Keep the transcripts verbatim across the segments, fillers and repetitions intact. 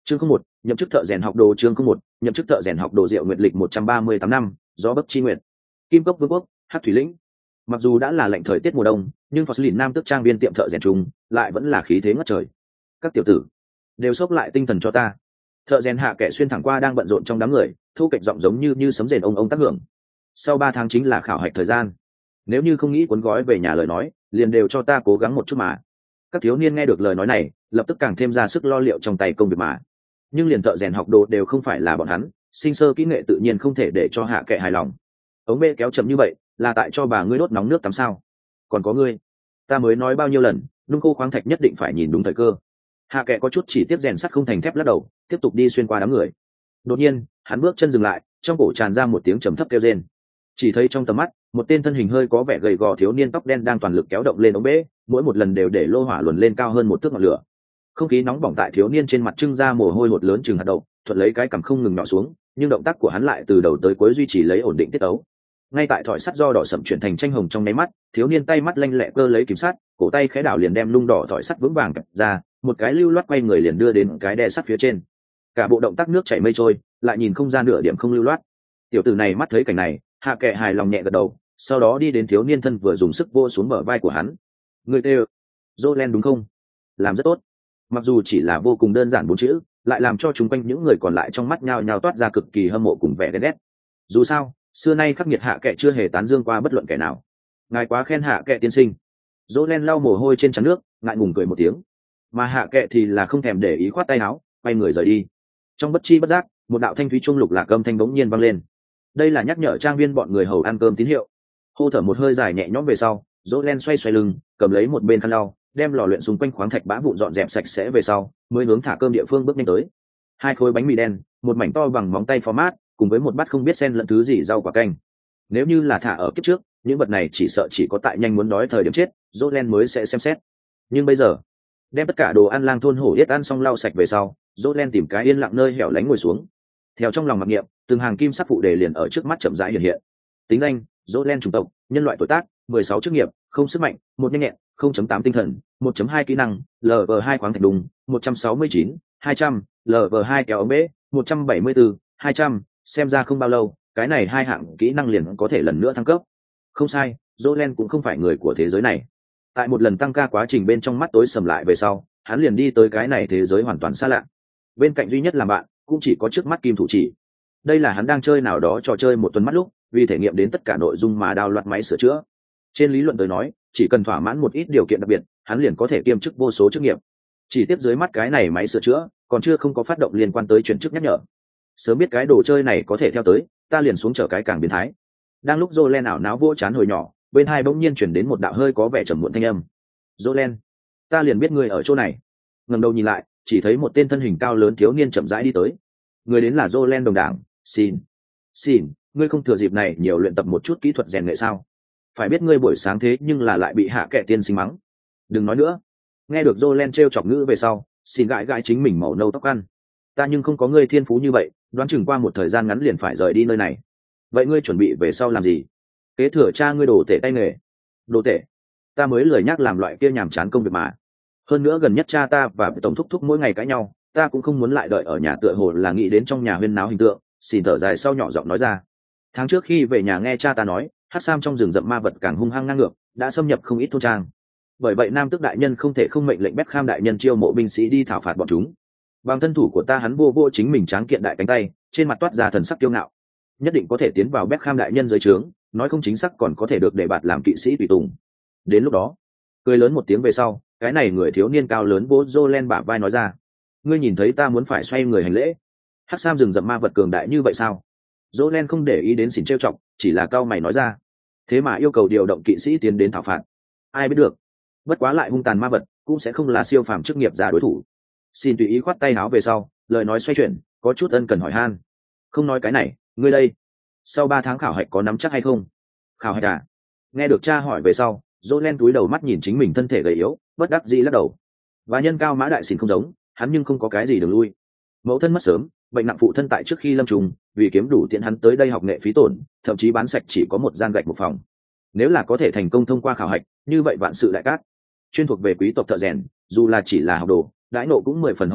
chương không một nhậm chức thợ rèn học đồ chương không một nhậm chức thợ rèn học đồ Diệu Nguyệt lịch một trăm ba mươi tám năm, gió bấc chi nguyệt, kim cốc vương quốc, hắc thủy lĩnh. Mặc dù đã là lạnh thời tiết mùa đông, nhưng Phosslin Nam tức trang viên tiệm thợ rèn trung lại vẫn là khí thế ngất trời. Các tiểu tử đều xốc lại tinh thần cho ta. Thợ rèn Hạ Kệ xuyên thẳng qua đang bận rộn trong đám người, thu kịch giọng giống như như sấm rền ông ông tác hưởng. Sau ba tháng chính là khảo hạch thời gian, nếu như không nghĩ cuốn gói về nhà lời nói, liền đều cho ta cố gắng một chút mà. Các thiếu niên nghe được lời nói này, lập tức càng thêm ra sức lo liệu trong tay công việc mà. Nhưng liền thợ rèn học đồ đều không phải là bọn hắn, sinh sơ kỹ nghệ tự nhiên không thể để cho Hạ Kệ hài lòng. Ống bê kéo chậm như vậy, là tại cho bà ngươi đốt nóng nước tắm sao? Còn có ngươi, ta mới nói bao nhiêu lần, nung khô khoáng thạch nhất định phải nhìn đúng thời cơ. Hạ Kệ có chút chỉ tiếp rèn sắt không thành thép lắc đầu, tiếp tục đi xuyên qua đám người. Đột nhiên, hắn bước chân dừng lại, trong cổ tràn ra một tiếng trầm thấp kêu rên. Chỉ thấy trong tầm mắt, một tên thân hình hơi có vẻ gầy gò thiếu niên tóc đen đang toàn lực kéo động lên ống bê, mỗi một lần đều để lô hỏa luồn lên cao hơn một thước ngọn lửa. Không khí nóng bỏng tại thiếu niên trên mặt trưng ra mồ hôi hột lớn chừng hạt đậu, thuận lấy cái cằm không ngừng nhỏ xuống, nhưng động tác của hắn lại từ đầu tới cuối duy trì lấy ổn định tiết tấu. Ngay tại thỏi sắt do đỏ sậm chuyển thành tranh hồng trong nháy mắt, thiếu niên tay mắt lanh lẹ cơ lấy kiểm sát, cổ tay khẽ đảo liền đem lung đỏ thỏi sắt vững vàng kẹp ra, một cái lưu loát quay người liền đưa đến cái đè sắt phía trên. Cả bộ động tác nước chảy mây trôi, lại nhìn không ra nửa điểm không lưu loát. Tiểu tử này mắt thấy cảnh này, Hạ Kệ hài lòng nhẹ gật đầu, sau đó đi đến thiếu niên thân vừa dùng sức vô xuống bờ vai của hắn. Người tê Jolen đúng không? Làm rất tốt. Mặc dù chỉ là vô cùng đơn giản bốn chữ, lại làm cho chúng quanh những người còn lại trong mắt nhao nhao toát ra cực kỳ hâm mộ cùng vẻ ghen ghét. Dù sao, xưa nay khắc nghiệt Hạ Kệ chưa hề tán dương qua bất luận kẻ nào. Ngài quá khen Hạ Kệ tiên sinh. Jolen lau mồ hôi trên trán nước, ngại ngùng cười một tiếng. Mà Hạ Kệ thì là không thèm để ý, khoát tay áo, quay người rời đi. Trong bất chi bất giác, một đạo thanh thúy trung lục lạc âm thanh bỗng nhiên vang lên. Đây là nhắc nhở trang viên bọn người hầu ăn cơm tín hiệu. Hô thở một hơi dài nhẹ nhõm về sau, Jolen xoay xoay lưng, cầm lấy một bên khăn lau, đem lò luyện xung quanh khoáng thạch bã vụn dọn dẹp sạch sẽ về sau, mới hướng thả cơm địa phương bước nhanh tới. Hai khối bánh mì đen, một mảnh to bằng móng tay format, cùng với một bát không biết xen lẫn thứ gì rau quả canh. Nếu như là thả ở kiếp trước, những vật này chỉ sợ chỉ có tại nhanh muốn đói thời điểm chết, Jolen mới sẽ xem xét. Nhưng bây giờ, đem tất cả đồ ăn lang thôn hổ yết ăn xong lau sạch về sau, Jolen tìm cái yên lặng nơi hẻo lánh ngồi xuống. Theo trong lòng mặc niệm, từng hàng kim sắc phụ đề liền ở trước mắt chậm rãi hiện hiện. Tính danh: Jolen chủng tộc, nhân loại tuổi tác, mười sáu chức nghiệp, không sức mạnh, một nhanh nhẹn, không chấm tám tinh thần, một chấm hai kỹ năng, lv hai khoáng thạch đùng, một trăm sáu mươi chín, hai trăm, lv hai kéo ống bể, một trăm bảy mươi bốn, hai trăm, xem ra không bao lâu, cái này hai hạng kỹ năng liền có thể lần nữa thăng cấp. Không sai, Jolen cũng không phải người của thế giới này. Tại một lần tăng ca quá trình bên trong mắt tối sầm lại về sau, hắn liền đi tới cái này thế giới hoàn toàn xa lạ. Bên cạnh duy nhất làm bạn, cũng chỉ có trước mắt kim thủ chỉ. Đây là hắn đang chơi nào đó trò chơi một tuần mắt lúc, vì thể nghiệm đến tất cả nội dung mà đào loạt máy sửa chữa. Trên lý luận tới nói, chỉ cần thỏa mãn một ít điều kiện đặc biệt, hắn liền có thể kiêm chức vô số chức nghiệp. Chỉ tiếp dưới mắt cái này máy sửa chữa, còn chưa không có phát động liên quan tới chuyển chức nhắc nhở. Sớm biết cái đồ chơi này có thể theo tới, ta liền xuống chở cái càng biến thái. Đang lúc Jolen ảo náo vô chán hồi nhỏ, bên hai bỗng nhiên chuyển đến một đạo hơi có vẻ trầm muộn thanh âm. Jolen, ta liền biết ngươi ở chỗ này. Ngẩng đầu nhìn lại, chỉ thấy một tên thân hình cao lớn thiếu niên chậm rãi đi tới. Người đến là Jolen đồng đảng, xin. Xin, ngươi không thừa dịp này nhiều luyện tập một chút kỹ thuật rèn nghệ sao? Phải biết ngươi buổi sáng thế nhưng là lại bị Hạ Kệ tiên sinh mắng. Đừng nói nữa. Nghe được Jolen trêu chọc ngữ về sau, xin gãi gãi chính mình màu nâu tóc ăn. Ta nhưng không có ngươi thiên phú như vậy, đoán chừng qua một thời gian ngắn liền phải rời đi nơi này. Vậy ngươi chuẩn bị về sau làm gì? Kế thừa cha ngươi đồ tể tay nghề. Đồ tể? Ta mới lười nhắc làm loại kia nhàm chán công việc mà. Hơn nữa gần nhất cha ta và tổng thúc thúc mỗi ngày cãi nhau, ta cũng không muốn lại đợi ở nhà, tựa hồ là nghĩ đến trong nhà huyên náo hình tượng. Xin thở dài sau nhỏ giọng nói ra. Tháng trước khi về nhà nghe cha ta nói, hắc sam trong rừng rậm ma vật càng hung hăng ngang ngược, đã xâm nhập không ít thôn trang. Bởi vậy Nam Tước đại nhân không thể không mệnh lệnh Beckham đại nhân chiêu mộ binh sĩ đi thảo phạt bọn chúng. Bằng thân thủ của ta, hắn vô vô chính mình tráng kiện đại cánh tay, trên mặt toát ra thần sắc kiêu ngạo. Nhất định có thể tiến vào Beckham đại nhân dưới trướng, nói không chính xác còn có thể được đề bạt làm kỵ sĩ tùy tùng. Đến lúc đó, cười lớn một tiếng về sau, cái này người thiếu niên cao lớn bố Jolen bả vai nói ra: ngươi nhìn thấy ta muốn phải xoay người hành lễ. Hắc sam rừng rậm ma vật cường đại như vậy sao? Jolen không để ý đến xỉn trêu chọc, chỉ là cao mày nói ra. Thế mà yêu cầu điều động kỵ sĩ tiến đến thảo phạt, ai biết được. Bất quá lại hung tàn ma vật cũng sẽ không là siêu phàm chức nghiệp giả đối thủ. Xin tùy ý khoát tay áo về sau, lời nói xoay chuyển, có chút ân cần hỏi han. Không nói cái này, ngươi đây, sau ba tháng khảo hạch có nắm chắc hay không? Khảo hạch à? Nghe được cha hỏi về sau, Jolen túi đầu mắt nhìn chính mình thân thể gầy yếu, bất đắc dĩ lắc đầu. Và nhân cao mã đại xỉn không giống, hắn nhưng không có cái gì đường lui. Mẫu thân mất sớm, bệnh nặng phụ thân tại trước khi lâm trùng, vì kiếm đủ tiền hắn tới đây học nghệ phí tổn, thậm chí bán sạch chỉ có một gian gạch một phòng. Nếu là có thể thành công thông qua khảo hạch, như vậy vạn sự đại cát. Chuyên thuộc về quý tộc thợ rèn, dù là chỉ là học đồ, đãi nộ cũng mười phần hậu đãi,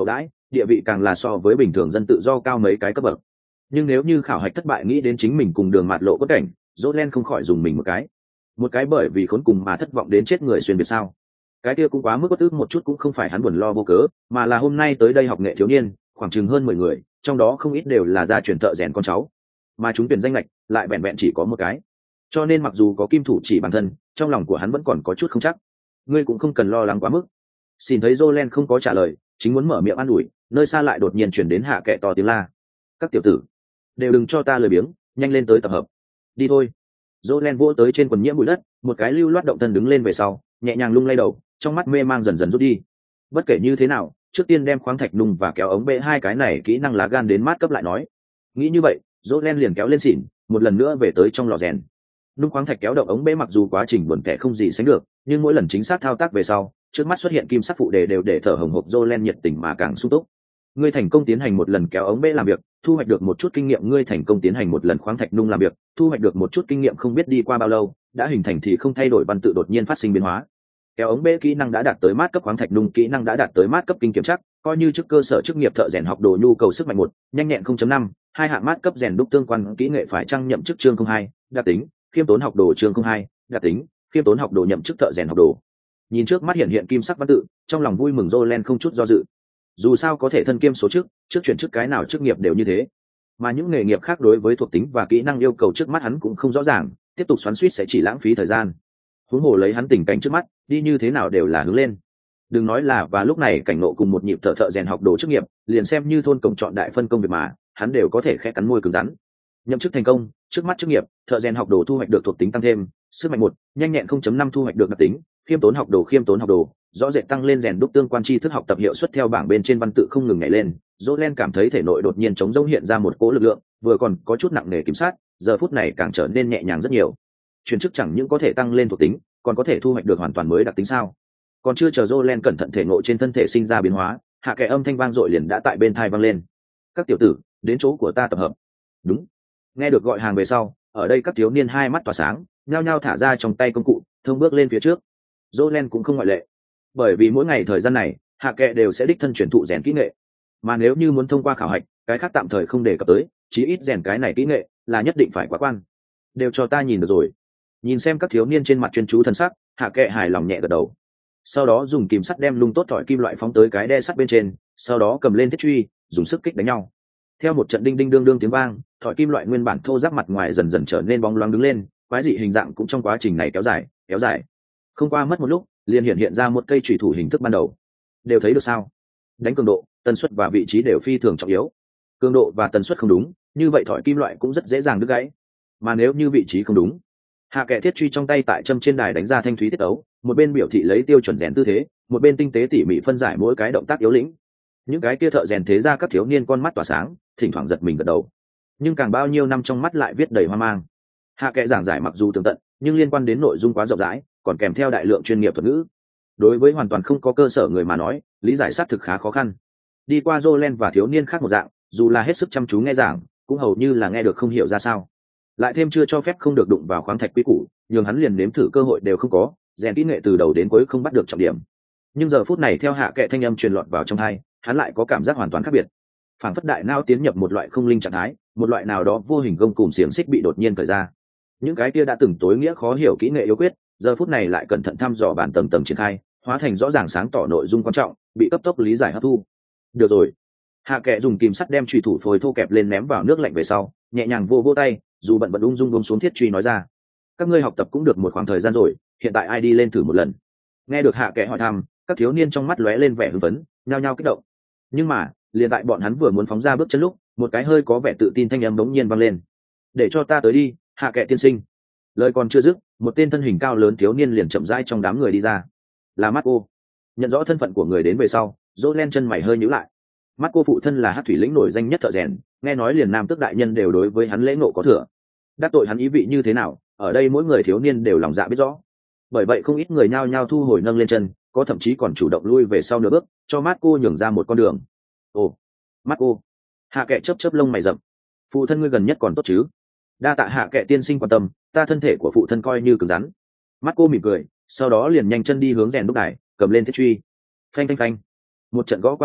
địa vị càng là so với bình thường dân tự do cao mấy cái cấp bậc. Nhưng nếu như khảo hạch thất bại nghĩ đến chính mình cùng đường mạt lộ có cảnh, Jolene không khỏi dùng mình một cái. Một cái bởi vì khốn cùng mà thất vọng đến chết người xuyên việt sao? Cái kia cũng quá mức bất ức một chút, cũng không phải hắn buồn lo vô cớ, mà là hôm nay tới đây học nghệ thiếu niên, khoảng chừng hơn mười người, trong đó không ít đều là gia truyền thợ rèn con cháu, mà chúng tuyển danh lệch lại vẹn vẹn chỉ có một cái. Cho nên mặc dù có kim thủ chỉ bản thân, trong lòng của hắn vẫn còn có chút không chắc. Ngươi cũng không cần lo lắng quá mức. Xin thấy Jolene không có trả lời, chính muốn mở miệng an ủi, nơi xa lại đột nhiên chuyển đến hạ kệ to tiếng la. Các tiểu tử, đều đừng cho ta lười biếng, nhanh lên tới tập hợp. Đi thôi. Jolene vỗ tới trên quần nhiễm bụi đất, một cái lưu loát động thân đứng lên về sau, nhẹ nhàng lung lay đầu, trong mắt mê mang dần dần rút đi. Bất kể như thế nào, trước tiên đem khoáng thạch nung và kéo ống bệ hai cái này kỹ năng lá gan đến mát cấp lại nói. Nghĩ như vậy, Jolene liền kéo lên xỉn, một lần nữa về tới trong lò rèn. Nung khoáng thạch kéo động ống bệ mặc dù quá trình buồn tẻ không gì sánh được, nhưng mỗi lần chính xác thao tác về sau, trước mắt xuất hiện kim sắc phụ đề đều để thở hồng hộc. Jolene nhiệt tình mà càng sung túc. Ngươi thành công tiến hành một lần kéo ống bệ làm việc, thu hoạch được một chút kinh nghiệm. Ngươi thành công tiến hành một lần khoáng thạch nung làm việc, thu hoạch được một chút kinh nghiệm. Không biết đi qua bao lâu, đã hình thành thì không thay đổi văn tự đột nhiên phát sinh biến hóa. Kéo ống bệ kỹ năng đã đạt tới mát cấp, khoáng thạch nung kỹ năng đã đạt tới mát cấp, kinh kiểm chắc coi như trước cơ sở chức nghiệp thợ rèn học đồ nhu cầu sức mạnh một, nhanh nhẹn không chấm năm, hai hạng mát cấp rèn đúc tương quan kỹ nghệ phải trăng nhậm chức chương không hai, đặc tính khiêm tốn học đồ chương không hai, đặc tính khiêm tốn học đồ nhậm chức thợ rèn học đồ. Nhìn trước mắt hiện hiện kim sắc văn tự, trong lòng vui mừng Jolene không chút do dự. Dù sao có thể thân kiêm số chức, trước chuyển chức cái nào chức nghiệp đều như thế, mà những nghề nghiệp khác đối với thuộc tính và kỹ năng yêu cầu trước mắt hắn cũng không rõ ràng, tiếp tục xoắn xuýt sẽ chỉ lãng phí thời gian. Huống hồ lấy hắn tình cảnh trước mắt, đi như thế nào đều là hướng lên. Đừng nói là và lúc này cảnh ngộ cùng một nhịp thợ thợ rèn học đồ chức nghiệp, liền xem như thôn cổng chọn đại phân công việc mà hắn đều có thể khẽ cắn môi cứng rắn. Nhậm chức thành công, trước mắt chức nghiệp thợ rèn học đồ thu hoạch được thuộc tính tăng thêm, sức mạnh một, nhanh nhẹn không chấm năm thu hoạch được đặc tính khiêm tốn học đồ, khiêm tốn học đồ rõ rệt tăng lên rèn đúc tương quan tri thức học tập hiệu suất. Theo bảng bên trên văn tự không ngừng nhảy lên, Jolene cảm thấy thể nội đột nhiên trống rỗng hiện ra một cỗ lực lượng, vừa còn có chút nặng nề kiểm soát, giờ phút này càng trở nên nhẹ nhàng rất nhiều. Chuyển chức chẳng những có thể tăng lên thuộc tính, còn có thể thu hoạch được hoàn toàn mới đặc tính sao? Còn chưa chờ Jolene cẩn thận thể ngộ trên thân thể sinh ra biến hóa, hạ kệ âm thanh vang dội liền đã tại bên tai vang lên. Các tiểu tử, đến chỗ của ta tập hợp. Đúng. Nghe được gọi hàng về sau, ở đây các thiếu niên hai mắt tỏa sáng, nhao nhao thả ra trong tay công cụ, thông bước lên phía trước. Jolene cũng không ngoại lệ, bởi vì mỗi ngày thời gian này, hạ kệ đều sẽ đích thân truyền thụ rèn kỹ nghệ, mà nếu như muốn thông qua khảo hạch, cái khác tạm thời không đề cập tới, chí ít rèn cái này kỹ nghệ là nhất định phải quá quan. Đều cho ta nhìn được rồi. Nhìn xem các thiếu niên trên mặt chuyên chú thần sắc, hạ kệ hài lòng nhẹ gật đầu. Sau đó dùng kìm sắt đem lung tốt thỏi kim loại phóng tới cái đe sắt bên trên, sau đó cầm lên thiết truy, dùng sức kích đánh nhau. Theo một trận đinh đinh đương đương tiếng vang, thỏi kim loại nguyên bản thô ráp mặt ngoài dần dần trở nên bóng loáng đứng lên, quái dị hình dạng cũng trong quá trình này kéo dài, kéo dài. Không qua mất một lúc, liền hiện hiện ra một cây chủy thủ hình thức ban đầu. Đều thấy được sao? Đánh cường độ, tần suất và vị trí đều phi thường trọng yếu. Cường độ và tần suất không đúng, như vậy thỏi kim loại cũng rất dễ dàng đứt gãy. Mà nếu như vị trí không đúng, hạ kệ thiết truy trong tay tại châm trên đài đánh ra thanh thúy tiết ấu, một bên biểu thị lấy tiêu chuẩn rèn tư thế, một bên tinh tế tỉ mỉ phân giải mỗi cái động tác yếu lĩnh. Những cái kia thợ rèn thế ra các thiếu niên con mắt tỏa sáng, thỉnh thoảng giật mình gật đầu, nhưng càng bao nhiêu năm trong mắt lại viết đầy hoang mang. Hạ kệ giảng giải mặc dù tường tận, nhưng liên quan đến nội dung quá rộng rãi, còn kèm theo đại lượng chuyên nghiệp thuật ngữ, đối với hoàn toàn không có cơ sở người mà nói, lý giải xác thực khá khó khăn. Đi qua Jolene và thiếu niên khác một dạng, dù là hết sức chăm chú nghe giảng, cũng hầu như là nghe được không hiểu ra sao. Lại thêm chưa cho phép không được đụng vào khoáng thạch quý củ, nhường hắn liền nếm thử cơ hội đều không có, rèn kỹ nghệ từ đầu đến cuối không bắt được trọng điểm. Nhưng giờ phút này theo hạ kệ thanh âm truyền lọt vào trong tai, hắn lại có cảm giác hoàn toàn khác biệt. Phản phất đại não tiến nhập một loại không linh trạng thái, một loại nào đó vô hình gông cùm xiềng xích bị đột nhiên cởi ra. Những cái kia đã từng tối nghĩa khó hiểu kỹ nghệ yếu quyết, giờ phút này lại cẩn thận thăm dò bản tầng tầng triển khai, hóa thành rõ ràng sáng tỏ nội dung quan trọng, bị cấp tốc lý giải hấp thu. Được rồi. Hạ kệ dùng kìm sắt đem chùy thủ phôi thô kẹp lên ném vào nước lạnh về sau, nhẹ nhàng vô vô tay, dù bận bận ung dung buông xuống thiết truy nói ra: các ngươi học tập cũng được một khoảng thời gian rồi, hiện tại ai đi lên thử một lần? Nghe được hạ kệ hỏi thăm, các thiếu niên trong mắt lóe lên vẻ hưng phấn, nhao nhao kích động. Nhưng mà liền tại bọn hắn vừa muốn phóng ra bước chân lúc, một cái hơi có vẻ tự tin thanh âm bỗng nhiên vang lên: để cho ta tới đi, hạ kệ tiên sinh. Lời còn chưa dứt, một tên thân hình cao lớn thiếu niên liền chậm rãi trong đám người đi ra. Là Marco. Nhận rõ thân phận của người đến về sau, Jolene chân mày hơi nhíu lại. Marco phụ thân là Hắc thủy lĩnh nổi danh nhất thợ rèn, nghe nói liền nam tước đại nhân đều đối với hắn lễ ngộ có thừa. Đắc tội hắn ý vị như thế nào, ở đây mỗi người thiếu niên đều lòng dạ biết rõ. Bởi vậy không ít người nhao nhao thu hồi nâng lên chân, có thậm chí còn chủ động lui về sau nửa bước, cho Marco nhường ra một con đường. Ồ, Marco. Hạ kệ chớp chớp lông mày rậm. Phụ thân ngươi gần nhất còn tốt chứ? Đa tạ hạ kệ tiên sinh quan tâm, ta thân thể của phụ thân coi như cứng rắn. Marco mỉm cười, sau đó liền nhanh chân đi hướng rèn đúc đài, cầm lên thiết truy. Phanh phanh phanh. Một trận gõ qua đi,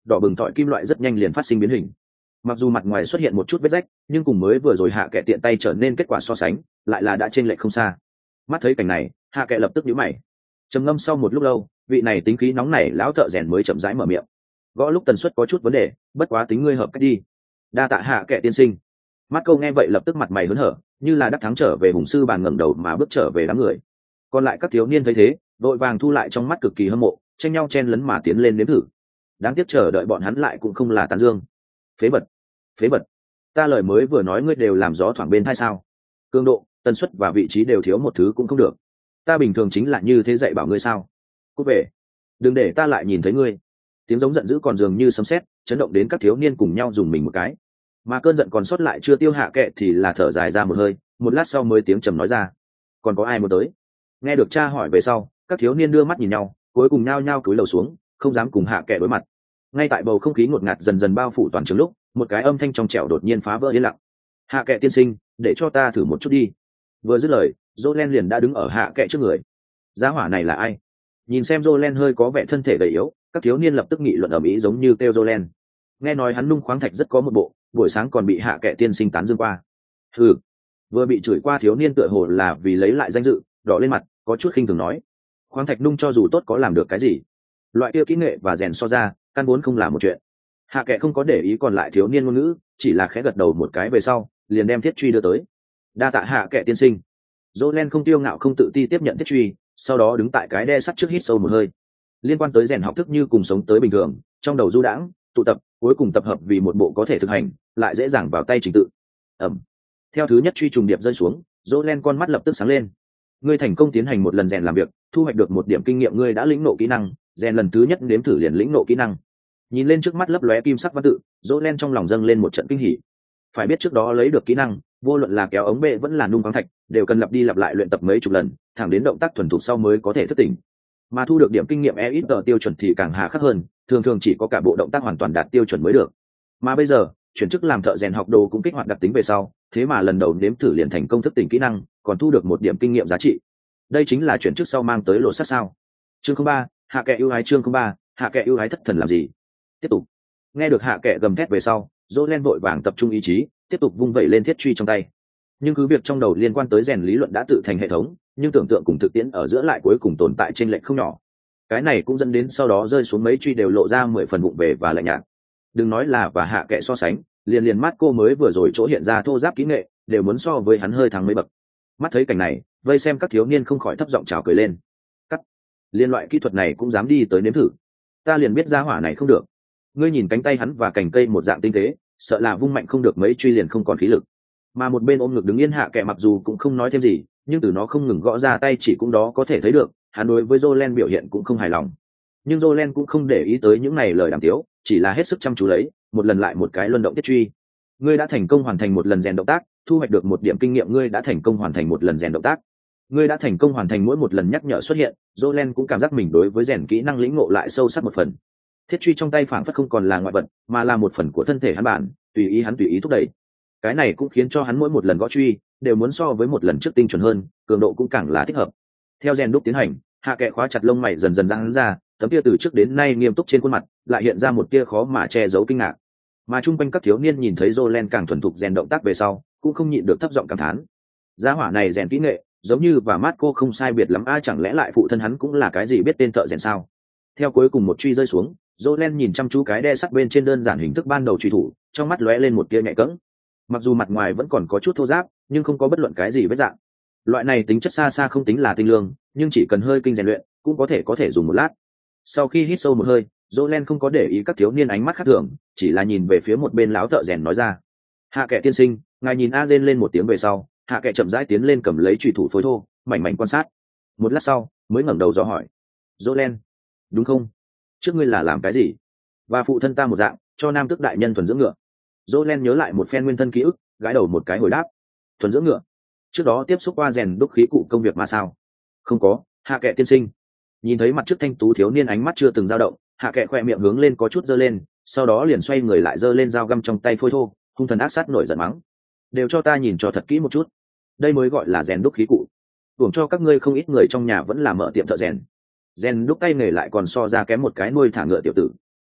đỏ bừng tỏi kim loại rất nhanh liền phát sinh biến hình. Mặc dù mặt ngoài xuất hiện một chút vết rách, nhưng cùng mới vừa rồi hạ kệ tiện tay trở nên kết quả so sánh lại là đã trên lệch không xa. Mắt thấy cảnh này, hạ kệ lập tức nhíu mày. Trầm ngâm sau một lúc lâu, vị này tính khí nóng nảy lão thợ rèn mới chậm rãi mở miệng. Gõ lúc tần suất có chút vấn đề, bất quá tính ngươi hợp cách đi. Đa tạ hạ kệ tiên sinh. Mắt câu nghe vậy lập tức mặt mày hớn hở, như là đắc thắng trở về hùng sư bàn ngẩng đầu mà bước trở về đám người. Còn lại các thiếu niên thấy thế, vội vàng thu lại trong mắt cực kỳ hâm mộ, tranh nhau chen lấn mà tiến lên nếm thử. Đáng tiếc chờ đợi bọn hắn lại cũng không là tán dương. Phế vật, phế vật, ta lời mới vừa nói ngươi đều làm gió thoảng bên tai sao? Cường độ, tần suất và vị trí đều thiếu một thứ cũng không được. Ta bình thường chính là như thế dạy bảo ngươi sao? Cút về, đừng để ta lại nhìn thấy ngươi. Tiếng giống giận dữ còn dường như sấm sét, chấn động đến các thiếu niên cùng nhau dùng mình một cái. Mà cơn giận còn sót lại chưa tiêu hạ kệ thì là thở dài ra một hơi, một lát sau mới tiếng trầm nói ra: còn có ai muốn tới? Nghe được cha hỏi về sau, các thiếu niên đưa mắt nhìn nhau, cuối cùng nhao nhao cúi đầu xuống, không dám cùng hạ kệ đối mặt. Ngay tại bầu không khí ngột ngạt dần dần bao phủ toàn trường lúc, một cái âm thanh trong trẻo đột nhiên phá vỡ yên lặng. Hạ kệ tiên sinh, để cho ta thử một chút đi. Vừa dứt lời, Jolen liền đã đứng ở hạ kệ trước người. Giá hỏa này là ai? Nhìn xem Jolen hơi có vẻ thân thể gầy yếu, các thiếu niên lập tức nghị luận ầm ĩ giống như kêu Jolen. Nghe nói hắn nung khoáng thạch rất có một bộ, buổi sáng còn bị hạ kệ tiên sinh tán dương qua. Ừ, vừa bị chửi qua thiếu niên tựa hồ là vì lấy lại danh dự, đỏ lên mặt, có chút khinh thường nói: khoáng thạch nung cho dù tốt có làm được cái gì? Loại kia kỹ nghệ và rèn so ra, căn vốn không là một chuyện. Hạ kệ không có để ý còn lại thiếu niên ngôn ngữ, chỉ là khẽ gật đầu một cái về sau, liền đem thiết truy đưa tới. Đa tạ hạ kệ tiên sinh. Jolen không tiêu ngạo không tự ti tiếp nhận thiết truy, sau đó đứng tại cái đe sắt trước hít sâu một hơi. Liên quan tới rèn học thức như cùng sống tới bình thường, trong đầu du đãng, tụ tập, cuối cùng tập hợp vì một bộ có thể thực hành, lại dễ dàng vào tay trình tự. Ẩm. Theo thứ nhất truy trùng điệp rơi xuống, Jolen con mắt lập tức sáng lên. Ngươi thành công tiến hành một lần rèn làm việc, thu hoạch được một điểm kinh nghiệm, ngươi đã lĩnh ngộ kỹ năng, rèn lần thứ nhất nếm thử liền lĩnh ngộ kỹ năng. Nhìn lên trước mắt lấp lóe kim sắc văn tự, Jolen trong lòng dâng lên một trận kinh hỉ. Phải biết trước đó lấy được kỹ năng, vô luận là kéo ống bệ vẫn là nung khoáng thạch, đều cần lặp đi lặp lại luyện tập mấy chục lần, thẳng đến động tác thuần thục sau mới có thể thức tỉnh. Mà thu được điểm kinh nghiệm e ít tờ tiêu chuẩn thì càng hà khắc hơn, thường thường chỉ có cả bộ động tác hoàn toàn đạt tiêu chuẩn mới được. Mà bây giờ, chuyển chức làm thợ rèn học đồ cũng kích hoạt đặc tính về sau, thế mà lần đầu nếm thử liền thành công thức tỉnh kỹ năng, còn thu được một điểm kinh nghiệm giá trị. Đây chính là chuyển chức sau mang tới lộ sát sao? Chương không ba, hạ kệ ưu ái. Chương không ba, hạ kệ ưu ái thất thần làm gì? Tiếp tục. Nghe được hạ kệ gầm thét về sau, Jolen vội vàng tập trung ý chí, tiếp tục vung vẩy lên thiết truy trong tay. Nhưng cứ việc trong đầu liên quan tới rèn lý luận đã tự thành hệ thống, nhưng tưởng tượng cùng thực tiễn ở giữa lại cuối cùng tồn tại trên lệch không nhỏ. Cái này cũng dẫn đến sau đó rơi xuống mấy truy đều lộ ra mười phần vụng về và lạnh nhạt. Đừng nói là và hạ kệ so sánh, liền liền mắt cô mới vừa rồi chỗ hiện ra thô giáp kỹ nghệ, đều muốn so với hắn hơi thắng mấy bậc. Mắt thấy cảnh này, vây xem các thiếu niên không khỏi thấp giọng chào cười lên. Cắt. Liên loại kỹ thuật này cũng dám đi tới nếm thử. Ta liền biết ra hỏa này không được. Ngươi nhìn cánh tay hắn và cành cây một dạng tinh tế, sợ là vung mạnh không được mấy truy liền không còn khí lực. Mà một bên ôm ngực đứng yên hạ kệ mặc dù cũng không nói thêm gì, nhưng từ nó không ngừng gõ ra tay chỉ cũng đó có thể thấy được, hắn đối với Jolen biểu hiện cũng không hài lòng. Nhưng Jolen cũng không để ý tới những này lời đàm tiếu, chỉ là hết sức chăm chú lấy, một lần lại một cái luân động tiết truy. Ngươi đã thành công hoàn thành một lần rèn động tác, thu hoạch được một điểm kinh nghiệm. Ngươi đã thành công hoàn thành một lần rèn động tác. Ngươi đã thành công hoàn thành mỗi một lần nhắc nhở xuất hiện, Jolen cũng cảm giác mình đối với rèn kỹ năng lĩnh ngộ lại sâu sắc một phần. Thiết truy trong tay phảng phất không còn là ngoại vật, mà là một phần của thân thể hắn bản, tùy ý hắn tùy ý thúc đẩy. Cái này cũng khiến cho hắn mỗi một lần gõ truy đều muốn so với một lần trước tinh chuẩn hơn, cường độ cũng càng là thích hợp. Theo rèn đúc tiến hành, hạ kệ khóa chặt lông mày dần dần giãn ra, tấm kia từ trước đến nay nghiêm túc trên khuôn mặt lại hiện ra một tia khó mà che giấu kinh ngạc. Mà chung quanh các thiếu niên nhìn thấy Jolen càng thuần thục rèn động tác về sau, cũng không nhịn được thấp giọng cảm thán. Gia hỏa này rèn kỹ nghệ, giống như và Marco không sai biệt lắm a, chẳng lẽ lại phụ thân hắn cũng là cái gì biết tên thợ rèn sao? Theo cuối cùng một truy rơi xuống, Jolen nhìn chăm chú cái đe sắt bên trên đơn giản hình thức ban đầu truy thủ, trong mắt lóe lên một tia nhạy cẫng. Mặc dù mặt ngoài vẫn còn có chút thô ráp, nhưng không có bất luận cái gì vết dạng. Loại này tính chất xa xa không tính là tinh lương, nhưng chỉ cần hơi kinh rèn luyện, cũng có thể có thể dùng một lát. Sau khi hít sâu một hơi, Jolen không có để ý các thiếu niên ánh mắt khác thường, chỉ là nhìn về phía một bên lão thợ rèn nói ra: hạ kệ tiên sinh, ngài nhìn a rên lên một tiếng về sau, hạ kệ chậm rãi tiến lên cầm lấy chùy thủ phối thô, mảnh mảnh quan sát. Một lát sau, mới ngẩng đầu dò hỏi: Jolen, đúng không? Trước ngươi là làm cái gì? Và phụ thân ta một dạng, cho nam tước đại nhân thuần dưỡng ngựa. Jolen nhớ lại một phen nguyên thân ký ức, gãi đầu một cái hồi đáp: thuần dưỡng ngựa? Trước đó tiếp xúc qua rèn đúc khí cụ công việc mà sao? Không có, hạ kệ tiên sinh. Nhìn thấy mặt trước thanh tú thiếu niên ánh mắt chưa từng dao động, hạ kệ khoe miệng hướng lên có chút dơ lên, sau đó liền xoay người lại dơ lên dao găm trong tay phôi thô, hung thần ác sát nổi giận mắng: đều cho ta nhìn cho thật kỹ một chút, đây mới gọi là rèn đúc khí cụ. Tưởng cho các ngươi không ít người trong nhà vẫn là mở tiệm thợ rèn, rèn đúc tay nghề lại còn so ra kém một cái nuôi thả ngựa tiểu tử.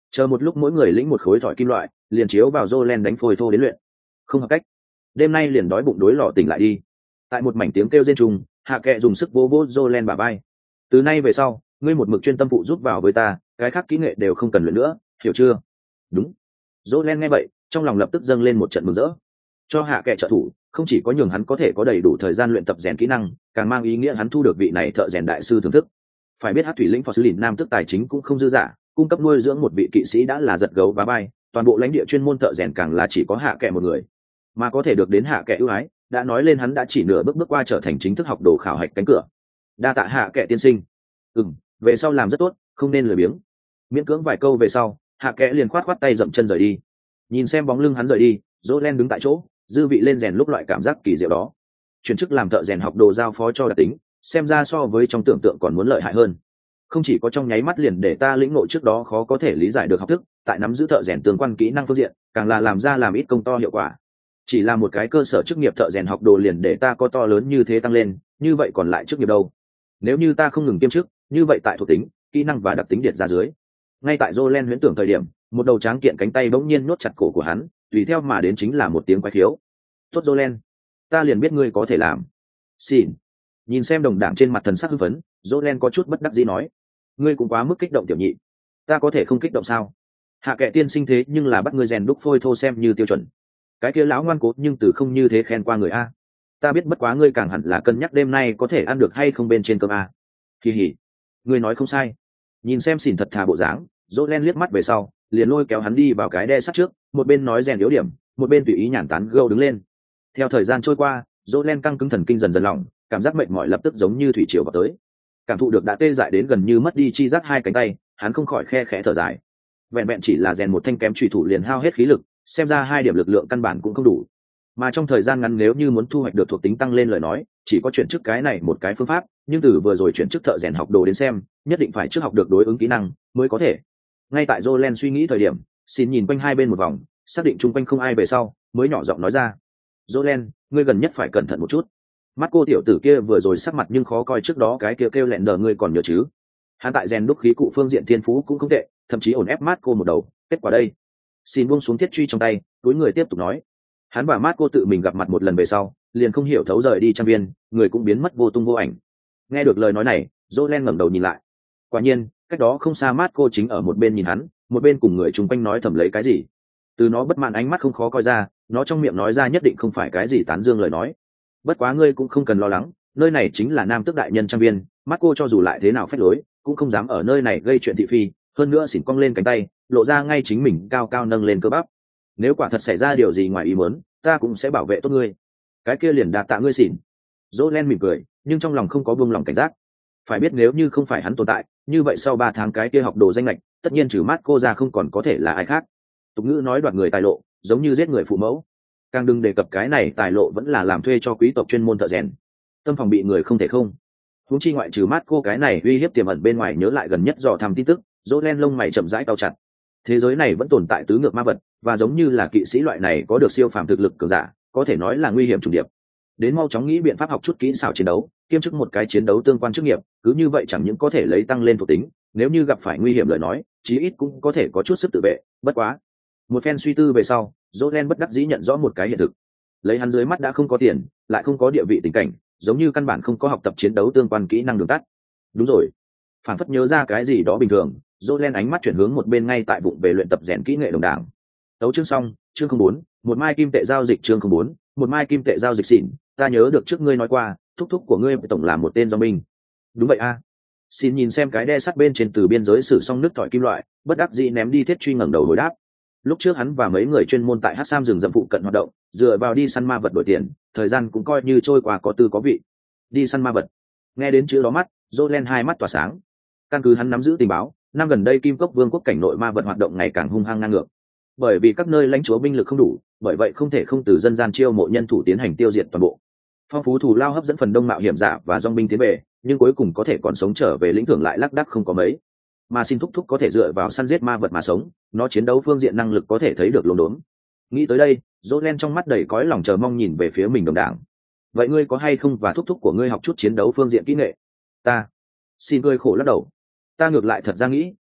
chờ một lúc mỗi người lĩnh một khối thỏi kim loại, liền chiếu vào Jolen đánh phôi thô đến luyện. Không hợp cách, đêm nay liền đói bụng đối lò tỉnh lại đi. Tại một mảnh tiếng kêu rên trùng, hạ kệ dùng sức vô vô Jolen bả vai. Từ nay về sau, ngươi một mực chuyên tâm phụ giúp vào với ta, cái khác kỹ nghệ đều không cần luyện nữa, hiểu chưa? Đúng. Jolen nghe vậy, trong lòng lập tức dâng lên một trận mừng rỡ. Cho hạ kệ trợ thủ, không chỉ có nhường hắn có thể có đầy đủ thời gian luyện tập rèn kỹ năng, càng mang ý nghĩa hắn thu được vị này thợ rèn đại sư thưởng thức. Phải biết Hắc thủy lĩnh phò sứ lìn nam tức tài chính cũng không dư giả, cung cấp nuôi dưỡng một vị kỵ sĩ đã là giật gấu và bay, toàn bộ lãnh địa chuyên môn thợ rèn càng là chỉ có hạ kệ một người, mà có thể được đến hạ kệ ưu ái, đã nói lên hắn đã chỉ nửa bước bước qua trở thành chính thức học đồ khảo hạch cánh cửa. Đa tạ hạ kệ tiên sinh. Ừm, về sau làm rất tốt, không nên lười biếng. Miễn cưỡng vài câu về sau, hạ kệ liền khoát khoát tay dậm chân rời đi. Nhìn xem bóng lưng hắn rời đi, Jolen đứng tại chỗ, dư vị lên rèn lúc loại cảm giác kỳ diệu đó. Chuyển chức làm thợ rèn học đồ giao phó cho đặc tính, xem ra so với trong tưởng tượng còn muốn lợi hại hơn. Không chỉ có trong nháy mắt liền để ta lĩnh ngộ trước đó khó có thể lý giải được học thức, tại nắm giữ thợ rèn tương quan kỹ năng phương diện, càng là làm ra làm ít công to hiệu quả. Chỉ là một cái cơ sở chức nghiệp thợ rèn học đồ liền để ta có to lớn như thế tăng lên, như vậy còn lại chức nghiệp đâu? Nếu như ta không ngừng kiêm chức, như vậy tại thuộc tính, kỹ năng và đặc tính điệt ra dưới. Ngay tại Jolen huyễn tưởng thời điểm, một đầu tráng kiện cánh tay bỗng nhiên nhốt chặt cổ của hắn, tùy theo mà đến chính là một tiếng quái khiếu. Tốt Jolen, ta liền biết ngươi có thể làm. Xin. Nhìn xem đồng đảng trên mặt thần sắc hưng phấn, Jolen có chút bất đắc dĩ nói, ngươi cũng quá mức kích động tiểu nhị, ta có thể không kích động sao? Hạ kệ tiên sinh thế nhưng là bắt ngươi rèn đúc phôi thô xem như tiêu chuẩn, cái kia lão ngoan cố nhưng từ không như thế khen qua người a. Ta biết bất quá ngươi càng hẳn là cân nhắc đêm nay có thể ăn được hay không bên trên cơm a. Kỳ hỉ, ngươi nói không sai. Nhìn xem xỉn thật thà bộ dáng, Jolen liếc mắt về sau, liền lôi kéo hắn đi vào cái đe sắt trước, một bên nói rèn yếu điểm, một bên tùy ý nhàn tán gâu đứng lên. Theo thời gian trôi qua, Jolen căng cứng thần kinh dần dần lỏng, cảm giác mệt mỏi lập tức giống như thủy triều vào tới. Cảm thụ được đã tê dại đến gần như mất đi chi giác hai cánh tay, hắn không khỏi khe khẽ thở dài. Vẹn vẹn chỉ là rèn một thanh kém chủy thủ liền hao hết khí lực, xem ra hai điểm lực lượng căn bản cũng không đủ. Mà trong thời gian ngắn nếu như muốn thu hoạch được thuộc tính tăng lên lời nói, chỉ có chuyển chức cái này một cái phương pháp, nhưng từ vừa rồi chuyển chức thợ rèn học đồ đến xem, nhất định phải trước học được đối ứng kỹ năng mới có thể. Ngay tại Jolen suy nghĩ thời điểm, xin nhìn quanh hai bên một vòng, xác định chung quanh không ai về sau, mới nhỏ giọng nói ra: "Jolen, ngươi gần nhất phải cẩn thận một chút. Mắt cô tiểu tử kia vừa rồi sắc mặt nhưng khó coi trước đó cái kia kêu lẹn đờ ngươi còn nhớ chứ? Hắn tại rèn đúc khí cụ phương diện thiên phú cũng không tệ, thậm chí ổn ép mắt cô một đầu, kết quả đây." Xin buông xuống thiết truy trong tay, đối người tiếp tục nói: "Hắn và mắt cô tự mình gặp mặt một lần về sau, liền không hiểu thấu rời đi trang viên, người cũng biến mất vô tung vô ảnh." Nghe được lời nói này, Jolen ngẩng đầu nhìn lại. Quả nhiên, cách đó không xa mát cô chính ở một bên nhìn hắn, một bên cùng người chung quanh nói thầm lấy cái gì. Từ nó bất mãn ánh mắt không khó coi ra, nó trong miệng nói ra nhất định không phải cái gì tán dương lời nói. Bất quá ngươi cũng không cần lo lắng, nơi này chính là nam tước đại nhân trang viên, mắt cô cho dù lại thế nào phép lối, cũng không dám ở nơi này gây chuyện thị phi. Hơn nữa xỉn cong lên cánh tay, lộ ra ngay chính mình cao cao nâng lên cơ bắp. Nếu quả thật xảy ra điều gì ngoài ý muốn, ta cũng sẽ bảo vệ tốt ngươi. Cái kia liền đạt tạ ngươi xỉn. Jolen mỉm cười, nhưng trong lòng không có buông lòng cảnh giác. Phải biết nếu như không phải hắn tồn tại, như vậy sau ba tháng cái kia học đồ danh lệch, tất nhiên trừ mắt cô ra không còn có thể là ai khác. Tục ngữ nói đoạt người tài lộ, giống như giết người phụ mẫu. Càng đừng đề cập cái này tài lộ vẫn là làm thuê cho quý tộc chuyên môn thợ rèn. Tâm phòng bị người không thể không. Huống chi ngoại trừ mắt cô cái này uy hiếp tiềm ẩn bên ngoài, nhớ lại gần nhất dò thăm tin tức, Jolen lông mày chậm rãi cau chặt. Thế giới này vẫn tồn tại tứ ngược ma vật, và giống như là kỵ sĩ loại này có được siêu phàm thực lực cường giả, có thể nói là nguy hiểm trùng điệp. Đến mau chóng nghĩ biện pháp học chút kỹ xảo chiến đấu, kiêm chức một cái chiến đấu tương quan chức nghiệp, cứ như vậy chẳng những có thể lấy tăng lên thuộc tính, nếu như gặp phải nguy hiểm lời nói, chí ít cũng có thể có chút sức tự vệ. Bất quá, một phen suy tư về sau, Jolen bất đắc dĩ nhận rõ một cái hiện thực. Lấy hắn dưới mắt đã không có tiền, lại không có địa vị tình cảnh, giống như căn bản không có học tập chiến đấu tương quan kỹ năng đường tắt. Đúng rồi, phản phất nhớ ra cái gì đó bình thường, Jolen ánh mắt chuyển hướng một bên ngay tại vụng về luyện tập rèn kỹ nghệ đồng đảng. Tấu chương xong, chương không bốn, một mai kim tệ giao dịch chương không bốn, một mai kim tệ giao dịch xịn, ta nhớ được trước ngươi nói qua, thúc thúc của ngươi tổng là một tên do binh. Đúng vậy a. À. Xin nhìn xem cái đe sắt bên trên từ biên giới sử xong nước thỏi kim loại, bất đắc dĩ ném đi thiết truy ngẩng đầu hồi đáp. Lúc trước hắn và mấy người chuyên môn tại Hắc Sam rừng rậm phụ cận hoạt động, dựa vào đi săn ma vật đổi tiền, thời gian cũng coi như trôi qua có tư có vị. Đi săn ma vật. Nghe đến chữ đó mắt, Jolen hai mắt tỏa sáng. Căn cứ hắn nắm giữ tình báo, năm gần đây Kim Cốc Vương quốc cảnh nội ma vật hoạt động ngày càng hung hăng ngang ngược. Bởi vì các nơi lãnh chúa binh lực không đủ, bởi vậy không thể không từ dân gian chiêu mộ nhân thủ tiến hành tiêu diệt toàn bộ. Phong phú thù lao hấp dẫn phần đông mạo hiểm giả và dòng binh tiến về, nhưng cuối cùng có thể còn sống trở về lĩnh thưởng lại lác đác không có mấy. Mà xin thúc thúc có thể dựa vào săn giết ma vật mà sống, nó chiến đấu phương diện năng lực có thể thấy được lồn đốn. Nghĩ tới đây, Jolen trong mắt đầy cõi lòng chờ mong nhìn về phía mình đồng đảng. Vậy ngươi có hay không và thúc thúc của ngươi học chút chiến đấu phương diện kỹ nghệ? Ta xin cười khổ lắc đầu. Ta ngược lại thật ra nghĩ,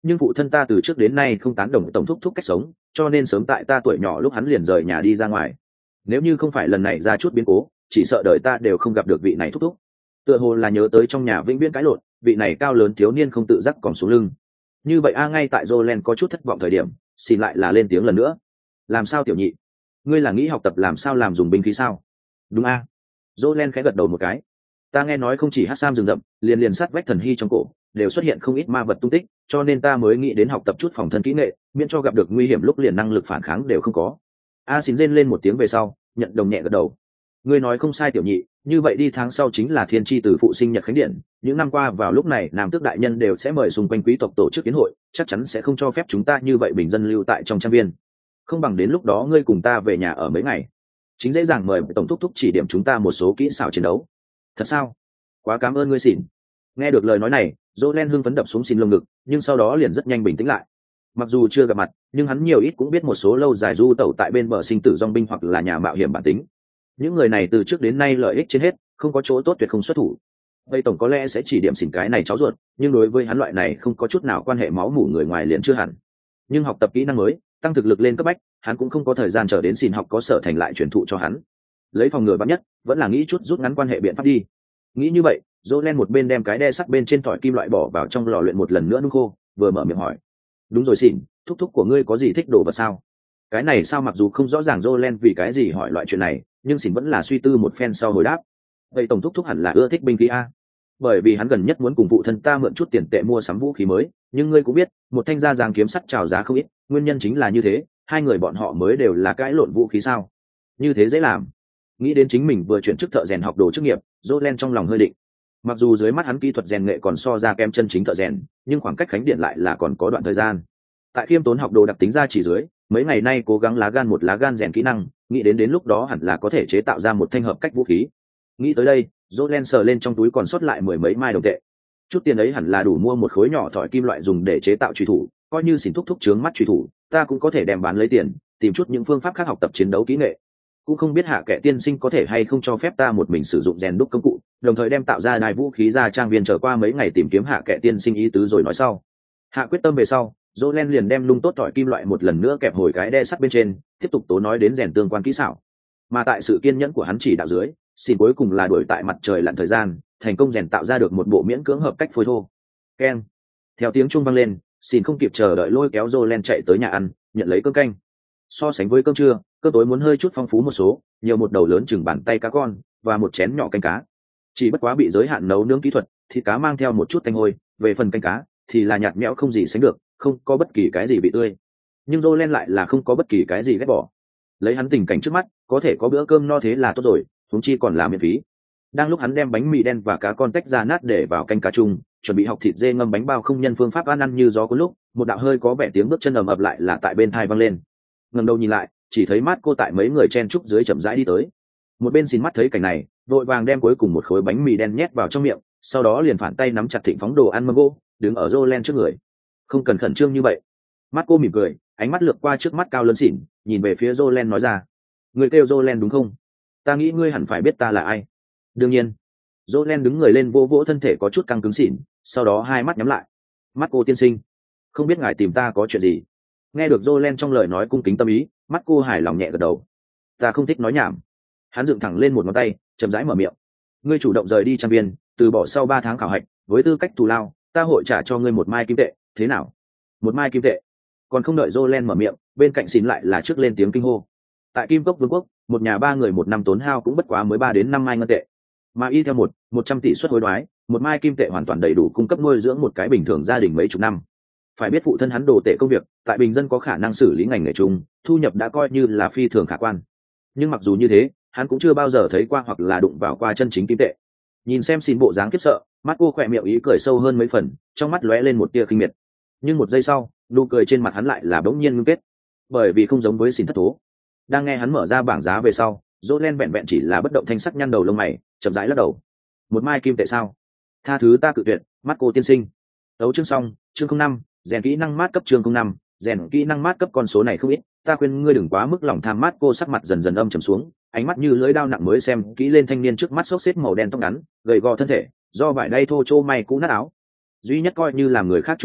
nhưng phụ thân ta từ trước đến nay không tán đồng tổng thúc thúc cách sống, cho nên sớm tại ta tuổi nhỏ lúc hắn liền rời nhà đi ra ngoài. Nếu như không phải lần này ra chút biến cố, chỉ sợ đời ta đều không gặp được vị này thúc thúc. Tựa hồ là nhớ tới trong nhà vĩnh viễn cãi lộn, vị này cao lớn thiếu niên không tự giác còn xuống lưng. Như vậy a ngay tại Jolene có chút thất vọng thời điểm, xin lại là lên tiếng lần nữa. Làm sao tiểu nhị? Ngươi là nghĩ học tập làm sao làm dùng binh khí sao? Đúng a. Jolene khẽ gật đầu một cái. Ta nghe nói không chỉ hát sam rừng rậm, liền liền sát vách thần hy trong cổ đều xuất hiện không ít ma vật tung tích, cho nên ta mới nghĩ đến học tập chút phòng thân kỹ nghệ, miễn cho gặp được nguy hiểm lúc liền năng lực phản kháng đều không có. A xin rên lên một tiếng về sau, nhận đồng nhẹ gật đầu. Ngươi nói không sai tiểu nhị, như vậy đi tháng sau chính là thiên tri từ phụ sinh nhật khánh điện, những năm qua vào lúc này nam tước đại nhân đều sẽ mời xung quanh quý tộc tổ chức kiến hội, chắc chắn sẽ không cho phép chúng ta như vậy bình dân lưu tại trong trang viên. Không bằng đến lúc đó ngươi cùng ta về nhà ở mấy ngày, chính dễ dàng mời tổng thúc thúc chỉ điểm chúng ta một số kỹ xảo chiến đấu. Thật sao? Quá cảm ơn ngươi xỉn. Nghe được lời nói này, Jolene hưng phấn đập xuống xin lông ngực, nhưng sau đó liền rất nhanh bình tĩnh lại. Mặc dù chưa gặp mặt, nhưng hắn nhiều ít cũng biết một số lâu dài du tẩu tại bên bờ sinh tử dòng binh hoặc là nhà mạo hiểm bản tính. Những người này từ trước đến nay lợi ích trên hết, không có chỗ tốt tuyệt không xuất thủ. Vậy tổng có lẽ sẽ chỉ điểm xỉn cái này cháu ruột, nhưng đối với hắn loại này không có chút nào quan hệ máu mủ người ngoài liền chưa hẳn. Nhưng học tập kỹ năng mới, tăng thực lực lên cấp bách, hắn cũng không có thời gian chờ đến xỉn học có sở thành lại truyền thụ cho hắn. Lấy phòng ngừa vắn nhất, vẫn là nghĩ chút rút ngắn quan hệ biện pháp đi. Nghĩ như vậy, Jolene một bên đem cái đe sắt bên trên thỏi kim loại bỏ vào trong lò luyện một lần nữa nung khô, vừa mở miệng hỏi. Đúng rồi xỉn, thúc thúc của ngươi có gì thích đồ vật sao? Cái này sao mặc dù không rõ ràng Jolene vì cái gì hỏi loại chuyện này, nhưng xỉn vẫn là suy tư một phen sau hồi đáp. Vậy tổng thúc thúc hẳn là ưa thích binh khí a, bởi vì hắn gần nhất muốn cùng phụ thân ta mượn chút tiền tệ mua sắm vũ khí mới, nhưng ngươi cũng biết, một thanh gia giáng kiếm sắt trào giá không ít, nguyên nhân chính là như thế, hai người bọn họ mới đều là cãi lộn vũ khí sao? Như thế dễ làm. Nghĩ đến chính mình vừa chuyển chức thợ rèn học đồ chức nghiệp, Jolene trong lòng hơi định. Mặc dù dưới mắt hắn kỹ thuật rèn nghệ còn so ra kém chân chính thợ rèn, nhưng khoảng cách khánh điện lại là còn có đoạn thời gian. Tại khiêm tốn học đồ đặc tính ra chỉ dưới, mấy ngày nay cố gắng lá gan một lá gan rèn kỹ năng, nghĩ đến đến lúc đó hẳn là có thể chế tạo ra một thanh hợp cách vũ khí. Nghĩ tới đây, Jolene sờ lên trong túi còn sót lại mười mấy mai đồng tệ. Chút tiền ấy hẳn là đủ mua một khối nhỏ thỏi kim loại dùng để chế tạo truy thủ, coi như xỉn thúc thúc trướng mắt truy thủ, ta cũng có thể đem bán lấy tiền, tìm chút những phương pháp khác học tập chiến đấu kỹ nghệ. Cũng không biết hạ kệ tiên sinh có thể hay không cho phép ta một mình sử dụng rèn đúc công cụ, đồng thời đem tạo ra đài vũ khí ra trang viên trở qua mấy ngày tìm kiếm hạ kệ tiên sinh ý tứ rồi nói sau. Hạ quyết tâm về sau, Jolene liền đem lung tốt thỏi kim loại một lần nữa kẹp hồi cái đe sắt bên trên, tiếp tục tố nói đến rèn tương quan kỹ xảo. Mà tại sự kiên nhẫn của hắn chỉ đạo dưới, xin cuối cùng là đuổi tại mặt trời lặn thời gian, thành công rèn tạo ra được một bộ miễn cưỡng hợp cách phôi thô. Keng. Theo tiếng chuông vang lên, xin không kịp chờ đợi lôi kéo Jolene chạy tới nhà ăn, nhận lấy cơm canh. So sánh với cơm trưa, cơm tối muốn hơi chút phong phú một số, nhiều một đầu lớn chừng bàn tay cá con và một chén nhỏ canh cá. Chỉ bất quá bị giới hạn nấu nướng kỹ thuật, thịt cá mang theo một chút tanh hôi, về phần canh cá thì là nhạt nhẽo không gì sánh được, không có bất kỳ cái gì bị tươi. Nhưng Jolene lại là không có bất kỳ cái gì ghét bỏ. Lấy hắn tình cảnh trước mắt, có thể có bữa cơm no thế là tốt rồi, huống chi còn là miễn phí. Đang lúc hắn đem bánh mì đen và cá con tách ra nát để vào canh cá chung, chuẩn bị học thịt dê ngâm bánh bao không nhân phương pháp ăn ăn như gió cuốn lúc, một đạo hơi có vẻ tiếng bước chân ầm ập lại là tại bên tai vang lên. Ngẩng đầu nhìn lại, chỉ thấy mát cô tại mấy người chen trúc dưới chậm rãi đi tới. Một bên xin mắt thấy cảnh này, vội vàng đem cuối cùng một khối bánh mì đen nhét vào trong miệng, sau đó liền phản tay nắm chặt thịnh phóng đồ ăn mâm gỗ, đứng ở Jolene trước người. Không cần khẩn trương như vậy. Mắt cô mỉm cười, ánh mắt lướt qua trước mắt cao lớn xỉn, nhìn về phía Jolene nói ra. Người kêu Jolene đúng không? Ta nghĩ ngươi hẳn phải biết ta là ai. Đương nhiên. Jolene đứng người lên vỗ vỗ thân thể có chút căng cứng xỉn, sau đó hai mắt nhắm lại. Mắt cô tiên sinh, không biết ngài tìm ta có chuyện gì? Nghe được Jolene trong lời nói cung kính tâm ý, mắt cô hài lòng nhẹ gật đầu. Ta không thích nói nhảm. Hắn dựng thẳng lên một ngón tay, chậm rãi mở miệng. Ngươi chủ động rời đi trang viên, từ bỏ sau ba tháng khảo hạch, với tư cách thù lao, ta hội trả cho ngươi một mai kim tệ, thế nào? Một mai kim tệ? Còn không đợi Jolene mở miệng, bên cạnh xin lại là trước lên tiếng kinh hô. Tại Kim Cốc Vương quốc, một nhà ba người một năm tốn hao cũng bất quá mới ba đến năm mai ngân tệ. Mà y theo một, một trăm tỷ suất hối đoái, một mai kim tệ hoàn toàn đầy đủ cung cấp nuôi dưỡng một cái bình thường gia đình mấy chục năm. Phải biết phụ thân hắn đồ tệ công việc, tại bình dân có khả năng xử lý ngành nghề chung, thu nhập đã coi như là phi thường khả quan. Nhưng mặc dù như thế, hắn cũng chưa bao giờ thấy qua hoặc là đụng vào qua chân chính kim tệ. Nhìn xem xin bộ dáng khiếp sợ, mắt cô khỏe miệng ý cười sâu hơn mấy phần, trong mắt lóe lên một tia khinh miệt. Nhưng một giây sau, nụ cười trên mặt hắn lại là bỗng nhiên ngưng kết, bởi vì không giống với xin thất thố. Đang nghe hắn mở ra bảng giá về sau, Jolene vẹn vẹn chỉ là bất động thanh sắc nhăn đầu lông mày, chậm rãi lắc đầu. Một mai kim tệ sao? Tha thứ ta cự tuyệt, mắt cô tiên sinh. Đấu chương xong, chương không năm, rèn kỹ năng mát cấp chương không năm, rèn kỹ năng mát cấp con số này không ít, ta khuyên ngươi đừng quá mức lòng tham. Mát cô sắc mặt dần dần âm trầm xuống, ánh mắt như lưỡi dao nặng mới xem kỹ lên thanh niên trước mắt xốc xếp màu đen tóc ngắn, gầy gò thân thể, do vải đay thô trô may cũ nát áo. Duy nhất coi như làm người khác chú ý,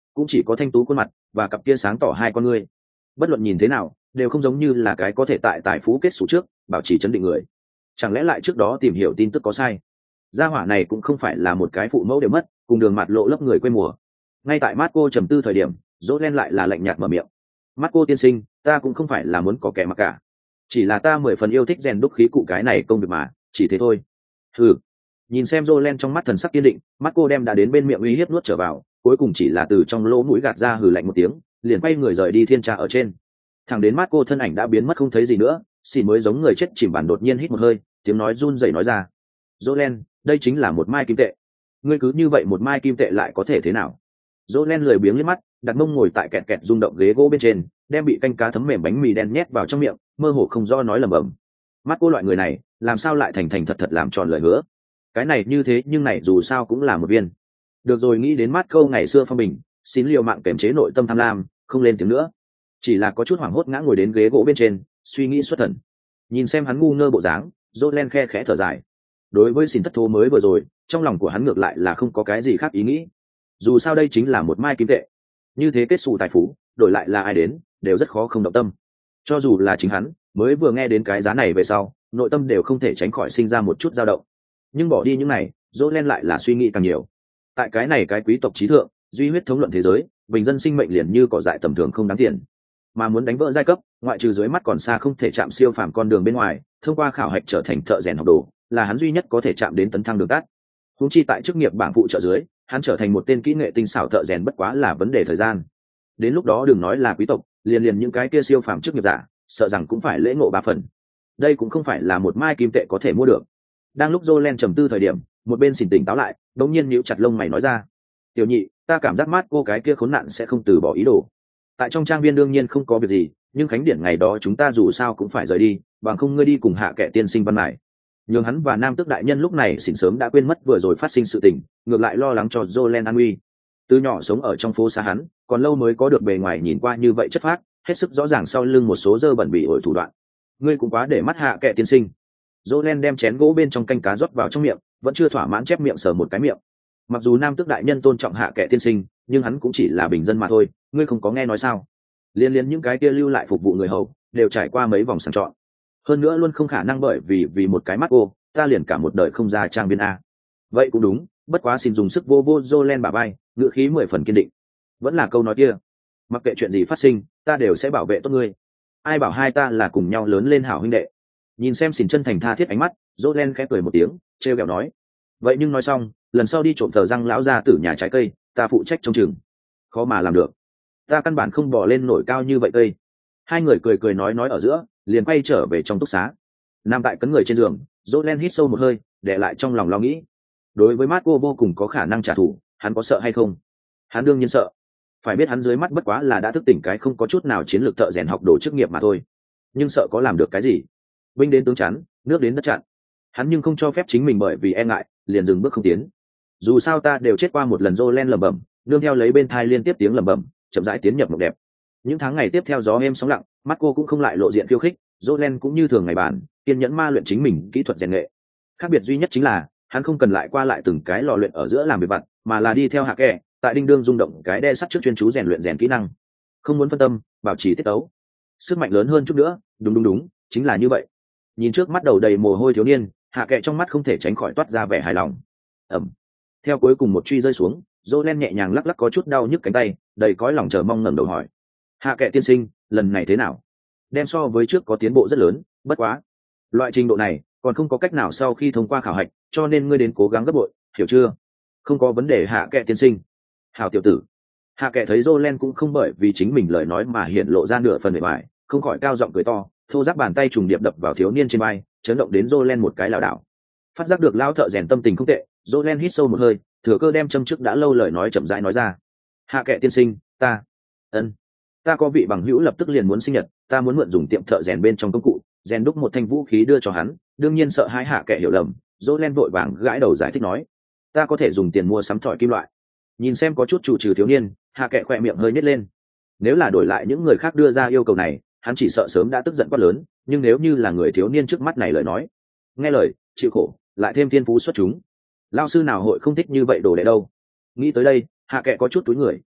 cũng chỉ có thanh tú khuôn mặt và cặp kia sáng tỏ hai con ngươi. Bất luận nhìn thế nào đều không giống như là cái có thể tại tài phú kết xù trước bảo trì chấn định người. Chẳng lẽ lại trước đó tìm hiểu tin tức có sai? Gia hỏa này cũng không phải là một cái phụ mẫu đều mất, cùng đường mặt lộ lấp người quê mùa. Ngay tại Marco trầm tư thời điểm, Dỗ Len lại là lạnh nhạt mở miệng. Marco tiên sinh, ta cũng không phải là muốn có kẻ mặc cả, chỉ là ta mười phần yêu thích rèn đúc khí cụ cái này công việc mà, chỉ thế thôi. Ừ. Nhìn xem Dỗ Len trong mắt thần sắc kiên định, Marco đem đã đến bên miệng uy hiếp nuốt trở vào, cuối cùng chỉ là từ trong lỗ mũi gạt ra hừ lạnh một tiếng, liền quay người rời đi thiên tra ở trên. Thẳng đến Marco thân ảnh đã biến mất không thấy gì nữa, xì mới giống người chết chìm bàn đột nhiên hít một hơi, tiếng nói run rẩy nói ra. Dỗ Len, đây chính là một mai kim tệ. Ngươi cứ như vậy một mai kim tệ lại có thể thế nào? Dỗ Len lười biếng liếc mắt, đặt mông ngồi tại kẹt kẹt rung động ghế gỗ bên trên, đem bị canh cá thấm mềm bánh mì đen nhét vào trong miệng, mơ hồ không do nói lẩm bẩm. Mắt cô loại người này, làm sao lại thành thành thật thật làm tròn lời hứa? Cái này như thế nhưng này dù sao cũng là một viên. Được rồi, nghĩ đến mát câu ngày xưa phong bình, xin liều mạng kềm chế nội tâm tham lam, không lên tiếng nữa. Chỉ là có chút hoảng hốt ngã ngồi đến ghế gỗ bên trên, suy nghĩ xuất thần. Nhìn xem hắn ngu ngơ bộ dáng, Dỗ Len khe khẽ thở dài. Đối với xin thất thố mới vừa rồi, trong lòng của hắn ngược lại là không có cái gì khác ý nghĩ. Dù sao đây chính là một mai kim tệ, như thế kết xù tài phú, đổi lại là ai đến đều rất khó không động tâm. Cho dù là chính hắn mới vừa nghe đến cái giá này về sau, nội tâm đều không thể tránh khỏi sinh ra một chút dao động. Nhưng bỏ đi những này, Dỗ Len lại là suy nghĩ càng nhiều. Tại cái này cái quý tộc trí thượng, duy huyết thống luận thế giới, bình dân sinh mệnh liền như cỏ dại tầm thường không đáng tiền. Mà muốn đánh vỡ giai cấp, ngoại trừ dưới mắt còn xa không thể chạm siêu phàm con đường bên ngoài, thông qua khảo hạch trở thành thợ rèn học đồ, là hắn duy nhất có thể chạm đến tấn thăng đường tắt. Huống chi tại chức nghiệp bảng phụ trợ dưới, hắn trở thành một tên kỹ nghệ tinh xảo thợ rèn bất quá là vấn đề thời gian. Đến lúc đó đừng nói là quý tộc, liền liền những cái kia siêu phàm chức nghiệp giả, sợ rằng cũng phải lễ ngộ ba phần. Đây cũng không phải là một mai kim tệ có thể mua được. Đang lúc Jolen trầm tư thời điểm, một bên xỉn tỉnh táo lại, đống nhiên nhíu chặt lông mày nói ra: "Tiểu nhị, ta cảm giác mát cô cái kia khốn nạn sẽ không từ bỏ ý đồ. Tại trong trang viên đương nhiên không có việc gì, nhưng khánh điển ngày đó chúng ta dù sao cũng phải rời đi, bằng không ngươi đi cùng hạ kẻ tiên sinh văn mải." Nhưng hắn và nam tước đại nhân lúc này xỉn sớm đã quên mất vừa rồi phát sinh sự tình, ngược lại lo lắng cho Jolen an nguy. Từ nhỏ sống ở trong phố xa hắn, còn lâu mới có được bề ngoài nhìn qua như vậy chất phác, hết sức rõ ràng sau lưng một số dơ bẩn bị ổi thủ đoạn. Ngươi cũng quá để mắt hạ kẻ tiên sinh. Jolen đem chén gỗ bên trong canh cá rót vào trong miệng, vẫn chưa thỏa mãn chép miệng sờ một cái miệng. Mặc dù nam tước đại nhân tôn trọng hạ kẻ tiên sinh, nhưng hắn cũng chỉ là bình dân mà thôi, ngươi không có nghe nói sao? Liên liên những cái kia lưu lại phục vụ người hầu, đều trải qua mấy vòng sàng chọn. Hơn nữa luôn không khả năng bởi vì vì một cái mắt cô, ta liền cả một đời không ra trang viên a. Vậy cũng đúng, bất quá xin dùng sức vô vô Jolen bả vai, ngữ khí mười phần kiên định. Vẫn là câu nói kia, mặc kệ chuyện gì phát sinh, ta đều sẽ bảo vệ tốt ngươi. Ai bảo hai ta là cùng nhau lớn lên hảo huynh đệ. Nhìn xem xỉn chân thành tha thiết ánh mắt, Jolen khẽ cười một tiếng, trêu ghẹo nói: vậy nhưng nói xong, lần sau đi trộm thờ răng lão ra từ nhà trái cây, ta phụ trách trông chừng. Khó mà làm được, ta căn bản không bỏ lên nổi cao như vậy cây. Hai người cười cười nói nói ở giữa, liền quay trở về trong túc xá. Nằm tại cấn người trên giường, Jolen hít sâu một hơi, để lại trong lòng lo nghĩ. Đối với Marco vô cùng có khả năng trả thù, hắn có sợ hay không? Hắn đương nhiên sợ. Phải biết hắn dưới mắt bất quá là đã thức tỉnh cái không có chút nào chiến lược thợ rèn học đồ chức nghiệp mà thôi. Nhưng sợ có làm được cái gì? Binh đến tướng chắn, nước đến đất chặn. Hắn nhưng không cho phép chính mình bởi vì e ngại, liền dừng bước không tiến. Dù sao ta đều chết qua một lần, Jolen lẩm bẩm, nương theo lấy bên thai liên tiếp tiếng lẩm bẩm, chậm rãi tiến nhập mộng đẹp. Những tháng ngày tiếp theo gió êm sóng lặng, Marco cũng không lại lộ diện khiêu khích, Jolen cũng như thường ngày bản, kiên nhẫn ma luyện chính mình kỹ thuật rèn nghệ. Khác biệt duy nhất chính là, hắn không cần lại qua lại từng cái lò luyện ở giữa làm việc vặt, mà là đi theo hạ kẻ, tại đinh đương rung động cái đe sắt trước chuyên chú rèn luyện rèn kỹ năng. Không muốn phân tâm, bảo trì tiết tấu. Sức mạnh lớn hơn chút nữa, đúng đúng đúng, chính là như vậy. Nhìn trước mắt đầu đầy mồ hôi thiếu niên, hạ kệ trong mắt không thể tránh khỏi toát ra vẻ hài lòng. Ẩm. Theo cuối cùng một truy rơi xuống, Jolen nhẹ nhàng lắc lắc có chút đau nhức cánh tay, đầy cõi lòng chờ mong ngẩng đầu hỏi: hạ kệ tiên sinh, lần này thế nào? Đem so với trước có tiến bộ rất lớn, bất quá loại trình độ này còn không có cách nào sau khi thông qua khảo hạch, cho nên ngươi đến cố gắng gấp bội, hiểu chưa? Không có vấn đề hạ kệ tiên sinh. Hảo tiểu tử. Hạ kệ thấy Jolen cũng không bởi vì chính mình lời nói mà hiện lộ ra nửa phần bề ngoài, không khỏi cao giọng cười to, thô giáp bàn tay trùng điệp đập vào thiếu niên trên vai, chấn động đến Jolen một cái lảo đảo. Phát giác được lão thợ rèn tâm tình không tệ, Jolen hít sâu một hơi, thừa cơ đem châm trước đã lâu lời nói chậm rãi nói ra. Hạ kệ tiên sinh, ta, ân, ta có vị bằng hữu lập tức liền muốn sinh nhật, ta muốn mượn dùng tiệm thợ rèn bên trong công cụ, rèn đúc một thanh vũ khí đưa cho hắn. Đương nhiên sợ hai hạ kệ hiểu lầm, Jolen vội vàng gãi đầu giải thích nói: ta có thể dùng tiền mua sắm thỏi kim loại. Nhìn xem có chút chủ trừ thiếu niên, hạ kệ khỏe miệng hơi nhếch lên. Nếu là đổi lại những người khác đưa ra yêu cầu này, hắn chỉ sợ sớm đã tức giận quát lớn, nhưng nếu như là người thiếu niên trước mắt này lời nói, nghe lời, chịu khổ, lại thêm thiên phú xuất chúng, lao sư nào hội không thích như vậy đồ đệ đâu. Nghĩ tới đây, hạ kệ có chút túi người,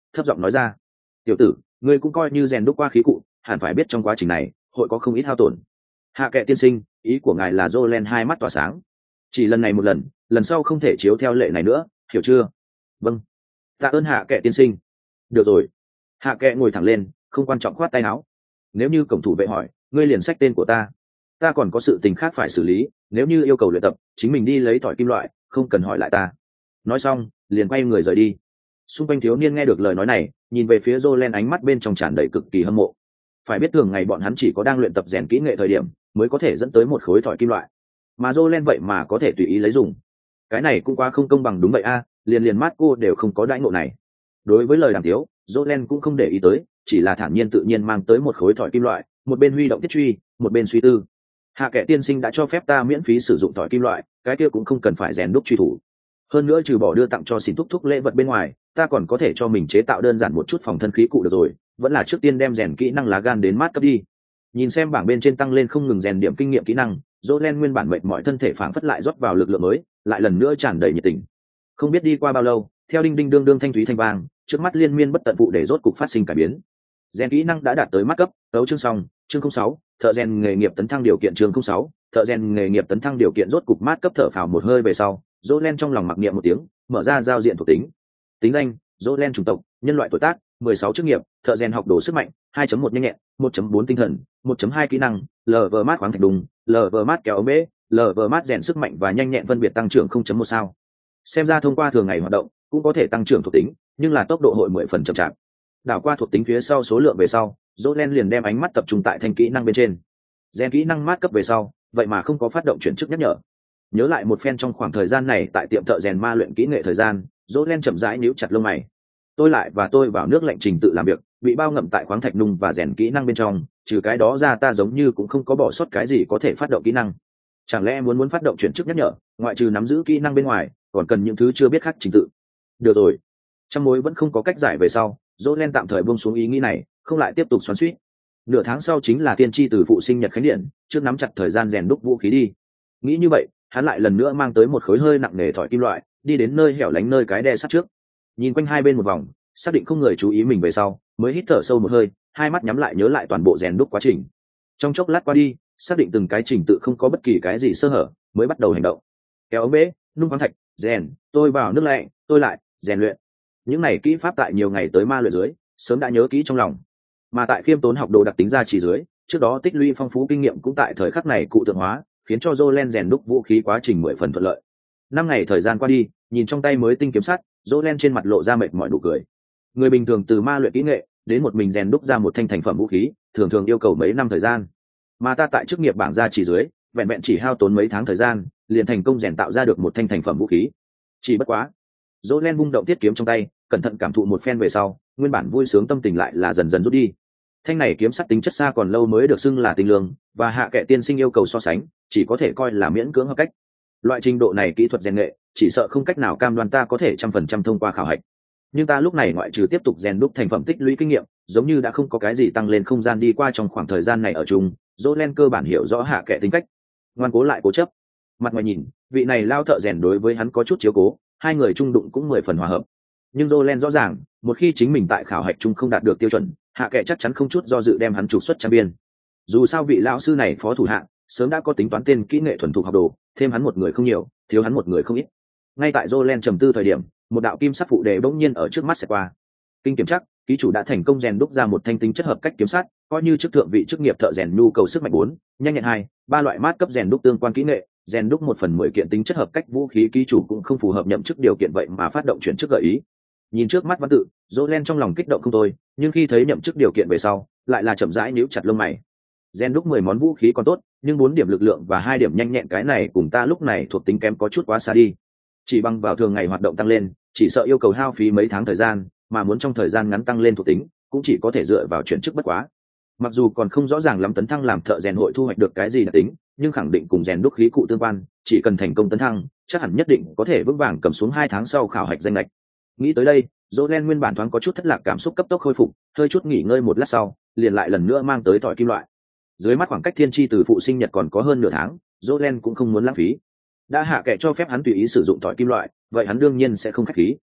thấp giọng nói ra: tiểu tử, ngươi cũng coi như rèn đúc qua khí cụ, hẳn phải biết trong quá trình này hội có không ít hao tổn. Hạ kệ tiên sinh, ý của ngài là Jolen hai mắt tỏa sáng. Chỉ lần này một lần, lần sau không thể chiếu theo lệ này nữa, hiểu chưa? Vâng. Tạ ơn hạ kệ tiên sinh. Được rồi. Hạ kệ ngồi thẳng lên, không quan trọng khoát tay áo. Nếu như cổng thủ vệ hỏi, ngươi liền xách tên của ta. Ta còn có sự tình khác phải xử lý, nếu như yêu cầu luyện tập, chính mình đi lấy thỏi kim loại, không cần hỏi lại ta. Nói xong, liền quay người rời đi. Xung quanh thiếu niên nghe được lời nói này, nhìn về phía Jolen, ánh mắt bên trong tràn đầy cực kỳ hâm mộ. Phải biết thường ngày bọn hắn chỉ có đang luyện tập rèn kỹ nghệ thời điểm mới có thể dẫn tới một khối thỏi kim loại, mà Jolen vậy mà có thể tùy ý lấy dùng. Cái này cũng quá không công bằng. Đúng vậy a, liền liền Marco đều không có đãi ngộ này. Đối với lời đàm tiếu, Jolen cũng không để ý tới, chỉ là thản nhiên tự nhiên mang tới một khối thỏi kim loại, một bên huy động tiết truy, một bên suy tư. Hạ kệ tiên sinh đã cho phép ta miễn phí sử dụng thỏi kim loại, cái kia cũng không cần phải rèn đúc truy thủ. Hơn nữa trừ bỏ đưa tặng cho xỉn thúc thúc lễ vật bên ngoài, ta còn có thể cho mình chế tạo đơn giản một chút phòng thân khí cụ được rồi. Vẫn là trước tiên đem rèn kỹ năng lá gan đến mát cấp đi. Nhìn xem bảng bên trên tăng lên không ngừng rèn điểm kinh nghiệm kỹ năng, Jolen nguyên bản mệt mỏi thân thể phảng phất lại rót vào lực lượng mới, lại lần nữa tràn đầy nhiệt tình. Không biết đi qua bao lâu, theo đinh đinh đương đương thanh thúy thanh vang, trước mắt liên miên bất tận vụ để rốt cục phát sinh cải biến. Rèn kỹ năng đã đạt tới mắt cấp, tấu chương xong, chương không sáu, thợ rèn nghề nghiệp tấn thăng điều kiện chương không sáu, thợ rèn nghề nghiệp tấn thăng điều kiện rốt cục mát cấp. Thở phào một hơi về sau, Jolen trong lòng mặc niệm một tiếng, mở ra giao diện thuộc tính. Tính danh: Jolen, chủng tộc nhân loại, tuổi tác mười sáu, chức nghiệp thợ rèn, học đồ sức mạnh hai chấm một nhanh nhẹn, một chấm bốn tinh thần, một chấm hai kỹ năng lv mát khoáng thạch đùng, lv mát kéo ống bể, lv mát rèn sức mạnh và nhanh nhẹn phân biệt tăng trưởng không chấm một sao. Xem ra thông qua thường ngày hoạt động cũng có thể tăng trưởng thuộc tính, nhưng là tốc độ hội mười phần chậm chạp. Đảo qua thuộc tính phía sau số lượng về sau, Jolen liền đem ánh mắt tập trung tại thanh kỹ năng bên trên. Rèn kỹ năng mát cấp về sau, vậy mà không có phát động chuyển chức nhắc nhở. Nhớ lại một phen trong khoảng thời gian này tại tiệm thợ rèn ma luyện kỹ nghệ thời gian, Jolen chậm rãi níu chặt lông mày. Tôi lại và tôi vào nước lạnh trình tự làm việc, bị bao ngậm tại khoáng thạch nung và rèn kỹ năng bên trong, trừ cái đó ra ta giống như cũng không có bỏ sót cái gì có thể phát động kỹ năng. Chẳng lẽ muốn muốn phát động chuyển chức nhắc nhở, ngoại trừ nắm giữ kỹ năng bên ngoài, còn cần những thứ chưa biết khác trình tự. Được rồi, trăm mối vẫn không có cách giải về sau, Jolen tạm thời buông xuống ý nghĩ này, không lại tiếp tục xoắn xuýt. Nửa tháng sau chính là tiên tri từ phụ sinh nhật khánh điện, trước nắm chặt thời gian rèn đúc vũ khí đi. Nghĩ như vậy, hắn lại lần nữa mang tới một khối hơi nặng nề thỏi kim loại, đi đến nơi hẻo lánh nơi cái đe sắt trước. Nhìn quanh hai bên một vòng, xác định không người chú ý mình về sau, mới hít thở sâu một hơi, hai mắt nhắm lại nhớ lại toàn bộ rèn đúc quá trình. Trong chốc lát qua đi, xác định từng cái trình tự không có bất kỳ cái gì sơ hở, mới bắt đầu hành động. Kéo ống bể, nung khoáng thạch, rèn, tôi vào nước lạnh, tôi lại rèn luyện. Những này kỹ pháp tại nhiều ngày tới ma luyện dưới, sớm đã nhớ kỹ trong lòng. Mà tại khiêm tốn học đồ đặc tính ra chỉ dưới, trước đó tích lũy phong phú kinh nghiệm cũng tại thời khắc này cụ tượng hóa, khiến cho Jolen rèn đúc vũ khí quá trình mười phần thuận lợi. Năm ngày thời gian qua đi, nhìn trong tay mới tinh kiếm sắt, Jolen trên mặt lộ ra mệt mỏi nụ cười. Người bình thường từ ma luyện kỹ nghệ đến một mình rèn đúc ra một thanh thành phẩm vũ khí, thường thường yêu cầu mấy năm thời gian. Mà ta tại chức nghiệp bảng gia chỉ dưới, vẹn vẹn chỉ hao tốn mấy tháng thời gian, liền thành công rèn tạo ra được một thanh thành phẩm vũ khí. Chỉ bất quá, Jolen vung động tiết kiếm trong tay, cẩn thận cảm thụ một phen về sau, nguyên bản vui sướng tâm tình lại là dần dần rút đi. Thanh này kiếm sắt tính chất xa còn lâu mới được xưng là tinh lương, và hạ kệ tiên sinh yêu cầu so sánh, chỉ có thể coi là miễn cưỡng hợp cách. Loại trình độ này kỹ thuật rèn nghệ, chỉ sợ không cách nào cam đoan ta có thể trăm phần trăm thông qua khảo hạch. Nhưng ta lúc này ngoại trừ tiếp tục rèn đúc thành phẩm tích lũy kinh nghiệm, giống như đã không có cái gì tăng lên không gian đi qua trong khoảng thời gian này ở chung. Jolen cơ bản hiểu rõ hạ kệ tính cách, ngoan cố lại cố chấp. Mặt ngoài nhìn, vị này lao thợ rèn đối với hắn có chút chiếu cố, hai người chung đụng cũng mười phần hòa hợp. Nhưng Jolen rõ ràng, một khi chính mình tại khảo hạch chung không đạt được tiêu chuẩn, hạ kệ chắc chắn không chút do dự đem hắn trục xuất trang biên. Dù sao vị lão sư này phó thủ hạ sớm đã có tính toán tên kỹ nghệ thuần thục học đồ, thêm hắn một người không nhiều, thiếu hắn một người không ít. Ngay tại Jolen trầm tư thời điểm, một đạo kim sắc phụ đề bỗng nhiên ở trước mắt sẽ qua. Kinh kiểm chắc, ký chủ đã thành công rèn đúc ra một thanh tính chất hợp cách kiếm sắt, coi như chức thượng vị chức nghiệp thợ rèn nhu cầu sức mạnh bốn, nhanh nhẹn hai, ba loại mát cấp rèn đúc tương quan kỹ nghệ, rèn đúc một phần mười kiện tính chất hợp cách vũ khí, ký chủ cũng không phù hợp nhậm chức điều kiện, vậy mà phát động chuyển chức gợi ý. Nhìn trước mắt văn tự, Jolen trong lòng kích động không thôi, nhưng khi thấy nhậm chức điều kiện về sau, lại là chậm rãi nhíu chặt lông mày. Rèn đúc mười món vũ khí còn tốt, nhưng bốn điểm lực lượng và hai điểm nhanh nhẹn, cái này cùng ta lúc này thuộc tính kém có chút quá xa đi. Chỉ bằng vào thường ngày hoạt động tăng lên, chỉ sợ yêu cầu hao phí mấy tháng thời gian, mà muốn trong thời gian ngắn tăng lên thuộc tính, cũng chỉ có thể dựa vào chuyển chức bất quá. Mặc dù còn không rõ ràng lắm tấn thăng làm thợ rèn hội thu hoạch được cái gì đặc tính, nhưng khẳng định cùng rèn đúc khí cụ tương quan, chỉ cần thành công tấn thăng, chắc hẳn nhất định có thể vững vàng cầm xuống hai tháng sau khảo hạch danh lệch. Nghĩ tới đây, Jolen nguyên bản thoáng có chút thất lạc cảm xúc cấp tốc khôi phục, hơi chút nghỉ ngơi một lát sau, liền lại lần nữa mang tới thỏi kim loại. Dưới mắt khoảng cách thiên tri từ phụ sinh nhật còn có hơn nửa tháng, Jolen cũng không muốn lãng phí. Đã hạ kệ cho phép hắn tùy ý sử dụng thỏi kim loại, vậy hắn đương nhiên sẽ không khách khí.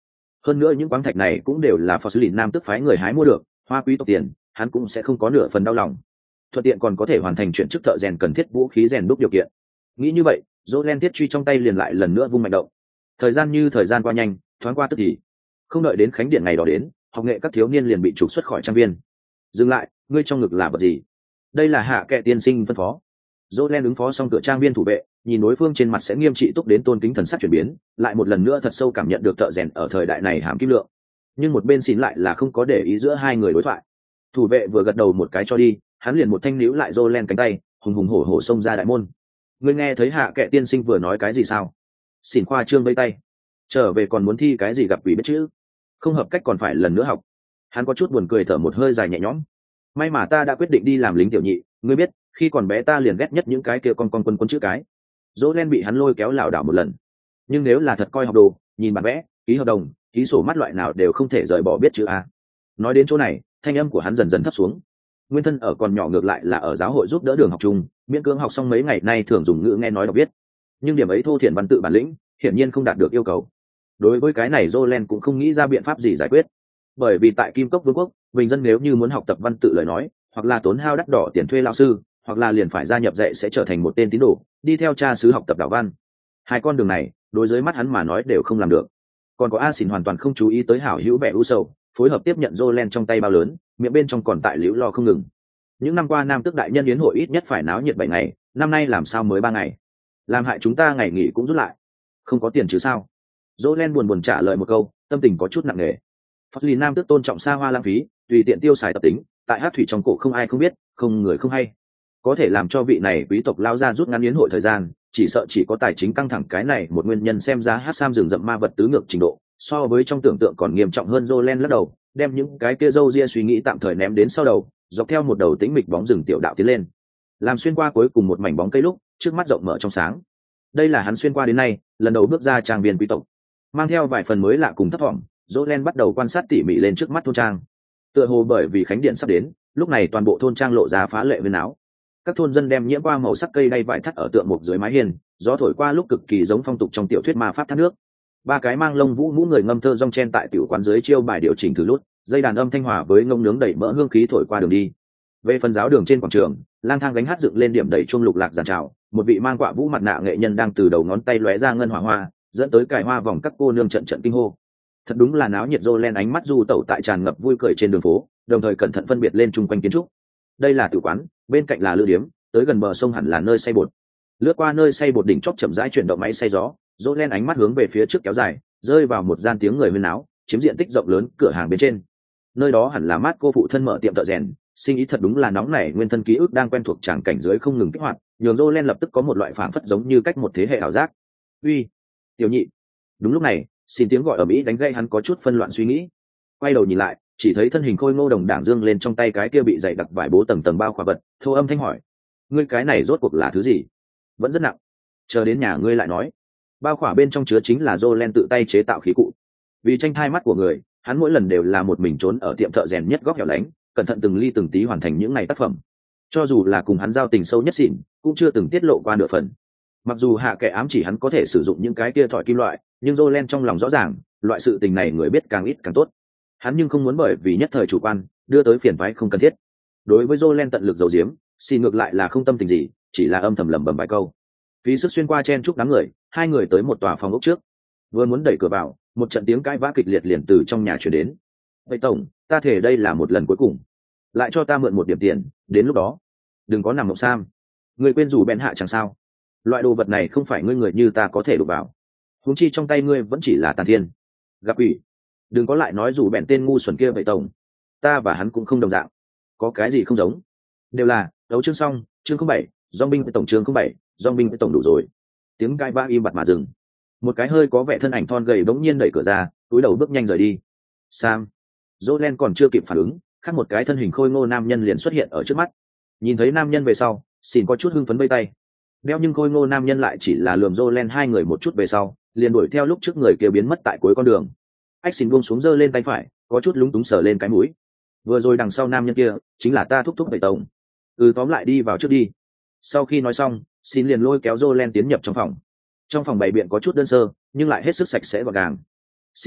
Hơn nữa những khoáng thạch này cũng đều là phò sứ lìn nam tức phái người hái mua được, hoa quý tộc tiền, hắn cũng sẽ không có nửa phần đau lòng. Thuận tiện còn có thể hoàn thành chuyện chức thợ rèn cần thiết vũ khí rèn đúc điều kiện. Nghĩ như vậy, Jolen thiết truy trong tay liền lại lần nữa vung mạnh động. Thời gian như thời gian qua nhanh, thoáng qua tức thì. Không đợi đến khánh điện ngày đó đến, học nghệ các thiếu niên liền bị trục xuất khỏi trang viên. Dừng lại, ngươi trong ngực là vật gì? Đây là hạ kệ tiên sinh phân phó. Jolen ứng phó xong cửa trang viên thủ vệ, nhìn đối phương trên mặt sẽ nghiêm trị túc đến tôn kính thần sắc chuyển biến, lại một lần nữa thật sâu cảm nhận được thợ rèn ở thời đại này hàm kim lượng. Nhưng một bên xin lại là không có để ý giữa hai người đối thoại. Thủ vệ vừa gật đầu một cái cho đi, hắn liền một thanh níu lại Jolen cánh tay, hùng hùng hổ hổ xông ra đại môn. Ngươi nghe thấy hạ kệ tiên sinh vừa nói cái gì sao? Xin khoa trương vây tay. Trở về còn muốn thi cái gì gặp quỷ biết chữ? Không hợp cách còn phải lần nữa học. Hắn có chút buồn cười thở một hơi dài nhẹ nhõm. May mà ta đã quyết định đi làm lính tiểu nhị, ngươi biết, khi còn bé ta liền ghét nhất những cái kia con con quân quân chữ cái. Jolen bị hắn lôi kéo lảo đảo một lần. Nhưng nếu là thật coi học đồ, nhìn bản vẽ, ký hợp đồng, ký sổ mắt loại nào đều không thể rời bỏ biết chữ a. Nói đến chỗ này, thanh âm của hắn dần dần thấp xuống. Nguyên thân ở còn nhỏ ngược lại là ở giáo hội giúp đỡ đường học chung, miễn cưỡng học xong mấy ngày nay thường dùng ngữ nghe nói đọc viết. Nhưng điểm ấy thô thiển văn tự bản lĩnh, hiển nhiên không đạt được yêu cầu. Đối với cái này Jolen cũng không nghĩ ra biện pháp gì giải quyết. Bởi vì tại Kim Cốc Vương quốc, bình dân nếu như muốn học tập văn tự lời nói, hoặc là tốn hao đắt đỏ tiền thuê lão sư, hoặc là liền phải gia nhập dạy sẽ trở thành một tên tín đồ, đi theo cha xứ học tập đạo văn. Hai con đường này, đối với mắt hắn mà nói đều không làm được. Còn có A Xỉn hoàn toàn không chú ý tới hảo hữu vẻ u sầu, phối hợp tiếp nhận Jolen trong tay bao lớn, miệng bên trong còn tại liễu lo không ngừng. Những năm qua nam tước đại nhân yến hội ít nhất phải náo nhiệt bảy ngày, năm nay làm sao mới ba ngày? Làm hại chúng ta ngày nghỉ cũng rút lại. Không có tiền chứ sao? Jolen buồn buồn trả lời một câu, tâm tình có chút nặng nề. Phật lì nam tước tôn trọng xa hoa lãng phí, tùy tiện tiêu xài tập tính, tại hát thủy trong cổ không ai không biết, không người không hay. Có thể làm cho vị này quý tộc lao ra rút ngắn yến hội thời gian, chỉ sợ chỉ có tài chính căng thẳng cái này một nguyên nhân xem ra hát sam rừng rậm ma vật tứ ngược trình độ, so với trong tưởng tượng còn nghiêm trọng hơn. Jolen lắc đầu, đem những cái kia râu ria suy nghĩ tạm thời ném đến sau đầu, dọc theo một đầu tĩnh mịch bóng rừng tiểu đạo tiến lên, làm xuyên qua cuối cùng một mảnh bóng cây lúc trước mắt rộng mở trong sáng. Đây là hắn xuyên qua đến nay lần đầu bước ra trang viên quý tộc, mang theo vài phần mới lạ cùng thấp thỏm. Jolen bắt đầu quan sát tỉ mỉ lên trước mắt thôn trang. Tựa hồ bởi vì khánh điện sắp đến, lúc này toàn bộ thôn trang lộ ra phá lệ viên áo. Các thôn dân đem nhiễm qua màu sắc cây đay vải thắt ở tượng mục dưới mái hiên, gió thổi qua lúc cực kỳ giống phong tục trong tiểu thuyết ma pháp thác nước. Ba cái mang lông vũ mũ người ngâm thơ rong chen tại tiểu quán dưới chiêu bài điều chỉnh thử lút, dây đàn âm thanh hòa với ngông nướng đẩy mỡ hương khí thổi qua đường đi. Về phần giáo đường trên quảng trường, lang thang gánh hát dựng lên điểm đẩy chuông lục lạc giàn trào, một vị mang quạ vũ mặt nạ nghệ nhân đang từ đầu ngón tay lóe ra ngân hỏa hoa, dẫn tới cài hoa vòng các cô nương trận trận kinh hô. Thật đúng là náo nhiệt. Jolen ánh mắt du tẩu tại tràn ngập vui cười trên đường phố, đồng thời cẩn thận phân biệt lên chung quanh kiến trúc. Đây là tử quán, bên cạnh là lữ điếm, tới gần bờ sông hẳn là nơi xay bột. Lướt qua nơi xay bột đỉnh chóp chậm rãi chuyển động máy xay gió, Jolen ánh mắt hướng về phía trước kéo dài, rơi vào một gian tiếng người huyên náo, chiếm diện tích rộng lớn cửa hàng bên trên. Nơi đó hẳn là mát cô phụ thân mở tiệm thợ rèn, sinh ý thật đúng là nóng nảy. Nguyên thân ký ức đang quen thuộc tràng cảnh dưới không ngừng kích hoạt, nhường Jolen lập tức có một loại phảng phất giống như cách một thế hệ ảo giác. Uy, tiểu nhị. Đúng lúc này, xin tiếng gọi ở mỹ đánh gây hắn có chút phân loạn suy nghĩ. Quay đầu nhìn lại, chỉ thấy thân hình khôi ngô đồng đảng dương lên trong tay cái kia bị dày đặc vải bố tầng tầng bao khỏa vật, thô âm thanh hỏi: ngươi cái này rốt cuộc là thứ gì? Vẫn rất nặng. Chờ đến nhà ngươi lại nói. Bao khỏa bên trong chứa chính là Jolen tự tay chế tạo khí cụ. Vì tranh thai mắt của người, hắn mỗi lần đều là một mình trốn ở tiệm thợ rèn nhất góc hẻo lánh, cẩn thận từng ly từng tí hoàn thành những ngày tác phẩm. Cho dù là cùng hắn giao tình sâu nhất xịn, cũng chưa từng tiết lộ qua nửa phần. Mặc dù hạ kệ ám chỉ hắn có thể sử dụng những cái kia thỏi kim loại, nhưng Jolen trong lòng rõ ràng, loại sự tình này người biết càng ít càng tốt. Hắn nhưng không muốn bởi vì nhất thời chủ quan đưa tới phiền toái không cần thiết. Đối với Jolen tận lực giấu giếm, xin ngược lại là không tâm tình gì, chỉ là âm thầm lẩm bẩm vài câu. Phí sức xuyên qua chen chúc đám người, hai người tới một tòa phòng ốc trước. Vừa muốn đẩy cửa vào, một trận tiếng cãi vã kịch liệt liền từ trong nhà truyền đến. "Vậy tổng, ta thể đây là một lần cuối cùng, lại cho ta mượn một điểm tiền, đến lúc đó đừng có nằm mộng sam. Người quên rủ bèn hạ chẳng sao? Loại đồ vật này không phải ngươi người như ta có thể đụng vào. Huống chi trong tay ngươi vẫn chỉ là tàn thiên. Gặp ủy, đừng có lại nói rủ bèn tên ngu xuẩn kia vậy tổng. Ta và hắn cũng không đồng dạng. Có cái gì không giống? Đều là đấu chương xong, chương không bảy, dòng binh với tổng chương không bảy, dòng binh với tổng đủ rồi." Tiếng cãi vã im bặt mà dừng. Một cái hơi có vẻ thân ảnh thon gầy bỗng nhiên đẩy cửa ra, túi đầu bước nhanh rời đi. Sam. Jolen còn chưa kịp phản ứng, khác một cái thân hình khôi ngô nam nhân liền xuất hiện ở trước mắt. Nhìn thấy nam nhân về sau, xin có chút hưng phấn vây tay. Đeo nhưng khôi ngô nam nhân lại chỉ là lườm Jolen hai người một chút về sau, liền đuổi theo lúc trước người kia biến mất tại cuối con đường. Ách xin buông xuống giơ lên tay phải, có chút lúng túng sờ lên cái mũi. Vừa rồi đằng sau nam nhân kia, chính là ta thúc thúc bảy tổng. Ừ, tóm lại đi vào trước đi. Sau khi nói xong, xin liền lôi kéo Jolen tiến nhập trong phòng. Trong phòng bày biện có chút đơn sơ, nhưng lại hết sức sạch sẽ gọn gàng. Xin,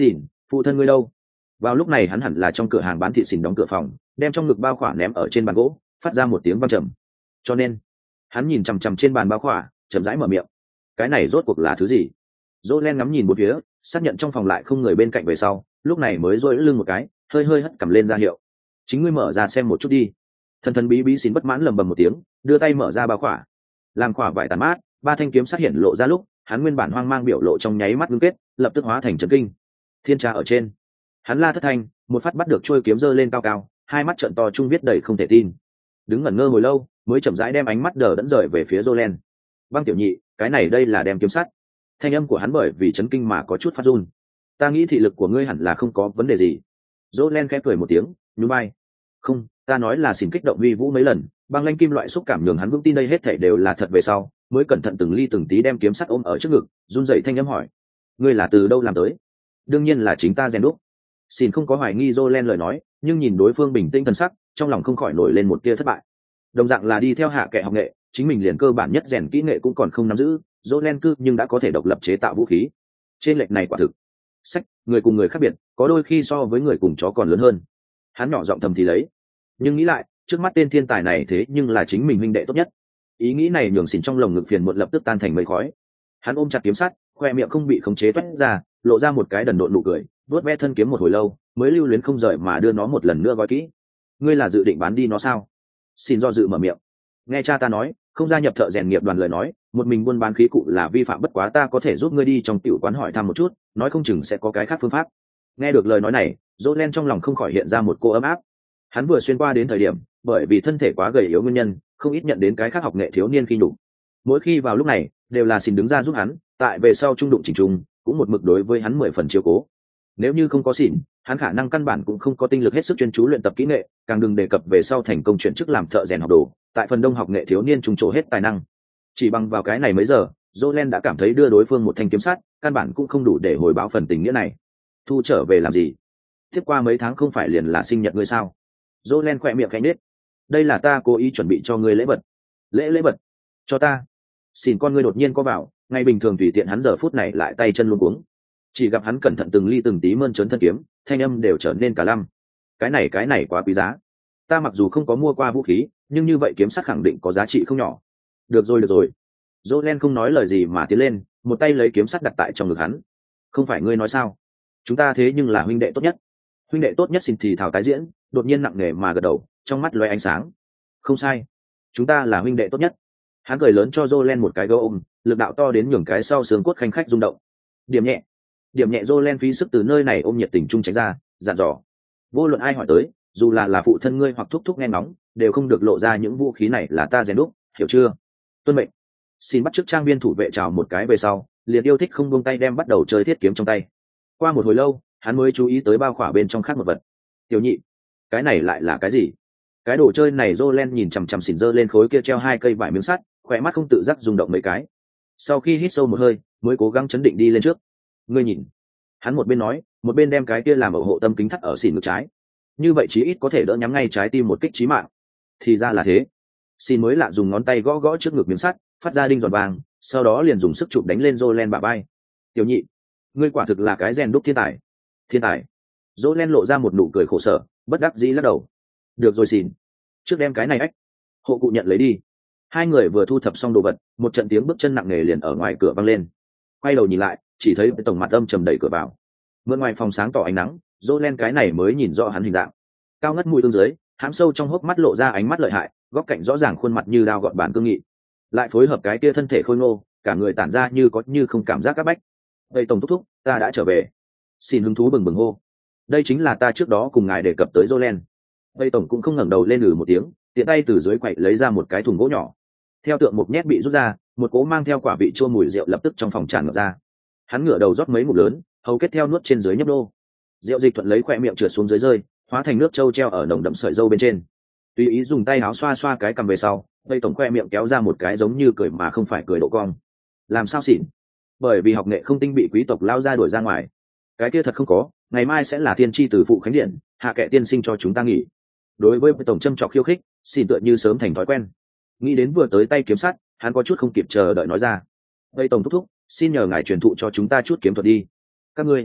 Phụ thân ngươi đâu? Vào lúc này hắn hẳn là trong cửa hàng bán thịt xỉn đóng cửa phòng, đem trong ngực bao khỏa ném ở trên bàn gỗ, phát ra một tiếng vang trầm. Cho nên hắn nhìn chằm chằm trên bàn bao khỏa, chậm rãi mở miệng. Cái này rốt cuộc là thứ gì? Jolen ngắm nhìn bốn phía, xác nhận trong phòng lại không người bên cạnh về sau, lúc này mới duỗi lưng một cái, hơi hơi hất cằm lên ra hiệu. Chính ngươi mở ra xem một chút đi. Thần thần bí bí xỉn bất mãn lầm bầm một tiếng, đưa tay mở ra bao khỏa. Làm khỏa vải tàn mát, ba thanh kiếm sắc hiện lộ ra lúc, hắn nguyên bản hoang mang biểu lộ trong nháy mắt ngưng kết, lập tức hóa thành chấn kinh. Thiên tra ở trên. Hắn la thất thanh, một phát bắt được chuôi kiếm giơ lên cao cao, hai mắt trợn to trung viết đầy không thể tin. Đứng ngẩn ngơ hồi lâu, mới chậm rãi đem ánh mắt đờ đẫn rời về phía Jolen. Băng tiểu nhị, cái này đây là đem kiếm sắt. Thanh âm của hắn bởi vì chấn kinh mà có chút phát run. Ta nghĩ thị lực của ngươi hẳn là không có vấn đề gì. Jolen khẽ cười một tiếng, nhún vai. Không, ta nói là xỉn kích động uy vũ mấy lần, băng lanh kim loại xúc cảm nhường hắn vững tin đây hết thảy đều là thật về sau, mới cẩn thận từng ly từng tí đem kiếm sắt ôm ở trước ngực, run rẩy thanh âm hỏi: ngươi là từ đâu làm tới? Đương nhiên là chính ta rèn đúc. Xỉn không có hoài nghi Jolen lời nói, nhưng nhìn đối phương bình tĩnh thần sắc, trong lòng không khỏi nổi lên một tia thất bại. Đồng dạng là đi theo hạ kệ học nghệ, chính mình liền cơ bản nhất rèn kỹ nghệ cũng còn không nắm giữ, Jolen cư nhưng đã có thể độc lập chế tạo vũ khí. Trên lệch này quả thực. Sách, người cùng người khác biệt, có đôi khi so với người cùng chó còn lớn hơn. Hắn nhỏ giọng thầm thì lấy, nhưng nghĩ lại, trước mắt tên thiên tài này thế nhưng là chính mình huynh đệ tốt nhất. Ý nghĩ này nhường xỉn trong lồng ngực phiền muộn lập tức tan thành mây khói. Hắn ôm chặt kiếm sắt, khoe miệng không bị khống chế toét ra, lộ ra một cái đần độn nụ cười, vớt ve thân kiếm một hồi lâu, mới lưu luyến không rời mà đưa nó một lần nữa gói kỹ. Ngươi là dự định bán đi nó sao? Xin do dự mở miệng. Nghe cha ta nói, không gia nhập thợ rèn nghiệp đoàn lời nói, một mình buôn bán khí cụ là vi phạm, bất quá ta có thể giúp ngươi đi trong tiểu quán hỏi thăm một chút, nói không chừng sẽ có cái khác phương pháp. Nghe được lời nói này, Jolen trong lòng không khỏi hiện ra một cô ấm áp. Hắn vừa xuyên qua đến thời điểm, bởi vì thân thể quá gầy yếu nguyên nhân, không ít nhận đến cái khác học nghệ thiếu niên khi đủ. Mỗi khi vào lúc này, đều là xin đứng ra giúp hắn, tại về sau trung đụng chỉnh trùng, cũng một mực đối với hắn mười phần chiếu cố. Nếu như không có xỉn, hắn khả năng căn bản cũng không có tinh lực hết sức chuyên chú luyện tập kỹ nghệ, càng đừng đề cập về sau thành công chuyển chức làm thợ rèn học đồ, tại phần đông học nghệ thiếu niên trùng trổ hết tài năng. Chỉ bằng vào cái này mấy giờ, Jolen đã cảm thấy đưa đối phương một thanh kiếm sắt, căn bản cũng không đủ để hồi báo phần tình nghĩa này. Thu trở về làm gì? Tiếp qua mấy tháng không phải liền là sinh nhật ngươi sao? Jolen khỏe miệng khẽ nết. Đây là ta cố ý chuẩn bị cho ngươi lễ vật. Lễ lễ vật? Cho ta? Xin con ngươi đột nhiên có vào, ngày bình thường tùy tiện hắn giờ phút này lại tay chân luống cuống. Chỉ gặp hắn cẩn thận từng ly từng tí mơn trớn thân kiếm, thanh âm đều trở nên cả lăm. Cái này cái này quá quý giá. Ta mặc dù không có mua qua vũ khí, nhưng như vậy kiếm sắt khẳng định có giá trị không nhỏ. Được rồi được rồi. Jolen không nói lời gì mà tiến lên, một tay lấy kiếm sắt đặt tại trong ngực hắn. Không phải ngươi nói sao? Chúng ta thế nhưng là huynh đệ tốt nhất. Huynh đệ tốt nhất xin thì thảo tái diễn, đột nhiên nặng nề mà gật đầu, trong mắt lóe ánh sáng. Không sai, chúng ta là huynh đệ tốt nhất. Hắn cười lớn cho Jolen một cái gấu ôm, lực đạo to đến nhường cái sau xương cốt khanh khách rung động. Điểm nhẹ, điểm nhẹ Jolen phí sức từ nơi này ôm nhiệt tình trung tránh ra, dặn dò. Vô luận ai hỏi tới, dù là là phụ thân ngươi hoặc thúc thúc nghe nóng, đều không được lộ ra những vũ khí này là ta rèn đúc, hiểu chưa? Tuân mệnh. Xin bắt chước trang viên thủ vệ chào một cái về sau, liền yêu thích không buông tay đem bắt đầu chơi thiết kiếm trong tay. Qua một hồi lâu, hắn mới chú ý tới bao khỏa bên trong khác một vật. Tiểu nhị, cái này lại là cái gì? Cái đồ chơi này Jolen nhìn chằm chằm xỉn dơ lên khối kia treo hai cây vải miếng sắt, khỏe mắt không tự giác rung động mấy cái. Sau khi hít sâu một hơi, mới cố gắng chấn định đi lên trước. Ngươi nhìn. Hắn một bên nói, một bên đem cái kia làm ẩu hộ tâm kính thắt ở xỉn ngực trái. Như vậy chí ít có thể đỡ nhắm ngay trái tim một kích chí mạng. Thì ra là thế. Xin mới lạ dùng ngón tay gõ gõ trước ngực miếng sắt, phát ra đinh giòn vàng, sau đó liền dùng sức chụp đánh lên Jolen bả vai. Tiểu nhị, ngươi quả thực là cái rèn đúc thiên tài. Thiên tài. Jolen lộ ra một nụ cười khổ sở, bất đắc dĩ lắc đầu. Được rồi xỉn, trước đem cái này ách. Hộ cụ nhận lấy đi. Hai người vừa thu thập xong đồ vật, một trận tiếng bước chân nặng nề liền ở ngoài cửa vang lên. Quay đầu nhìn lại, chỉ thấy tổng mặt âm trầm đẩy cửa vào. Mượn ngoài phòng sáng tỏ ánh nắng, Jolen cái này mới nhìn rõ hắn hình dạng. Cao ngất mũi tương dưới, hãm sâu trong hốc mắt lộ ra ánh mắt lợi hại, góc cạnh rõ ràng khuôn mặt như đao gọt bản cương nghị, lại phối hợp cái kia thân thể khôi ngô, cả người tản ra như có như không cảm giác các bách. Đây tổng thúc thúc, ta đã trở về. Xin hứng thú bừng bừng hô. Đây chính là ta trước đó cùng ngài đề cập tới Jolen. Đây tổng cũng không ngẩng đầu lên, ừ một tiếng, tiện tay từ dưới quậy lấy ra một cái thùng gỗ nhỏ. Theo tượng một nhét bị rút ra, một cỗ mang theo quả vị chua mùi rượu lập tức trong phòng tràn ngập ra. Hắn ngửa đầu rót mấy ngụm lớn, hầu kết theo nuốt trên dưới nhấp đô. Rượu dịch thuận lấy khỏe miệng trượt xuống dưới rơi, hóa thành nước trâu treo ở nồng đậm sợi dâu bên trên. Tùy ý dùng tay áo xoa xoa cái cằm về sau, đây tổng khoe miệng kéo ra một cái giống như cười mà không phải cười độ cong. Làm sao xỉn? Bởi vì học nghệ không tinh bị quý tộc lao ra đuổi ra ngoài. Cái kia thật không có, ngày mai sẽ là tiên tri từ phụ khánh điện, hạ kệ tiên sinh cho chúng ta nghỉ. Đối với tổng châm trọc khiêu khích, xỉn tựa như sớm thành thói quen. Nghĩ đến vừa tới tay kiếm sắt, hắn có chút không kịp chờ đợi nói ra. Đây tổng thúc thúc, xin nhờ ngài truyền thụ cho chúng ta chút kiếm thuật đi. Các ngươi,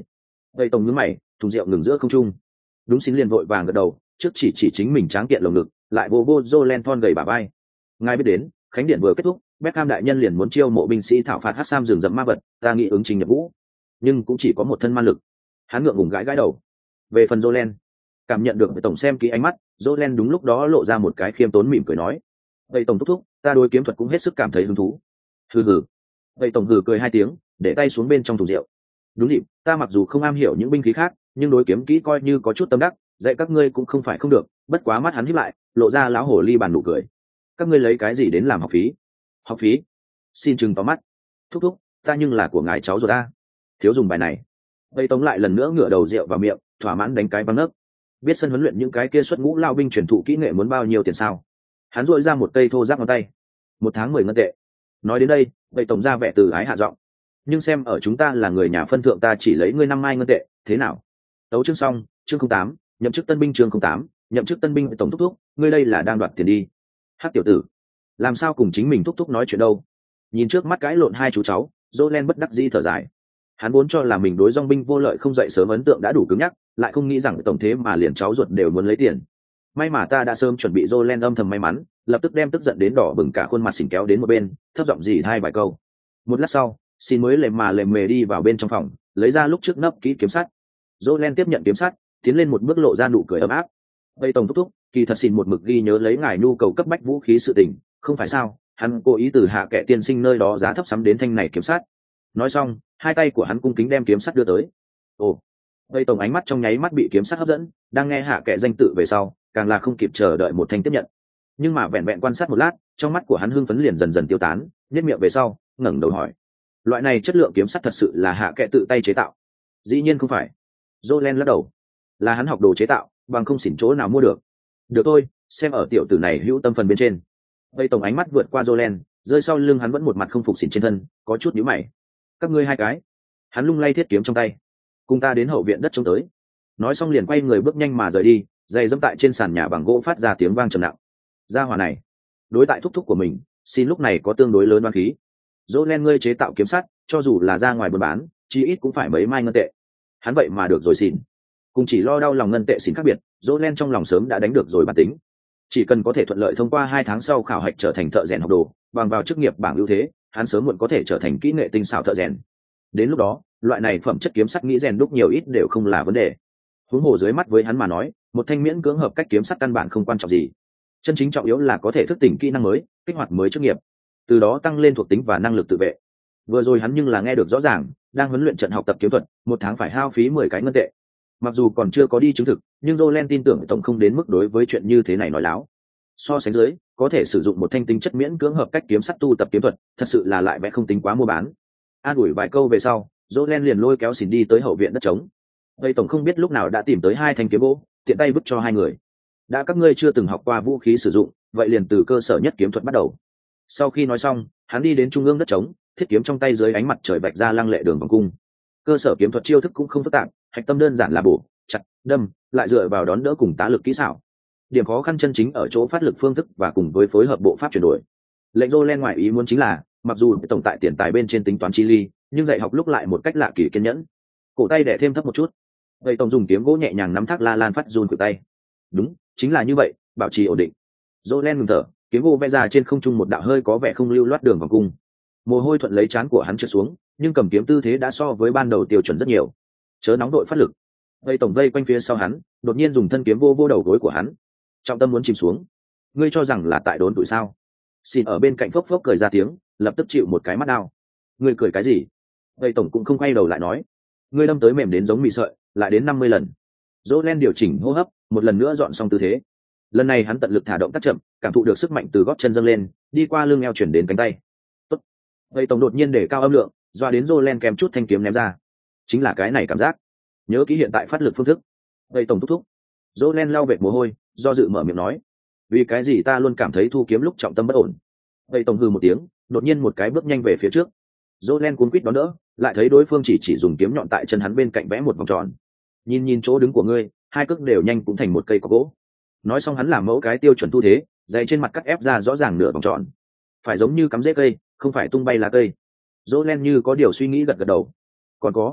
vậy tổng nhướng mày, thùng rượu ngừng giữa không trung. Đúng, xin liền vội vàng gật đầu, trước chỉ chỉ chính mình tráng kiện lồng ngực, lại vô vô Jolen thon gầy bả vai. Ngài biết đến, khánh điện vừa kết thúc, Beckham đại nhân liền muốn chiêu mộ binh sĩ thảo phạt Hắc Sam rừng rậm ma vật, ta nghĩ ứng trình nhập ngũ, nhưng cũng chỉ có một thân man lực. Hắn ngượng ngùng gãi gãi đầu. Về phần Jolen, cảm nhận được tổng xem kỹ ánh mắt, Jolen đúng lúc đó lộ ra một cái khiêm tốn mỉm cười nói: vậy tổng thúc thúc, ta đối kiếm thuật cũng hết sức cảm thấy hứng thú. Hừ hừ. Vậy tổng hừ cười hai tiếng, để tay xuống bên trong thùng rượu. Đúng dịp, ta mặc dù không am hiểu những binh khí khác, nhưng đối kiếm kỹ coi như có chút tâm đắc, dạy các ngươi cũng không phải không được. Bất quá mắt hắn híp lại, lộ ra lão hồ ly bàn nụ cười. Các ngươi lấy cái gì đến làm học phí? Học phí? Xin chừng tóm mắt. Thúc thúc, ta nhưng là của ngài cháu rồi ta. Thiếu dùng bài này. Vậy tống lại lần nữa ngửa đầu rượu vào miệng, thỏa mãn đánh cái văng nấc. Biết sân huấn luyện những cái kia xuất ngũ lao binh truyền thụ kỹ nghệ muốn bao nhiêu tiền sao? Hắn duỗi ra một cây thô ráp ngón tay. Một tháng mười ngân tệ. Nói đến đây, vậy tổng ra vẻ từ ái hạ giọng. Nhưng xem ở chúng ta là người nhà phân thượng, ta chỉ lấy ngươi năm mai ngân tệ, thế nào? Tấu chương xong, chương không tám, nhậm chức tân binh chương không tám, nhậm chức tân binh tổng thúc thúc, ngươi đây là đang đoạt tiền đi. Hắc tiểu tử, làm sao cùng chính mình thúc thúc nói chuyện đâu? Nhìn trước mắt cãi lộn hai chú cháu, Jolen bất đắc dĩ thở dài. Hắn vốn cho là mình đối dòng binh vô lợi không dậy sớm ấn tượng đã đủ cứng nhắc, lại không nghĩ rằng tổng thế mà liền cháu ruột đều muốn lấy tiền. May mà ta đã sớm chuẩn bị. Jolen âm thầm may mắn, lập tức đem tức giận đến đỏ bừng cả khuôn mặt xỉn kéo đến một bên, thấp giọng dì hai vài câu. Một lát sau, xin mới lề mà lề mề đi vào bên trong phòng, lấy ra lúc trước nấp kỹ kiếm sắt. Jolen tiếp nhận kiếm sắt, tiến lên một bước lộ ra nụ cười ấm áp. Bây tổng thúc thúc, kỳ thật xin một mực ghi nhớ lấy ngài nhu cầu cấp bách vũ khí sự tình, không phải sao? Hắn cố ý từ hạ kệ tiên sinh nơi đó giá thấp sắm đến thanh này kiếm sắt. Nói xong, hai tay của hắn cung kính đem kiếm sắt đưa tới. Ồ, bây tổng ánh mắt trong nháy mắt bị kiếm sắt hấp dẫn, đang nghe hạ kệ danh tự về sau, càng là không kịp chờ đợi một thanh tiếp nhận. Nhưng mà vẹn vẹn quan sát một lát, trong mắt của hắn hưng phấn liền dần dần tiêu tán, nhếch miệng về sau, ngẩng đầu hỏi: loại này chất lượng kiếm sắt thật sự là hạ kệ tự tay chế tạo? Dĩ nhiên không phải. Jolen lắc đầu. Là hắn học đồ chế tạo, bằng không xỉn chỗ nào mua được. Được thôi, xem ở tiểu tử này hữu tâm phần bên trên. Bây tổng ánh mắt vượt qua Jolen, rơi sau lưng hắn vẫn một mặt không phục xỉn trên thân, có chút nhíu mày. Các ngươi hai cái. Hắn lung lay thiết kiếm trong tay. Cùng ta đến hậu viện đất trông tới. Nói xong liền quay người bước nhanh mà rời đi, giày dẫm tại trên sàn nhà bằng gỗ phát ra tiếng vang trầm nặng. Gia hỏa này, đối tại thúc thúc của mình, xin lúc này có tương đối lớn oán khí. Jolen, ngươi chế tạo kiếm sắt, cho dù là ra ngoài buôn bán, chí ít cũng phải mấy mai ngân tệ. Hắn vậy mà được rồi xin. Cùng chỉ lo đau lòng ngân tệ xin khác biệt, Jolen trong lòng sớm đã đánh được rồi bản tính. Chỉ cần có thể thuận lợi thông qua hai tháng sau khảo hạch trở thành thợ rèn học đồ, bằng vào chức nghiệp bảng ưu thế, hắn sớm muộn có thể trở thành kỹ nghệ tinh xảo thợ rèn. Đến lúc đó, loại này phẩm chất kiếm sắt nghĩ rèn đúc nhiều ít đều không là vấn đề. Huống hồ dưới mắt với hắn mà nói, một thanh miễn cưỡng hợp cách kiếm sắt căn bản không quan trọng gì. Chân chính trọng yếu là có thể thức tỉnh kỹ năng mới, kích hoạt mới chức nghiệp, từ đó tăng lên thuộc tính và năng lực tự vệ. Vừa rồi hắn nhưng là nghe được rõ ràng, đang huấn luyện trận học tập kiếm thuật, một tháng phải hao phí mười cái ngân tệ. Mặc dù còn chưa có đi chứng thực, nhưng Jolen tin tưởng tổng không đến mức đối với chuyện như thế này nói láo. So sánh dưới, có thể sử dụng một thanh tính chất miễn cưỡng hợp cách kiếm sắt tu tập kiếm thuật, thật sự là lại vẽ không tính quá mua bán. An ủi vài câu về sau, Jolen liền lôi kéo xỉn đi tới hậu viện đất trống. Đây tổng không biết lúc nào đã tìm tới hai thanh kiếm gỗ, tiện tay vứt cho hai người. Đã các ngươi chưa từng học qua vũ khí sử dụng, vậy liền từ cơ sở nhất kiếm thuật bắt đầu. Sau khi nói xong, hắn đi đến trung ương đất trống, thiết kiếm trong tay dưới ánh mặt trời vạch ra lăng lệ đường vòng cung. Cơ sở kiếm thuật chiêu thức cũng không phức tạp, hạch tâm đơn giản là bổ, chặt, đâm, lại dựa vào đón đỡ cùng tá lực kỹ xảo. Điểm khó khăn chân chính ở chỗ phát lực phương thức và cùng với phối hợp bộ pháp chuyển đổi. Lệnh Jolen ngoại ý muốn chính là, mặc dù tổng tại tiền tài bên trên tính toán chi ly, nhưng dạy học lúc lại một cách lạ kỳ kiên nhẫn. Cổ tay đè thêm thấp một chút. Vậy tổng dùng kiếm gỗ nhẹ nhàng nắm thác la lan phát run cử tay. Đúng, chính là như vậy, bảo trì ổn định. Jolen ngừng thở, kiếm gỗ vẽ ra trên không trung một đạo hơi có vẻ không lưu loát đường vòng cung. Mồ hôi thuận lấy trán của hắn trượt xuống, nhưng cầm kiếm tư thế đã so với ban đầu tiêu chuẩn rất nhiều. Chớ nóng đội phát lực. Vậy tổng vây quanh phía sau hắn, đột nhiên dùng thân kiếm vô vô đầu gối của hắn. Trọng tâm muốn chìm xuống. Ngươi cho rằng là tại đốn tuổi sao? Xin ở bên cạnh phốc phốc cười ra tiếng, lập tức chịu một cái mắt đau. Ngươi cười cái gì? Vậy tổng cũng không quay đầu lại nói. Ngươi đâm tới mềm đến giống mì sợi, lại đến năm mươi lần. Jolen điều chỉnh hô hấp, một lần nữa dọn xong tư thế. Lần này hắn tận lực thả động tác chậm, cảm thụ được sức mạnh từ gót chân dâng lên, đi qua lưng eo chuyển đến cánh tay. Tốt. Vậy tổng đột nhiên để cao âm lượng, doa đến Jolen kèm chút thanh kiếm ném ra. Chính là cái này cảm giác. Nhớ kỹ hiện tại phát lực phương thức. Vậy tổng thúc thúc. Jolen lau vệt mồ hôi, do dự mở miệng nói. Vì cái gì ta luôn cảm thấy thu kiếm lúc trọng tâm bất ổn. Vậy tổng hừ một tiếng, đột nhiên một cái bước nhanh về phía trước. Jolen cuốn quýt đón đỡ, lại thấy đối phương chỉ chỉ dùng kiếm nhọn tại chân hắn bên cạnh vẽ một vòng tròn. Nhìn nhìn chỗ đứng của ngươi, hai cước đều nhanh cũng thành một cây cọc gỗ. Nói xong hắn làm mẫu cái tiêu chuẩn thu thế, dày trên mặt cắt ép ra rõ ràng nửa vòng tròn. Phải giống như cắm rễ cây, không phải tung bay lá cây. Jolen như có điều suy nghĩ gật gật đầu. Còn có,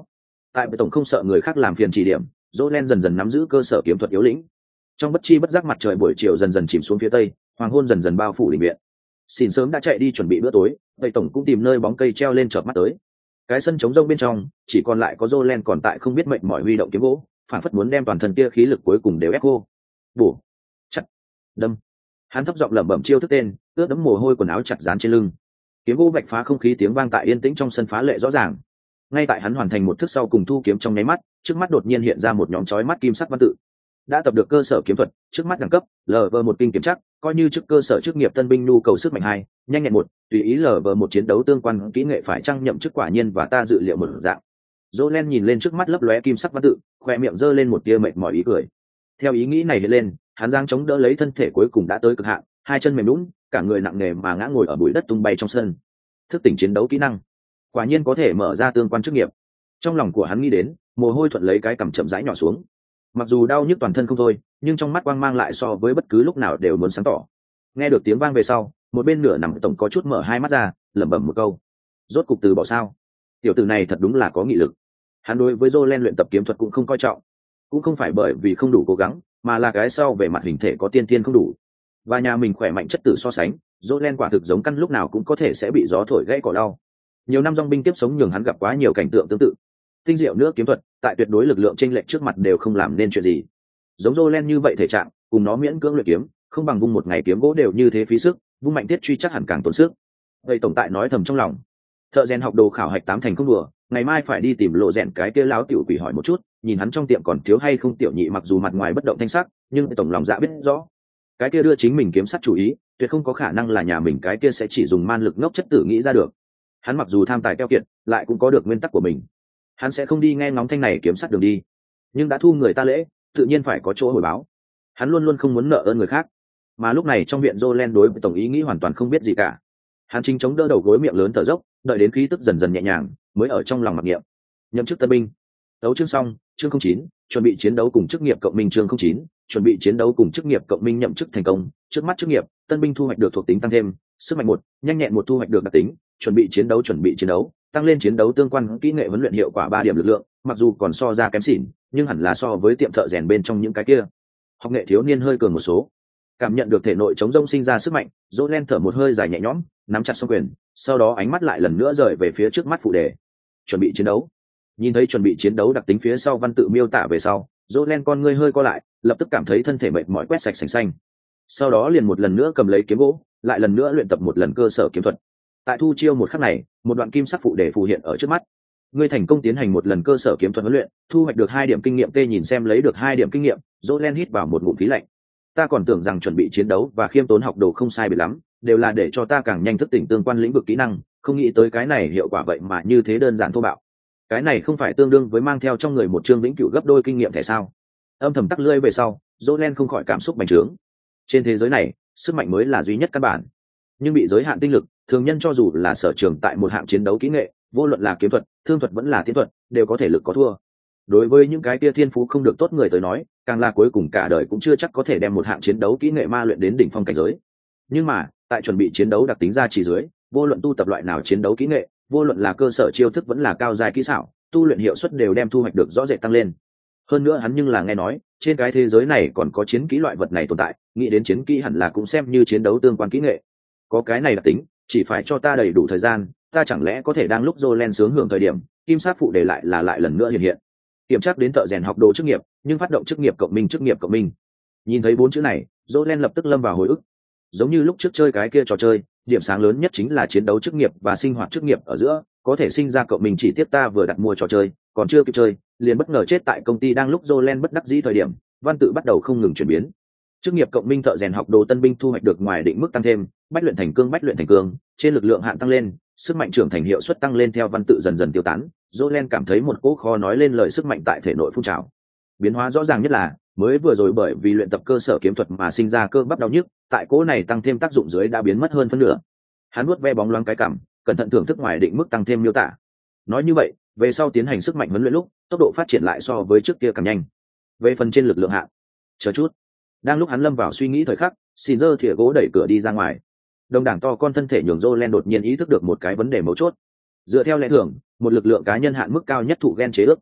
Tại tổng không sợ người khác làm phiền chỉ điểm, Jolen dần dần nắm giữ cơ sở kiếm thuật yếu lĩnh. Trong bất chi bất giác mặt trời buổi chiều dần dần chìm xuống phía tây, hoàng hôn dần dần bao phủ đình viện. Xin sớm đã chạy đi chuẩn bị bữa tối, vậy tổng cũng tìm nơi bóng cây treo lên chợp mắt tới. Cái sân trống rông bên trong chỉ còn lại có Jolen còn tại không biết mệnh mỏi huy động kiếm gỗ, phản phất muốn đem toàn thân kia khí lực cuối cùng đều ép vô. Bổ, chặt, đâm. Hắn thấp giọng lẩm bẩm chiêu thức tên, ướt đẫm mồ hôi quần áo chặt dán trên lưng. Kiếm gỗ vạch phá không khí, tiếng vang tại yên tĩnh trong sân phá lệ rõ ràng. Ngay tại hắn hoàn thành một thức sau cùng thu kiếm trong nháy mắt, trước mắt đột nhiên hiện ra một nhóm chói mắt kim sắc văn tự. Đã tập được cơ sở kiếm thuật, trước mắt đẳng cấp lv một kinh kiểm chắc, coi như chức cơ sở chức nghiệp tân binh nhu cầu sức mạnh hai, nhanh nhẹn một, tùy ý lv một chiến đấu tương quan kỹ nghệ phải trăng nhậm chức quả nhiên và ta dự liệu một dạng. Jolen nhìn lên trước mắt lấp lóe kim sắc văn tự, khoe miệng giơ lên một tia mệt mỏi ý cười. Theo ý nghĩ này lên, hắn giang chống đỡ lấy thân thể cuối cùng đã tới cực hạn, hai chân mềm nhũn, cả người nặng nề mà ngã ngồi ở bụi đất tung bay trong sân. Thức tỉnh chiến đấu kỹ năng, quả nhiên có thể mở ra tương quan chức nghiệp. Trong lòng của hắn nghĩ đến, mồ hôi thuận lấy cái cằm chậm rãi nhỏ xuống. Mặc dù đau nhức toàn thân không thôi, nhưng trong mắt quang mang lại so với bất cứ lúc nào đều muốn sáng tỏ. Nghe được tiếng vang về sau, một bên nửa nằm tổng có chút mở hai mắt ra, lẩm bẩm một câu: rốt cục từ bỏ sao? Tiểu tử này thật đúng là có nghị lực. Hắn đối với Jolen luyện tập kiếm thuật cũng không coi trọng, cũng không phải bởi vì không đủ cố gắng, mà là cái sau về mặt hình thể có tiên tiên không đủ. Và nhà mình khỏe mạnh chất tử so sánh, Jolen quả thực giống căn lúc nào cũng có thể sẽ bị gió thổi gãy cỏ đau. Nhiều năm dòng binh tiếp sống nhường hắn gặp quá nhiều cảnh tượng tương tự. Tinh diệu nước kiếm thuật, tại tuyệt đối lực lượng chênh lệch trước mặt đều không làm nên chuyện gì. Giống Jolen như vậy thể trạng, cùng nó miễn cưỡng luyện kiếm, không bằng vung một ngày kiếm gỗ đều như thế phí sức, vung mạnh tiết truy chắc hẳn càng tốn sức. Vậy tổng tại nói thầm trong lòng, thợ rèn học đồ khảo hạch tám thành không đùa, ngày mai phải đi tìm lộ rèn cái kia láo tiểu quỷ hỏi một chút, nhìn hắn trong tiệm còn thiếu hay không tiểu nhị, mặc dù mặt ngoài bất động thanh sắc, nhưng tổng lòng dạ biết rõ, cái kia đưa chính mình kiếm sắt chủ ý, tuyệt không có khả năng là nhà mình cái kia sẽ chỉ dùng man lực ngốc chất tử nghĩ ra được. Hắn mặc dù tham tài keo kiệt, lại cũng có được nguyên tắc của mình. Hắn sẽ không đi nghe ngóng thanh này kiếm sắt đường đi, nhưng đã thu người ta lễ, tự nhiên phải có chỗ hồi báo. Hắn luôn luôn không muốn nợ ơn người khác, mà lúc này trong viện Jolen đối với tổng ý nghĩ hoàn toàn không biết gì cả. Hắn chính chống đỡ đầu gối miệng lớn thở dốc, đợi đến khí tức dần dần nhẹ nhàng, mới ở trong lòng mặc niệm: nhậm chức tân binh. Đấu chương xong, chương không chín, chuẩn bị chiến đấu cùng chức nghiệp cộng minh. Chương không chín, chuẩn bị chiến đấu cùng chức nghiệp cộng minh. Nhậm chức thành công. Trước mắt chức nghiệp, tân binh thu hoạch được thuộc tính tăng thêm, sức mạnh một, nhanh nhẹn một thu hoạch được đặc tính, chuẩn bị chiến đấu chuẩn bị chiến đấu, tăng lên chiến đấu tương quan kỹ nghệ huấn luyện hiệu quả ba điểm lực lượng, mặc dù còn so ra kém xỉn, nhưng hẳn là so với tiệm thợ rèn bên trong những cái kia. Học nghệ thiếu niên hơi cường một số. Cảm nhận được thể nội chống rông sinh ra sức mạnh, Jolen thở một hơi dài nhẹ nhõm, nắm chặt song quyền, sau đó ánh mắt lại lần nữa rời về phía trước mắt phụ đề. Chuẩn bị chiến đấu. Nhìn thấy chuẩn bị chiến đấu đặc tính phía sau văn tự miêu tả về sau, Jolen con ngươi hơi co lại, lập tức cảm thấy thân thể mệt mỏi quét sạch sành xanh. Sau đó liền một lần nữa cầm lấy kiếm gỗ, lại lần nữa luyện tập một lần cơ sở kiếm thuật. Tại thu chiêu một khắc này, một đoạn kim sắc phụ đề phù hiện ở trước mắt. Ngươi thành công tiến hành một lần cơ sở kiếm thuật huấn luyện, thu hoạch được hai điểm kinh nghiệm. Tê nhìn xem lấy được hai điểm kinh nghiệm, Jolen hít vào một ngụm khí lạnh. Ta còn tưởng rằng chuẩn bị chiến đấu và khiêm tốn học đồ không sai biệt lắm, đều là để cho ta càng nhanh thức tỉnh tương quan lĩnh vực kỹ năng, không nghĩ tới cái này hiệu quả vậy mà như thế đơn giản thô bạo. Cái này không phải tương đương với mang theo trong người một chương vĩnh cửu gấp đôi kinh nghiệm thẻ sao? Âm thầm tắc lưỡi về sau, Jolen không khỏi cảm xúc bành trướng. Trên thế giới này, sức mạnh mới là duy nhất căn bản, nhưng bị giới hạn tinh lực, thường nhân cho dù là sở trường tại một hạng chiến đấu kỹ nghệ, vô luận là kiếm thuật, thương thuật vẫn là tiến thuật, đều có thể lực có thua. Đối với những cái kia thiên phú không được tốt người tới nói, càng là cuối cùng cả đời cũng chưa chắc có thể đem một hạng chiến đấu kỹ nghệ ma luyện đến đỉnh phong cảnh giới. Nhưng mà tại chuẩn bị chiến đấu đặc tính ra chỉ dưới, vô luận tu tập loại nào chiến đấu kỹ nghệ, vô luận là cơ sở chiêu thức vẫn là cao dài kỹ xảo, tu luyện hiệu suất đều đem thu hoạch được rõ rệt tăng lên. Hơn nữa hắn nhưng là nghe nói trên cái thế giới này còn có chiến kỹ loại vật này tồn tại, nghĩ đến chiến kỹ hẳn là cũng xem như chiến đấu tương quan kỹ nghệ. Có cái này đặc tính, chỉ phải cho ta đầy đủ thời gian, ta chẳng lẽ có thể đang lúc Jolen sướng hưởng thời điểm, kim sát phụ để lại là lại lần nữa hiện hiện. Kiểm tra đến thợ rèn học đồ chức nghiệp, nhưng phát động chức nghiệp cộng minh. Chức nghiệp cộng minh. Nhìn thấy bốn chữ này, Jolen lập tức lâm vào hồi ức. Giống như lúc trước chơi cái kia trò chơi, điểm sáng lớn nhất chính là chiến đấu chức nghiệp và sinh hoạt chức nghiệp ở giữa có thể sinh ra cộng minh. Chỉ tiếp ta vừa đặt mua trò chơi, còn chưa kịp chơi, liền bất ngờ chết tại công ty. Đang lúc Jolen bất đắc dĩ thời điểm, văn tự bắt đầu không ngừng chuyển biến. Chức nghiệp cộng minh thợ rèn học đồ tân binh thu hoạch được ngoài định mức tăng thêm, bách luyện thành cương bách luyện thành cương, trên lực lượng hạn tăng lên, sức mạnh trưởng thành hiệu suất tăng lên. Theo văn tự dần dần tiêu tán, Jolen cảm thấy một cỗ khó nói lên lời sức mạnh tại thể nội phun trào. Biến hóa rõ ràng nhất là mới vừa rồi bởi vì luyện tập cơ sở kiếm thuật mà sinh ra cơ bắp đau nhức, tại cỗ này tăng thêm tác dụng dưới đã biến mất hơn phân nửa. Hắn nuốt ve bóng loáng cái cảm, cẩn thận thưởng thức ngoài định mức tăng thêm miêu tả. Nói như vậy, về sau tiến hành sức mạnh huấn luyện lúc, tốc độ phát triển lại so với trước kia càng nhanh. Về phần trên lực lượng hạn, chờ chút. Đang lúc hắn lâm vào suy nghĩ thời khắc, xin giơ thìa gỗ đẩy cửa đi ra ngoài. Đồng đảng to con thân thể nhường Jolen đột nhiên ý thức được một cái vấn đề mấu chốt. Dựa theo lẽ thường, một lực lượng cá nhân hạn mức cao nhất thụ gen chế ước,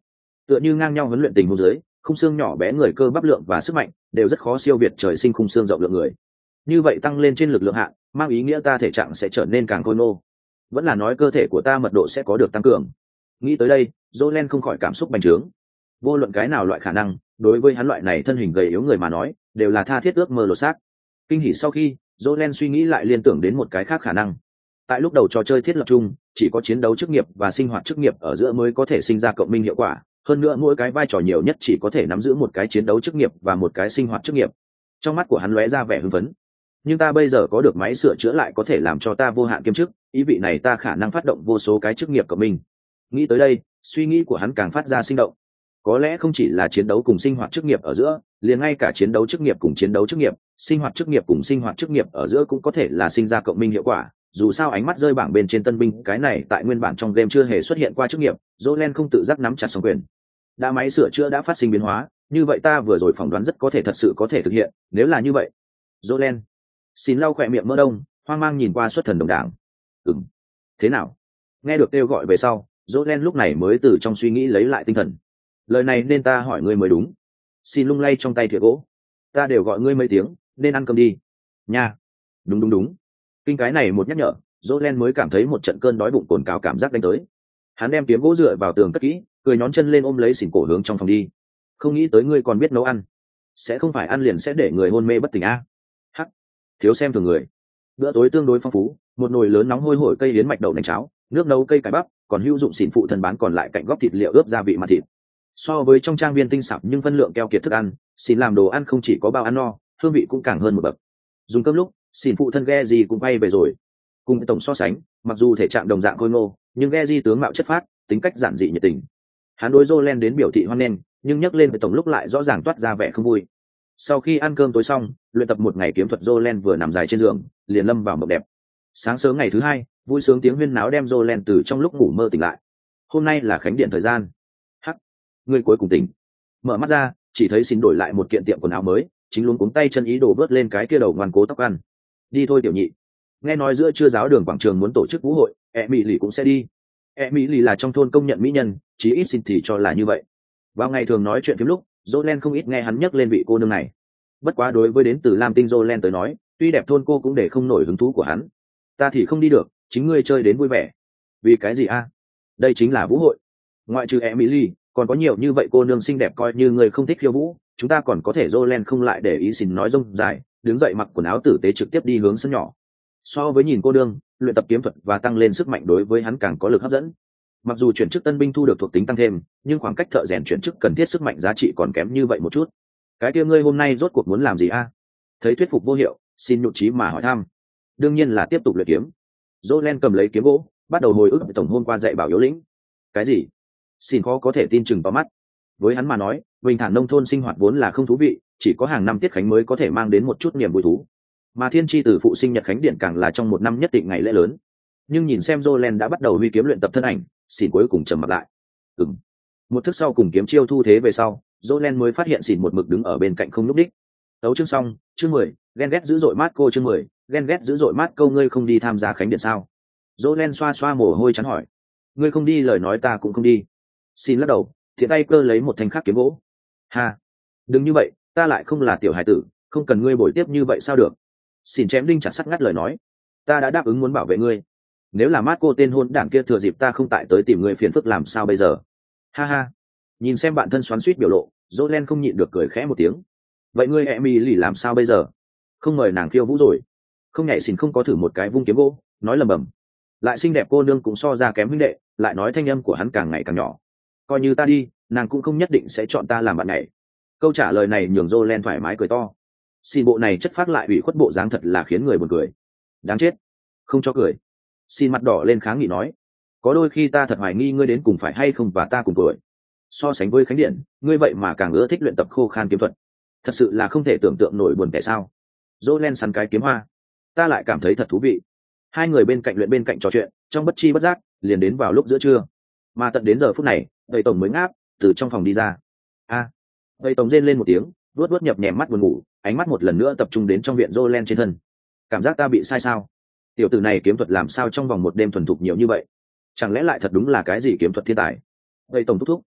Tựa như ngang nhau huấn luyện tình huống dưới, khung xương nhỏ bé người cơ bắp lượng và sức mạnh đều rất khó siêu việt trời sinh khung xương rộng lượng người. Như vậy tăng lên trên lực lượng hạn, mang ý nghĩa ta thể trạng sẽ trở nên càng khôi ngô, vẫn là nói cơ thể của ta mật độ sẽ có được tăng cường. Nghĩ tới đây, Jolene không khỏi cảm xúc bành trướng. Vô luận cái nào loại khả năng, đối với hắn loại này thân hình gầy yếu người mà nói, đều là tha thiết ước mơ lột xác. Kinh hỉ sau khi, Jolene suy nghĩ lại liên tưởng đến một cái khác khả năng. Tại lúc đầu trò chơi thiết lập chung, chỉ có chiến đấu chức nghiệp và sinh hoạt chức nghiệp ở giữa mới có thể sinh ra cộng minh hiệu quả, hơn nữa mỗi cái vai trò nhiều nhất chỉ có thể nắm giữ một cái chiến đấu chức nghiệp và một cái sinh hoạt chức nghiệp. Trong mắt của hắn lóe ra vẻ hưng phấn. Nhưng ta bây giờ có được máy sửa chữa lại có thể làm cho ta vô hạn kiêm chức, ý vị này ta khả năng phát động vô số cái chức nghiệp cộng minh. Nghĩ tới đây, suy nghĩ của hắn càng phát ra sinh động. Có lẽ không chỉ là chiến đấu cùng sinh hoạt chức nghiệp ở giữa, liền ngay cả chiến đấu chức nghiệp cùng chiến đấu chức nghiệp, sinh hoạt chức nghiệp cùng sinh hoạt chức nghiệp ở giữa cũng có thể là sinh ra cộng minh hiệu quả. Dù sao ánh mắt rơi bảng bên trên tân binh, cái này tại nguyên bản trong game chưa hề xuất hiện qua chức nghiệp, Jolene không tự giác nắm chặt song quyền. Đã máy sửa chữa đã phát sinh biến hóa, như vậy ta vừa rồi phỏng đoán rất có thể thật sự có thể thực hiện, nếu là như vậy. Jolene xin lau khỏe miệng mỡ đông, hoang mang nhìn qua xuất thần đồng đảng. Ừm, thế nào? Nghe được kêu gọi về sau, Jolene lúc này mới từ trong suy nghĩ lấy lại tinh thần. Lời này nên ta hỏi ngươi mới đúng. Xin lung lay trong tay thìa gỗ. Ta đều gọi ngươi mấy tiếng, nên ăn cơm đi. Nha. Đúng đúng đúng. Kinh cái này một nhắc nhở, Jolene mới cảm thấy một trận cơn đói bụng cồn cào cảm giác đánh tới. Hắn đem kiếm gỗ dựa vào tường cất kỹ, cười nhón chân lên ôm lấy xỉn cổ hướng trong phòng đi. Không nghĩ tới ngươi còn biết nấu ăn. Sẽ không phải ăn liền sẽ để người hôn mê bất tỉnh a? Hắc. Thiếu xem thường người. Bữa tối tương đối phong phú, một nồi lớn nóng hôi hổi cây yến mạch đậu nành cháo, nước nấu cây cải bắp, còn hữu dụng xỉn phụ thân bán còn lại cạnh góc thịt liệu ướp gia vị mặt thịt. So với trong trang viên tinh xảo nhưng phân lượng keo kiệt thức ăn, xỉn làm đồ ăn không chỉ có bao ăn no, hương vị cũng càng hơn một bậc. Dùng cơm lúc, xỉn phụ thân ghe gì cũng bay về rồi. Cùng tổng so sánh, mặc dù thể trạng đồng dạng khôi ngô, nhưng ghe di tướng mạo chất phác, tính cách giản dị nhiệt tình. Hắn đối Jolene đến biểu thị hoan nghênh, nhưng nhắc lên về tổng lúc lại rõ ràng toát ra vẻ không vui. Sau khi ăn cơm tối xong, luyện tập một ngày kiếm thuật, Jolene vừa nằm dài trên giường, liền lâm vào mộng đẹp. Sáng sớm ngày thứ hai, vui sướng tiếng huyên náo đem Jolene từ trong lúc ngủ mơ tỉnh lại. Hôm nay là khánh điện thời gian. Hắc, người cuối cùng tỉnh. Mở mắt ra, chỉ thấy xin đổi lại một kiện tiệm quần áo mới, chính luôn cuống tay chân ý đồ vớt lên cái kia đầu ngoan cố tóc ăn. Đi thôi tiểu nhị. Nghe nói giữa trưa giáo đường quảng trường muốn tổ chức vũ hội, e mỹ lì cũng sẽ đi. E mỹ lì là trong thôn công nhận mỹ nhân, chí ít xin thì cho là như vậy. Vào ngày thường nói chuyện phím lúc, Jolene không ít nghe hắn nhắc lên vị cô nương này. Bất quá đối với đến từ Lam Tinh Jolene tới nói, tuy đẹp thôn cô cũng để không nổi hứng thú của hắn. Ta thì không đi được, chính ngươi chơi đến vui vẻ. Vì cái gì a? Đây chính là vũ hội. Ngoại trừ Emily, còn có nhiều như vậy cô nương xinh đẹp, coi như ngươi không thích khiêu vũ, chúng ta còn có thể. Jolene không lại để ý xin nói rông dài, đứng dậy mặc quần áo tử tế trực tiếp đi hướng sân nhỏ. So với nhìn cô nương, luyện tập kiếm thuật và tăng lên sức mạnh đối với hắn càng có lực hấp dẫn. Mặc dù chuyển chức tân binh thu được thuộc tính tăng thêm, nhưng khoảng cách thợ rèn chuyển chức cần thiết sức mạnh giá trị còn kém như vậy một chút. Cái kia ngươi hôm nay rốt cuộc muốn làm gì a? Thấy thuyết phục vô hiệu, xin nhụ trí mà hỏi thăm. Đương nhiên là tiếp tục luyện kiếm. Jolene cầm lấy kiếm gỗ, bắt đầu hồi ức về tổng hôm qua dạy bảo yếu lĩnh. Cái gì? Xin khó có thể tin chừng vào mắt. Với hắn mà nói, bình thản nông thôn sinh hoạt vốn là không thú vị, chỉ có hàng năm tiết khánh mới có thể mang đến một chút niềm vui thú. Mà thiên tri tử phụ sinh nhật khánh điện càng là trong một năm nhất định ngày lễ lớn. Nhưng nhìn xem Jolene đã bắt đầu huy kiếm luyện tập thân ảnh, xin cuối cùng trầm mặt lại. Ừm. Một thức sau cùng kiếm chiêu thu thế về sau, Jolene mới phát hiện xỉn một mực đứng ở bên cạnh không lúc đích. Tấu chương xong, chương mười, ghen ghét dữ dội mát cô chương mười, ghen ghét dữ dội mát câu ngươi không đi tham gia khánh điện sao? Jolene xoa xoa mồ hôi chán hỏi. Ngươi không đi lời nói ta cũng không đi. Xin lắc đầu, thiện tay cơ lấy một thanh khắc kiếm gỗ. Ha, đừng như vậy, ta lại không là tiểu hải tử, không cần ngươi bồi tiếp như vậy sao được? Xin chém đinh chặt sắt ngắt lời nói. Ta đã đáp ứng muốn bảo vệ ngươi. Nếu là mát cô tên hôn đảng kia thừa dịp ta không tại tới tìm ngươi phiền phức làm sao bây giờ? Ha ha. Nhìn xem bạn thân xoắn xuýt biểu lộ, Jolene không nhịn được cười khẽ một tiếng. Vậy ngươi Emily làm sao bây giờ? Không mời nàng khiêu vũ rồi? Không nhảy xỉn không có thử một cái vung kiếm gỗ, nói lầm bầm. Lại xinh đẹp cô nương cũng so ra kém huynh đệ, lại nói thanh âm của hắn càng ngày càng nhỏ. Coi như ta đi, nàng cũng không nhất định sẽ chọn ta làm bạn nhảy. Câu trả lời này nhường Jolene thoải mái cười to. Xin bộ này chất phác lại ủy khuất bộ dáng thật là khiến người buồn cười. Đáng chết, không cho cười. Xin mặt đỏ lên kháng nghị nói. Có đôi khi ta thật hoài nghi ngươi đến cùng phải hay không và ta cùng tuổi. So sánh với khánh điện, ngươi vậy mà càng ưa thích luyện tập khô khan kiếm thuật. Thật sự là không thể tưởng tượng nổi buồn tại sao. Jolene săn cái kiếm hoa. Ta lại cảm thấy thật thú vị. Hai người bên cạnh luyện bên cạnh trò chuyện, trong bất chi bất giác, liền đến vào lúc giữa trưa. Mà tận đến giờ phút này, thầy tổng mới ngáp, từ trong phòng đi ra. A, thầy tổng rên lên một tiếng, vuốt vuốt nhập nhèm mắt buồn ngủ, ánh mắt một lần nữa tập trung đến trong viện Jolene trên thân. Cảm giác ta bị sai sao? Tiểu tử này kiếm thuật làm sao trong vòng một đêm thuần thục nhiều như vậy? Chẳng lẽ lại thật đúng là cái gì kiếm thuật thiên tài? Thầy tổng thúc thúc.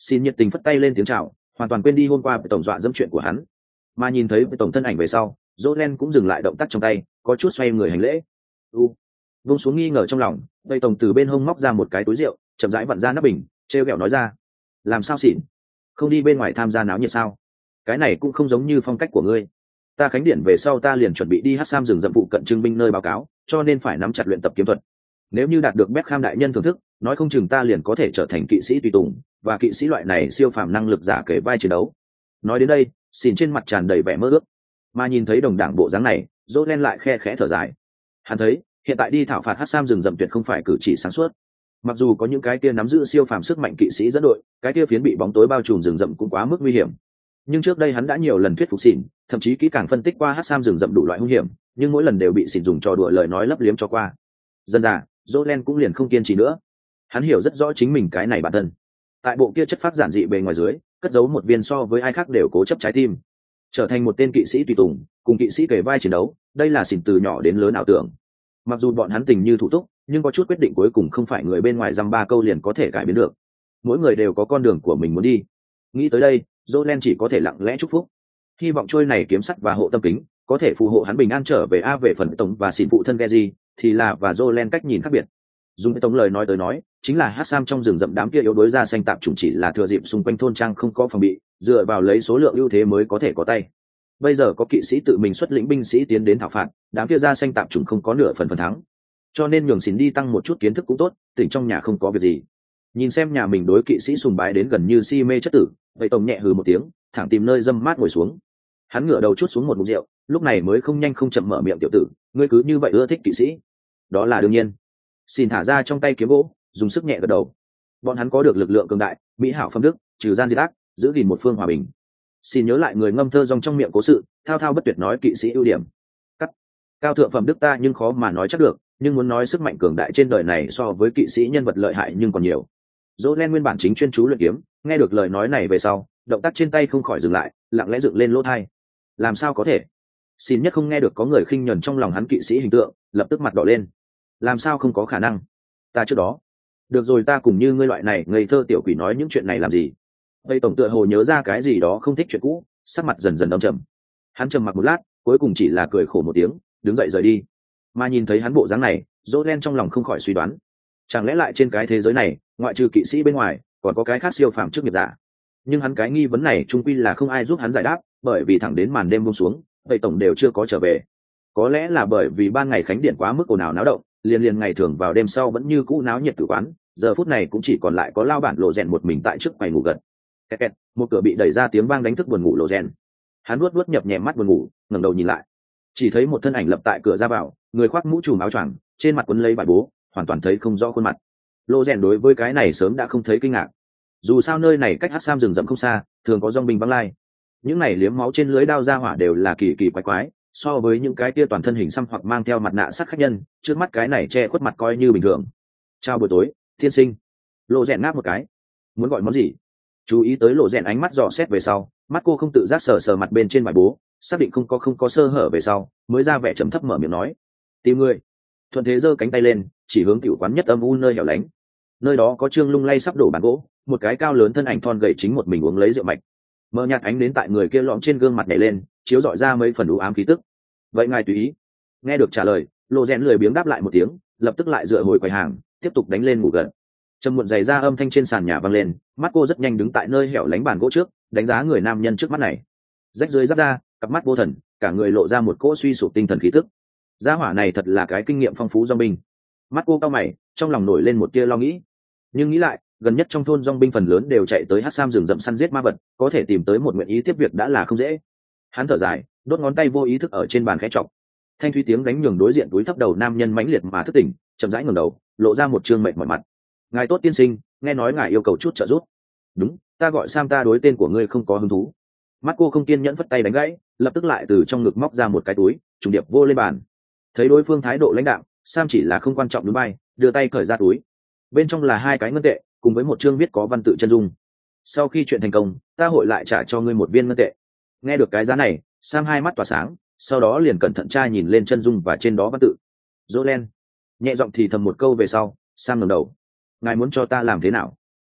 Xin nhiệt tình phất tay lên tiếng chào, hoàn toàn quên đi hôm qua tổng dọa dẫm chuyện của hắn. Mà nhìn thấy tổng thân ảnh về sau, Jolen cũng dừng lại động tác trong tay, có chút xoay người hành lễ. U, vung xuống nghi ngờ trong lòng, tây tổng từ bên hông móc ra một cái túi rượu, chậm rãi vặn ra nắp bình, trêu ghẹo nói ra: làm sao xỉn, không đi bên ngoài tham gia náo nhiệt sao? Cái này cũng không giống như phong cách của ngươi. Ta khánh điện về sau ta liền chuẩn bị đi hát sam rừng rậm phụ cận trưng binh nơi báo cáo, cho nên phải nắm chặt luyện tập kiếm thuật. Nếu như đạt được Beckham đại nhân thưởng thức, nói không chừng ta liền có thể trở thành kỵ sĩ tùy tùng, và kỵ sĩ loại này siêu phàm năng lực giả kể vai chiến đấu. Nói đến đây, xỉn trên mặt tràn đầy vẻ mơ ước, mà nhìn thấy đồng đảng bộ dáng này, Jolen lại khe khẽ thở dài. Hắn thấy hiện tại đi thảo phạt hát sam rừng rậm tuyệt không phải cử chỉ sáng suốt. Mặc dù có những cái kia nắm giữ siêu phàm sức mạnh kỵ sĩ dẫn đội, cái kia phiến bị bóng tối bao trùm rừng rậm cũng quá mức nguy hiểm. Nhưng trước đây hắn đã nhiều lần thuyết phục xỉn, thậm chí kỹ càng phân tích qua hát sam rừng rậm đủ loại hung hiểm, nhưng mỗi lần đều bị xỉn dùng trò đùa lời nói lấp liếm cho qua. Dần dà, Jolen cũng liền không kiên trì nữa. Hắn hiểu rất rõ chính mình cái này bản thân. Tại bộ kia chất phát giản dị bề ngoài dưới, cất giấu một viên so với ai khác đều cố chấp trái tim. Trở thành một tên kỵ sĩ tùy tùng, cùng kỵ sĩ kề vai chiến đấu, đây là xỉn từ nhỏ đến lớn ảo tưởng. Mặc dù bọn hắn tình như thủ túc, nhưng có chút quyết định cuối cùng không phải người bên ngoài dăm ba câu liền có thể cải biến được. Mỗi người đều có con đường của mình muốn đi. Nghĩ tới đây, Jolen chỉ có thể lặng lẽ chúc phúc. Hy vọng trôi này kiếm sắt và hộ tâm kính có thể phù hộ hắn bình an trở về a về phần tổng và xỉn phụ thân Geji, thì là và Jolen cách nhìn khác biệt. Dùng cái tống lời nói tới nói, chính là hát sam trong rừng rậm đám kia yếu đuối ra xanh tạp chủng chỉ là thừa dịp xung quanh thôn trang không có phòng bị, dựa vào lấy số lượng ưu thế mới có thể có tay. Bây giờ có kỵ sĩ tự mình xuất lĩnh binh sĩ tiến đến thảo phạt, đám kia ra xanh tạp chủng không có nửa phần phần thắng. Cho nên nhường xỉn đi tăng một chút kiến thức cũng tốt, tỉnh trong nhà không có việc gì. Nhìn xem nhà mình đối kỵ sĩ sùng bái đến gần như si mê chất tử, vậy tổng nhẹ hừ một tiếng, thẳng tìm nơi dâm mát ngồi xuống. Hắn ngửa đầu chút xuống một ngụm rượu, lúc này mới không nhanh không chậm mở miệng: tiểu tử, ngươi cứ như vậy ưa thích kỵ sĩ? Đó là đương nhiên. Xin thả ra trong tay kiếm gỗ, dùng sức nhẹ gật đầu. Bọn hắn có được lực lượng cường đại, mỹ hảo phẩm đức, trừ gian diệt ác, giữ gìn một phương hòa bình. Xin nhớ lại người ngâm thơ dòng trong miệng cố sự, thao thao bất tuyệt nói kỵ sĩ ưu điểm. Cắt. Cao thượng phẩm đức ta nhưng khó mà nói chắc được, nhưng muốn nói sức mạnh cường đại trên đời này so với kỵ sĩ nhân vật lợi hại nhưng còn nhiều. Jolen nguyên bản chính chuyên chú luyện kiếm, nghe được lời nói này về sau, động tác trên tay không khỏi dừng lại, lặng lẽ dựng lên lỗ tai. Làm sao có thể? Xin nhất không nghe được có người khinh nhẫn trong lòng hắn kỵ sĩ hình tượng, lập tức mặt đỏ lên. Làm sao không có khả năng? Ta trước đó. Được rồi, ta cùng như ngươi loại này ngây thơ tiểu quỷ nói những chuyện này làm gì? Tây tổng tựa hồ nhớ ra cái gì đó không thích chuyện cũ, sắc mặt dần dần âm trầm. Hắn trầm mặc một lát, cuối cùng chỉ là cười khổ một tiếng, đứng dậy rời đi. Mà nhìn thấy hắn bộ dáng này, Jolen trong lòng không khỏi suy đoán, chẳng lẽ lại trên cái thế giới này, ngoại trừ kỵ sĩ bên ngoài, còn có cái khác siêu phàm chức nghiệp giả? Nhưng hắn cái nghi vấn này trung quy là không ai giúp hắn giải đáp, bởi vì thẳng đến màn đêm buông xuống, Tây tổng đều chưa có trở về. Có lẽ là bởi vì ban ngày khánh điện quá mức ồn ào náo động, liền liền ngày thường vào đêm sau vẫn như cũ náo nhiệt tử quán, giờ phút này cũng chỉ còn lại có lao bản Lộ Rèn một mình tại trước quầy ngủ gật. Kẹt kẹt, một cửa bị đẩy ra, tiếng vang đánh thức buồn ngủ Lộ Rèn. Hắn nuốt nuốt nhập nhẹ mắt buồn ngủ, ngẩng đầu nhìn lại, chỉ thấy một thân ảnh lập tại cửa ra vào, người khoác mũ trùm áo choàng, trên mặt quấn lấy vải bố, hoàn toàn thấy không rõ khuôn mặt. Lộ Rèn đối với cái này sớm đã không thấy kinh ngạc. Dù sao nơi này cách hát sam rừng rậm không xa, thường có dòng binh vắng lai. Những này liếm máu trên lưới đao ra hỏa đều là kỳ kỳ quái quái, so với những cái kia toàn thân hình xăm hoặc mang theo mặt nạ sắt khách nhân, trước mắt cái này che khuất mặt coi như bình thường. Chào buổi tối, thiên sinh. Lộ Rèn ngáp một cái. Muốn gọi món gì? Chú ý tới Lộ Rèn ánh mắt dò xét về sau, mắt cô không tự giác sờ sờ mặt bên trên vải bố, xác định không có không có sơ hở về sau, mới ra vẻ trầm thấp mở miệng nói: tìm người. Thuận thế giơ cánh tay lên, chỉ hướng tiểu quán nhất âm u nơi hẻo lánh. Nơi đó có trương lung lay sắp đổ bàn gỗ, một cái cao lớn thân ảnh thon gầy chính một mình uống lấy rượu mạch. Mờ nhạt ánh đến tại người kia lõm trên gương mặt nhảy lên, chiếu rọi ra mấy phần u ám khí tức. Vậy ngài tùy ý. Nghe được trả lời, Lộ Rèn lười biếng đáp lại một tiếng, lập tức lại dựa hồi quầy hàng, tiếp tục đánh lên ngủ gần. Trầm muộn giày ra âm thanh trên sàn nhà vang lên, mắt cô rất nhanh đứng tại nơi hẻo lánh bàn gỗ trước, đánh giá người nam nhân trước mắt này. Rách rưới giáp ra, cặp mắt vô thần, cả người lộ ra một cỗ suy sụp tinh thần khí tức. Gia hỏa này thật là cái kinh nghiệm phong phú dòng binh. Mắt cô cao mày, trong lòng nổi lên một tia lo nghĩ. Nhưng nghĩ lại, gần nhất trong thôn dòng binh phần lớn đều chạy tới hát sam rừng rậm săn giết ma vật, có thể tìm tới một nguyện ý tiếp việc đã là không dễ. Hắn thở dài, đốt ngón tay vô ý thức ở trên bàn khẽ chọc. Thanh thúy tiếng đánh nhường đối diện túi thấp đầu nam nhân mãnh liệt mà thức tỉnh, chậm rãi ngẩng đầu, lộ ra một trương mệt mỏi mặt. Ngài tốt tiên sinh, nghe nói ngài yêu cầu chút trợ giúp. Đúng, ta gọi Sam, ta đối tên của ngươi không có hứng thú. Mắt cô không kiên nhẫn phất tay đánh gãy, lập tức lại từ trong ngực móc ra một cái túi, trùng điệp vô lên bàn. Thấy đối phương thái độ lãnh đạm, Sam chỉ là không quan trọng núi bay, đưa tay cởi ra túi. Bên trong là hai cái ngân tệ, cùng với một chương viết có văn tự chân dung. Sau khi chuyện thành công, ta hội lại trả cho ngươi một viên ngân tệ. Nghe được cái giá này, Sam hai mắt tỏa sáng, sau đó liền cẩn thận tra nhìn lên chân dung và trên đó văn tự. Jolen. Nhẹ giọng thì thầm một câu về sau, Sam ngẩng đầu. Ngài muốn cho ta làm thế nào?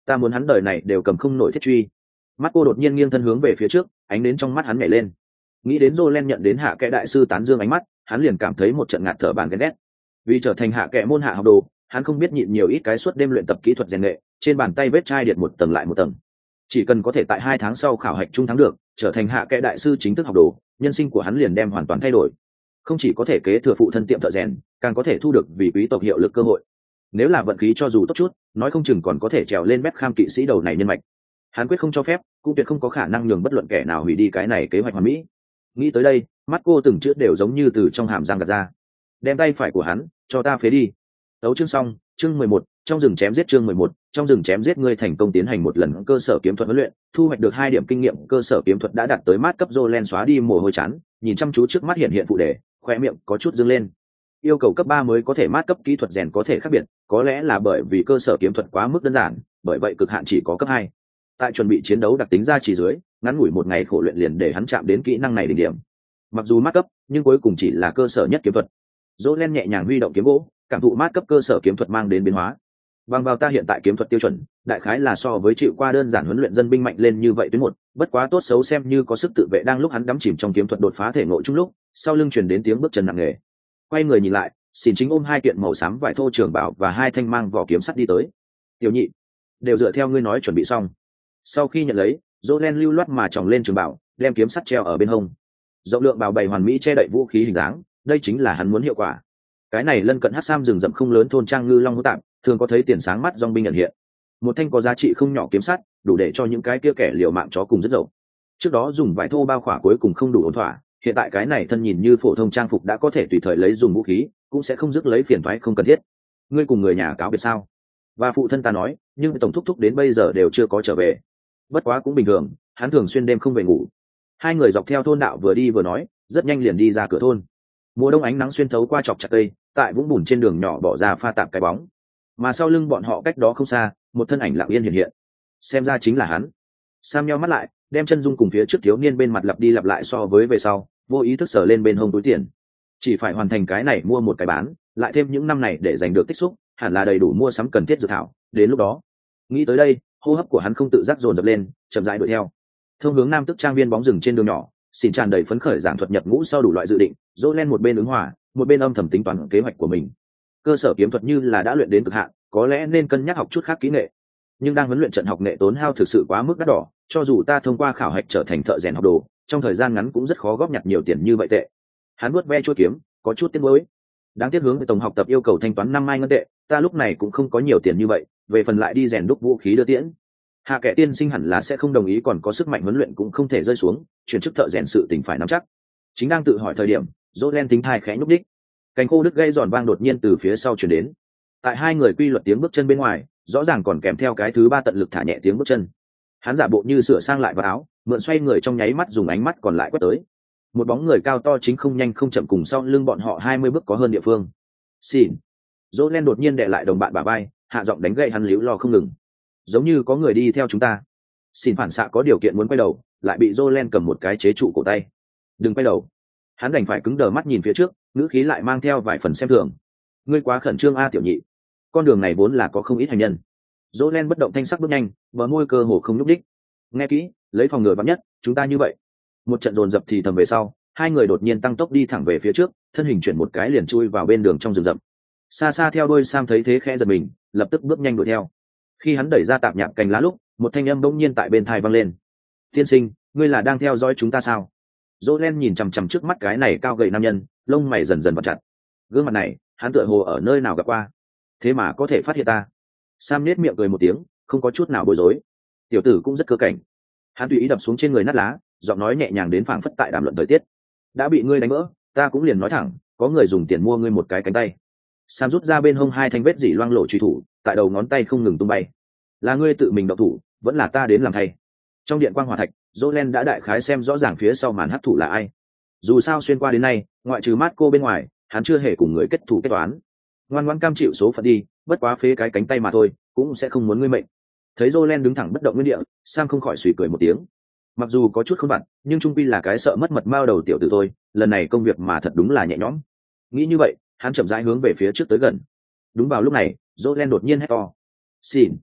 ta muốn hắn đời này đều cầm không nổi thiết truy. Mắt cô đột nhiên nghiêng thân hướng về phía trước, ánh đến trong mắt hắn nhảy lên. Nghĩ đến Jolen nhận đến hạ kẽ đại sư tán dương ánh mắt, hắn liền cảm thấy một trận ngạt thở bàn ghen ghét. Vì trở thành hạ kẽ môn hạ học đồ, hắn không biết nhịn nhiều ít cái suốt đêm luyện tập kỹ thuật rèn nghệ, trên bàn tay vết chai điện một tầng lại một tầng. Chỉ cần có thể tại hai tháng sau khảo hạch trung thắng được, trở thành hạ kẽ đại sư chính thức học đồ, nhân sinh của hắn liền đem hoàn toàn thay đổi. Không chỉ có thể kế thừa phụ thân tiệm thợ rèn, càng có thể thu được vì quý tộc hiệu lực cơ hội. Nếu là vận khí cho dù tốt chút, nói không chừng còn có thể trèo lên bếp kham kỵ sĩ đầu này nhân mạch. Hắn quyết không cho phép, cũng tuyệt không có khả năng nhường bất luận kẻ nào hủy đi cái này kế hoạch hoàn mỹ. Nghĩ tới đây, mắt cô từng chữ đều giống như từ trong hàm răng gạt ra. Đem tay phải của hắn cho ta phế đi. Đấu chương xong, chương mười một, trong rừng chém giết chương mười một, trong rừng chém giết ngươi thành công tiến hành một lần cơ sở kiếm thuật huấn luyện, thu hoạch được hai điểm kinh nghiệm cơ sở kiếm thuật đã đạt tới mát cấp. Jolen xóa đi mồ hôi chán, nhìn chăm chú trước mắt hiện hiện phụ đề, khoe miệng có chút dương lên. Yêu cầu cấp ba mới có thể mát cấp kỹ thuật rèn có thể khác biệt, có lẽ là bởi vì cơ sở kiếm thuật quá mức đơn giản, bởi vậy cực hạn chỉ có cấp hai. Tại chuẩn bị chiến đấu đặc tính ra chỉ dưới, ngắn ngủi một ngày khổ luyện liền để hắn chạm đến kỹ năng này đỉnh điểm. Mặc dù mát cấp, nhưng cuối cùng chỉ là cơ sở nhất kiếm thuật. Jolen nhẹ nhàng huy động kiếm gỗ, cảm thụ mát cấp cơ sở kiếm thuật mang đến biến hóa. Bằng vào ta hiện tại kiếm thuật tiêu chuẩn, đại khái là so với chịu qua đơn giản huấn luyện dân binh mạnh lên như vậy tuyến một, bất quá tốt xấu xem như có sức tự vệ. Đang lúc hắn đắm chìm trong kiếm thuật đột phá thể ngộ chung lúc, sau lưng truyền đến tiếng bước chân nặng nề. Quay người nhìn lại, Xỉn chính ôm hai kiện màu xám vải thô trường bảo và hai thanh mang vỏ kiếm sắt đi tới. Tiểu nhị, đều dựa theo ngươi nói chuẩn bị xong. Sau khi nhận lấy, Jolen lưu loát mà tròng lên trường bảo, đem kiếm sắt treo ở bên hông. Rộng lượng bào bày hoàn mỹ che đậy vũ khí hình dáng, đây chính là hắn muốn hiệu quả. Cái này lân cận hát sam rừng rậm không lớn thôn trang ngư long hữu tạm, thường có thấy tiền sáng mắt dòng binh nhận hiện. Một thanh có giá trị không nhỏ kiếm sắt, đủ để cho những cái kia kẻ liều mạng chó cùng rất dậu. Trước đó dùng vải thô bao khỏa cuối cùng không đủ ổn thỏa, hiện tại cái này thân nhìn như phổ thông trang phục đã có thể tùy thời lấy dùng vũ khí, cũng sẽ không dứt lấy phiền toái không cần thiết. Ngươi cùng người nhà cáo biệt sao? Và phụ thân ta nói, nhưng tổng thúc thúc đến bây giờ đều chưa có trở về. Bất quá cũng bình thường, hắn thường xuyên đêm không về ngủ. Hai người dọc theo thôn đạo vừa đi vừa nói, rất nhanh liền đi ra cửa thôn. Mùa đông ánh nắng xuyên thấu qua chọc chặt cây, tại vũng bùn trên đường nhỏ bỏ ra pha tạp cái bóng. Mà sau lưng bọn họ cách đó không xa, một thân ảnh lặng yên hiện hiện. Xem ra chính là hắn. Sam nheo mắt lại, đem chân dung cùng phía trước thiếu niên bên mặt lặp đi lặp lại so với về sau, vô ý thức sờ lên bên hông túi tiền. Chỉ phải hoàn thành cái này mua một cái bán, lại thêm những năm này để giành được tích xúc, hẳn là đầy đủ mua sắm cần thiết dự thảo. Đến lúc đó, nghĩ tới đây, hô hấp của hắn không tự giác dồn dập lên, chậm rãi đuổi theo. Thông hướng nam tức trang viên bóng rừng trên đường nhỏ, xin tràn đầy phấn khởi giảng thuật nhập ngũ sau đủ loại dự định. Jolen một bên ứng hòa, một bên âm thầm tính toán kế hoạch của mình. Cơ sở kiếm thuật như là đã luyện đến cực hạn, có lẽ nên cân nhắc học chút khác kỹ nghệ. Nhưng đang huấn luyện trận học nghệ tốn hao thực sự quá mức đắt đỏ, cho dù ta thông qua khảo hạch trở thành thợ rèn học đồ, trong thời gian ngắn cũng rất khó góp nhặt nhiều tiền như vậy tệ. Hắn vuốt ve chuôi kiếm, có chút tiếc nuối. Đáng tiếc hướng về tổng học tập yêu cầu thanh toán năm mai ngân tệ, ta lúc này cũng không có nhiều tiền như vậy, về phần lại đi rèn đúc vũ khí đưa tiễn. Hạ kẻ tiên sinh hẳn là sẽ không đồng ý, còn có sức mạnh huấn luyện cũng không thể rơi xuống, chuyển chức thợ rèn sự tình phải nắm chắc. Chính đang tự hỏi thời điểm, Jolen tính thai khẽ nhúc đích, cành khô đứt gây giòn vang đột nhiên từ phía sau chuyển đến. Tại hai người quy luật tiếng bước chân bên ngoài, rõ ràng còn kèm theo cái thứ ba tận lực thả nhẹ tiếng bước chân. Hắn giả bộ như sửa sang lại vào áo, mượn xoay người trong nháy mắt dùng ánh mắt còn lại quét tới. Một bóng người cao to chính không nhanh không chậm cùng sau lưng bọn họ hai mươi bước có hơn địa phương. Xỉn. Jolen đột nhiên đè lại đồng bạn bả vai, hạ giọng đánh gậy hắn líu lo không ngừng. Giống như có người đi theo chúng ta. Xỉn phản xạ có điều kiện muốn quay đầu, lại bị Jolen cầm một cái chế trụ cổ tay. Đừng quay đầu. Hắn đành phải cứng đờ mắt nhìn phía trước, ngữ khí lại mang theo vài phần xem thường. Ngươi quá khẩn trương a tiểu nhị. Con đường này vốn là có không ít hành nhân. Jolen bất động thanh sắc bước nhanh, bờ môi cơ hồ không nhúc đích. Nghe kỹ, lấy phòng ngừa vắng nhất, chúng ta như vậy. Một trận dồn dập thì thầm về sau, hai người đột nhiên tăng tốc đi thẳng về phía trước, thân hình chuyển một cái liền chui vào bên đường trong rừng rậm. Xa xa theo đuôi Sam thấy thế khẽ giật mình, lập tức bước nhanh đuổi theo. Khi hắn đẩy ra tạp nhạp cành lá lúc, một thanh âm bỗng nhiên tại bên tai vang lên. Tiên sinh, ngươi là đang theo dõi chúng ta sao? Jolen nhìn chằm chằm trước mắt cái này cao gầy nam nhân, lông mày dần dần vặn chặt. Gương mặt này, hắn tựa hồ ở nơi nào gặp qua, thế mà có thể phát hiện ta. Sam nết miệng cười một tiếng, không có chút nào bối rối. Tiểu tử cũng rất cơ cảnh. Hắn tùy ý đập xuống trên người nát lá, giọng nói nhẹ nhàng đến phảng phất tại đàm luận thời tiết. Đã bị ngươi đánh vỡ, ta cũng liền nói thẳng, có người dùng tiền mua ngươi một cái cánh tay. Sam rút ra bên hông hai thanh vết dỉ loang lổ truy thủ, tại đầu ngón tay không ngừng tung bay. Là ngươi tự mình động thủ, vẫn là ta đến làm thay? Trong điện quang hỏa thạch, Jolen đã đại khái xem rõ ràng phía sau màn hắc thủ là ai. Dù sao xuyên qua đến nay, ngoại trừ Marco bên ngoài, hắn chưa hề cùng người kết thù kết toán. Ngoan ngoãn cam chịu số phận đi, bất quá phế cái cánh tay mà thôi, cũng sẽ không muốn ngươi mệnh. Thấy Jolen đứng thẳng bất động nguyên địa, Sam không khỏi suy cười một tiếng. Mặc dù có chút không vặt, nhưng trung quy là cái sợ mất mật mao đầu tiểu tử thôi, lần này công việc mà thật đúng là nhẹ nhõm. Nghĩ như vậy, hắn chậm rãi hướng về phía trước tới gần. Đúng vào lúc này, Jolen đột nhiên hét to: "Xỉn!"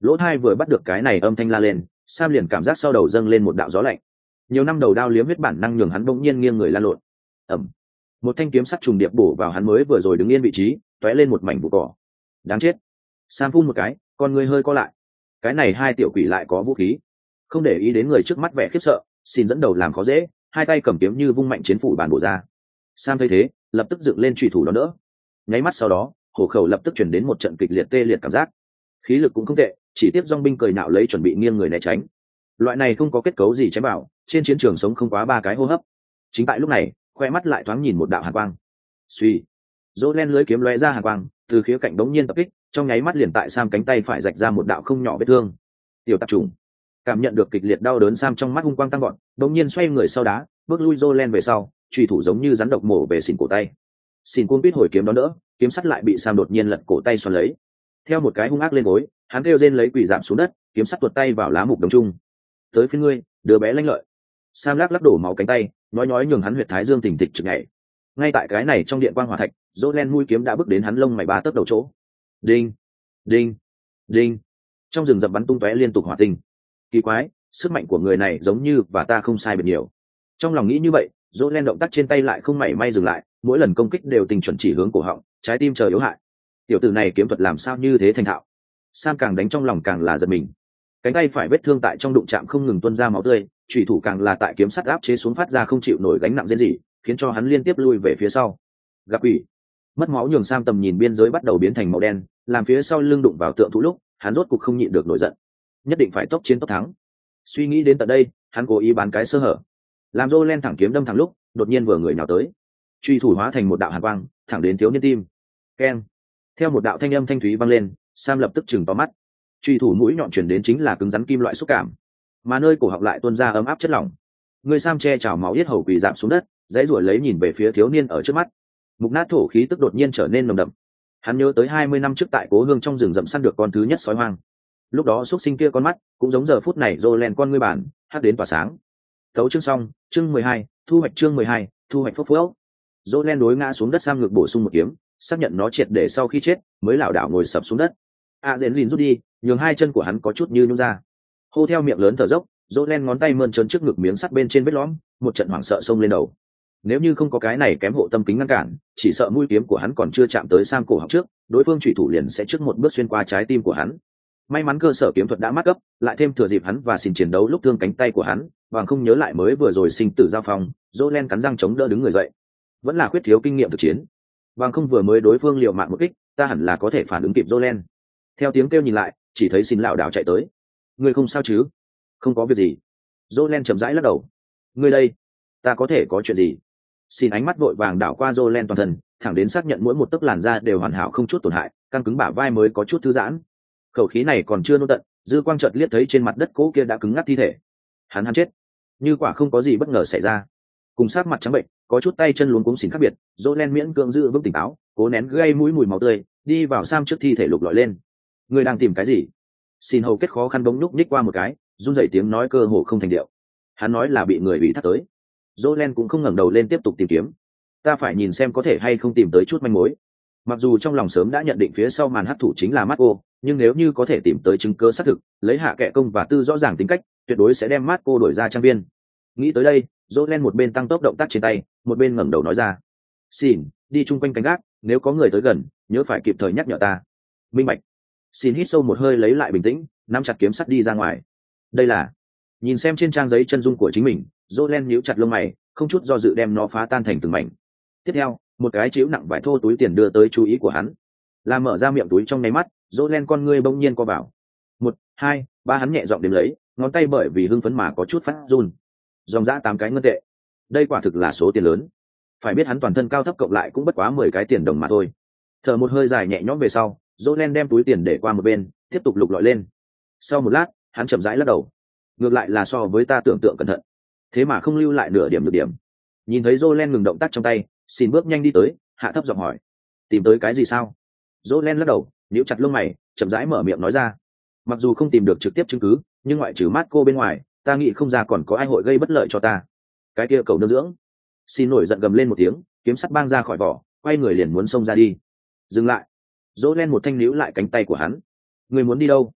lỗ thai vừa bắt được cái này âm thanh la lên, Sam liền cảm giác sau đầu dâng lên một đạo gió lạnh. Nhiều năm đầu đao liếm huyết bản năng nhường hắn bỗng nhiên nghiêng người lan lộn. Ẩm. Một thanh kiếm sắt trùng điệp bổ vào hắn mới vừa rồi đứng yên vị trí, tóe lên một mảnh bụi cỏ. Đáng chết. Sam phun một cái, con người hơi co lại. Cái này hai tiểu quỷ lại có vũ khí. Không để ý đến người trước mắt vẻ khiếp sợ, xin dẫn đầu làm khó dễ, hai tay cầm kiếm như vung mạnh chiến phủ bản bổ ra. Sam thấy thế, lập tức dựng lên chủy thủ đón đỡ. Nháy mắt sau đó, hổ khẩu lập tức chuyển đến một trận kịch liệt tê liệt cảm giác. Khí lực cũng không tệ, chỉ tiếp dong binh cười nạo lấy chuẩn bị nghiêng người né tránh. Loại này không có kết cấu gì chém bảo, trên chiến trường sống không quá ba cái hô hấp. Chính tại lúc này, khoe mắt lại thoáng nhìn một đạo hàn quang. Suy, dỗ len lưới kiếm lóe ra hàn quang, từ khía cạnh đống nhiên tập kích, trong nháy mắt liền tại Sam cánh tay phải rạch ra một đạo không nhỏ vết thương. Tiểu tạp trùng, cảm nhận được kịch liệt đau đớn, Sam trong mắt hung quang tăng gọn, đống nhiên xoay người sau đá, bước lui dỗ len về sau, chủy thủ giống như rắn độc mổ về xỉn cổ tay. Xỉn cuốn biết hồi kiếm đó đỡ, kiếm sắt lại bị Sam đột nhiên lật cổ tay xoắn lấy. Theo một cái hung ác lên gối, hắn kêu rên lấy quỷ giảm xuống đất, kiếm sắt tuột tay vào lá mục đống trung. Tới phía ngươi, đứa bé lanh lợi. Sam lắc lắc đổ máu cánh tay, nói nói nhường hắn huyệt thái dương tỉnh thịch trực nhảy. Ngay tại cái này trong điện quang hỏa thạch, dỗ len mũi kiếm đã bước đến hắn lông mày ba tấc đầu chỗ. Đinh, đinh, đinh. Trong rừng rậm bắn tung tóe liên tục hỏa tinh. Kỳ quái, sức mạnh của người này giống như và ta không sai biệt nhiều. Trong lòng nghĩ như vậy, dỗ len động tác trên tay lại không mảy may dừng lại, mỗi lần công kích đều tình chuẩn chỉ hướng cổ họng, trái tim chờ yếu hại. Tiểu tử này kiếm thuật làm sao như thế thành thạo. Sam càng đánh trong lòng càng là giật mình. Cánh tay phải vết thương tại trong đụng chạm không ngừng tuôn ra máu tươi, chủy thủ càng là tại kiếm sắt áp chế xuống phát ra không chịu nổi gánh nặng rên rỉ, khiến cho hắn liên tiếp lui về phía sau. Gặp quỷ. Mất máu nhường Sam tầm nhìn biên giới bắt đầu biến thành màu đen, làm phía sau lưng đụng vào tượng thú lúc, hắn rốt cục không nhịn được nổi giận. Nhất định phải tốc chiến tốc thắng. Suy nghĩ đến tận đây, hắn cố ý bán cái sơ hở. Làm rô len thẳng kiếm đâm thẳng lúc, đột nhiên vừa người nào tới. Truy thủ hóa thành một đạo hàn quang, thẳng đến thiếu niên tim. Keng. Theo một đạo thanh âm thanh thúy vang lên, Sam lập tức chừng to mắt. Truy thủ mũi nhọn chuyển đến chính là cứng rắn kim loại xúc cảm, mà nơi cổ họng lại tuôn ra ấm áp chất lỏng. Người Sam che trào máu yết hầu quỳ rạp xuống đất, dãy ruổi lấy nhìn về phía thiếu niên ở trước mắt. Mục nát thổ khí tức đột nhiên trở nên nồng đậm. Hắn nhớ tới hai mươi năm trước tại cố hương trong rừng rậm săn được con thứ nhất sói hoang. Lúc đó xuất sinh kia con mắt cũng giống giờ phút này rô len con ngươi bản hát đến tỏa sáng. Thấu chương xong, chương mười hai, thu hoạch chương mười hai, thu hoạch phốc phốc. Rô len đối ngã xuống đất, Sam ngược bổ sung một kiếm, xác nhận nó triệt để sau khi chết, mới lảo đảo ngồi sập xuống đất. A Dễn lìn rút đi, nhường hai chân của hắn có chút như nhũn ra. Hô theo miệng lớn thở dốc, Rô len ngón tay mơn trớn trước ngực miếng sắt bên trên vết lõm, một trận hoảng sợ xông lên đầu. Nếu như không có cái này kém hộ tâm kính ngăn cản, chỉ sợ mũi kiếm của hắn còn chưa chạm tới Sam cổ họng trước, đối phương chủy thủ liền sẽ trước một bước xuyên qua trái tim của hắn. May mắn cơ sở kiếm thuật đã mắc cấp, lại thêm thừa dịp hắn và xin chiến đấu lúc thương cánh tay của hắn, bằng không nhớ lại mới vừa rồi sinh tử giao phong, Rô len cắn răng chống đỡ đứng người dậy. Vẫn là khuyết thiếu kinh nghiệm thực chiến. Bằng không vừa mới đối phương liều mạng một kích, ta hẳn là có thể phản ứng kịp Rô len. Theo tiếng kêu nhìn lại, chỉ thấy xin lão đảo chạy tới. Ngươi không sao chứ? Không có việc gì. Rô len chậm rãi lắc đầu. Ngươi đây, ta có thể có chuyện gì? Xin ánh mắt vội vàng đảo qua Rô len toàn thân, thẳng đến xác nhận mỗi một tấc làn da đều hoàn hảo không chút tổn hại, căng cứng bả vai mới có chút thư giãn. Khẩu khí này còn chưa nôn tận, dư quang chợt liếc thấy trên mặt đất cố kia đã cứng ngắc thi thể. Hắn hắn chết. Như quả không có gì bất ngờ xảy ra. Cùng sát mặt trắng bệnh, có chút tay chân luống cuống xỉn khác biệt, Rô len miễn cưỡng giữ vững tỉnh táo, cố nén gây mũi mùi máu tươi, đi vào Sam trước thi thể lục lọi lên. Ngươi đang tìm cái gì? Xin hầu kết khó khăn bỗng nhúc nhích qua một cái, run rẩy tiếng nói cơ hồ không thành điệu. Hắn nói là bị người ủy thác tới. Jolen cũng không ngẩng đầu lên tiếp tục tìm kiếm. Ta phải nhìn xem có thể hay không tìm tới chút manh mối. Mặc dù trong lòng sớm đã nhận định phía sau màn hắc thủ chính là Marco, nhưng nếu như có thể tìm tới chứng cứ xác thực, lấy hạ kệ công và tư rõ ràng tính cách, tuyệt đối sẽ đem Marco đuổi ra trang viên. Nghĩ tới đây, Jolen một bên tăng tốc động tác trên tay, một bên ngẩng đầu nói ra: "Xin, đi chung quanh canh gác, nếu có người tới gần, nhớ phải kịp thời nhắc nhở ta." Minh bạch. Xin hít sâu một hơi lấy lại bình tĩnh, nắm chặt kiếm sắt đi ra ngoài. Đây là, nhìn xem trên trang giấy chân dung của chính mình, Jolen nhíu chặt lông mày, không chút do dự đem nó phá tan thành từng mảnh. Tiếp theo, một cái chiếu nặng vải thô túi tiền đưa tới chú ý của hắn. Làm mở ra miệng túi trong nháy mắt, Jolen con ngươi bỗng nhiên co vào. Một, hai, ba, hắn nhẹ giọng đếm lấy, ngón tay bởi vì hưng phấn mà có chút phát run. Dòng dã tám cái ngân tệ. Đây quả thực là số tiền lớn. Phải biết hắn toàn thân cao thấp cộng lại cũng bất quá mười cái tiền đồng mà thôi. Thở một hơi dài nhẹ nhõm về sau, Jolen đem túi tiền để qua một bên, tiếp tục lục lọi lên. Sau một lát, hắn chậm rãi lắc đầu. Ngược lại là so với ta tưởng tượng cẩn thận, thế mà không lưu lại nửa điểm nhược điểm. Nhìn thấy Jolen ngừng động tác trong tay, xin bước nhanh đi tới, hạ thấp giọng hỏi: "Tìm tới cái gì sao?" Jolen lắc đầu, nhíu chặt lông mày, chậm rãi mở miệng nói ra: "Mặc dù không tìm được trực tiếp chứng cứ, nhưng ngoại trừ Marco bên ngoài, ta nghĩ không ra còn có ai hội gây bất lợi cho ta." Cái kia cầu nương dưỡng. Xin nổi giận gầm lên một tiếng, kiếm sắt băng ra khỏi vỏ, quay người liền muốn xông ra đi. Dừng lại. Jolen một thanh níu lại cánh tay của hắn. "Ngươi muốn đi đâu?"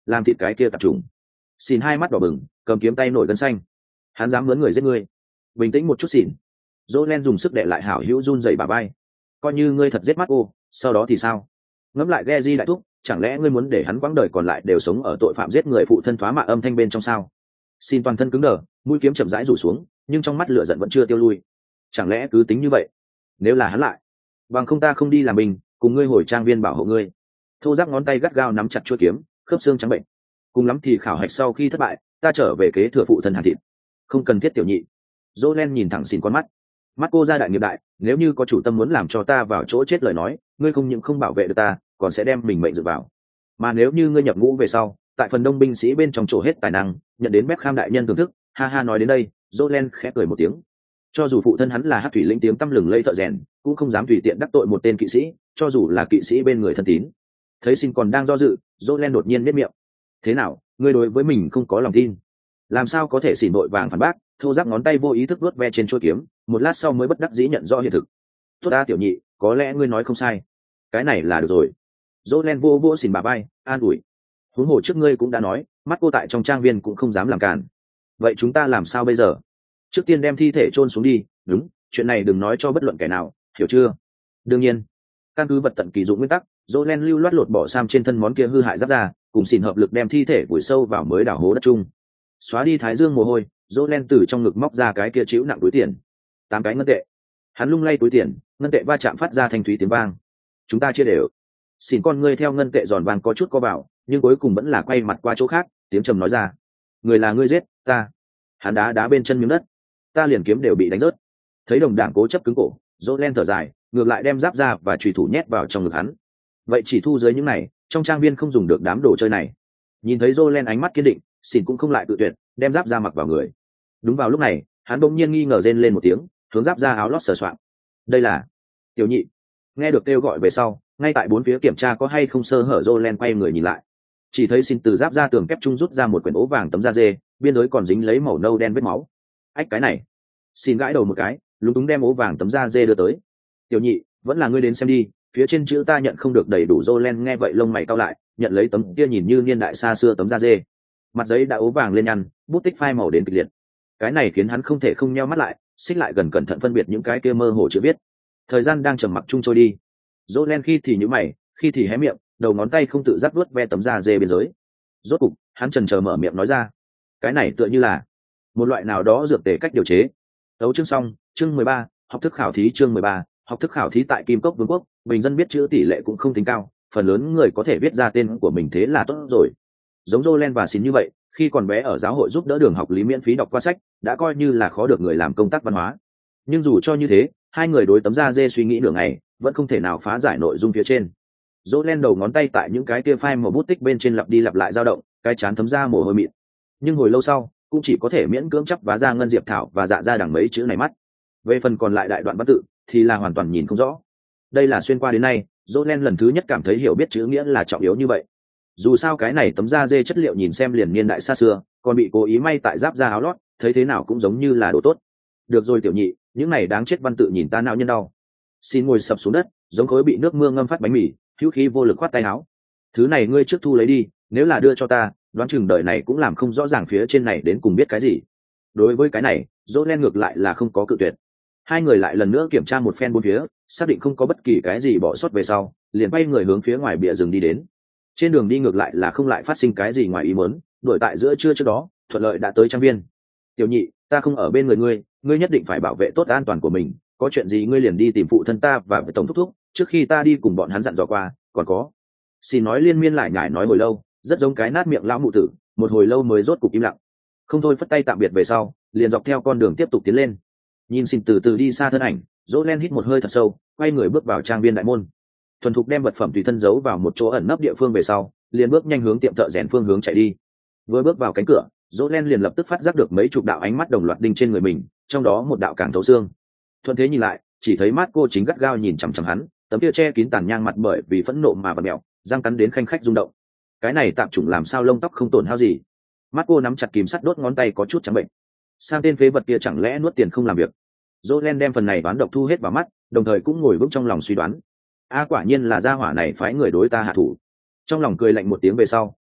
làm thịt cái kia tập trùng. Xin hai mắt đỏ bừng, cầm kiếm tay nổi gân xanh. Hắn dám mướn người giết ngươi? Bình tĩnh một chút xỉn. Jolen dùng sức để lại hảo hữu run rẩy bả vai. Coi như ngươi thật giết mắt cô, sau đó thì sao? Ngẫm lại Geji đại thúc, chẳng lẽ ngươi muốn để hắn quãng đời còn lại đều sống ở tội phạm giết người phụ thân thoá mạ âm thanh bên trong sao? Xin toàn thân cứng đờ, mũi kiếm chậm rãi rủ xuống, nhưng trong mắt lửa giận vẫn chưa tiêu lui. Chẳng lẽ cứ tính như vậy? Nếu là hắn lại, bằng không ta không đi làm mình, cùng ngươi hồi trang viên bảo hộ ngươi. Thô giáp ngón tay gắt gao nắm chặt chuôi kiếm, khớp xương trắng bệnh. Cùng lắm thì khảo hạch sau khi thất bại, ta trở về kế thừa phụ thân Hàn Thịt. Không cần thiết tiểu nhị. Jolen nhìn thẳng Xin con mắt. Mắt cô ra đại nghiệp đại, nếu như có chủ tâm muốn làm cho ta vào chỗ chết lời nói, ngươi không những không bảo vệ được ta, còn sẽ đem mình mệnh dựa vào. Mà nếu như ngươi nhập ngũ về sau, tại phần đông binh sĩ bên trong chỗ hết tài năng, nhận đến Beckham đại nhân thưởng thức. Ha ha, nói đến đây, Jolen khẽ cười một tiếng. Cho dù phụ thân hắn là Hắc thủy lĩnh tiếng tăm lừng lây thợ rèn, cũng không dám tùy tiện đắc tội một tên kỵ sĩ, cho dù là kỵ sĩ bên người thân tín. Thấy Xin còn đang do dự, Jolen đột nhiên nhếch miệng. Thế nào, ngươi đối với mình không có lòng tin? Làm sao có thể xỉn vội vàng phản bác, thô giáp ngón tay vô ý thức vuốt ve trên chuôi kiếm, một lát sau mới bất đắc dĩ nhận rõ hiện thực. Tốt ta tiểu nhị, có lẽ ngươi nói không sai. Cái này là được rồi. Jolen vô vô xỉn bà bay, an ủi. Huống hồ trước ngươi cũng đã nói, mắt cô tại trong trang viên cũng không dám làm cản. Vậy chúng ta làm sao bây giờ? Trước tiên đem thi thể chôn xuống đi. Đúng, chuyện này đừng nói cho bất luận kẻ nào, hiểu chưa? Đương nhiên. Căn cứ vật tận kỳ dụng nguyên tắc, Jolen lưu loát lột bỏ sam trên thân món kia hư hại giáp ra, cùng xỉn hợp lực đem thi thể vùi sâu vào mới đào hố đất chung. Xóa đi thái dương mồ hôi, Jolen từ trong ngực móc ra cái kia chịu nặng túi tiền. Tám cái ngân tệ. Hắn lung lay túi tiền, ngân tệ va chạm phát ra thanh thúy tiếng vang. Chúng ta chia đều. Xỉn con ngươi theo ngân tệ giòn vàng có chút co vào, nhưng cuối cùng vẫn là quay mặt qua chỗ khác, tiếng trầm nói ra. Người là ngươi giết, ta. Hắn đá đá bên chân miếng đất. Ta liền kiếm đều bị đánh rớt. Thấy đồng đảng cố chấp cứng cổ, Jolen thở dài, ngược lại đem giáp ra và chùy thủ nhét vào trong ngực hắn. Vậy chỉ thu dưới những này, trong trang viên không dùng được đám đồ chơi này. Nhìn thấy Jolen ánh mắt kiên định, Xỉn cũng không lại tự tuyệt, đem giáp ra mặc vào người. Đúng vào lúc này, hắn bỗng nhiên nghi ngờ rên lên một tiếng, hướng giáp ra áo lót sờ soạng. Đây là tiểu nhị. Nghe được kêu gọi về sau, ngay tại bốn phía kiểm tra có hay không sơ hở, Jolen quay người nhìn lại, chỉ thấy Xỉn từ giáp ra tường kép trung rút ra một quyển ố vàng tấm da dê, biên giới còn dính lấy màu nâu đen vết máu. Ách, cái này. Xỉn gãi đầu một cái, lúng túng đem ố vàng tấm da dê đưa tới. Tiểu nhị, vẫn là ngươi đến xem đi, phía trên chữ ta nhận không được đầy đủ. Jolen nghe vậy lông mày cau lại, nhận lấy tấm kia nhìn như niên đại xa xưa tấm da dê. Mặt giấy đã ố vàng lên nhăn, bút tích phai màu đến kịch liệt. Cái này khiến hắn không thể không nheo mắt lại, xích lại gần cẩn thận phân biệt những cái kia mơ hồ chữ viết. Thời gian đang trầm mặc chung trôi đi. Jolen khi thì nhíu mày, khi thì hé miệng, đầu ngón tay không tự giác vuốt ve tấm da dê biên giới. Rốt cục, hắn chần chờ mở miệng nói ra. Cái này tựa như là một loại nào đó dược tề cách điều chế. Đấu chương xong, chương mười ba, học thức khảo thí. Chương mười ba, học thức khảo thí. Tại Kim Cốc Vương quốc, bình dân biết chữ tỷ lệ cũng không tính cao, phần lớn người có thể viết ra tên của mình thế là tốt rồi. Giống Jolen và Xin như vậy, khi còn bé ở giáo hội giúp đỡ đường học lý miễn phí đọc qua sách, đã coi như là khó được người làm công tác văn hóa. Nhưng dù cho như thế, hai người đối tấm da dê suy nghĩ nửa ngày, vẫn không thể nào phá giải nội dung phía trên. Jolen đầu ngón tay tại những cái kia phai màu bút tích bên trên lặp đi lặp lại dao động, cái chán thấm ra mồ hôi mịn. Nhưng hồi lâu sau, cũng chỉ có thể miễn cưỡng chấp vá ra ngân diệp thảo và dạ ra đằng mấy chữ này mắt. Về phần còn lại đại đoạn văn tự, thì là hoàn toàn nhìn không rõ. Đây là xuyên qua đến nay, Jolen lần thứ nhất cảm thấy hiểu biết chữ nghĩa là trọng yếu như vậy. Dù sao cái này tấm da dê chất liệu nhìn xem liền niên đại xa xưa, còn bị cố ý may tại giáp da áo lót, thấy thế nào cũng giống như là đồ tốt. Được rồi tiểu nhị, những này đáng chết văn tự nhìn ta não nhân đau. Xin ngồi sập xuống đất, giống khối bị nước mưa ngâm phát bánh mì, hữu khí vô lực khoát tay áo. Thứ này ngươi trước thu lấy đi, nếu là đưa cho ta, đoán chừng đời này cũng làm không rõ ràng phía trên này đến cùng biết cái gì. Đối với cái này, Jolen ngược lại là không có cự tuyệt. Hai người lại lần nữa kiểm tra một phen bốn phía, xác định không có bất kỳ cái gì bỏ sót về sau, liền bay người hướng phía ngoài bìa rừng đi đến. Trên đường đi ngược lại là không lại phát sinh cái gì ngoài ý muốn, đổi tại giữa trưa trước đó, thuận lợi đã tới trang viên. Tiểu nhị, ta không ở bên người ngươi, ngươi nhất định phải bảo vệ tốt an toàn của mình, có chuyện gì ngươi liền đi tìm phụ thân ta và với tổng thúc thúc, trước khi ta đi cùng bọn hắn dặn dò qua, còn có. Xin nói liên miên lại nhải nói hồi lâu, rất giống cái nát miệng lão mụ tử, một hồi lâu mới rốt cục im lặng. Không thôi phất tay tạm biệt về sau, liền dọc theo con đường tiếp tục tiến lên. Nhìn Xin từ từ đi xa thân ảnh, Jolen hít một hơi thật sâu, quay người bước vào trang viên đại môn. Thuần thục đem vật phẩm tùy thân giấu vào một chỗ ẩn nấp địa phương về sau, liền bước nhanh hướng tiệm thợ rèn phương hướng chạy đi. Vừa bước vào cánh cửa, Jolen liền lập tức phát giác được mấy chục đạo ánh mắt đồng loạt đinh trên người mình, trong đó một đạo càng thấu xương. Thuận thế nhìn lại, chỉ thấy mắt cô chính gắt gao nhìn chằm chằm hắn, tấm kia che kín tàn nhang mặt bởi vì phẫn nộ mà vặn mèo, răng cắn đến khanh khách rung động. Cái này tạm chủng làm sao lông tóc không tổn hao gì? Mắt cô nắm chặt kìm sắt đốt ngón tay có chút trắng bệnh. Sang tên phế vật kia chẳng lẽ nuốt tiền không làm việc? Jolen đem phần này đoán độc thu hết vào mắt, đồng thời cũng ngồi vững trong lòng suy đoán. A quả nhiên là gia hỏa này phái người đối ta hạ thủ. Trong lòng cười lạnh một tiếng về sau,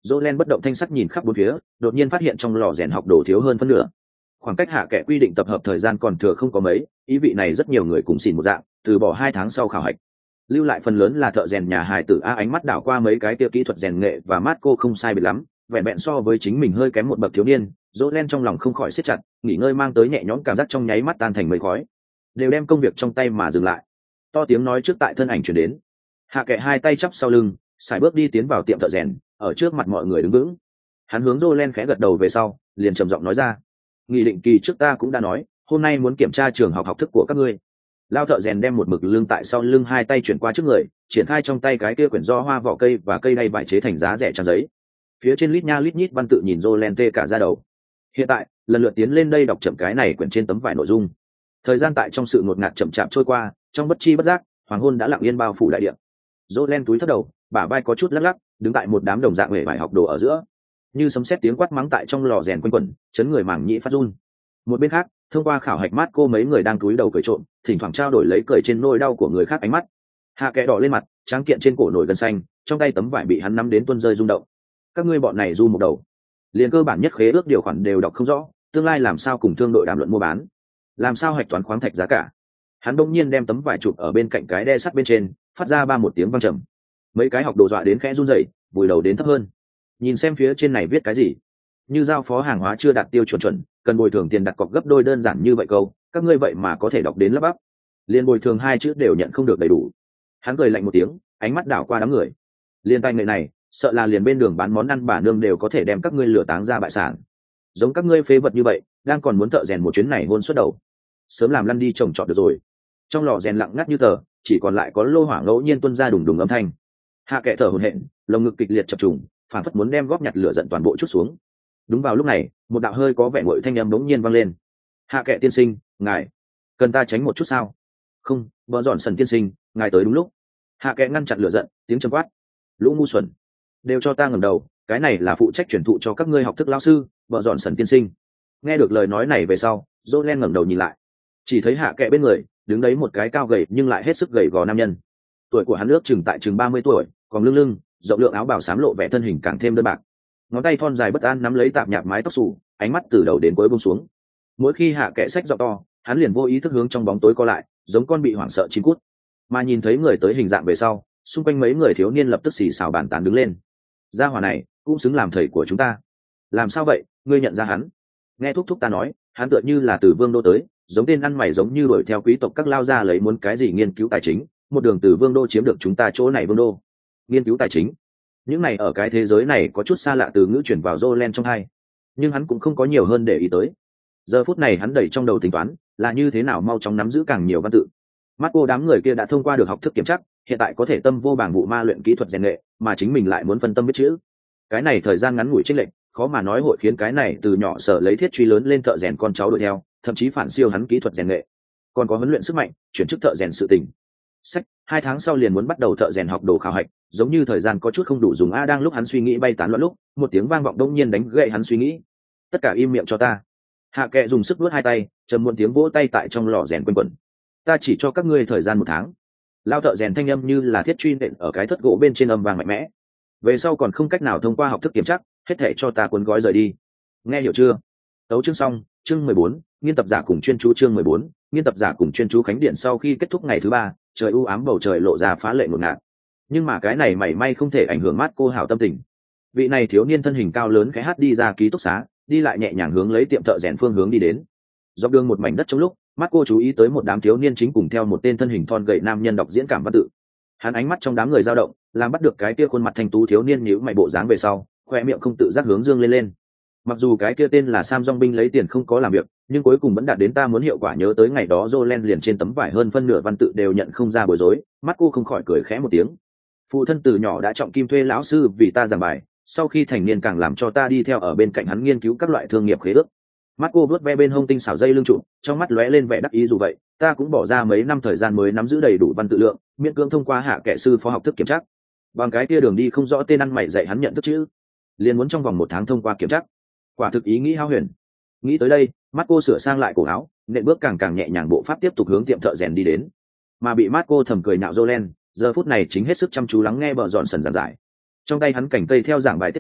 Jolen bất động thanh sắc nhìn khắp bốn phía, đột nhiên phát hiện trong lò rèn học đồ thiếu hơn phân nửa. Khoảng cách hạ kệ quy định tập hợp thời gian còn thừa không có mấy, ý vị này rất nhiều người cùng xỉn một dạng, từ bỏ hai tháng sau khảo hạch. Lưu lại phần lớn là thợ rèn nhà hài tử a, ánh mắt đảo qua mấy cái tiêu kỹ thuật rèn nghệ và Marco không sai biệt lắm, vẹn vẹn so với chính mình hơi kém một bậc thiếu niên, Jolen trong lòng không khỏi siết chặt, nghỉ ngơi mang tới nhẹ nhõm cảm giác trong nháy mắt tan thành mây khói. Đều đem công việc trong tay mà dừng lại. To tiếng nói trước tại thân ảnh truyền đến. Hạ kệ hai tay chắp sau lưng, sải bước đi tiến vào tiệm thợ rèn, ở trước mặt mọi người đứng vững. Hắn hướng Jolen khẽ gật đầu về sau, liền trầm giọng nói ra: "Nghị định kỳ trước ta cũng đã nói, hôm nay muốn kiểm tra trường học học thức của các ngươi." Lao thợ rèn đem một mực lưng tại sau lưng hai tay chuyển qua trước người, triển khai trong tay cái kia quyển do hoa vỏ cây và cây đay vải chế thành giá rẻ trang giấy. Phía trên lít nha lít nhít văn tự nhìn Jolen tê cả da đầu. Hiện tại, lần lượt tiến lên đây đọc chậm cái này quyển trên tấm vải nội dung. Thời gian tại trong sự ngột ngạt chậm chạp trôi qua, trong bất chi bất giác, hoàng hôn đã lặng yên bao phủ đại địa. Jolen túi thấp đầu, bả vai có chút lắc lắc, đứng tại một đám đồng dạng hề vải học đồ ở giữa, như sấm sét tiếng quát mắng tại trong lò rèn quanh quẩn, chấn người màng nhĩ phát run. Một bên khác, thông qua khảo hạch mát cô mấy người đang túi đầu cười trộm, thỉnh thoảng trao đổi lấy cười trên nỗi đau của người khác ánh mắt. Hạ kệ đỏ lên mặt, tráng kiện trên cổ nổi gần xanh, trong tay tấm vải bị hắn nắm đến tuôn rơi rung động. Các ngươi bọn này du một đầu, liền cơ bản nhất khế ước điều khoản đều đọc không rõ, tương lai làm sao cùng thương đội đàm luận mua bán, làm sao hạch toán khoáng thạch giá cả. Hắn đông nhiên đem tấm vải chụp ở bên cạnh cái đe sắt bên trên, phát ra ba một tiếng vang trầm. Mấy cái học đồ dọa đến khẽ run rẩy, vùi đầu đến thấp hơn. Nhìn xem phía trên này viết cái gì, như giao phó hàng hóa chưa đạt tiêu chuẩn chuẩn, cần bồi thường tiền đặt cọc gấp đôi, đơn giản như vậy câu, các ngươi vậy mà có thể đọc đến lấp bắp, liền bồi thường hai chữ đều nhận không được đầy đủ. Hắn cười lạnh một tiếng, ánh mắt đảo qua đám người. Liên tay người này, sợ là liền bên đường bán món ăn bà nương đều có thể đem các ngươi lừa táng ra bại sản. Giống các ngươi phế vật như vậy, đang còn muốn thợ rèn một chuyến này hôn suốt đầu, sớm làm lăn đi trồng trọt được rồi. Trong lò rèn lặng ngắt như tờ, chỉ còn lại có lô hỏa ngẫu nhiên tuôn ra đùng đùng âm thanh. Hạ kệ thở hổn hển, lồng ngực kịch liệt chập trùng, phản phất muốn đem góp nhặt lửa giận toàn bộ chút xuống. Đúng vào lúc này, một đạo hơi có vẻ nguội thanh âm bỗng nhiên vang lên. "Hạ kệ tiên sinh, ngài cần ta tránh một chút sao?" "Không, vợ dọn sần tiên sinh, ngài tới đúng lúc." Hạ kệ ngăn chặn lửa giận, tiếng trầm quát: "Lũ ngu xuẩn, đều cho ta ngẩng đầu, cái này là phụ trách truyền thụ cho các ngươi học thức lão sư, vợ dọn sần tiên sinh." Nghe được lời nói này về sau, Jolen ngẩng đầu nhìn lại, chỉ thấy hạ kệ bên người đứng đấy một cái cao gầy nhưng lại hết sức gầy gò nam nhân. Tuổi của hắn ước chừng tại chừng ba mươi tuổi, còn lưng lưng, rộng lượng áo bào xám lộ vẻ thân hình càng thêm đơn bạc. Ngón tay thon dài bất an nắm lấy tạp nhạp mái tóc xù, ánh mắt từ đầu đến cuối buông xuống. Mỗi khi hạ kệ sách giọng to, hắn liền vô ý thức hướng trong bóng tối co lại, giống con bị hoảng sợ chim cút. Mà nhìn thấy người tới hình dạng về sau, xung quanh mấy người thiếu niên lập tức xì xào bàn tán đứng lên. Gia hỏa này cũng xứng làm thầy của chúng ta. Làm sao vậy, ngươi nhận ra hắn? Nghe thúc thúc ta nói, hắn tựa như là từ vương đô tới, giống tên ăn mày, giống như đuổi theo quý tộc các lao ra lấy muốn cái gì nghiên cứu tài chính, một đường từ vương đô chiếm được chúng ta chỗ này vương đô. Nghiên cứu tài chính? Những này ở cái thế giới này có chút xa lạ từ ngữ chuyển vào Jolen trong hai, nhưng hắn cũng không có nhiều hơn để ý tới. Giờ phút này hắn đẩy trong đầu tính toán là như thế nào mau chóng nắm giữ càng nhiều văn tự. Mắt cô đám người kia đã thông qua được học thức kiểm chắc, hiện tại có thể tâm vô bảng vụ ma luyện kỹ thuật rèn nghệ, mà chính mình lại muốn phân tâm biết chữ. Cái này thời gian ngắn ngủi chênh lệch, khó mà nói hội khiến cái này từ nhỏ sở lấy thiết truy lớn lên thợ rèn con cháu đuổi theo, thậm chí phản siêu hắn kỹ thuật rèn nghệ. Còn có huấn luyện sức mạnh, chuyển chức thợ rèn sự tình. Sách, hai tháng sau liền muốn bắt đầu thợ rèn học đồ khảo hạch, giống như thời gian có chút không đủ dùng a. Đang lúc hắn suy nghĩ bay tán loạn lúc, một tiếng vang vọng đông nhiên đánh gậy hắn suy nghĩ. Tất cả im miệng cho ta. Hạ kệ dùng sức vuốt hai tay, trầm muộn tiếng vỗ tay tại trong lò rèn quanh quẩn. Ta chỉ cho các ngươi thời gian một tháng. Lao thợ rèn thanh âm như là thiết truy nện ở cái thất gỗ bên trên, âm vang mạnh mẽ. Về sau còn không cách nào thông qua học thức kiểm chắc, hết thảy cho ta cuốn gói rời đi. Nghe hiểu chưa? Tấu chương xong, chương mười bốn, nghiên tập giả cùng chuyên chú. Chương mười bốn, nghiên tập giả cùng chuyên chú. Khánh điện sau khi kết thúc ngày thứ ba, trời u ám, bầu trời lộ ra phá lệ ngột ngạt. Nhưng mà cái này mảy may không thể ảnh hưởng mát cô hảo tâm tình. Vị này thiếu niên thân hình cao lớn khẽ hát đi ra ký túc xá, đi lại nhẹ nhàng hướng lấy tiệm thợ rèn phương hướng đi đến. Dọc đường một mảnh đất trong lúc, mắt cô chú ý tới một đám thiếu niên chính cùng theo một tên thân hình thon gầy nam nhân đọc diễn cảm văn tự. Hắn ánh mắt trong đám người dao động, làm bắt được cái kia khuôn mặt thanh tú thiếu niên nhíu mày bộ dáng về sau, khoe miệng không tự giác hướng dương lên lên. Mặc dù cái kia tên là Sam Dong binh lấy tiền không có làm việc, nhưng cuối cùng vẫn đạt đến ta muốn hiệu quả. Nhớ tới ngày đó Jolen liền trên tấm vải hơn phân nửa văn tự đều nhận không ra bối rối, mắt cô không khỏi cười khẽ một tiếng. Phụ thân từ nhỏ đã trọng kim thuê lão sư vì ta giảng bài, sau khi thành niên càng làm cho ta đi theo ở bên cạnh hắn nghiên cứu các loại thương nghiệp khế ước. Mắt cô vuốt ve bên hông tinh xảo dây lưng trụ, trong mắt lóe lên vẻ đắc ý. Dù vậy, ta cũng bỏ ra mấy năm thời gian mới nắm giữ đầy đủ văn tự lượng, miễn cưỡng thông qua hạ kệ sư phó học thức kiểm tra. Bằng cái kia đường đi không rõ tên ăn mày dạy hắn nhận thức chữ, liền muốn trong vòng một tháng thông qua kiểm tra. Quả thực ý nghĩ hao huyền. Nghĩ tới đây, mắt cô sửa sang lại cổ áo, nện bước càng càng nhẹ nhàng bộ pháp tiếp tục hướng tiệm thợ rèn đi đến. Mà bị mắt cô thầm cười nhạo Jolen, giờ phút này chính hết sức chăm chú lắng nghe bờ dọn sần giảng giải. Trong tay hắn cảnh cây theo giảng bài tiết tấu,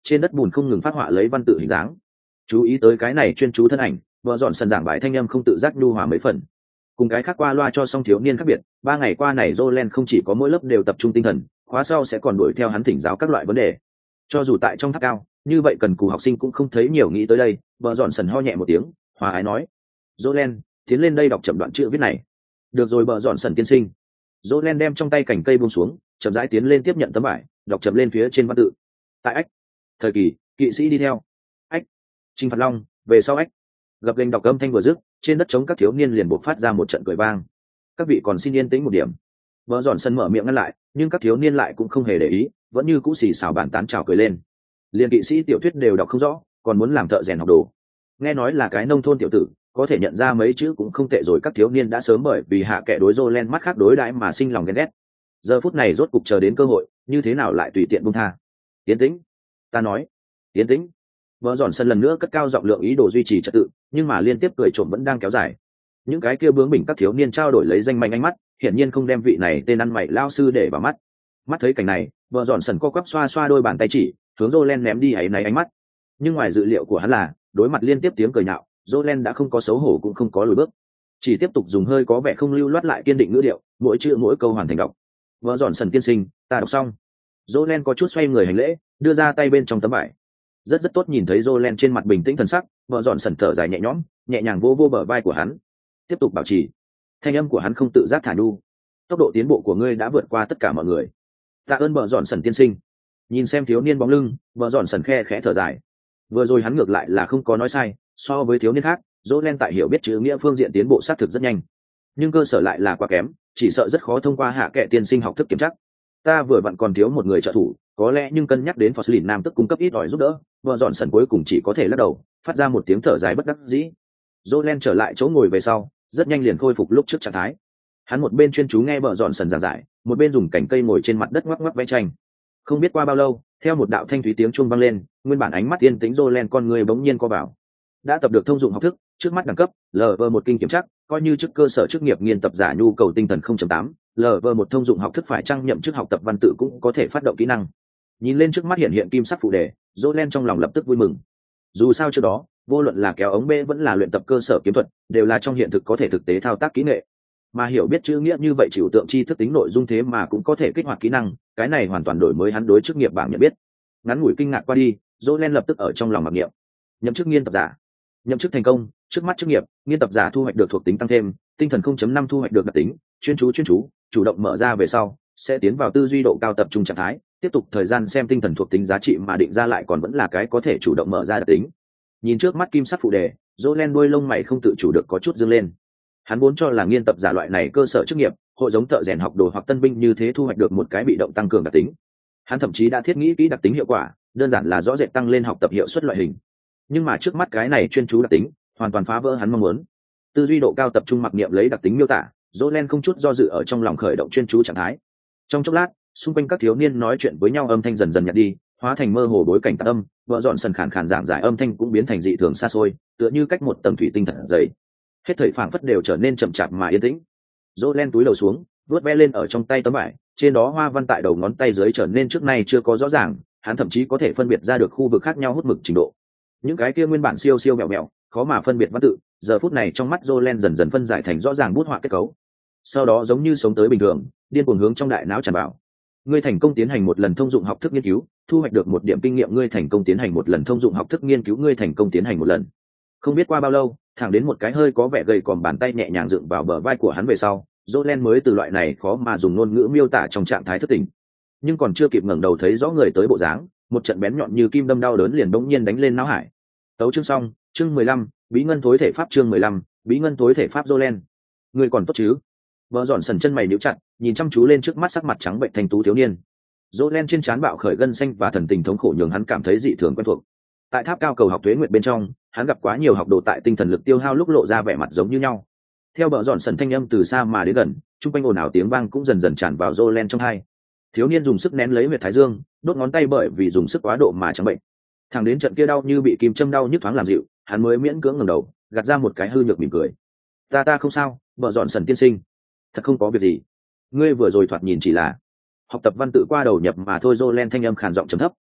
trên đất bùn không ngừng phát họa lấy văn tự hình dáng. Chú ý tới cái này chuyên chú thân ảnh, vợ dọn sân giảng bài thanh âm không tự giác nhu hòa mấy phần. Cùng cái khác qua loa cho xong thiếu niên khác biệt, ba ngày qua này Jolene không chỉ có mỗi lớp đều tập trung tinh thần, khóa sau sẽ còn đuổi theo hắn thỉnh giáo các loại vấn đề. Cho dù tại trong tháp cao, như vậy cần cù học sinh cũng không thấy nhiều nghĩ tới đây. Vợ dọn sần ho nhẹ một tiếng, hòa ái nói: Jolene, tiến lên đây đọc chậm đoạn chữ viết này. Được rồi bợ dọn sần tiên sinh. Jolene đem trong tay cành cây buông xuống, chậm rãi tiến lên tiếp nhận tấm vải, đọc chậm lên phía trên văn tự. Tại ách, thời kỳ, kỵ sĩ đi theo. Ách, chinh phạt long, về sau ách. Gập ghềnh đọc âm thanh vừa dứt, trên đất trống các thiếu niên liền buộc phát ra một trận cười vang. Các vị còn xin yên tĩnh một điểm. Vợ dọn sân mở miệng ngăn lại, nhưng các thiếu niên lại cũng không hề để ý, vẫn như cũ xì xào bàn tán chào cười lên. Liên kỵ sĩ tiểu thuyết đều đọc không rõ, còn muốn làm thợ rèn học đồ. Nghe nói là cái nông thôn tiểu tử, có thể nhận ra mấy chữ cũng không tệ rồi. Các thiếu niên đã sớm bởi vì hạ kệ đối Jolene mắt khác đối đãi mà sinh lòng ghen ghét. Giờ phút này rốt cục chờ đến cơ hội, như thế nào lại tùy tiện buông tha. Yên tĩnh, ta nói, yên tĩnh. Vợ dọn sân lần nữa cất cao giọng lượng ý đồ duy trì trật tự, nhưng mà liên tiếp cười trộm vẫn đang kéo dài. Những cái kia bướng bỉnh các thiếu niên trao đổi lấy danh mạnh ánh mắt, hiển nhiên không đem vị này tên ăn mày lao sư để vào mắt. Mắt thấy cảnh này, vợ dọn sần co quắp xoa xoa đôi bàn tay chỉ, hướng Jolene ném đi ấy náy ánh mắt. Nhưng ngoài dự liệu của hắn là, đối mặt liên tiếp tiếng cười nhạo, Jolene đã không có xấu hổ cũng không có lùi bước, chỉ tiếp tục dùng hơi có vẻ không lưu loát lại kiên định ngữ điệu, mỗi chữ mỗi câu hoàn thành đọc. Vợ dọn sần tiên sinh, ta đọc xong. Jolene có chút xoay người hành lễ, đưa ra tay bên trong tấm vải. Rất rất tốt nhìn thấy Jolene trên mặt bình tĩnh thần sắc, vợ dọn sần thở dài nhẹ nhõm, nhẹ nhàng vô vô bờ vai của hắn. Tiếp tục bảo trì. Thanh âm của hắn không tự giác thả nhu. Tốc độ tiến bộ của ngươi đã vượt qua tất cả mọi người. Tạ ơn vợ dọn sần tiên sinh. Nhìn xem thiếu niên bóng lưng, vợ dọn sần khe khẽ thở dài. Vừa rồi hắn ngược lại là không có nói sai, so với thiếu niên khác, Jolene tại hiểu biết chữ nghĩa phương diện tiến bộ xác thực rất nhanh, nhưng cơ sở lại là quá kém, chỉ sợ rất khó thông qua hạ kệ tiên sinh học thức kiểm tra. Ta vừa vặn còn thiếu một người trợ thủ, có lẽ nhưng cân nhắc đến Forslin Nam tức cung cấp ít ỏi giúp đỡ, vợ dọn sần cuối cùng chỉ có thể lắc đầu, phát ra một tiếng thở dài bất đắc dĩ. Jolene trở lại chỗ ngồi về sau, rất nhanh liền khôi phục lúc trước trạng thái. Hắn một bên chuyên chú nghe vợ dọn sần giảng giải, một bên dùng cành cây ngồi trên mặt đất ngoắc ngoắc vẽ tranh. Không biết qua bao lâu, theo một đạo thanh thúy tiếng chuông vang lên, nguyên bản ánh mắt yên tĩnh Jolene con người bỗng nhiên co vào. Đã tập được thông dụng học thức, trước mắt đẳng cấp lv một kinh kiểm chắc, coi như chức cơ sở chức nghiệp nghiên tập giả nhu cầu tinh thần không chấm tám, lv một thông dụng học thức phải trang nhậm chức học tập văn tự cũng có thể phát động kỹ năng. Nhìn lên trước mắt hiện hiện kim sắc phụ đề, Jolene trong lòng lập tức vui mừng. Dù sao trước đó, vô luận là kéo ống bê vẫn là luyện tập cơ sở kiếm thuật, đều là trong hiện thực có thể thực tế thao tác kỹ nghệ. Mà hiểu biết chữ nghĩa như vậy chịu tượng chi thức tính nội dung thế mà cũng có thể kích hoạt kỹ năng, cái này hoàn toàn đổi mới hắn đối chức nghiệp bảng nhận biết. Ngắn ngủi kinh ngạc qua đi, Jolene lập tức ở trong lòng mặc niệm. Nhậm chức nghiên tập giả. Nhậm chức thành công, trước mắt chức nghiệp, nghiên tập giả thu hoạch được thuộc tính tăng thêm, tinh thần không chấm năm thu hoạch được đặc tính, chuyên chú chuyên chú, chủ động mở ra về sau, sẽ tiến vào tư duy độ cao tập trung trạng thái, tiếp tục thời gian xem tinh thần thuộc tính giá trị mà định ra lại còn vẫn là cái có thể chủ động mở ra đặc tính. Nhìn trước mắt kim sắc phụ đề, Jolene đuôi lông mày không tự chủ được có chút dương lên. Hắn vốn cho là nghiên tập giả loại này cơ sở chức nghiệp, hội giống thợ rèn học đồ hoặc tân binh như thế thu hoạch được một cái bị động tăng cường đặc tính. Hắn thậm chí đã thiết nghĩ kỹ đặc tính hiệu quả, đơn giản là rõ rệt tăng lên học tập hiệu suất loại hình. Nhưng mà trước mắt cái này chuyên chú đặc tính, hoàn toàn phá vỡ hắn mong muốn. Tư duy độ cao tập trung mặc niệm lấy đặc tính miêu tả, Jolene không chút do dự ở trong lòng khởi động chuyên chú trạng thái. Trong chốc lát, xung quanh các thiếu niên nói chuyện với nhau âm thanh dần dần nhạt đi, hóa thành mơ hồ bối cảnh tạc âm, vợ dọn sần khàn khàn giảng giải âm thanh cũng biến thành dị thường xa xôi, tựa như cách một tầng thủy tinh thật dày. Hết thảy phảng phất đều trở nên chậm chạp mà yên tĩnh. Jolene túi đầu xuống, vuốt ve lên ở trong tay tấm vải, trên đó hoa văn tại đầu ngón tay dưới trở nên trước nay chưa có rõ ràng, hắn thậm chí có thể phân biệt ra được khu vực khác nhau hút mực trình độ. Những cái kia nguyên bản siêu siêu mèo mèo, khó mà phân biệt văn tự, giờ phút này trong mắt Jolene dần dần phân giải thành rõ ràng bút họa kết cấu. Sau đó giống như sống tới bình thường, điên cuồng hướng trong đại não tràn vào. Ngươi thành công tiến hành một lần thông dụng học thức nghiên cứu, thu hoạch được một điểm kinh nghiệm. Ngươi thành công tiến hành một lần thông dụng học thức nghiên cứu. Ngươi thành công tiến hành một lần. Không biết qua bao lâu, thẳng đến một cái hơi có vẻ gầy còm bàn tay nhẹ nhàng dựng vào bờ vai của hắn về sau, Jolene mới từ loại này khó mà dùng ngôn ngữ miêu tả trong trạng thái thức tỉnh. Nhưng còn chưa kịp ngẩng đầu thấy rõ người tới bộ dáng, một trận bén nhọn như kim đâm đau đớn liền bỗng nhiên đánh lên não hải. Tấu chương xong, chương mười lăm, bí ngân thối thể pháp. Chương mười lăm, bí ngân thối thể pháp. Jolene, ngươi còn tốt chứ? Vợ dọn sần chân mày nhíu chặt, nhìn chăm chú lên trước mắt sắc mặt trắng bệnh thanh tú thiếu niên. Jolene trên trán bạo khởi gân xanh và thần tình thống khổ nhường hắn cảm thấy dị thường quen thuộc. Tại tháp cao cầu học tuế nguyệt bên trong, hắn gặp quá nhiều học đồ tại tinh thần lực tiêu hao lúc lộ ra vẻ mặt giống như nhau. Theo bờ dọn sần thanh âm từ xa mà đến gần, trung quanh ồn ào tiếng vang cũng dần dần tràn vào Jolene trong tai. Thiếu niên dùng sức nén lấy huyệt thái dương, đốt ngón tay bởi vì dùng sức quá độ mà trắng bệnh. Thằng đến trận kia đau như bị kim châm đau nhức thoáng làm dịu, hắn mới miễn cưỡng ngẩng đầu, gạt ra một cái hư nhược mỉm cười. Ta ta không sao, bờ dọn sần tiên sinh, thật không có việc gì. Ngươi vừa rồi thoạt nhìn chỉ là học tập văn tự qua đầu nhập mà thôi. Jolene thanh âm khàn giọng trầm thấp,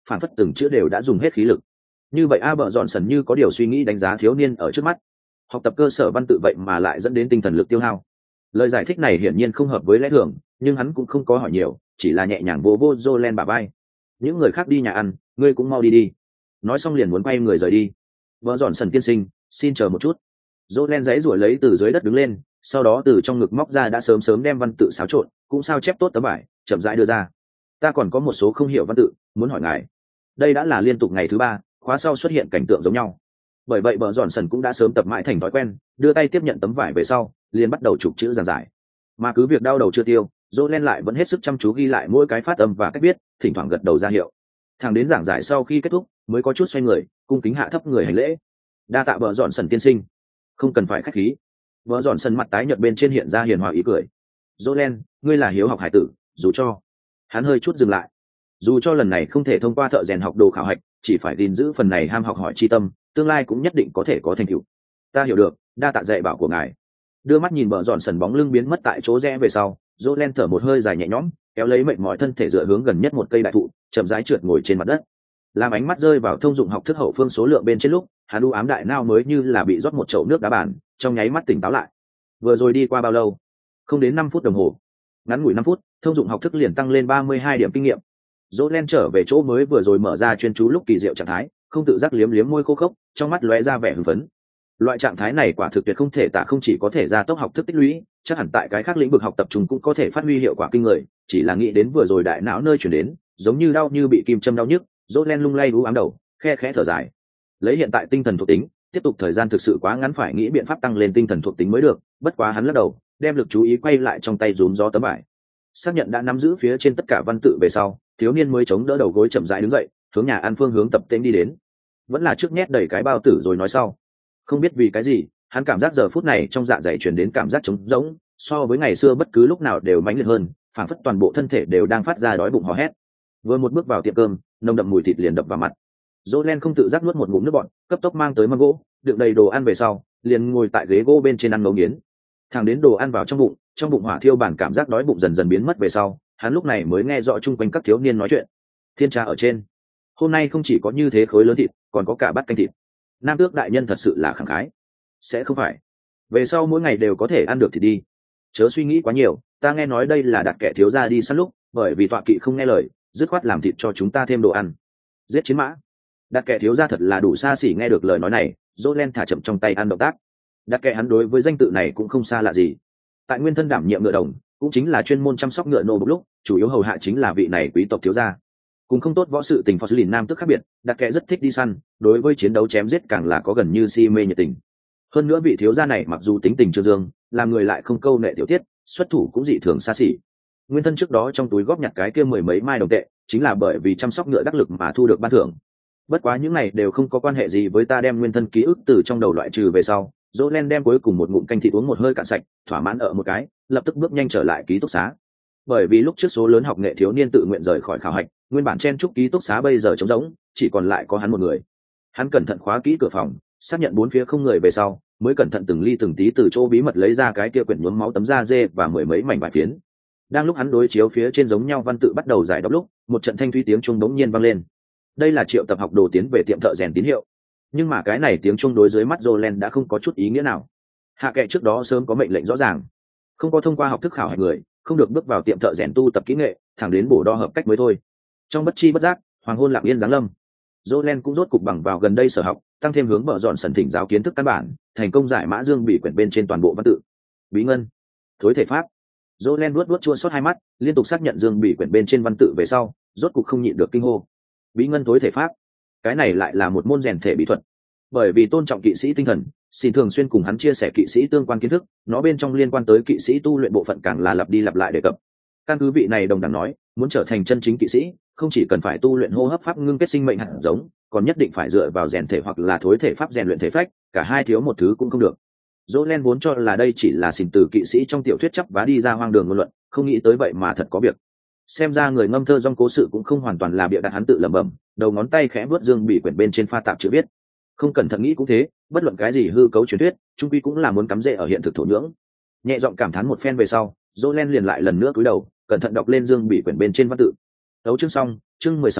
phản phất từng chữ đều đã dùng hết khí lực. Như vậy a bợ dọn sần như có điều suy nghĩ đánh giá thiếu niên ở trước mắt. Học tập cơ sở văn tự vậy mà lại dẫn đến tinh thần lực tiêu hao. Lời giải thích này hiển nhiên không hợp với lẽ thường, nhưng hắn cũng không có hỏi nhiều, chỉ là nhẹ nhàng vô vô Jolen bả vai. Những người khác đi nhà ăn, ngươi cũng mau đi đi. Nói xong liền muốn quay người rời đi. Vợ dọn sần tiên sinh, xin chờ một chút. Jolen giãy giụa lấy từ dưới đất đứng lên, sau đó từ trong ngực móc ra đã sớm sớm đem văn tự xáo trộn, cũng sao chép tốt tấm bài, chậm rãi đưa ra. Ta còn có một số không hiểu văn tự, muốn hỏi ngài. Đây đã là liên tục ngày thứ ba, khóa sau xuất hiện cảnh tượng giống nhau. Bởi vậy bờ dọn sần cũng đã sớm tập mãi thành thói quen, đưa tay tiếp nhận tấm vải về sau, liền bắt đầu chụp chữ giảng giải. Mà cứ việc đau đầu chưa tiêu, Jolen lại vẫn hết sức chăm chú ghi lại mỗi cái phát âm và cách viết, thỉnh thoảng gật đầu ra hiệu. Thằng đến giảng giải sau khi kết thúc, mới có chút xoay người, cung kính hạ thấp người hành lễ. Đa tạ bờ dọn sần tiên sinh. Không cần phải khách khí. Bờ dọn sần mặt tái nhợt bên trên hiện ra hiền hòa ý cười. Jolen, ngươi là hiếu học hải tử, dù cho. Hắn hơi chút dừng lại. Dù cho lần này không thể thông qua thợ rèn học đồ khảo hạch, chỉ phải gìn giữ phần này ham học hỏi chi tâm, tương lai cũng nhất định có thể có thành tựu. Ta hiểu được, đa tạ dạy bảo của ngài. Đưa mắt nhìn bờ dọn sần bóng lưng biến mất tại chỗ rẽ về sau, Jolen thở một hơi dài nhẹ nhõm, kéo lấy mệt mỏi thân thể dựa hướng gần nhất một cây đại thụ, chậm rãi trượt ngồi trên mặt đất. Làm ánh mắt rơi vào thông dụng học thức hậu phương số lượng bên trên lúc, hắn u ám đại nao mới như là bị rót một chậu nước đá bàn, trong nháy mắt tỉnh táo lại. Vừa rồi đi qua bao lâu? Không đến năm phút đồng hồ. Ngắn ngủi năm phút, thông dụng học thức liền tăng lên ba mươi hai điểm kinh nghiệm. Jolen trở về chỗ mới vừa rồi mở ra chuyên chú lúc kỳ diệu trạng thái, không tự giác liếm liếm môi khô khốc, trong mắt lóe ra vẻ hưng phấn. Loại trạng thái này quả thực tuyệt không thể tả, không chỉ có thể gia tốc học thức tích lũy, chắc hẳn tại cái khác lĩnh vực học tập chúng cũng có thể phát huy hiệu quả kinh người, chỉ là nghĩ đến vừa rồi đại não nơi chuyển đến, giống như đau như bị kim châm đau nhức, Jolen lung lay u ám đầu, khe khẽ thở dài. Lấy hiện tại tinh thần thuộc tính, tiếp tục thời gian thực sự quá ngắn, phải nghĩ biện pháp tăng lên tinh thần thuộc tính mới được, bất quá hắn lắc đầu, đem lực chú ý quay lại trong tay rúm gió tấm bài. Xác nhận đã nắm giữ phía trên tất cả văn tự về sau, thiếu niên mới chống đỡ đầu gối chậm rãi đứng dậy, hướng nhà ăn phương hướng tập tễnh đi đến. Vẫn là trước nhét đầy cái bao tử rồi nói sau. Không biết vì cái gì, hắn cảm giác giờ phút này trong dạ dày truyền đến cảm giác trống rỗng, so với ngày xưa bất cứ lúc nào đều mãnh liệt hơn, phảng phất toàn bộ thân thể đều đang phát ra đói bụng hò hét. Vừa một bước vào tiệm cơm, nồng đậm mùi thịt liền đập vào mặt. Jolen không tự giác nuốt một ngụm nước bọt, cấp tốc mang tới mâm gỗ, đựng đầy đồ ăn về sau, liền ngồi tại ghế gỗ bên trên ăn ngấu nghiến. Thẳng đến đồ ăn vào trong bụng, trong bụng hỏa thiêu bản cảm giác đói bụng dần dần biến mất về sau, hắn lúc này mới nghe rõ chung quanh các thiếu niên nói chuyện. Thiên trà ở trên, hôm nay không chỉ có như thế khối lớn thịt, còn có cả bát canh thịt. Nam tước đại nhân thật sự là khẳng khái. Sẽ không phải về sau mỗi ngày đều có thể ăn được thì đi. Chớ suy nghĩ quá nhiều, ta nghe nói đây là đặt kẻ thiếu gia đi săn lúc, bởi vì tọa kỵ không nghe lời, dứt khoát làm thịt cho chúng ta thêm đồ ăn. Giết chiến mã. Đặt kẻ thiếu gia thật là đủ xa xỉ. Nghe được lời nói này, Jolen thả chậm trong tay ăn động tác. Đặt kẻ hắn đối với danh tự này cũng không xa lạ gì. Tại nguyên thân đảm nhiệm ngựa đồng, cũng chính là chuyên môn chăm sóc ngựa nô bộc lúc, chủ yếu hầu hạ chính là vị này quý tộc thiếu gia. Cùng không tốt võ sự tình phò lìn nam tức khác biệt, đặt kẻ rất thích đi săn, đối với chiến đấu chém giết càng là có gần như si mê nhiệt tình. Hơn nữa vị thiếu gia này mặc dù tính tình trương dương, làm người lại không câu nệ tiểu tiết, xuất thủ cũng dị thường xa xỉ. Nguyên thân trước đó trong túi góp nhặt cái kia mười mấy mai đồng tệ, chính là bởi vì chăm sóc ngựa đắc lực mà thu được ban thưởng. Bất quá những này đều không có quan hệ gì với ta. Đem nguyên thân ký ức từ trong đầu loại trừ về sau, Jolen đem cuối cùng một ngụm canh thịt uống một hơi cạn sạch, thỏa mãn ở một cái, lập tức bước nhanh trở lại ký túc xá. Bởi vì lúc trước số lớn học nghệ thiếu niên tự nguyện rời khỏi khảo hạch, nguyên bản chen trúc ký túc xá bây giờ trống rỗng, chỉ còn lại có hắn một người. Hắn cẩn thận khóa kỹ cửa phòng, xác nhận bốn phía không người về sau, mới cẩn thận từng ly từng tí từ chỗ bí mật lấy ra cái kia quyển nhuốm máu tấm da dê và mười mấy mảnh vải phiến. Đang lúc hắn đối chiếu phía trên giống nhau văn tự bắt đầu giải đọc lúc, một trận thanh thúy tiếng chuông đống nhiên vang lên. Đây là triệu tập học đồ tiến về tiệm thợ rèn tín hiệu. Nhưng mà cái này tiếng chuông đối dưới mắt Jolen đã không có chút ý nghĩa nào. Hạ kệ trước đó sớm có mệnh lệnh rõ ràng, không có thông qua học thức khảo hạch người, không được bước vào tiệm thợ rèn tu tập kỹ nghệ, thẳng đến bổ đo hợp cách mới thôi. Trong bất chi bất giác, hoàng hôn lặng yên giáng lâm. Jolen cũng rốt cục bằng vào gần đây sở học, tăng thêm hướng mở dọn sần thỉnh giáo kiến thức căn bản, thành công giải mã dương bị quyển bên trên toàn bộ văn tự. Bí ngân, thối thể pháp. Jolen nuốt nuốt chua xót hai mắt, liên tục xác nhận dương bị quyển bên trên văn tự về sau, rốt cục không nhịn được kinh hô. Bí ngân thối thể pháp, cái này lại là một môn rèn thể bí thuật. Bởi vì tôn trọng kỵ sĩ tinh thần, xin thường xuyên cùng hắn chia sẻ kỵ sĩ tương quan kiến thức, nó bên trong liên quan tới kỵ sĩ tu luyện bộ phận càng là lặp đi lặp lại đề cập. Căn cứ vị này đồng đẳng nói, muốn trở thành chân chính kỵ sĩ, không chỉ cần phải tu luyện hô hấp pháp ngưng kết sinh mệnh hạt giống, còn nhất định phải dựa vào rèn thể hoặc là thối thể pháp rèn luyện thể phách, cả hai thiếu một thứ cũng không được. Jolen vốn cho là đây chỉ là xỉn từ kỵ sĩ trong tiểu thuyết chấp vá đi ra hoang đường ngôn luận, không nghĩ tới vậy mà thật có việc. Xem ra người ngâm thơ dong cố sự cũng không hoàn toàn là bịa đặt. Hắn tự lẩm bẩm, đầu ngón tay khẽ vuốt dương bị quyển bên trên pha tạp chữ viết. Không cẩn thận nghĩ cũng thế, bất luận cái gì hư cấu truyền thuyết, chung quy cũng là muốn cắm rễ ở hiện thực thổ nhưỡng. Nhẹ giọng cảm thán một phen về sau, Jolen liền lại lần nữa cúi đầu, cẩn thận đọc lên dương bị quyển bên trên văn tự. Đấu chương xong, chương mười sáu,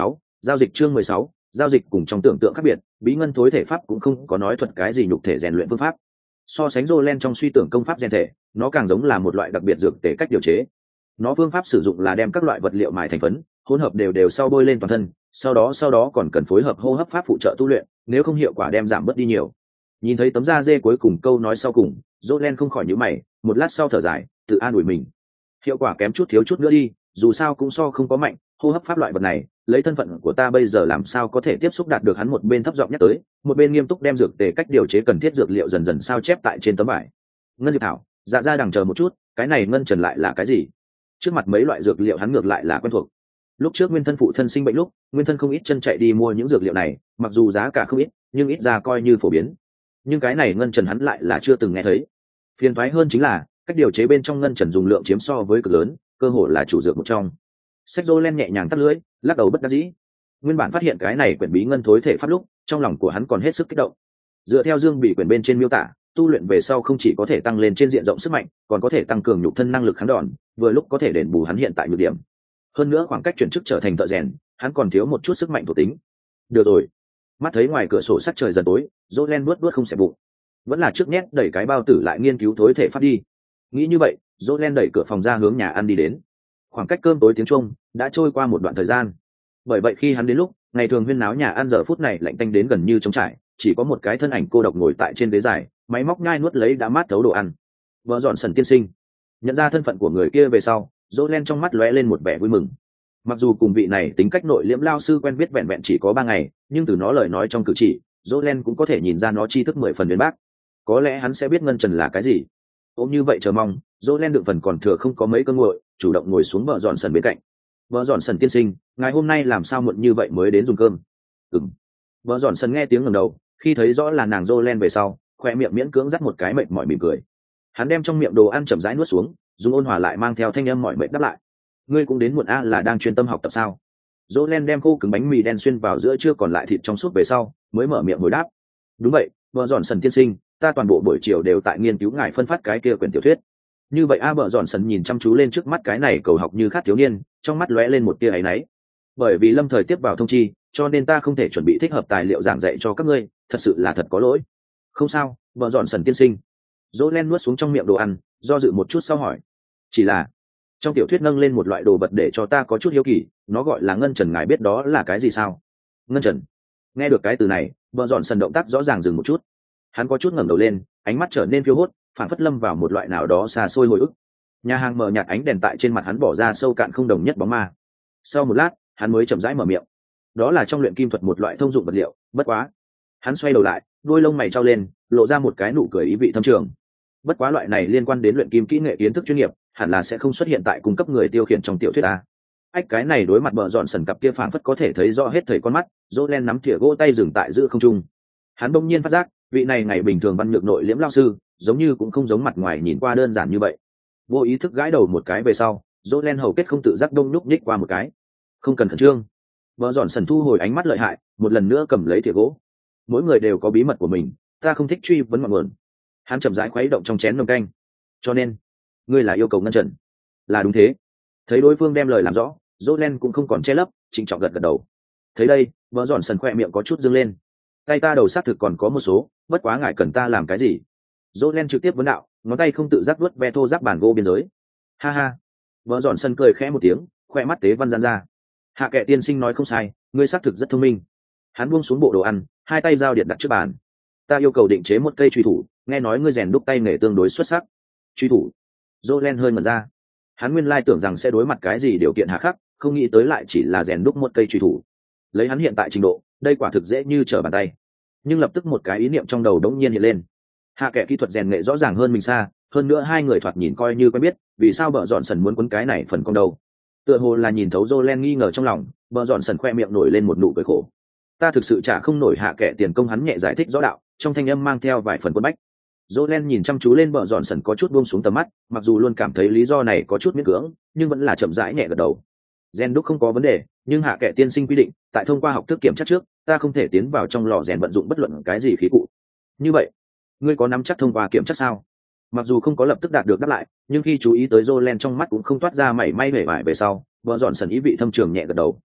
Giao dịch chương mười sáu, giao dịch cùng trong tưởng tượng khác biệt, bí ngân thối thể pháp cũng không có nói thuật cái gì nhục thể rèn luyện phương pháp. So sánh Jolen trong suy tưởng công pháp rèn thể, nó càng giống là một loại đặc biệt dược tề cách điều chế. Nó phương pháp sử dụng là đem các loại vật liệu mài thành phấn, hỗn hợp đều đều sau bôi lên toàn thân, sau đó sau đó còn cần phối hợp hô hấp pháp phụ trợ tu luyện, nếu không hiệu quả đem giảm bớt đi nhiều. Nhìn thấy tấm da dê cuối cùng câu nói sau cùng, Jolen không khỏi nhíu mày, một lát sau thở dài, tự an ủi mình. Hiệu quả kém chút thiếu chút nữa đi, dù sao cũng so không có mạnh, hô hấp pháp loại vật này, lấy thân phận của ta bây giờ làm sao có thể tiếp xúc đạt được. Hắn một bên thấp giọng nhắc tới, một bên nghiêm túc đem dược tề cách điều chế cần thiết dược liệu dần dần sao chép tại trên tấm vải. Ngân diệp thảo, dạ ra đằng chờ một chút, cái này ngân trần lại là cái gì? Trước mặt mấy loại dược liệu hắn ngược lại là quen thuộc. Lúc trước nguyên thân phụ thân sinh bệnh lúc, nguyên thân không ít chân chạy đi mua những dược liệu này, mặc dù giá cả không ít, nhưng ít ra coi như phổ biến. Nhưng cái này ngân trần hắn lại là chưa từng nghe thấy. Phiền toái hơn chính là cách điều chế bên trong ngân trần dùng lượng chiếm so với cực lớn, cơ hội là chủ dược một trong. Sách Jolen nhẹ nhàng tắt lưỡi, lắc đầu bất đắc dĩ. Nguyên bản phát hiện cái này quyển bí ngân thối thể pháp lúc, trong lòng của hắn còn hết sức kích động. Dựa theo Dương Bị quyển bên trên miêu tả, tu luyện về sau không chỉ có thể tăng lên trên diện rộng sức mạnh, còn có thể tăng cường nhục thân năng lực kháng đòn, vừa lúc có thể đền bù hắn hiện tại nhược điểm. Hơn nữa khoảng cách chuyển chức trở thành thợ rèn, hắn còn thiếu một chút sức mạnh thuộc tính. Được rồi. Mắt thấy ngoài cửa sổ sắc trời dần tối, Jolen nuốt nuốt không xẹp bụng. Vẫn là trước nhét đẩy cái bao tử lại nghiên cứu thối thể pháp đi. Nghĩ như vậy, Jolen đẩy cửa phòng ra hướng nhà ăn đi đến. Khoảng cách cơm tối tiếng chuông đã trôi qua một đoạn thời gian. Bởi vậy khi hắn đến lúc, ngày thường huyên náo nhà ăn giờ phút này lạnh tanh đến gần như trống trải, chỉ có một cái thân ảnh cô độc ngồi tại trên ghế dài, máy móc nhai nuốt lấy đã mát thấu đồ ăn. Vợ dọn sần tiên sinh. Nhận ra thân phận của người kia về sau, Jolen trong mắt lóe lên một vẻ vui mừng. Mặc dù cùng vị này tính cách nội liễm lao sư quen biết vẹn vẹn chỉ có ba ngày, nhưng từ nó lời nói trong cử chỉ, Jolen cũng có thể nhìn ra nó tri thức mười phần biến bác. Có lẽ hắn sẽ biết ngân trần là cái gì. Ôm như vậy chờ mong, Jolen đựng phần còn thừa không có mấy cơn nguội, chủ động ngồi xuống vợ dọn sần bên cạnh. Vợ dọn sần tiên sinh, ngày hôm nay làm sao muộn như vậy mới đến dùng cơm? Ừm. Vợ dọn sần nghe tiếng ngẩng đầu, khi thấy rõ là nàng Jolen về sau, khoe miệng miễn cưỡng dắt một cái mệt mỏi mỉm cười. Hắn đem trong miệng đồ ăn chậm rãi nuốt xuống, dùng ôn hòa lại mang theo thanh âm mỏi mệt đáp lại. Ngươi cũng đến muộn a, là đang chuyên tâm học tập sao? Jolen đem khô cứng bánh mì đen xuyên vào giữa chưa còn lại thịt trong suốt về sau, mới mở miệng hồi đáp. Đúng vậy, vợ dọn sần tiên sinh, ta toàn bộ buổi chiều đều tại nghiên cứu ngài phân phát cái kia quyển tiểu thuyết. Như vậy a, vợ dọn sần nhìn chăm chú lên trước mắt cái này cầu học như khát thiếu niên, trong mắt lóe lên một tia áy náy. Bởi vì lâm thời tiếp vào thông chi, cho nên ta không thể chuẩn bị thích hợp tài liệu giảng dạy cho các ngươi, thật sự là thật có lỗi. Không sao, vợ dọn sần tiên sinh. Jolen nuốt xuống trong miệng đồ ăn, do dự một chút sau hỏi. Chỉ là trong tiểu thuyết nâng lên một loại đồ vật để cho ta có chút hiếu kỳ, nó gọi là ngân trần, ngài biết đó là cái gì sao? Ngân trần. Nghe được cái từ này, vợ dọn sần động tác rõ ràng dừng một chút. Hắn có chút ngẩng đầu lên, ánh mắt trở nên phiêu hốt, phản phất lâm vào một loại nào đó xa xôi hồi ức. Nhà hàng mờ nhạt ánh đèn tại trên mặt hắn bỏ ra sâu cạn không đồng nhất bóng ma. Sau một lát, hắn mới chậm rãi mở miệng. Đó là trong luyện kim thuật một loại thông dụng vật liệu, bất quá. Hắn xoay đầu lại, đuôi lông mày trao lên, lộ ra một cái nụ cười ý vị thâm trường. Bất quá loại này liên quan đến luyện kim kỹ nghệ kiến thức chuyên nghiệp, hẳn là sẽ không xuất hiện tại cung cấp người tiêu khiển trong tiểu thuyết a. Ách, cái này đối mặt bờ dọn sần cặp kia phảng phất có thể thấy rõ hết thầy con mắt, Jolen nắm thìa gỗ tay dừng tại giữa không trung. Hắn bỗng nhiên phát giác, vị này ngày bình thường văn nhược nội liễm lao sư, giống như cũng không giống mặt ngoài nhìn qua đơn giản như vậy. Vô ý thức gãi đầu một cái về sau, Jolen hầu kết không tự giác đông nhúc nhích qua một cái. Không cần khẩn trương. Bờ dọn sần thu hồi ánh mắt lợi hại, một lần nữa cầm lấy thìa gỗ. Mỗi người đều có bí mật của mình, ta không thích truy vấn ngọn nguồn. Hắn chậm rãi khuấy động trong chén nồng canh. Cho nên, ngươi là yêu cầu ngân trần? Là đúng thế. Thấy đối phương đem lời làm rõ, Jolen cũng không còn che lấp, trịnh trọng gật gật đầu. Thấy đây, vợ dọn sần khoe miệng có chút dương lên. Tay ta đầu xác thực còn có một số, bất quá ngại cần ta làm cái gì? Jolen trực tiếp vấn đạo, ngón tay không tự giác vuốt ve thô rác bàn gỗ biên giới. Ha ha. Vợ dọn sần cười khẽ một tiếng, khoe mắt tế văn giãn ra. Hạ kệ tiên sinh nói không sai, ngươi xác thực rất thông minh. Hắn buông xuống bộ đồ ăn, hai tay giao điện đặt trước bàn. Ta yêu cầu định chế một cây truy thủ, nghe nói ngươi rèn đúc tay nghề tương đối xuất sắc. Truy thủ? Jolen hơi mẩn ra. Hắn nguyên lai tưởng rằng sẽ đối mặt cái gì điều kiện hà khắc, không nghĩ tới lại chỉ là rèn đúc một cây truy thủ. Lấy hắn hiện tại trình độ, đây quả thực dễ như trở bàn tay. Nhưng lập tức một cái ý niệm trong đầu đống nhiên hiện lên. Hạ kệ kỹ thuật rèn nghệ rõ ràng hơn mình xa, hơn nữa hai người thoạt nhìn coi như quen biết, vì sao bợ dọn sần muốn quấn cái này phần con đầu? Tựa hồ là nhìn thấu Jolen nghi ngờ trong lòng, bợ dọn sần khoe miệng nổi lên một nụ cười khổ. Ta thực sự trả không nổi hạ kệ tiền công, hắn nhẹ giải thích rõ đạo, trong thanh âm mang theo vài phần quân bách. Jolen nhìn chăm chú lên bợ dọn sần có chút buông xuống tầm mắt, mặc dù luôn cảm thấy lý do này có chút miễn cưỡng, nhưng vẫn là chậm rãi nhẹ gật đầu. Gen đúc không có vấn đề, nhưng hạ kệ tiên sinh quy định, tại thông qua học thức kiểm tra trước, ta không thể tiến vào trong lò rèn vận dụng bất luận cái gì khí cụ. Như vậy, ngươi có nắm chắc thông qua kiểm tra sao? Mặc dù không có lập tức đạt được đáp lại, nhưng khi chú ý tới Jolen trong mắt cũng không toát ra mảy may vẻ vải về sau, bợ dọn sần ý vị thâm trường nhẹ gật đầu.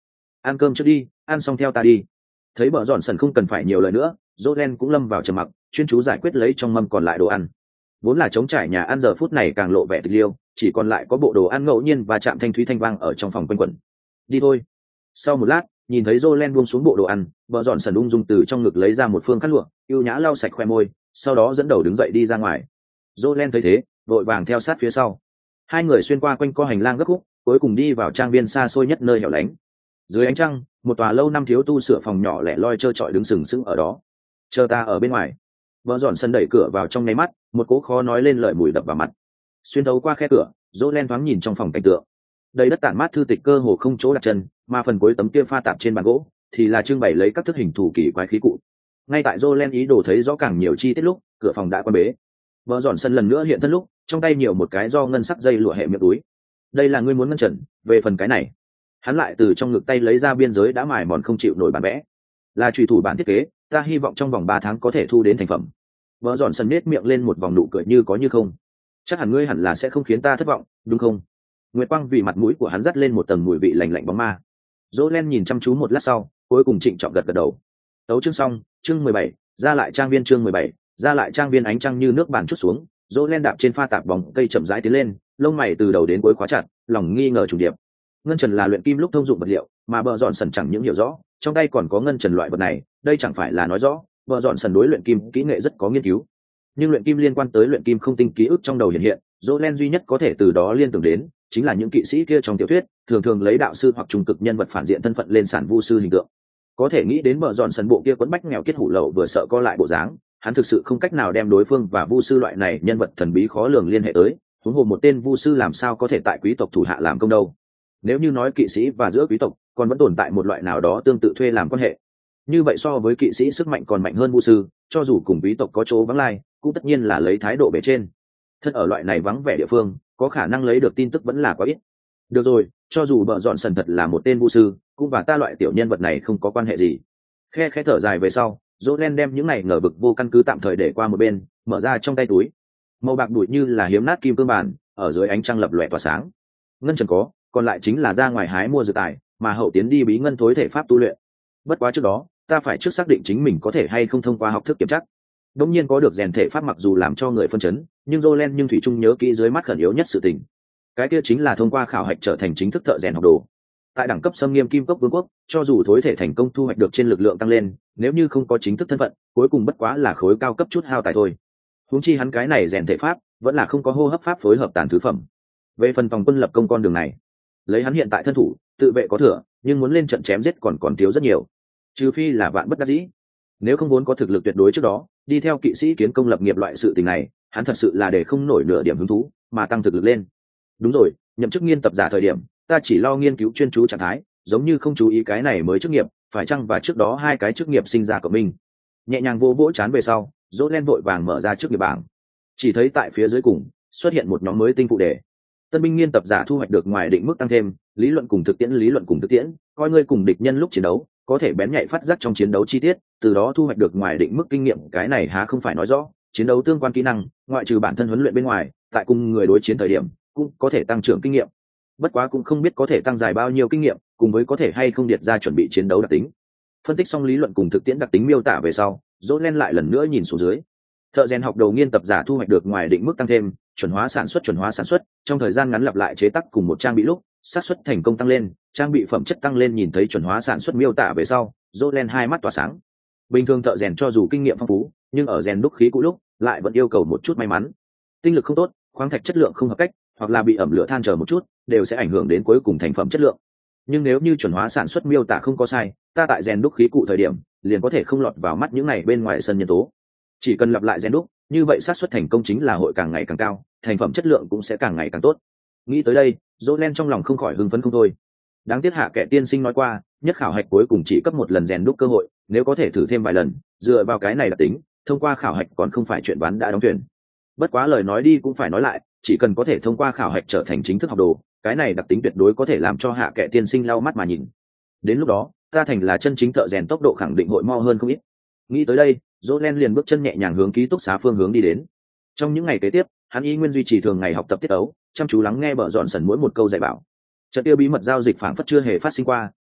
ăn cơm trước đi, ăn xong theo ta đi. Thấy bờ dọn sần không cần phải nhiều lời nữa, Jolen cũng lâm vào trầm mặc, chuyên chú giải quyết lấy trong mâm còn lại đồ ăn. Vốn là trống trải nhà ăn giờ phút này càng lộ vẻ tịch liêu, chỉ còn lại có bộ đồ ăn ngẫu nhiên và chạm thanh thúy thanh vang ở trong phòng quanh quẩn. Đi thôi. Sau một lát, nhìn thấy Jolen buông xuống bộ đồ ăn, bờ dọn sần ung dung từ trong ngực lấy ra một phương khăn lụa, yêu nhã lau sạch khoe môi, sau đó dẫn đầu đứng dậy đi ra ngoài. Jolen thấy thế, vội vàng theo sát phía sau. Hai người xuyên qua quanh co hành lang gấp khúc, cuối cùng đi vào trang viên xa xôi nhất nơi hẻo lánh. Dưới ánh trăng, một tòa lâu năm thiếu tu sửa phòng nhỏ lẻ loi trơ trọi đứng sừng sững ở đó. Chờ ta ở bên ngoài. Vợ dọn sân đẩy cửa vào trong nháy mắt, một cố khó nói lên lời mùi đập vào mặt. Xuyên thấu qua khe cửa, Jolen thoáng nhìn trong phòng cảnh tượng. Đầy đất tản mát thư tịch cơ hồ không chỗ đặt chân, mà phần cuối tấm kia pha tạp trên bàn gỗ thì là trưng bày lấy các thức hình thủ kỳ quái khí cụ. Ngay tại Jolen ý đồ thấy rõ càng nhiều chi tiết lúc, cửa phòng đã quan bế. Vợ dọn sân lần nữa hiện thân lúc, trong tay nhiều một cái do ngân sắc dây lụa hệ miệng túi. Đây là ngươi muốn ngân trần, về phần cái này. Hắn lại từ trong ngực tay lấy ra biên giới đã mài mòn không chịu nổi bản vẽ, là chủy thủ bản thiết kế, ta hy vọng trong vòng ba tháng có thể thu đến thành phẩm. Vợ dọn sân nết miệng lên một vòng nụ cười như có như không. Chắc hẳn ngươi hẳn là sẽ không khiến ta thất vọng, đúng không? Nguyệt Quang vì mặt mũi của hắn dắt lên một tầng mùi vị lạnh lạnh bóng ma. Jolen nhìn chăm chú một lát sau, cuối cùng trịnh trọng gật gật đầu. Tấu chương xong, chương mười bảy, ra lại trang viên chương mười bảy, ra lại trang viên ánh trăng như nước bàn chút xuống, Jolen đạp trên pha tạp bóng cây chậm rãi tiến lên, lông mày từ đầu đến cuối khóa chặt, lòng nghi ngờ trùng điệp. Ngân trần là luyện kim lúc thông dụng vật liệu, mà bờ dọn sần chẳng những hiểu rõ, trong tay còn có ngân trần loại vật này, đây chẳng phải là nói rõ, bờ dọn sần đối luyện kim kỹ nghệ rất có nghiên cứu. Nhưng luyện kim liên quan tới luyện kim không tinh ký ức trong đầu hiện hiện, Jolen duy nhất có thể từ đó liên tưởng đến, chính là những kỵ sĩ kia trong tiểu thuyết, thường thường lấy đạo sư hoặc trung cực nhân vật phản diện thân phận lên sản vu sư hình tượng. Có thể nghĩ đến bờ dọn sần bộ kia quấn bách nghèo kết hủ lậu vừa sợ co lại bộ dáng, hắn thực sự không cách nào đem đối phương và vu sư loại này nhân vật thần bí khó lường liên hệ tới, huống hồ một tên vu sư làm sao có thể tại quý tộc thủ hạ làm công đâu. Nếu như nói kỵ sĩ và giữa quý tộc còn vẫn tồn tại một loại nào đó tương tự thuê làm quan hệ, như vậy so với kỵ sĩ sức mạnh còn mạnh hơn vu sư, cho dù cùng quý tộc có chỗ vắng lai, cũng tất nhiên là lấy thái độ bề trên. Thân ở loại này vắng vẻ địa phương, có khả năng lấy được tin tức vẫn là quá ít. Được rồi, cho dù bợ dọn sần thật là một tên vu sư, cũng và ta loại tiểu nhân vật này không có quan hệ gì. Khe khẽ thở dài về sau, Jolen đem những này ngờ vực vô căn cứ tạm thời để qua một bên, mở ra trong tay túi. Màu bạc bụi như là hiếm nát kim cương bản, ở dưới ánh trăng lập lòe tỏa sáng. Ngân trần có, còn lại chính là ra ngoài hái mua dược tài, mà hậu tiến đi bí ngân thối thể pháp tu luyện. Bất quá trước đó, ta phải trước xác định chính mình có thể hay không thông qua học thức kiểm tra. Đương nhiên có được rèn thể pháp mặc dù làm cho người phân chấn, nhưng Jolen nhưng thủy chung nhớ kỹ dưới mắt khẩn yếu nhất sự tình. Cái kia chính là thông qua khảo hạch trở thành chính thức thợ rèn học đồ. Tại đẳng cấp xâm nghiêm kim cốc vương quốc, cho dù thối thể thành công thu hoạch được trên lực lượng tăng lên, nếu như không có chính thức thân phận, cuối cùng bất quá là khối cao cấp chút hao tài thôi. Huống chi hắn cái này rèn thể pháp, vẫn là không có hô hấp pháp phối hợp tàn thứ phẩm. Về phần phòng quân lập công con đường này, lấy hắn hiện tại thân thủ, tự vệ có thừa, nhưng muốn lên trận chém giết còn còn thiếu rất nhiều. Trừ phi là vạn bất đắc dĩ. Nếu không muốn có thực lực tuyệt đối trước đó, đi theo kỵ sĩ kiến công lập nghiệp loại sự tình này, hắn thật sự là để không nổi nửa điểm hứng thú, mà tăng thực lực lên. Đúng rồi, nhậm chức nghiên tập giả thời điểm, ta chỉ lo nghiên cứu chuyên chú trạng thái, giống như không chú ý cái này mới chức nghiệp, phải chăng và trước đó hai cái chức nghiệp sinh ra của mình. Nhẹ nhàng vô vỗ chán về sau, Jolen vội vàng mở ra chức nghiệp bảng. Chỉ thấy tại phía dưới cùng xuất hiện một nhóm mới tinh phụ đề. Tân binh nghiên tập giả thu hoạch được ngoài định mức tăng thêm, lý luận cùng thực tiễn lý luận cùng thực tiễn, coi ngươi cùng địch nhân lúc chiến đấu, có thể bén nhạy phát giác trong chiến đấu chi tiết, từ đó thu hoạch được ngoài định mức kinh nghiệm, cái này há không phải nói rõ, chiến đấu tương quan kỹ năng, ngoại trừ bản thân huấn luyện bên ngoài, tại cùng người đối chiến thời điểm, cũng có thể tăng trưởng kinh nghiệm. Bất quá cũng không biết có thể tăng dài bao nhiêu kinh nghiệm, cùng với có thể hay không điệt ra chuẩn bị chiến đấu đặc tính. Phân tích xong lý luận cùng thực tiễn đặc tính miêu tả về sau, Jolen lại lần nữa nhìn xuống dưới. Thợ rèn học đầu nghiên tập giả thu hoạch được ngoài định mức tăng thêm, chuẩn hóa sản xuất chuẩn hóa sản xuất, trong thời gian ngắn lặp lại chế tác cùng một trang bị lúc, xác suất thành công tăng lên, trang bị phẩm chất tăng lên. Nhìn thấy chuẩn hóa sản xuất miêu tả về sau, Jolen hai mắt tỏa sáng. Bình thường thợ rèn cho dù kinh nghiệm phong phú, nhưng ở rèn đúc khí cũ lúc, lại vẫn yêu cầu một chút may mắn. Tinh lực không tốt, khoáng thạch chất lượng không hợp cách, hoặc là bị ẩm lửa than chờ một chút, đều sẽ ảnh hưởng đến cuối cùng thành phẩm chất lượng. Nhưng nếu như chuẩn hóa sản xuất miêu tả không có sai, ta tại rèn đúc khí cụ thời điểm, liền có thể không lọt vào mắt những này bên ngoài sân nhân tố. Chỉ cần lặp lại rèn đúc, như vậy xác suất thành công chính là hội càng ngày càng cao, thành phẩm chất lượng cũng sẽ càng ngày càng tốt. Nghĩ tới đây, Jolen trong lòng không khỏi hưng phấn không thôi. Đáng tiếc hạ kẻ tiên sinh nói qua, nhất khảo hạch cuối cùng chỉ cấp một lần rèn đúc cơ hội, nếu có thể thử thêm vài lần, dựa vào cái này là tính, thông qua khảo hạch còn không phải chuyện bán đã đóng thuyền. Bất quá lời nói đi cũng phải nói lại, chỉ cần có thể thông qua khảo hạch trở thành chính thức học đồ, cái này đặc tính tuyệt đối có thể làm cho hạ kẻ tiên sinh lau mắt mà nhìn. Đến lúc đó, ta thành là chân chính thợ rèn, tốc độ khẳng định hội mo hơn không ít. Nghĩ tới đây, Jolen liền bước chân nhẹ nhàng hướng ký túc xá phương hướng đi đến. Trong những ngày kế tiếp, hắn y nguyên duy trì thường ngày học tập tiết ấu, chăm chú lắng nghe bợ dọn sần mỗi một câu dạy bảo. Trận tiêu bí mật giao dịch phảng phất chưa hề phát sinh qua,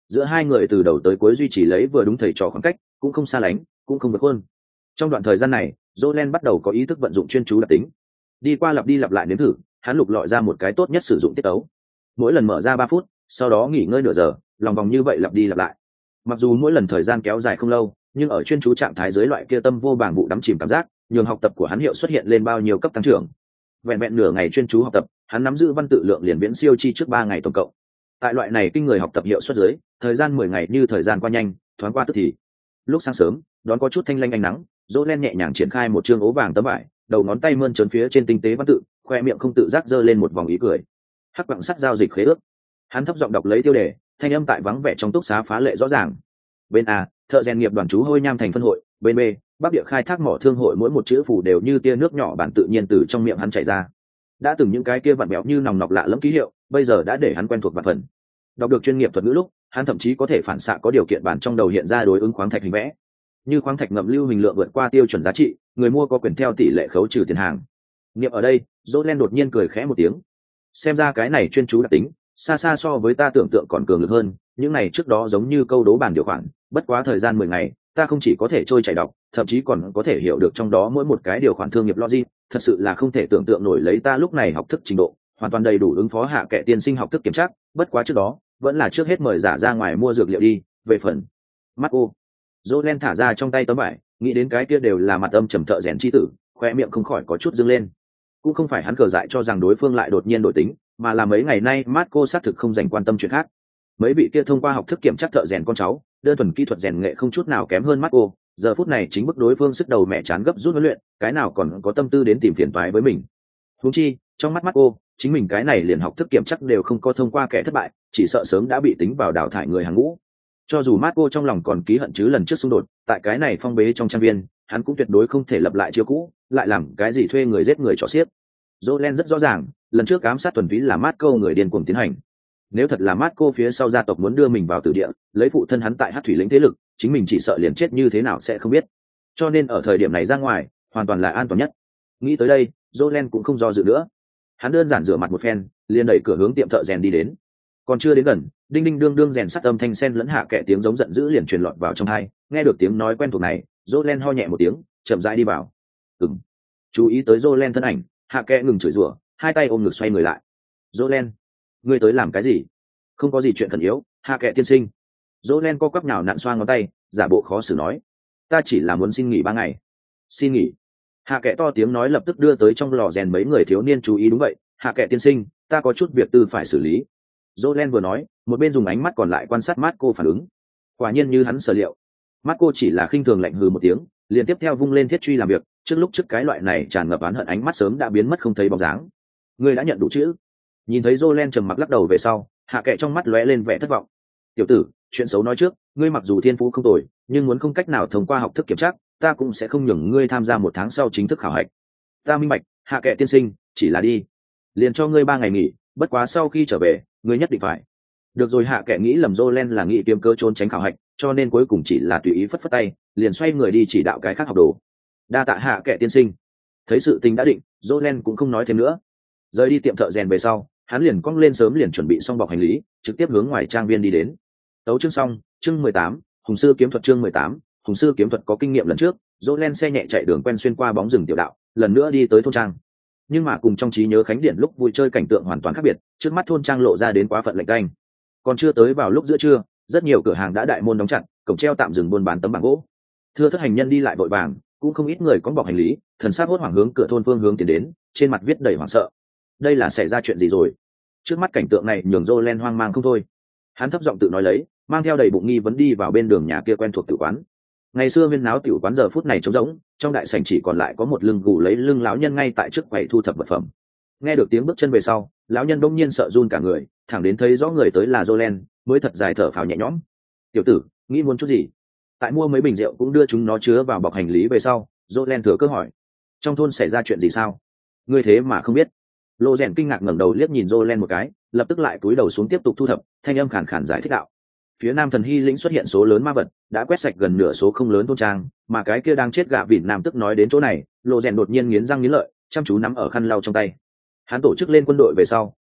giữa hai người từ đầu tới cuối duy trì lấy vừa đúng thầy trò khoảng cách, cũng không xa lánh cũng không vượt hơn. Trong đoạn thời gian này Jolen bắt đầu có ý thức vận dụng chuyên chú đặc tính, đi qua lặp đi lặp lại nếm thử, hắn lục lọi ra một cái tốt nhất sử dụng tiết tấu. Mỗi lần mở ra ba phút, sau đó nghỉ ngơi nửa giờ, lòng vòng như vậy lặp đi lặp lại. Mặc dù mỗi lần thời gian kéo dài không lâu, nhưng ở chuyên chú trạng thái dưới loại kia tâm vô bảng vụ đắm chìm cảm giác, nhường học tập của hắn hiệu xuất hiện lên bao nhiêu cấp tăng trưởng. Vẹn vẹn nửa ngày chuyên chú học tập, hắn nắm giữ văn tự lượng liền viễn siêu chi trước ba ngày tổng cộng. Tại loại này kinh người học tập hiệu suất dưới, thời gian mười ngày như thời gian qua nhanh, thoáng qua tức thì. Lúc sáng sớm, đón có chút thanh lanh ánh nắng, Jolen nhẹ nhàng triển khai một chương ố vàng tấm vải, đầu ngón tay mơn trớn phía trên tinh tế văn tự, khoe miệng không tự giác giơ lên một vòng ý cười. Hắc quặng sắt giao dịch khế ước. Hắn thấp giọng đọc lấy tiêu đề, thanh âm tại vắng vẻ trong túc xá phá lệ rõ ràng. Bên A, thợ rèn nghiệp đoàn chú hôi nham thành phân hội. Bên B, bắc địa khai thác mỏ thương hội. Mỗi một chữ phủ đều như tia nước nhỏ bản tự nhiên từ trong miệng hắn chảy ra. Đã từng những cái kia vặn bẹo như nòng nọc lạ lẫm ký hiệu, bây giờ đã để hắn quen thuộc vạn phần. Đọc được chuyên nghiệp thuật ngữ lúc, hắn thậm chí có thể phản xạ có điều kiện bản trong đầu hiện ra đối ứng khoáng thạch hình vẽ. Như khoáng thạch ngậm lưu hình lượng vượt qua tiêu chuẩn giá trị, người mua có quyền theo tỷ lệ khấu trừ tiền hàng. Nghiệm ở đây, Jolen đột nhiên cười khẽ một tiếng. Xem ra cái này chuyên chú đặc tính, xa xa so với ta tưởng tượng còn cường lực hơn. Những này trước đó giống như câu đố bản điều khoản, bất quá thời gian mười ngày, ta không chỉ có thể trôi chảy đọc, thậm chí còn có thể hiểu được trong đó mỗi một cái điều khoản thương nghiệp logic. Thật sự là không thể tưởng tượng nổi lấy ta lúc này học thức trình độ, hoàn toàn đầy đủ ứng phó hạ kệ tiên sinh học thức kiểm tra. Bất quá trước đó, vẫn là trước hết mời giả ra ngoài mua dược liệu đi. Về phần Marco, Jolen thả ra trong tay tấm vải, nghĩ đến cái kia đều là mặt âm trầm thợ rèn chi tử, khoe miệng không khỏi có chút dâng lên. Cũng không phải hắn cờ dại cho rằng đối phương lại đột nhiên đổi tính, mà là mấy ngày nay Marco xác thực không dành quan tâm chuyện khác. Mấy vị kia thông qua học thức kiểm tra thợ rèn con cháu, đơn thuần kỹ thuật rèn nghệ không chút nào kém hơn Marco, giờ phút này chính bức đối phương sức đầu mẹ chán gấp rút huấn luyện, cái nào còn có tâm tư đến tìm phiền toái với mình. Huống chi, trong mắt Marco, chính mình cái này liền học thức kiểm chắc đều không có thông qua kẻ thất bại, chỉ sợ sớm đã bị tính vào đào thải người hàng ngũ. Cho dù Marco trong lòng còn ký hận chứ lần trước xung đột, tại cái này phong bế trong trang viên, hắn cũng tuyệt đối không thể lập lại chiêu cũ, lại làm cái gì thuê người giết người trò xiếc. Jolen rất rõ ràng, lần trước ám sát thuần túy là Marco người điên cuồng tiến hành. Nếu thật là Marco phía sau gia tộc muốn đưa mình vào tử địa, lấy phụ thân hắn tại Hắc thủy lĩnh thế lực, chính mình chỉ sợ liền chết như thế nào sẽ không biết. Cho nên ở thời điểm này ra ngoài, hoàn toàn là an toàn nhất. Nghĩ tới đây, Jolen cũng không do dự nữa. Hắn đơn giản rửa mặt một phen, liền đẩy cửa hướng tiệm thợ rèn đi đến. Còn chưa đến gần, đinh đinh đương đương rèn sắt âm thanh sen lẫn hạ kệ tiếng giống giận dữ liền truyền lọt vào trong tai. Nghe được tiếng nói quen thuộc này, Jolen ho nhẹ một tiếng, chậm rãi đi vào. Ừm. Chú ý tới Jolen thân ảnh, hạ kệ ngừng chửi rủa, hai tay ôm ngực xoay người lại. Jolen, ngươi tới làm cái gì? Không có gì chuyện khẩn yếu, hạ kệ tiên sinh. Jolen co quắp nhào nặn xoa ngón tay, giả bộ khó xử nói, ta chỉ là muốn xin nghỉ ba ngày. Xin nghỉ? Hạ kệ to tiếng nói lập tức đưa tới trong lò rèn mấy người thiếu niên chú ý. Đúng vậy, hạ kệ tiên sinh, ta có chút việc tư phải xử lý. Jolen vừa nói, một bên dùng ánh mắt còn lại quan sát Marco phản ứng. Quả nhiên như hắn sở liệu, Marco chỉ là khinh thường lạnh hừ một tiếng, liền tiếp theo vung lên thiết truy làm việc. Trước lúc trước cái loại này tràn ngập oán hận ánh mắt sớm đã biến mất không thấy bóng dáng. Ngươi đã nhận đủ chữ? Nhìn thấy Jolen trầm mặc lắc đầu về sau, hạ kệ trong mắt lóe lên vẻ thất vọng. Tiểu tử, chuyện xấu nói trước, ngươi mặc dù thiên phú không tồi, nhưng muốn không cách nào thông qua học thức kiểm tra, ta cũng sẽ không nhường ngươi tham gia một tháng sau chính thức khảo hạch. Ta minh bạch, hạ kệ tiên sinh, chỉ là đi, liền cho ngươi ba ngày nghỉ, bất quá sau khi trở về, ngươi nhất định phải. Được rồi. Hạ kệ nghĩ lầm Jolen là nghĩ kiếm cơ trốn tránh khảo hạch, cho nên cuối cùng chỉ là tùy ý phất phất tay, liền xoay người đi chỉ đạo cái khác học đồ. Đa tạ hạ kệ tiên sinh. Thấy sự tình đã định, Jolen cũng không nói thêm nữa. Rời đi tiệm thợ rèn về sau, hắn liền cong lên sớm liền chuẩn bị xong bọc hành lý, trực tiếp hướng ngoài trang viên đi đến. Tấu chương xong, chương mười tám, Hùng sư kiếm thuật. Chương mười tám, Hùng sư kiếm thuật. Có kinh nghiệm lần trước, Jolen xe nhẹ chạy đường quen xuyên qua bóng rừng tiểu đạo, lần nữa đi tới thôn trang. Nhưng mà cùng trong trí nhớ khánh điện lúc vui chơi cảnh tượng hoàn toàn khác biệt, trước mắt thôn trang lộ ra đến quá phận lạnh canh. Còn chưa tới vào lúc giữa trưa, rất nhiều cửa hàng đã đại môn đóng chặt, cổng treo tạm dừng buôn bán tấm bảng gỗ. Thưa thất hành nhân đi lại vội vàng, cũng không ít người có bọc hành lý, thần sắc hốt hoảng hướng cửa thôn phương hướng tiến đến, trên mặt viết đầy hoảng sợ. Đây là xảy ra chuyện gì rồi? Trước mắt cảnh tượng này nhường Jolen hoang mang không thôi. Hắn thấp giọng tự nói lấy, mang theo đầy bụng nghi vấn đi vào bên đường nhà kia quen thuộc tử quán. Ngày xưa viên náo tiểu quán giờ phút này trống rỗng, trong đại sảnh chỉ còn lại có một lưng gù lấy lưng lão nhân ngay tại trước quầy thu thập vật phẩm. Nghe được tiếng bước chân về sau, lão nhân đông nhiên sợ run cả người, thẳng đến thấy rõ người tới là Jolen, mới thật dài thở phào nhẹ nhõm. Tiểu tử, nghĩ muốn chút gì? Tại mua mấy bình rượu cũng đưa chúng nó chứa vào bọc hành lý về sau, Jolen thừa cơ hỏi, trong thôn xảy ra chuyện gì sao? Ngươi thế mà không biết? Lô rèn kinh ngạc ngẩng đầu liếc nhìn Jolen một cái, lập tức lại cúi đầu xuống tiếp tục thu thập, thanh âm khàn khàn giải thích đạo. Phía Nam Thần Hy lĩnh xuất hiện số lớn ma vật, đã quét sạch gần nửa số không lớn thôn trang, mà cái kia đang chết gạ vịn Nam tức nói đến chỗ này, Lô rèn đột nhiên nghiến răng nghiến lợi, chăm chú nắm ở khăn lau trong tay. Hắn tổ chức lên quân đội về sau,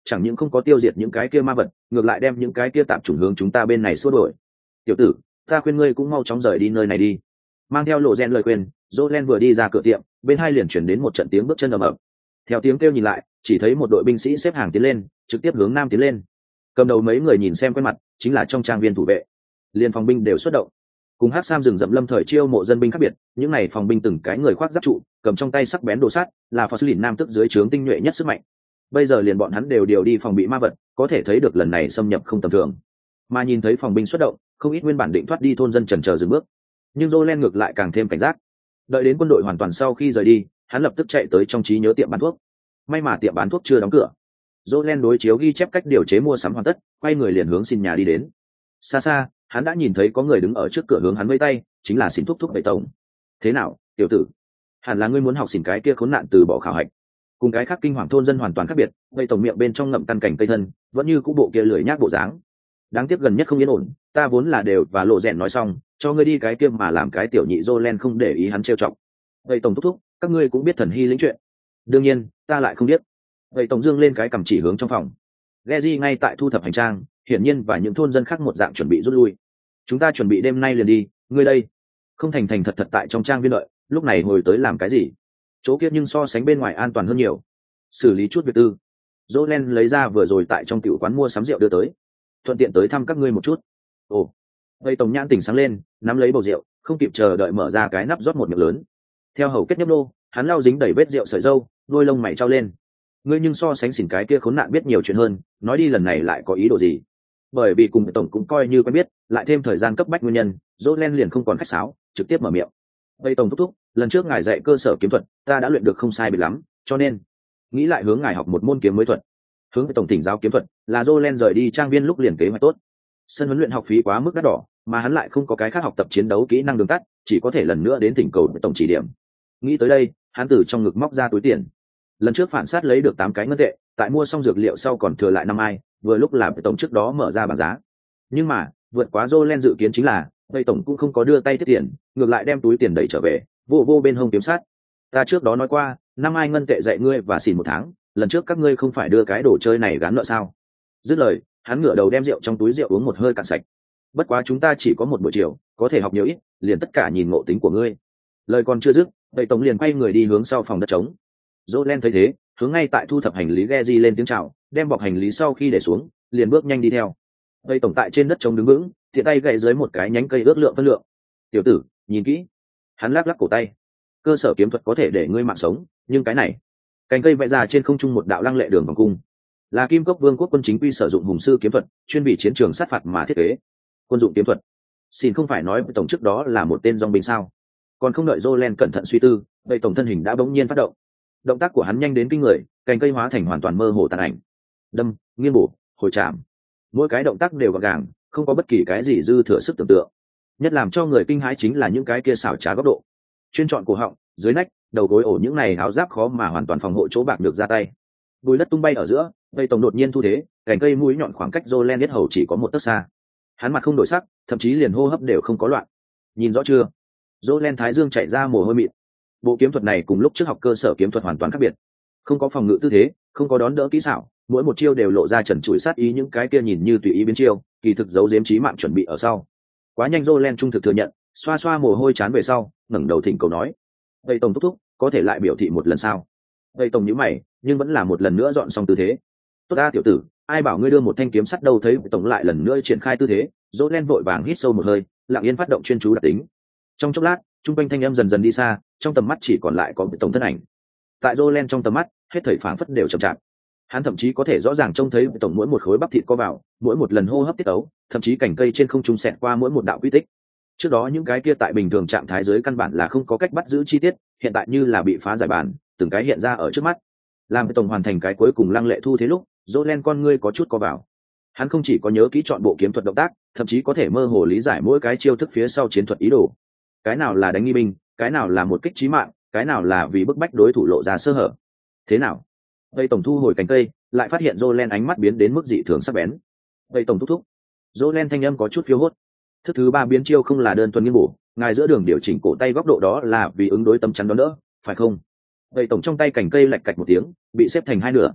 chẳng những không có tiêu diệt những cái kia ma vật, ngược lại đem những cái kia tạm chủng hướng chúng ta bên này xua đuổi. Tiểu tử, ta khuyên ngươi cũng mau chóng rời đi nơi này đi. Mang theo lộ rèn lời khuyên, Jolen vừa đi ra cửa tiệm, bên hai liền chuyển đến một trận tiếng bước chân ầm ầm. Theo tiếng kêu nhìn lại, chỉ thấy một đội binh sĩ xếp hàng tiến lên, trực tiếp hướng nam tiến lên. Cầm đầu mấy người nhìn xem quen mặt, chính là trong trang viên thủ vệ. Liên phòng binh đều xuất động. Cùng Hắc Sam rừng rậm lâm thời chiêu mộ dân binh khác biệt, những này phòng binh từng cái người khoác giáp trụ, cầm trong tay sắc bén đồ sắt, là phò lìn nam tức dưới trướng tinh nhuệ nhất sức mạnh. Bây giờ liền bọn hắn đều điều đi phòng bị ma vật, có thể thấy được lần này xâm nhập không tầm thường. Mà nhìn thấy phòng binh xuất động, không ít nguyên bản định thoát đi thôn dân chần chờ dừng bước, nhưng Jolen ngược lại càng thêm cảnh giác. Đợi đến quân đội hoàn toàn sau khi rời đi, hắn lập tức chạy tới trong trí nhớ tiệm bán thuốc. May mà tiệm bán thuốc chưa đóng cửa. Jolen đối chiếu ghi chép cách điều chế mua sắm hoàn tất, quay người liền hướng xin nhà đi đến. Xa xa, hắn đã nhìn thấy có người đứng ở trước cửa hướng hắn vẫy tay, chính là Xin thúc thúc Bảy tổng. Thế nào, tiểu tử? Hẳn là ngươi muốn học Xin cái kia khốn nạn từ bỏ khảo hạch. Cùng cái khác kinh hoàng thôn dân hoàn toàn khác biệt, Bảy tổng miệng bên trong ngậm căn cảnh cây thân, vẫn như cũ bộ kia lười nhác bộ dáng. Đáng tiếc gần nhất không yên ổn, ta vốn là đều và lộ rèn nói xong, cho ngươi đi cái kia mà làm cái tiểu nhị Jolen không để ý hắn trêu chọc. Bảy tổng thúc thúc, các ngươi cũng biết thần hy lĩnh chuyện. Đương nhiên, ta lại không biết. Bảy tổng dương lên cái cầm chỉ hướng trong phòng. Geji ngay tại thu thập hành trang, hiển nhiên và những thôn dân khác một dạng chuẩn bị rút lui. Chúng ta chuẩn bị đêm nay liền đi, ngươi đây không thành thành thật thật tại trong trang viên đợi, lúc này ngồi tới làm cái gì? Chỗ kia nhưng so sánh bên ngoài an toàn hơn nhiều. Xử lý chút việc tư. Jolen lấy ra vừa rồi tại trong tiểu quán mua sắm rượu đưa tới, thuận tiện tới thăm các ngươi một chút. Ồ, Bảy tổng nhãn tỉnh sáng lên, nắm lấy bầu rượu, không kịp chờ đợi mở ra cái nắp rót một miệng lớn. Theo hầu kết nhấp nô, hắn lau dính đầy vết rượu sợi râu, đôi lông mày trao lên. Ngươi nhưng so sánh xỉn cái kia khốn nạn biết nhiều chuyện hơn, nói đi lần này lại có ý đồ gì? Bởi vì cùng tổng cũng coi như quen biết, lại thêm thời gian cấp bách nguyên nhân, Jolen liền không còn khách sáo, trực tiếp mở miệng. Bảy tổng thúc thúc, lần trước ngài dạy cơ sở kiếm thuật, ta đã luyện được không sai biệt lắm, cho nên nghĩ lại hướng ngài học một môn kiếm mới thuật. Hướng tổng thỉnh giáo kiếm thuật, là Jolen rời đi trang viên lúc liền kế hoạch tốt. Sân huấn luyện học phí quá mức đắt đỏ, mà hắn lại không có cái khác học tập chiến đấu kỹ năng đường tắt, chỉ có thể lần nữa đến thỉnh cầu tổng chỉ điểm. Nghĩ tới đây, hắn từ trong ngực móc ra túi tiền. Lần trước phản sát lấy được tám cái ngân tệ, tại mua xong dược liệu sau còn thừa lại năm ai, vừa lúc làm tổng trước đó mở ra bảng giá. Nhưng mà vượt quá Jolen dự kiến chính là Tây tổng cũng không có đưa tay tiếp tiền, ngược lại đem túi tiền đẩy trở về, vô vô bên hông kiếm sát. Ta trước đó nói qua, năm ai ngân tệ dạy ngươi và xỉn một tháng, lần trước các ngươi không phải đưa cái đồ chơi này gán nợ sao? Dứt lời, hắn ngửa đầu đem rượu trong túi rượu uống một hơi cạn sạch. Bất quá chúng ta chỉ có một buổi chiều, có thể học nhiều ít, liền tất cả nhìn ngộ tính của ngươi. Lời còn chưa dứt, Tây tổng liền quay người đi hướng sau phòng đất trống. Jolen thấy thế, hướng ngay tại thu thập hành lý Geji lên tiếng chào, đem bọc hành lý sau khi để xuống, liền bước nhanh đi theo. Tây tổng tại trên đất trống đứng vững, tiện tay gậy dưới một cái nhánh cây ước lượng phân lượng. Tiểu tử, nhìn kỹ. Hắn lắc lắc cổ tay. Cơ sở kiếm thuật có thể để ngươi mạng sống, nhưng cái này, cành cây vẽ ra trên không trung một đạo lăng lệ đường vòng cung, là Kim Cốc Vương quốc quân chính quy sử dụng hùng sư kiếm thuật, chuyên bị chiến trường sát phạt mà thiết kế. Quân dụng kiếm thuật. Xin không phải nói với tổng trước đó là một tên dòng binh sao? Còn không đợi Jolen cẩn thận suy tư, Tây tổng thân hình đã bỗng nhiên phát động. Động tác của hắn nhanh đến kinh người, cành cây hóa thành hoàn toàn mơ hồ tàn ảnh. Đâm, nghiêng bổ, hồi chạm. Mỗi cái động tác đều gọn gàng, không có bất kỳ cái gì dư thừa sức tưởng tượng. Nhất làm cho người kinh hãi chính là những cái kia xảo trá góc độ. Chuyên chọn cổ họng, dưới nách, đầu gối ổ những này áo giáp khó mà hoàn toàn phòng hộ chỗ bạc được ra tay. Bùi đất tung bay ở giữa, Tây tổng đột nhiên thu thế, cành cây mũi nhọn khoảng cách Jolen biết hầu chỉ có một tấc xa. Hắn mặt không đổi sắc, thậm chí liền hô hấp đều không có loạn. Nhìn rõ chưa? Jolen thái dương chạy ra mồ hôi mịn. Bộ kiếm thuật này cùng lúc trước học cơ sở kiếm thuật hoàn toàn khác biệt. Không có phòng ngự tư thế, không có đón đỡ kỹ xảo, mỗi một chiêu đều lộ ra trần trụi sát ý, những cái kia nhìn như tùy ý biến chiêu, kỳ thực giấu giếm chí mạng chuẩn bị ở sau. Quá nhanh, Jolen trung thực thừa nhận, xoa xoa mồ hôi chán về sau, ngẩng đầu thỉnh cầu nói: "Tây tổng thúc thúc, có thể lại biểu thị một lần sao?" Tây tổng nhíu mày, nhưng vẫn là một lần nữa dọn xong tư thế. "Tốt a tiểu tử, ai bảo ngươi đưa một thanh kiếm sắt đâu?" Thấy tổng lại lần nữa triển khai tư thế, Jolen vội vàng hít sâu một hơi, lặng yên phát động chuyên chú đặc tính. Trong chốc lát, trung quanh thanh âm dần dần đi xa, trong tầm mắt chỉ còn lại có tổng thân ảnh. Tại Jolen trong tầm mắt, hết thảy phảng phất đều chậm chạp. Hắn thậm chí có thể rõ ràng trông thấy tổng mỗi một khối bắp thịt co vào, mỗi một lần hô hấp tiết ấu, thậm chí cành cây trên không trung xẹt qua mỗi một đạo quy tích. Trước đó những cái kia tại bình thường trạng thái dưới căn bản là không có cách bắt giữ chi tiết, hiện tại như là bị phá giải bản, từng cái hiện ra ở trước mắt. Làm tổng hoàn thành cái cuối cùng lăng lệ thu thế lúc, Jolen con ngươi có chút co vào. Hắn không chỉ có nhớ kỹ chọn bộ kiếm thuật động tác, thậm chí có thể mơ hồ lý giải mỗi cái chiêu thức phía sau chiến thuật ý đồ. Cái nào là đánh nghi binh, cái nào là một kích chí mạng, cái nào là vì bức bách đối thủ lộ ra sơ hở. Thế nào? Vậy tổng thu hồi cánh cây, lại phát hiện Jolen ánh mắt biến đến mức dị thường sắc bén. Vậy tổng thúc thúc. Jolen thanh âm có chút phiêu hốt. Thức thứ ba biến chiêu không là đơn thuần nghiêng bổ, ngài giữa đường điều chỉnh cổ tay góc độ đó là vì ứng đối tấm chắn đó đỡ, phải không? Vậy tổng trong tay cành cây lạch cạch một tiếng, bị xếp thành hai nửa.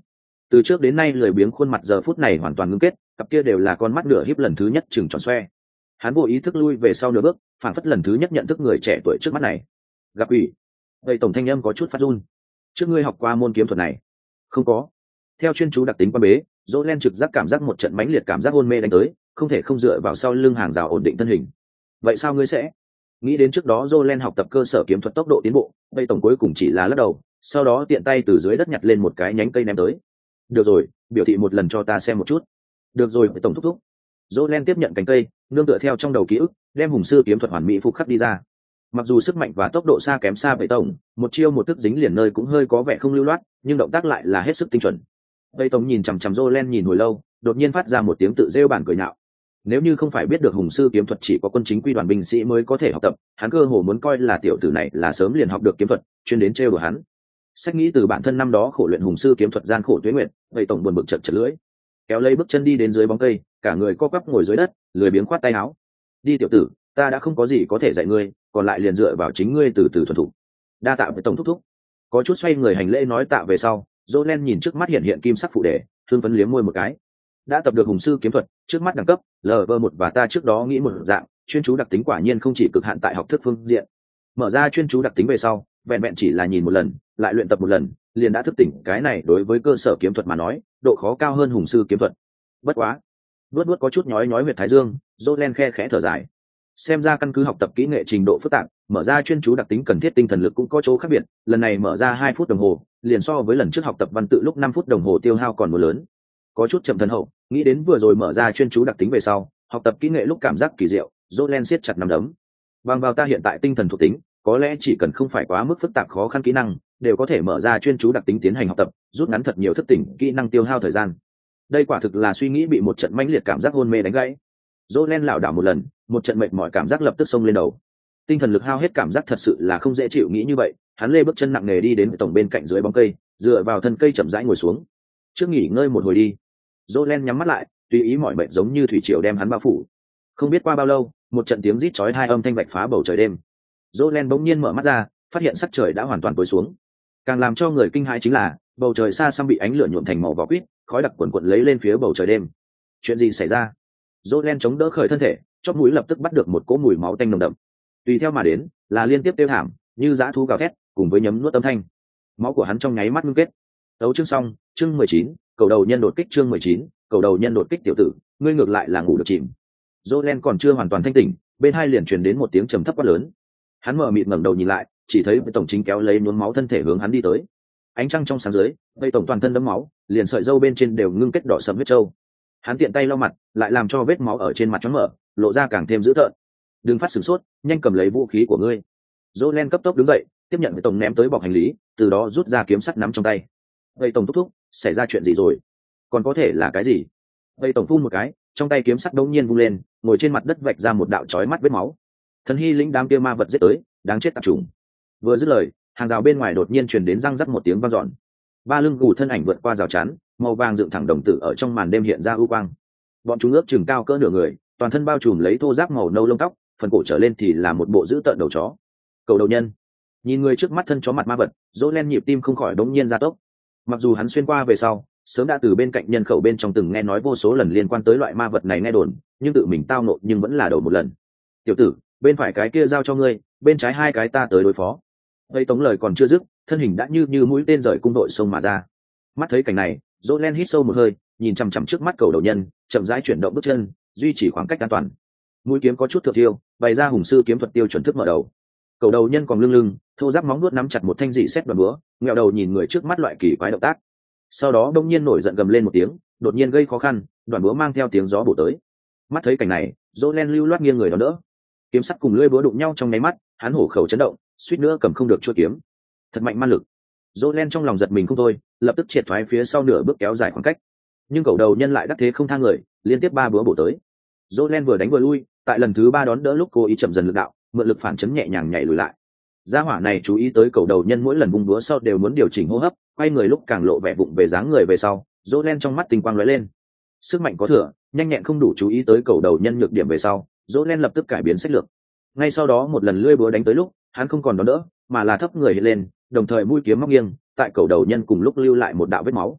Từ trước đến nay lười biếng khuôn mặt giờ phút này hoàn toàn ngưng kết, cặp kia đều là con mắt nửa híp lần thứ nhất chừng tròn xoe. Hắn vô ý thức lui về sau nửa bước, phản phất lần thứ nhất nhận thức người trẻ tuổi trước mắt này. Gặp ủy. Vậy tổng thanh âm có chút phát run. Trước ngươi học qua môn kiếm thuật này? Không có. Theo chuyên chú đặc tính quan bế, dỗ len trực giác cảm giác một trận mãnh liệt cảm giác hôn mê đánh tới, không thể không dựa vào sau lưng hàng rào ổn định thân hình. Vậy sao ngươi sẽ? Nghĩ đến trước đó dỗ len học tập cơ sở kiếm thuật tốc độ tiến bộ, vậy tổng cuối cùng chỉ là lắc đầu, sau đó tiện tay từ dưới đất nhặt lên một cái nhánh cây ném tới. Được rồi, biểu thị một lần cho ta xem một chút. Được rồi, tổng thúc thúc. Dỗ len tiếp nhận cánh cây, nương tựa theo trong đầu ký ức, đem hùng sư kiếm thuật hoàn mỹ phục khắc đi ra. Mặc dù sức mạnh và tốc độ xa kém xa vậy tổng, một chiêu một thức dính liền nơi cũng hơi có vẻ không lưu loát, nhưng động tác lại là hết sức tinh chuẩn. Vậy tổng nhìn chằm chằm Dỗ len nhìn hồi lâu, đột nhiên phát ra một tiếng tự rêu bản cười nhạo. Nếu như không phải biết được hùng sư kiếm thuật chỉ có quân chính quy đoàn binh sĩ mới có thể học tập, hắn cơ hồ muốn coi là tiểu tử này là sớm liền học được kiếm thuật, chuyên đến trêu đùa hắn. Sách nghĩ từ bản thân năm đó khổ luyện hùng sư kiếm thuật gian khổ tuế nguyện, vậy tổng buồn bực chật chật lưỡi, kéo lấy bước chân đi đến dưới bóng cây, cả người co quắp ngồi dưới đất, lười biếng khoát tay áo. Đi tiểu tử, ta đã không có gì có thể dạy ngươi, còn lại liền dựa vào chính ngươi từ từ thuần thục. Đa tạ với tổng thúc thúc. Có chút xoay người hành lễ nói tạ về sau, Dỗ len nhìn trước mắt hiện hiện kim sắc phụ đề, thương phấn liếm môi một cái. Đã tập được hùng sư kiếm thuật, trước mắt đẳng cấp lv một và ta trước đó nghĩ một dạng, chuyên chú đặc tính quả nhiên không chỉ cực hạn tại học thức phương diện. Mở ra chuyên chú đặc tính về sau, vẹn vẹn chỉ là nhìn một lần, lại luyện tập một lần, liền đã thức tỉnh cái này đối với cơ sở kiếm thuật mà nói, độ khó cao hơn hùng sư kiếm thuật. Bất quá, luốt luốt có chút nhói nhói huyệt thái dương, Dỗ len khe khẽ thở dài. Xem ra căn cứ học tập kỹ nghệ trình độ phức tạp, mở ra chuyên chú đặc tính cần thiết tinh thần lực cũng có chỗ khác biệt, lần này mở ra hai phút đồng hồ, liền so với lần trước học tập văn tự lúc năm phút đồng hồ tiêu hao còn một lớn. Có chút chậm thân hậu, nghĩ đến vừa rồi mở ra chuyên chú đặc tính về sau, học tập kỹ nghệ lúc cảm giác kỳ diệu, Dỗ len siết chặt nắm đấm. Bằng vào ta hiện tại tinh thần thuộc tính, có lẽ chỉ cần không phải quá mức phức tạp khó khăn kỹ năng, đều có thể mở ra chuyên chú đặc tính tiến hành học tập, rút ngắn thật nhiều thức tỉnh kỹ năng tiêu hao thời gian. Đây quả thực là suy nghĩ bị một trận mãnh liệt cảm giác hôn mê đánh gãy. Dỗ len lảo đảo một lần, một trận mệt mỏi cảm giác lập tức xông lên đầu. Tinh thần lực hao hết cảm giác thật sự là không dễ chịu nghĩ như vậy, hắn lê bước chân nặng nề đi đến tổng bên cạnh dưới bóng cây, dựa vào thân cây chậm rãi ngồi xuống. Trước nghỉ ngơi một hồi đi. Dỗ len nhắm mắt lại, tùy ý mọi mệt giống như thủy triều đem hắn bao phủ. Không biết qua bao lâu, một trận tiếng rít chói hai âm thanh vạch phá bầu trời đêm. Dỗ len bỗng nhiên mở mắt ra, phát hiện sắc trời đã hoàn toàn tối xuống. Càng làm cho người kinh hãi chính là bầu trời xa xăm bị ánh lửa nhuộm thành màu vỏ quýt, khói đặc quần quật lấy lên phía bầu trời đêm. Chuyện gì xảy ra? Dỗ len chống đỡ khởi thân thể, chóp mũi lập tức bắt được một cỗ mùi máu tanh nồng đậm. Tùy theo mà đến là liên tiếp tiêu thảm, như dã thú gào thét, cùng với nhấm nuốt âm thanh. Máu của hắn trong nháy mắt ngưng kết. Đấu chương xong, chương mười chín, cầu đầu nhân đột kích chương mười chín, cầu đầu nhân đột kích tiểu tử, ngươi ngược lại là ngủ được chìm. Dỗ len còn chưa hoàn toàn thanh tỉnh, bên hai liền truyền đến một tiếng trầm thấp quát lớn. Hắn mở mịt ngẩng đầu nhìn lại, chỉ thấy tổng chính kéo lấy nhuốm máu thân thể hướng hắn đi tới. Ánh trăng trong sáng dưới, vây tổng toàn thân đẫm máu, liền sợi râu bên trên đều ngưng kết đỏ sẫm huyết trâu. Hắn tiện tay lau mặt, lại làm cho vết máu ở trên mặt choáng mở, lộ ra càng thêm dữ tợn. Đừng phát sửng sốt, nhanh cầm lấy vũ khí của ngươi. Dỗ len cấp tốc đứng dậy, tiếp nhận với tổng ném tới bọc hành lý, từ đó rút ra kiếm sắt nắm trong tay. Vây tổng thúc thúc, xảy ra chuyện gì rồi? Còn có thể là cái gì? Vây tổng phun một cái, trong tay kiếm sắt đống nhiên vung lên, ngồi trên mặt đất vạch ra một đạo chói mắt vết máu. Thần hy lĩnh đám kia ma vật giết tới, đáng chết tạp trùng. Vừa dứt lời, hàng rào bên ngoài đột nhiên truyền đến răng rắc một tiếng vang dọn. Ba lưng gù thân ảnh vượt qua rào chắn, màu vàng dựng thẳng đồng tử ở trong màn đêm hiện ra ưu quang. Bọn chúng ước chừng cao cỡ nửa người, toàn thân bao trùm lấy thô ráp màu nâu lông tóc, phần cổ trở lên thì là một bộ dữ tợn đầu chó. Cầu đầu nhân. Nhìn người trước mắt thân chó mặt ma vật, Dỗ len nhịp tim không khỏi đống nhiên gia tốc. Mặc dù hắn xuyên qua về sau, sớm đã từ bên cạnh nhân khẩu bên trong từng nghe nói vô số lần liên quan tới loại ma vật này nghe đồn, nhưng tự mình tao nộ nhưng vẫn là đầu một lần. Tiểu tử, bên phải cái kia giao cho ngươi, bên trái hai cái ta tới đối phó. Vậy tống lời còn chưa dứt, thân hình đã như như mũi tên rời cung đội sông mà ra. Mắt thấy cảnh này, Dỗ len hít sâu một hơi, nhìn chằm chằm trước mắt cầu đầu nhân, chậm rãi chuyển động bước chân, duy trì khoảng cách an toàn. Mũi kiếm có chút thượng tiêu, bày ra hùng sư kiếm thuật tiêu chuẩn thức mở đầu. Cầu đầu nhân còn lưng lưng, thô giáp móng nuốt nắm chặt một thanh dị xét đoạn búa, ngẹo đầu nhìn người trước mắt loại kỳ quái động tác. Sau đó đông nhiên nổi giận gầm lên một tiếng, đột nhiên gây khó khăn, đoạn búa mang theo tiếng gió bổ tới. Mắt thấy cảnh này, Dỗ len lưu loát nghiêng người đó đỡ. Kiếm sắt cùng lưỡi búa đụng nhau trong nháy mắt, hắn hổ khẩu chấn động, suýt nữa cầm không được chuôi kiếm. Thật mạnh ma lực. Dỗ len trong lòng giật mình không thôi, lập tức triệt thoái phía sau nửa bước kéo dài khoảng cách. Nhưng cầu đầu nhân lại đắc thế không thang người, liên tiếp ba búa bổ tới. Dỗ len vừa đánh vừa lui, tại lần thứ ba đón đỡ lúc cố ý chậm dần lực đạo, mượn lực phản chấn nhẹ nhàng nhảy lùi lại. Gia hỏa này chú ý tới cầu đầu nhân mỗi lần vung búa sau đều muốn điều chỉnh hô hấp, quay người lúc càng lộ vẻ vụng về dáng người về sau. Dỗ len trong mắt tinh quang lóe lên, sức mạnh có thừa, nhanh nhẹn không đủ chú ý tới cầu đầu nhân nhược điểm về sau. Dỗ len lập tức cải biến sách lược. Ngay sau đó một lần lưỡi búa đánh tới lúc, hắn không còn đón đỡ, mà là thấp người lên, đồng thời mũi kiếm móc nghiêng, tại cầu đầu nhân cùng lúc lưu lại một đạo vết máu.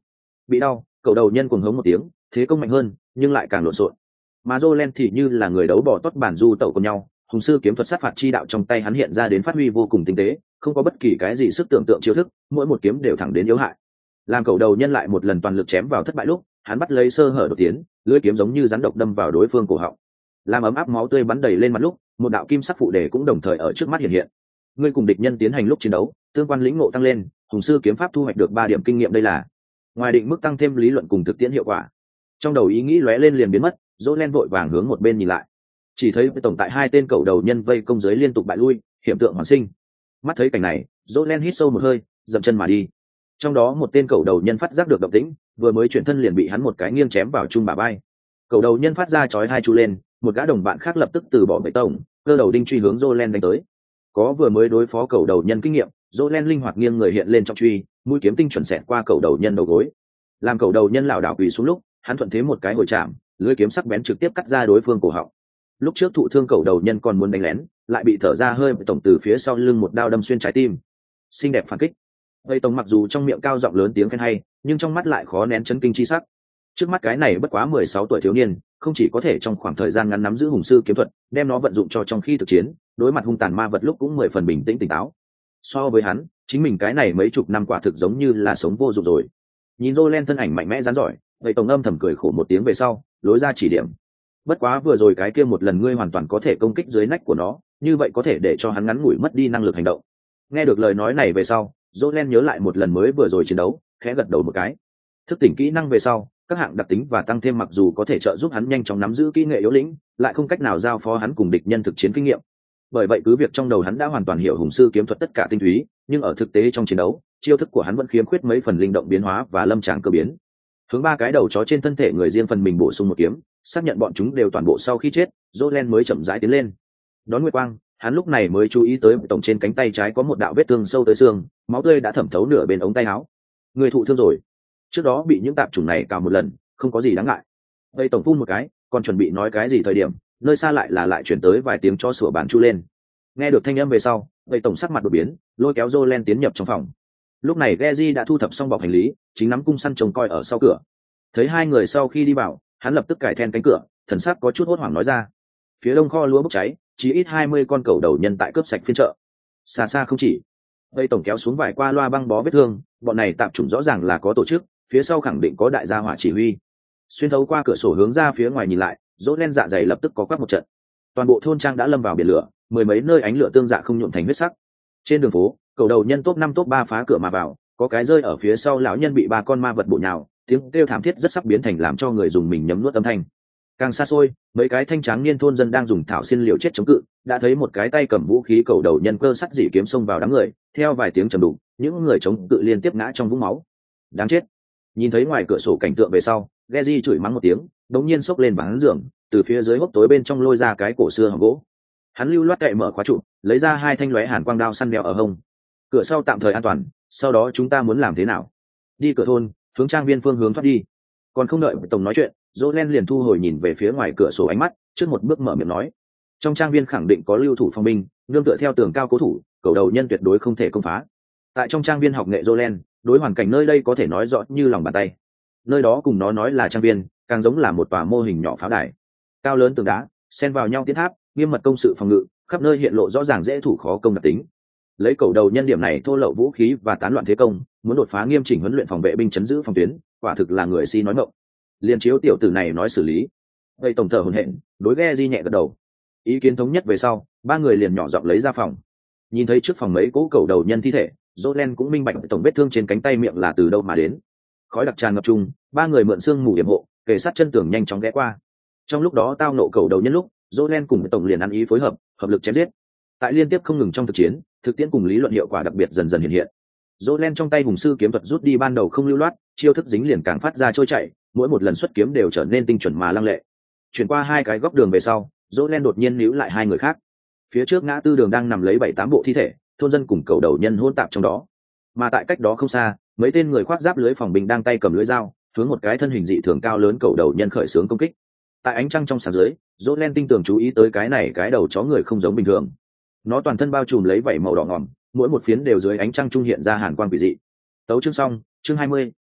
bị đau, cầu đầu nhân cuồng hống một tiếng, thế công mạnh hơn nhưng lại càng lộn xộn. Mà Jolen thì như là người đấu bỏ tốt bản du tẩu cùng nhau, hùng sư kiếm thuật sát phạt chi đạo trong tay hắn hiện ra đến phát huy vô cùng tinh tế, không có bất kỳ cái gì sức tưởng tượng chiêu thức, mỗi một kiếm đều thẳng đến yếu hại. Làm cầu đầu nhân lại một lần toàn lực chém vào thất bại lúc, hắn bắt lấy sơ hở đột tiến, lưỡi kiếm giống như rắn độc đâm vào đối phương cổ họng. Làm ấm áp máu tươi bắn đầy lên mặt lúc, một đạo kim sắc phụ đề cũng đồng thời ở trước mắt hiện hiện. Ngươi cùng địch nhân tiến hành lúc chiến đấu, tương quan lĩnh ngộ tăng lên, hùng sư kiếm pháp thu hoạch được ba điểm kinh nghiệm đây là ngoài định mức tăng thêm lý luận cùng thực tiễn hiệu quả. Trong đầu ý nghĩ lóe lên liền biến mất, Jolen vội vàng hướng một bên nhìn lại, chỉ thấy tổng tại hai tên cầu đầu nhân vây công giới liên tục bại lui, hiện tượng hoàn sinh. Mắt thấy cảnh này, Jolen hít sâu một hơi, dậm chân mà đi. Trong đó một tên cầu đầu nhân phát giác được động tĩnh, vừa mới chuyển thân liền bị hắn một cái nghiêng chém vào trung bả vai. Cầu đầu nhân phát ra chói hai chu lên, một gã đồng bạn khác lập tức từ bỏ bệ tổng, cơ đầu đinh truy hướng Jolen đánh tới. Có vừa mới đối phó cầu đầu nhân kinh nghiệm, Jolen linh hoạt nghiêng người hiện lên trong truy, mũi kiếm tinh chuẩn xẹt qua cầu đầu nhân đầu gối. Làm cầu đầu nhân lảo đảo quỳ xuống lúc, hắn thuận thế một cái hồi chạm, lưỡi kiếm sắc bén trực tiếp cắt ra đối phương cổ họng. Lúc trước thụ thương cầu đầu nhân còn muốn đánh lén, lại bị thở ra hơi tổng từ phía sau lưng một đao đâm xuyên trái tim. Xinh đẹp phản kích. Tây tổng mặc dù trong miệng cao giọng lớn tiếng khen hay, nhưng trong mắt lại khó nén chấn kinh chi sắc. Trước mắt cái này bất quá mười sáu tuổi thiếu niên, không chỉ có thể trong khoảng thời gian ngắn nắm giữ hùng sư kiếm thuật, đem nó vận dụng cho trong khi thực chiến, đối mặt hung tàn ma vật lúc cũng mười phần bình tĩnh tỉnh táo. So với hắn, chính mình cái này mấy chục năm quả thực giống như là sống vô dụng rồi. Nhìn Jolen thân ảnh mạnh mẽ rắn giỏi, vậy tổng âm thầm cười khổ một tiếng về sau, lối ra chỉ điểm. Bất quá vừa rồi cái kia một lần ngươi hoàn toàn có thể công kích dưới nách của nó, như vậy có thể để cho hắn ngắn ngủi mất đi năng lực hành động. Nghe được lời nói này về sau, Jolen nhớ lại một lần mới vừa rồi chiến đấu, khẽ gật đầu một cái. Thức tỉnh kỹ năng về sau, các hạng đặc tính và tăng thêm mặc dù có thể trợ giúp hắn nhanh chóng nắm giữ kỹ nghệ yếu lĩnh, lại không cách nào giao phó hắn cùng địch nhân thực chiến kinh nghiệm. Bởi vậy cứ việc trong đầu hắn đã hoàn toàn hiểu hùng sư kiếm thuật tất cả tinh túy, nhưng ở thực tế trong chiến đấu, chiêu thức của hắn vẫn khiếm khuyết mấy phần linh động biến hóa và lâm tràng cơ biến. Hướng ba cái đầu chó trên thân thể người riêng phần mình bổ sung một kiếm, xác nhận bọn chúng đều toàn bộ sau khi chết, Jolen mới chậm rãi tiến lên. Đón nguyệt quang, hắn lúc này mới chú ý tới tổng trên cánh tay trái có một đạo vết thương sâu tới xương, máu tươi đã thẩm thấu nửa bên ống tay áo. Người thụ thương rồi. Trước đó bị những tạp chủng này cào một lần, không có gì đáng ngại. Đây tổng phun một cái, còn chuẩn bị nói cái gì thời điểm, nơi xa lại là lại chuyển tới vài tiếng cho sủa bàn chu lên. Nghe được thanh âm về sau, đây tổng sắc mặt đột biến, lôi kéo Jolen tiến nhập trong phòng. Lúc này Geji đã thu thập xong bọc hành lý, chính nắm cung săn trông coi ở sau cửa. Thấy hai người sau khi đi vào, hắn lập tức cài then cánh cửa, thần sắc có chút hốt hoảng nói ra: phía đông kho lúa bốc cháy, chỉ ít hai mươi con cầu đầu nhân tại cướp sạch phiên chợ. Xa xa không chỉ. Đây tổng kéo xuống vài qua loa băng bó vết thương, bọn này tạp chủng rõ ràng là có tổ chức, phía sau khẳng định có đại gia hỏa chỉ huy. Xuyên thấu qua cửa sổ hướng ra phía ngoài nhìn lại, Jolen dạ dày lập tức có quắc một trận. Toàn bộ thôn trang đã lâm vào biển lửa, mười mấy nơi ánh lửa tương dạ không nhuộm thành huyết sắc. Trên đường phố, cầu đầu nhân top năm top ba phá cửa mà vào, có cái rơi ở phía sau lão nhân bị ba con ma vật bổ nhào, tiếng kêu thảm thiết rất sắp biến thành làm cho người dùng mình nhấm nuốt âm thanh. Càng xa xôi, mấy cái thanh tráng niên thôn dân đang dùng thảo xin liều chết chống cự, đã thấy một cái tay cầm vũ khí cầu đầu nhân cơ sắt dỉ kiếm xông vào đám người, theo vài tiếng trầm đục, những người chống cự liên tiếp ngã trong vũng máu. Đáng chết. Nhìn thấy ngoài cửa sổ cảnh tượng về sau, Geji chửi mắng một tiếng, đống nhiên xốc lên ván giường, từ phía dưới hốc tối bên trong lôi ra cái cổ xưa hòm gỗ. Hắn lưu loát cậy mở khóa trụ, lấy ra hai thanh lóe hàn quang đao săn đeo ở hông. Cửa sau tạm thời an toàn, sau đó chúng ta muốn làm thế nào? Đi cửa thôn, hướng trang viên phương hướng thoát đi. Còn không đợi tổng nói chuyện, Jolen liền thu hồi nhìn về phía ngoài cửa sổ ánh mắt, trước một bước mở miệng nói: trong trang viên khẳng định có lưu thủ phong binh, nương tựa theo tường cao cố thủ, cầu đầu nhân tuyệt đối không thể công phá. Tại trong trang viên học nghệ Jolen, đối hoàn cảnh nơi đây có thể nói rõ như lòng bàn tay. Nơi đó cùng nó nói là trang viên, càng giống là một tòa mô hình nhỏ pháo đài. Cao lớn tường đá, xen vào nhau tiến tháp, nghiêm mật công sự phòng ngự, khắp nơi hiện lộ rõ ràng dễ thủ khó công đặc tính. Lấy cầu đầu nhân điểm này thô lậu vũ khí và tán loạn thế công, muốn đột phá nghiêm chỉnh huấn luyện phòng vệ binh chấn giữ phòng tuyến, quả thực là người si nói ngọng. Liên chiếu tiểu tử này nói xử lý. Vậy tổng thở hổn hển, đối Geji nhẹ gật đầu. Ý kiến thống nhất về sau, ba người liền nhỏ giọng lấy ra phòng. Nhìn thấy trước phòng mấy cỗ cầu đầu nhân thi thể, Jolen cũng minh bạch tổng vết thương trên cánh tay miệng là từ đâu mà đến. Khói đặc tràn ngập trùng, ba người mượn xương mù yểm hộ, kề sát chân tường nhanh chóng ghé qua. Trong lúc đó tao nộ cầu đầu nhân lúc, Jolen cùng tổng liền ăn ý phối hợp, hợp lực chém giết. Tại liên tiếp không ngừng trong thực chiến, thực tiễn cùng lý luận hiệu quả đặc biệt dần dần hiện hiện. Jolen trong tay hùng sư kiếm thuật rút đi ban đầu không lưu loát, chiêu thức dính liền càng phát ra trôi chảy, mỗi một lần xuất kiếm đều trở nên tinh chuẩn mà lăng lệ. Chuyển qua hai cái góc đường về sau, Jolen đột nhiên níu lại hai người khác. Phía trước ngã tư đường đang nằm lấy bảy tám bộ thi thể, thôn dân cùng cầu đầu nhân hỗn tạp trong đó. Mà tại cách đó không xa, mấy tên người khoác giáp lưới phòng binh đang tay cầm lưới dao, hướng một cái thân hình dị thường cao lớn cầu đầu nhân khởi xướng công kích. Tại ánh trăng trong sáng dưới, Jolen tinh tường chú ý tới cái này cái đầu chó người không giống bình thường. Nó toàn thân bao trùm lấy vảy màu đỏ ngòm, mỗi một phiến đều dưới ánh trăng trung hiện ra hàn quang quỷ dị. Tấu chương xong, chương hai mươi,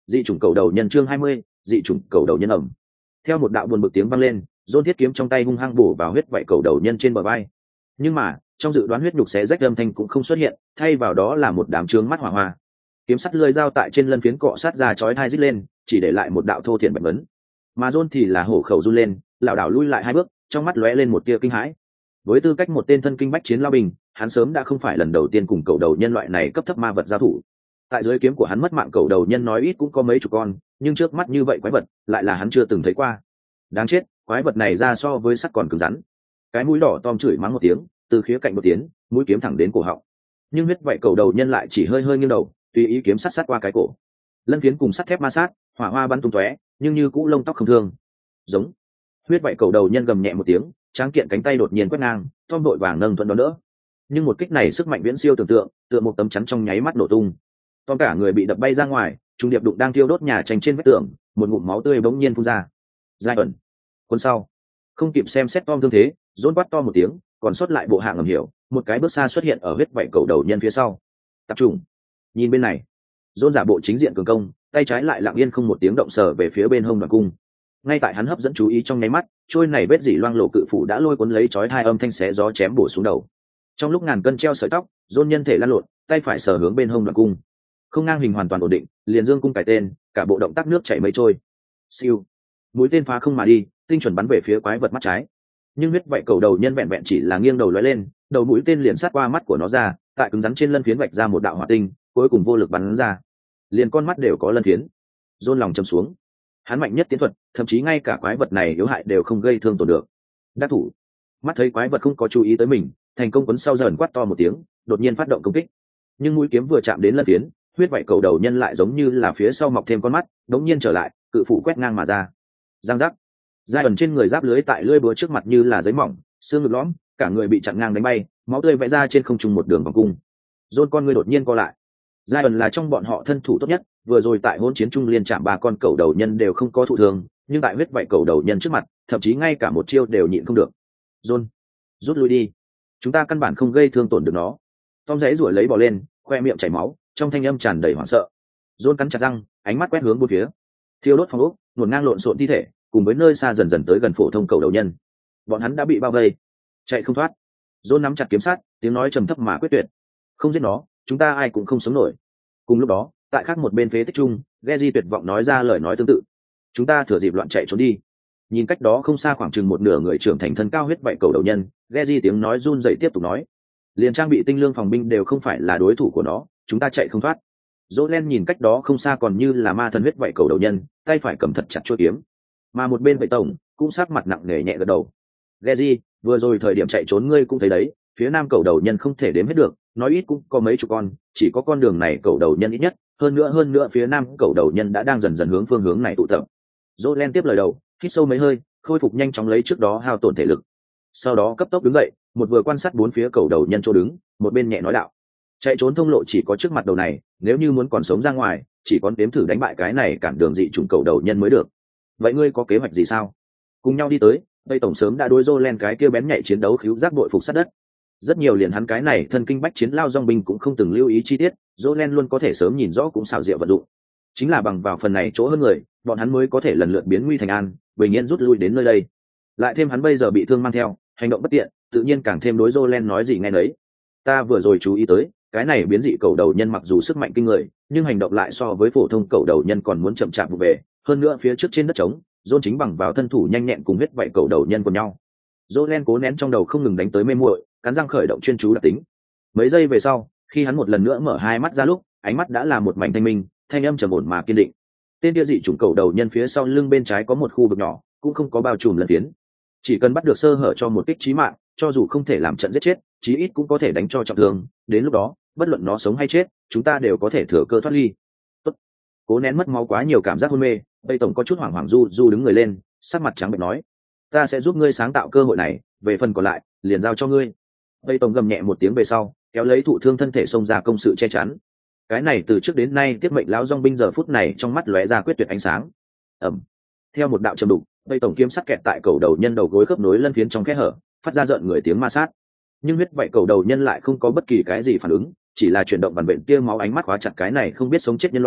dị chủng cầu đầu nhân chương hai mươi, dị chủng cầu đầu nhân ẩm. Theo một đạo buồn bực tiếng vang lên, John thiết kiếm trong tay hung hăng bổ vào huyết vảy cầu đầu nhân trên bờ vai. Nhưng mà, trong dự đoán huyết nhục xé rách âm thanh cũng không xuất hiện, thay vào đó là một đám trướng mắt hỏa hoa. Kiếm sắt lưỡi dao tại trên lân phiến cọ sát ra chói tai rít lên, chỉ để lại một đạo thô thiển bạch vấn. Mà John thì là hổ khẩu run lên, lảo đảo lui lại hai bước, trong mắt lóe lên một tia kinh hãi. Với tư cách một tên thân kinh bách chiến lao binh, hắn sớm đã không phải lần đầu tiên cùng cầu đầu nhân loại này cấp thấp ma vật giao thủ. Tại dưới kiếm của hắn mất mạng cầu đầu nhân nói ít cũng có mấy chục con, nhưng trước mắt như vậy quái vật lại là hắn chưa từng thấy qua. Đáng chết, quái vật này ra so với sắt còn cứng rắn. Cái mũi đỏ Tom chửi mắng một tiếng, từ khía cạnh một tiếng, mũi kiếm thẳng đến cổ họng. Nhưng huyết vậy cầu đầu nhân lại chỉ hơi hơi nghiêng đầu, tùy ý kiếm sắt sát qua cái cổ. Lân phiến cùng sắt thép ma sát, hỏa hoa bắn tung tóe, nhưng như cũ lông tóc không thương. Giống. Huyết vậy cầu đầu nhân gầm nhẹ một tiếng, tráng kiện cánh tay đột nhiên quét ngang, Tom vội vàng nâng thuận đón đỡ. Nhưng một kích này sức mạnh viễn siêu tưởng tượng, tựa một tấm chắn trong nháy mắt nổ tung. Tom cả người bị đập bay ra ngoài, trung điệp đụng đang thiêu đốt nhà tranh trên vách tường, một ngụm máu tươi bỗng nhiên phun ra. Giai ẩn. Quân sau. Không kịp xem xét Tom thương thế, John quát to một tiếng, còn sót lại bộ hạ ngầm hiểu, một cái bước xa xuất hiện ở huyết vảy cầu đầu nhân phía sau. Tập trung. Nhìn bên này. John giả bộ chính diện cường công, tay trái lại lặng yên không một tiếng động sờ về phía bên hông đoàn cung. Ngay tại hắn hấp dẫn chú ý trong nháy mắt, trôi này vết dỉ loang lộ cự phủ đã lôi cuốn lấy chói hai âm thanh xé gió chém bổ xuống đầu. Trong lúc ngàn cân treo sợi tóc, John nhân thể lăn lộn, tay phải sờ hướng bên hông đoàn cung. Không ngang hình hoàn toàn ổn định, liền dương cung cải tên, cả bộ động tác nước chảy mây trôi. Siêu. Mũi tên phá không mà đi, tinh chuẩn bắn về phía quái vật mắt trái. Nhưng huyết vậy cầu đầu nhân vẹn vẹn chỉ là nghiêng đầu lóe lên, đầu mũi tên liền sát qua mắt của nó ra, tại cứng rắn trên lân phiến vạch ra một đạo hỏa tinh, cuối cùng vô lực bắn ra. Liền con mắt đều có lân phiến. John lòng châm xuống. Hắn mạnh nhất tiến thuật, thậm chí ngay cả quái vật này yếu hại đều không gây thương tổn được. Đắc thủ. Mắt thấy quái vật không có chú ý tới mình, thành công quấn sau dần quát to một tiếng, đột nhiên phát động công kích. Nhưng mũi kiếm vừa chạm đến lân phiến, huyết vậy cầu đầu nhân lại giống như là phía sau mọc thêm con mắt, đống nhiên trở lại, cự phủ quét ngang mà ra. Giang giác. Giai ẩn trên người giáp lưới tại lưỡi búa trước mặt như là giấy mỏng, xương ngực lõm, cả người bị chặn ngang đánh bay, máu tươi vẽ ra trên không trung một đường vòng cung. John con người đột nhiên co lại. Giai ẩn là trong bọn họ thân thủ tốt nhất, vừa rồi tại hỗn chiến trung liên chạm ba con cầu đầu nhân đều không có thụ thương, nhưng tại huyết vậy cầu đầu nhân trước mặt, thậm chí ngay cả một chiêu đều nhịn không được. John, rút lui đi. Chúng ta căn bản không gây thương tổn được nó. Tom giấy ruổi lấy bò lên, khoe miệng chảy máu, trong thanh âm tràn đầy hoảng sợ. John cắn chặt răng, ánh mắt quét hướng bốn phía. Thiêu đốt phòng ốc, nuốt ngang lộn xộn thi thể, cùng với nơi xa dần dần tới gần phổ thông cầu đầu nhân. Bọn hắn đã bị bao vây, chạy không thoát. John nắm chặt kiếm sắt, tiếng nói trầm thấp mà quyết tuyệt. Không giết nó, chúng ta ai cũng không sống nổi. Cùng lúc đó, tại khác một bên phế tích trung, Geji tuyệt vọng nói ra lời nói tương tự. Chúng ta thừa dịp loạn chạy trốn đi. Nhìn cách đó không xa khoảng chừng một nửa người trưởng thành thân cao huyết vậy cầu đầu nhân, Geji tiếng nói run rẩy tiếp tục nói. Liền trang bị tinh lương phòng binh đều không phải là đối thủ của nó, chúng ta chạy không thoát. Jolen nhìn cách đó không xa còn như là ma thần huyết vậy cầu đầu nhân, tay phải cầm thật chặt chuôi kiếm. Mà một bên vậy tổng cũng sắc mặt nặng nề nhẹ gật đầu. Geji, vừa rồi thời điểm chạy trốn ngươi cũng thấy đấy, phía nam cầu đầu nhân không thể đếm hết được, nói ít cũng có mấy chục con, chỉ có con đường này cầu đầu nhân ít nhất, hơn nữa hơn nữa phía nam cầu đầu nhân đã đang dần dần hướng phương hướng này tụ tập. Jolen tiếp lời đầu, hít sâu mấy hơi, khôi phục nhanh chóng lấy trước đó hao tổn thể lực. Sau đó cấp tốc đứng dậy, một vừa quan sát bốn phía cầu đầu nhân chỗ đứng, một bên nhẹ nói đạo: chạy trốn thông lộ chỉ có trước mặt đầu này, nếu như muốn còn sống ra ngoài, chỉ còn đếm thử đánh bại cái này cản đường dị chủng cầu đầu nhân mới được. Vậy ngươi có kế hoạch gì sao? Cùng nhau đi tới, đây tổng sớm đã đối Jolen cái kia bén nhạy chiến đấu khiếu giác đội phục sát đất. Rất nhiều liền hắn cái này thân kinh bách chiến lao dong binh cũng không từng lưu ý chi tiết, Jolen luôn có thể sớm nhìn rõ cũng xảo diệu vận dụng. Chính là bằng vào phần này chỗ hơn người, bọn hắn mới có thể lần lượt biến nguy thành an, bình yên rút lui đến nơi đây. Lại thêm hắn bây giờ bị thương mang theo, hành động bất tiện, tự nhiên càng thêm đối Jolen nói gì nghe nấy. Ta vừa rồi chú ý tới, cái này biến dị cầu đầu nhân mặc dù sức mạnh kinh người, nhưng hành động lại so với phổ thông cầu đầu nhân còn muốn chậm chạp vụ về, hơn nữa phía trước trên đất trống, John chính bằng vào thân thủ nhanh nhẹn cùng huyết vậy cầu đầu nhân của nhau. Jolen cố nén trong đầu không ngừng đánh tới mê muội, cắn răng khởi động chuyên chú đặc tính. Mấy giây về sau, khi hắn một lần nữa mở hai mắt ra lúc, ánh mắt đã là một mảnh thanh minh, thanh âm trầm ổn mà kiên định. Tên địa dị chủng cầu đầu nhân phía sau lưng bên trái có một khu vực nhỏ, cũng không có bao trùm lân phiến. Chỉ cần bắt được sơ hở cho một kích chí mạng, cho dù không thể làm trận giết chết, chí ít cũng có thể đánh cho trọng thương, đến lúc đó, bất luận nó sống hay chết, chúng ta đều có thể thừa cơ thoát ly. Tốt. Cố nén mất máu quá nhiều cảm giác hôn mê, Tây tổng có chút hoảng hoảng du du đứng người lên, sắc mặt trắng bệch nói: "Ta sẽ giúp ngươi sáng tạo cơ hội này, về phần còn lại, liền giao cho ngươi." Tây tổng gầm nhẹ một tiếng về sau, kéo lấy thụ thương thân thể xông ra công sự che chắn. Cái này từ trước đến nay tiếp mệnh lão dong binh giờ phút này trong mắt lóe ra quyết tuyệt ánh sáng. Ầm. Theo một đạo trầm đục, Tây tổng kiếm sắc kẹt tại cầu đầu nhân đầu gối khớp nối lân phiến trong kẽ hở, phát ra rợn người tiếng ma sát. Nhưng huyết vậy cầu đầu nhân lại không có bất kỳ cái gì phản ứng, chỉ là chuyển động bản bệnh tia máu ánh mắt khóa chặt cái này không biết sống chết nhân loại,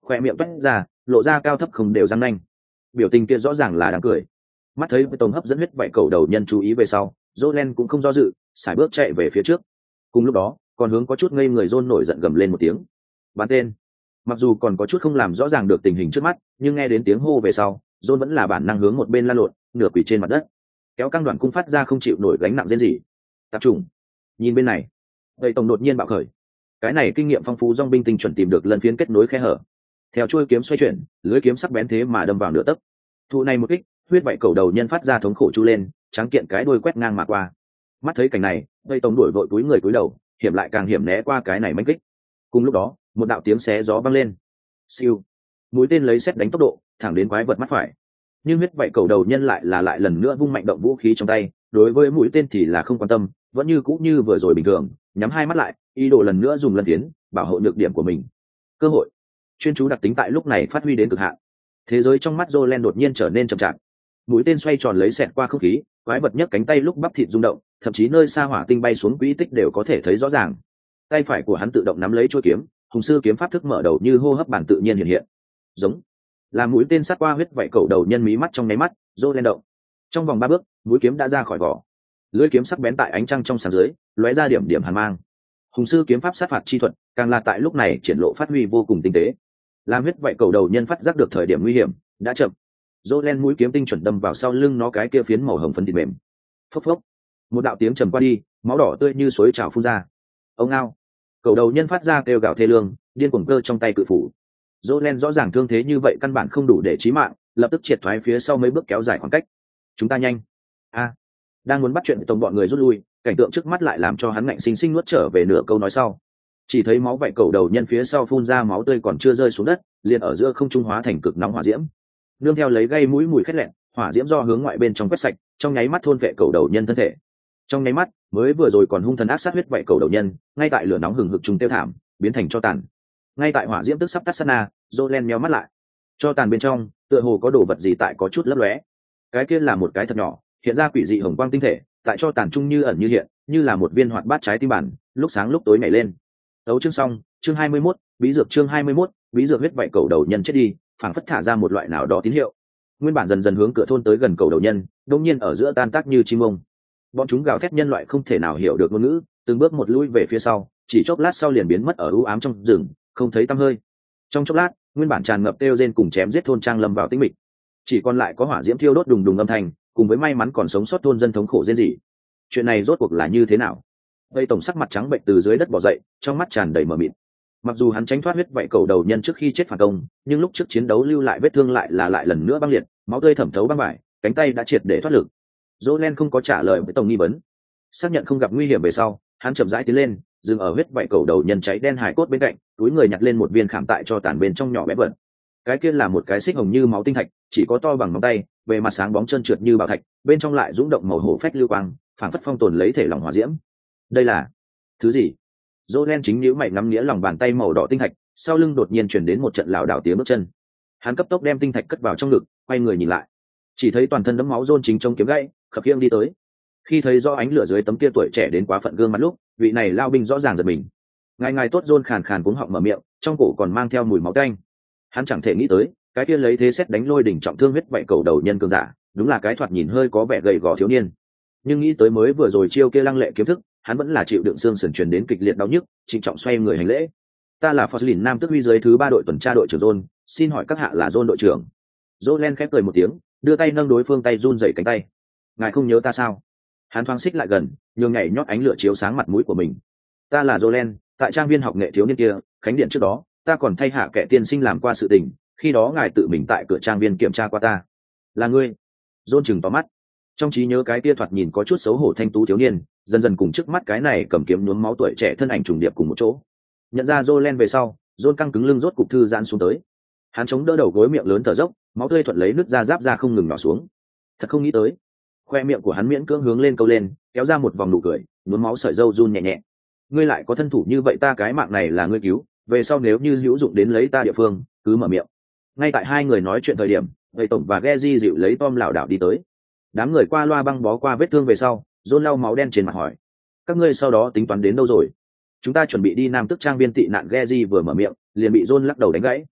khoe miệng toét ra lộ ra cao thấp không đều răng nanh. Biểu tình kia rõ ràng là đáng cười. Mắt thấy Tông hấp dẫn huyết vảy cầu đầu nhân chú ý về sau, Jolen cũng không do dự, sải bước chạy về phía trước. Cùng lúc đó, còn hướng có chút ngây người John nổi giận gầm lên một tiếng. Bắn tên. Mặc dù còn có chút không làm rõ ràng được tình hình trước mắt, nhưng nghe đến tiếng hô về sau, John vẫn là bản năng hướng một bên la lộn, nửa quỳ trên mặt đất, kéo căng đoạn cung phát ra không chịu nổi gánh nặng rên rỉ. Tập trung. Nhìn bên này. Vậy Tổng đột nhiên bạo khởi. Cái này kinh nghiệm phong phú dòng binh tinh chuẩn tìm được lần phiến kết nối khe hở. Theo chuôi kiếm xoay chuyển, lưới kiếm sắc bén thế mà đâm vào nửa tấc. Thụ này một kích, huyết vảy cầu đầu nhân phát ra thống khổ chu lên, trắng kiện cái đuôi quét ngang mà qua. Mắt thấy cảnh này, Tây Tổng đuổi vội túi người cúi đầu, hiểm lại càng hiểm né qua cái này mãnh kích. Cùng lúc đó, một đạo tiếng xé gió vang lên. Siêu. Mũi tên lấy sét đánh tốc độ, thẳng đến quái vật mắt phải. Nhưng huyết vảy cầu đầu nhân lại là lại lần nữa vung mạnh động vũ khí trong tay, đối với mũi tên thì là không quan tâm, vẫn như cũ như vừa rồi bình thường, nhắm hai mắt lại, ý đồ lần nữa dùng lần tiến, bảo hộ nhược điểm của mình. Cơ hội. Chuyên chú đặc tính tại lúc này phát huy đến cực hạn. Thế giới trong mắt Jolen đột nhiên trở nên chậm chạp. Mũi tên xoay tròn lấy xẹt qua không khí, quái vật nhấc cánh tay lúc bắp thịt rung động, thậm chí nơi xa hỏa tinh bay xuống quỹ tích đều có thể thấy rõ ràng. Tay phải của hắn tự động nắm lấy chuôi kiếm, hùng sư kiếm pháp thức mở đầu như hô hấp bản tự nhiên hiện hiện. Giống. Là mũi tên sát qua huyết vảy cầu đầu nhân mí mắt trong nháy mắt, Jolen động. Trong vòng ba bước, mũi kiếm đã ra khỏi vỏ. Lưỡi kiếm sắc bén tại ánh trăng trong sáng dưới, lóe ra điểm điểm hàn mang. Hùng sư kiếm pháp sát phạt chi thuật, càng là tại lúc này triển lộ phát huy vô cùng tinh tế. Làm huyết vảy cầu đầu nhân phát giác được thời điểm nguy hiểm, đã chậm. Jolen mũi kiếm tinh chuẩn đâm vào sau lưng nó cái kia phiến màu hồng phấn thịt mềm. Phốc phốc. Một đạo tiếng trầm qua đi, máu đỏ tươi như suối trào phun ra. Ông ao. Cầu đầu nhân phát ra kêu gào thê lương, điên cuồng cơ trong tay cự phủ. Jolen rõ ràng thương thế như vậy căn bản không đủ để chí mạng, lập tức triệt thoái phía sau mấy bước kéo dài khoảng cách. Chúng ta nhanh. A. Đang muốn bắt chuyện tổng bọn người rút lui, cảnh tượng trước mắt lại làm cho hắn ngạnh sinh sinh nuốt trở về nửa câu nói sau. Chỉ thấy máu vảy cầu đầu nhân phía sau phun ra máu tươi còn chưa rơi xuống đất, liền ở giữa không trung hóa thành cực nóng hỏa diễm. Nương theo lấy gây mũi mùi khét lẹn, hỏa diễm do hướng ngoại bên trong quét sạch, trong nháy mắt thôn vệ cầu đầu nhân thân thể. Trong nháy mắt, mới vừa rồi còn hung thần ác sát huyết vảy cầu đầu nhân, ngay tại lửa nóng hừng hực trung tiêu thảm, biến thành cho tàn. Ngay tại hỏa diễm tức sắp tắt sát na, Jolen méo mắt lại. Cho tàn bên trong, tựa hồ có đồ vật gì tại có chút lấp lóe. Cái kia là một cái thật nhỏ, hiện ra quỷ dị hồng quang tinh thể, tại cho tàn trung như ẩn như hiện, như là một viên hoạt bát trái tim bản, lúc sáng lúc tối nhảy lên. Đấu chương xong, chương hai mươi mốt, bí dược chương hai mươi mốt, bí dược huyết vảy cầu đầu nhân chết đi, phảng phất thả ra một loại nào đó tín hiệu. Nguyên bản dần dần hướng cửa thôn tới gần cầu đầu nhân, đột nhiên ở giữa tan tác như chim ông. Bọn chúng gào thét nhân loại không thể nào hiểu được ngôn ngữ, từng bước một lui về phía sau, chỉ chốc lát sau liền biến mất ở u ám trong rừng, không thấy tăm hơi. Trong chốc lát, nguyên bản tràn ngập kêu rên cùng chém giết thôn trang lâm vào tĩnh mịch, chỉ còn lại có hỏa diễm thiêu đốt đùng đùng âm thanh, cùng với may mắn còn sống sót thôn dân thống khổ rên rỉ. Chuyện này rốt cuộc là như thế nào? Tây Tổng sắc mặt trắng bệnh từ dưới đất bò dậy, trong mắt tràn đầy mờ mịt. Mặc dù hắn tránh thoát huyết vảy cầu đầu nhân trước khi chết phản công, nhưng lúc trước chiến đấu lưu lại vết thương lại là lại lần nữa băng liệt, máu tươi thẩm thấu băng vải, cánh tay đã triệt để thoát lực. Jolen không có trả lời với Tổng nghi vấn, xác nhận không gặp nguy hiểm về sau, hắn chậm rãi tiến lên, dừng ở huyết vảy cầu đầu nhân cháy đen hài cốt bên cạnh, túi người nhặt lên một viên khảm tại cho tàn bên trong nhỏ bé vật. Cái kia là một cái xích hồng như máu tinh thạch, chỉ có to bằng ngón tay, bề mặt sáng bóng trơn trượt như bảo thạch, bên trong lại rung động màu hổ phách lưu quang, phảng phất phong tồn lấy thể lòng hỏa diễm. Đây là thứ gì? Jolen chính nhíu mày ngắm nghĩa lòng bàn tay màu đỏ tinh thạch, sau lưng đột nhiên truyền đến một trận lảo đảo tiếng bước chân. Hắn cấp tốc đem tinh thạch cất vào trong ngực, quay người nhìn lại, chỉ thấy toàn thân đẫm máu John chính trong kiếm gãy, khập khiễng đi tới. Khi thấy do ánh lửa dưới tấm kia tuổi trẻ đến quá phận gương mặt lúc, vị này lao binh rõ ràng giật mình. Ngài ngài tốt, John khàn khàn cuống họng mở miệng, trong cổ còn mang theo mùi máu tanh. Hắn chẳng thể nghĩ tới, cái kia lấy thế xét đánh lôi đỉnh trọng thương huyết vậy cầu đầu nhân cường giả, đúng là cái thoạt nhìn hơi có vẻ gầy gò thiếu niên. Nhưng nghĩ tới mới vừa rồi chiêu kia lăng lệ kiếm thức, hắn vẫn là chịu đựng xương sườn truyền đến kịch liệt đau nhức, trịnh trọng xoay người hành lễ. Ta là Forslin Nam Tước Huy dưới thứ ba đội tuần tra đội trưởng John, xin hỏi các hạ là John đội trưởng. Jolen khép cười một tiếng, đưa tay nâng đối phương tay run rẩy cánh tay. Ngài không nhớ ta sao? Hắn thoáng xích lại gần, nhường nhảy nhót ánh lửa chiếu sáng mặt mũi của mình. Ta là Jolen, tại trang viên học nghệ thiếu niên kia, khánh điện trước đó, ta còn thay hạ kẻ tiên sinh làm qua sự tình, khi đó ngài tự mình tại cửa trang viên kiểm tra qua ta. Là ngươi? John chừng to mắt. Trong trí nhớ cái tia thoạt nhìn có chút xấu hổ thanh tú thiếu niên, dần dần cùng trước mắt cái này cầm kiếm nhuốm máu tuổi trẻ thân ảnh trùng điệp cùng một chỗ. Nhận ra Jolen về sau, John căng cứng lưng rốt cục thư giãn xuống tới. Hắn chống đỡ đầu gối miệng lớn thở dốc, máu tươi thuận lấy nước da giáp ra không ngừng nhỏ xuống. Thật không nghĩ tới. Khoe miệng của hắn miễn cưỡng hướng lên câu lên, kéo ra một vòng nụ cười, nhuốm máu sợi râu run nhẹ nhẹ. Ngươi lại có thân thủ như vậy, ta cái mạng này là ngươi cứu, về sau nếu như hữu dụng đến lấy ta địa phương, cứ mở miệng. Ngay tại hai người nói chuyện thời điểm, Tây Tổng và Geji dịu lấy Tom lảo đảo đi tới. Đám người qua loa băng bó qua vết thương về sau, John lau máu đen trên mặt hỏi: các ngươi sau đó tính toán đến đâu rồi? Chúng ta chuẩn bị đi Nam Tước trang viên tị nạn. Geji vừa mở miệng, liền bị John lắc đầu đánh gãy.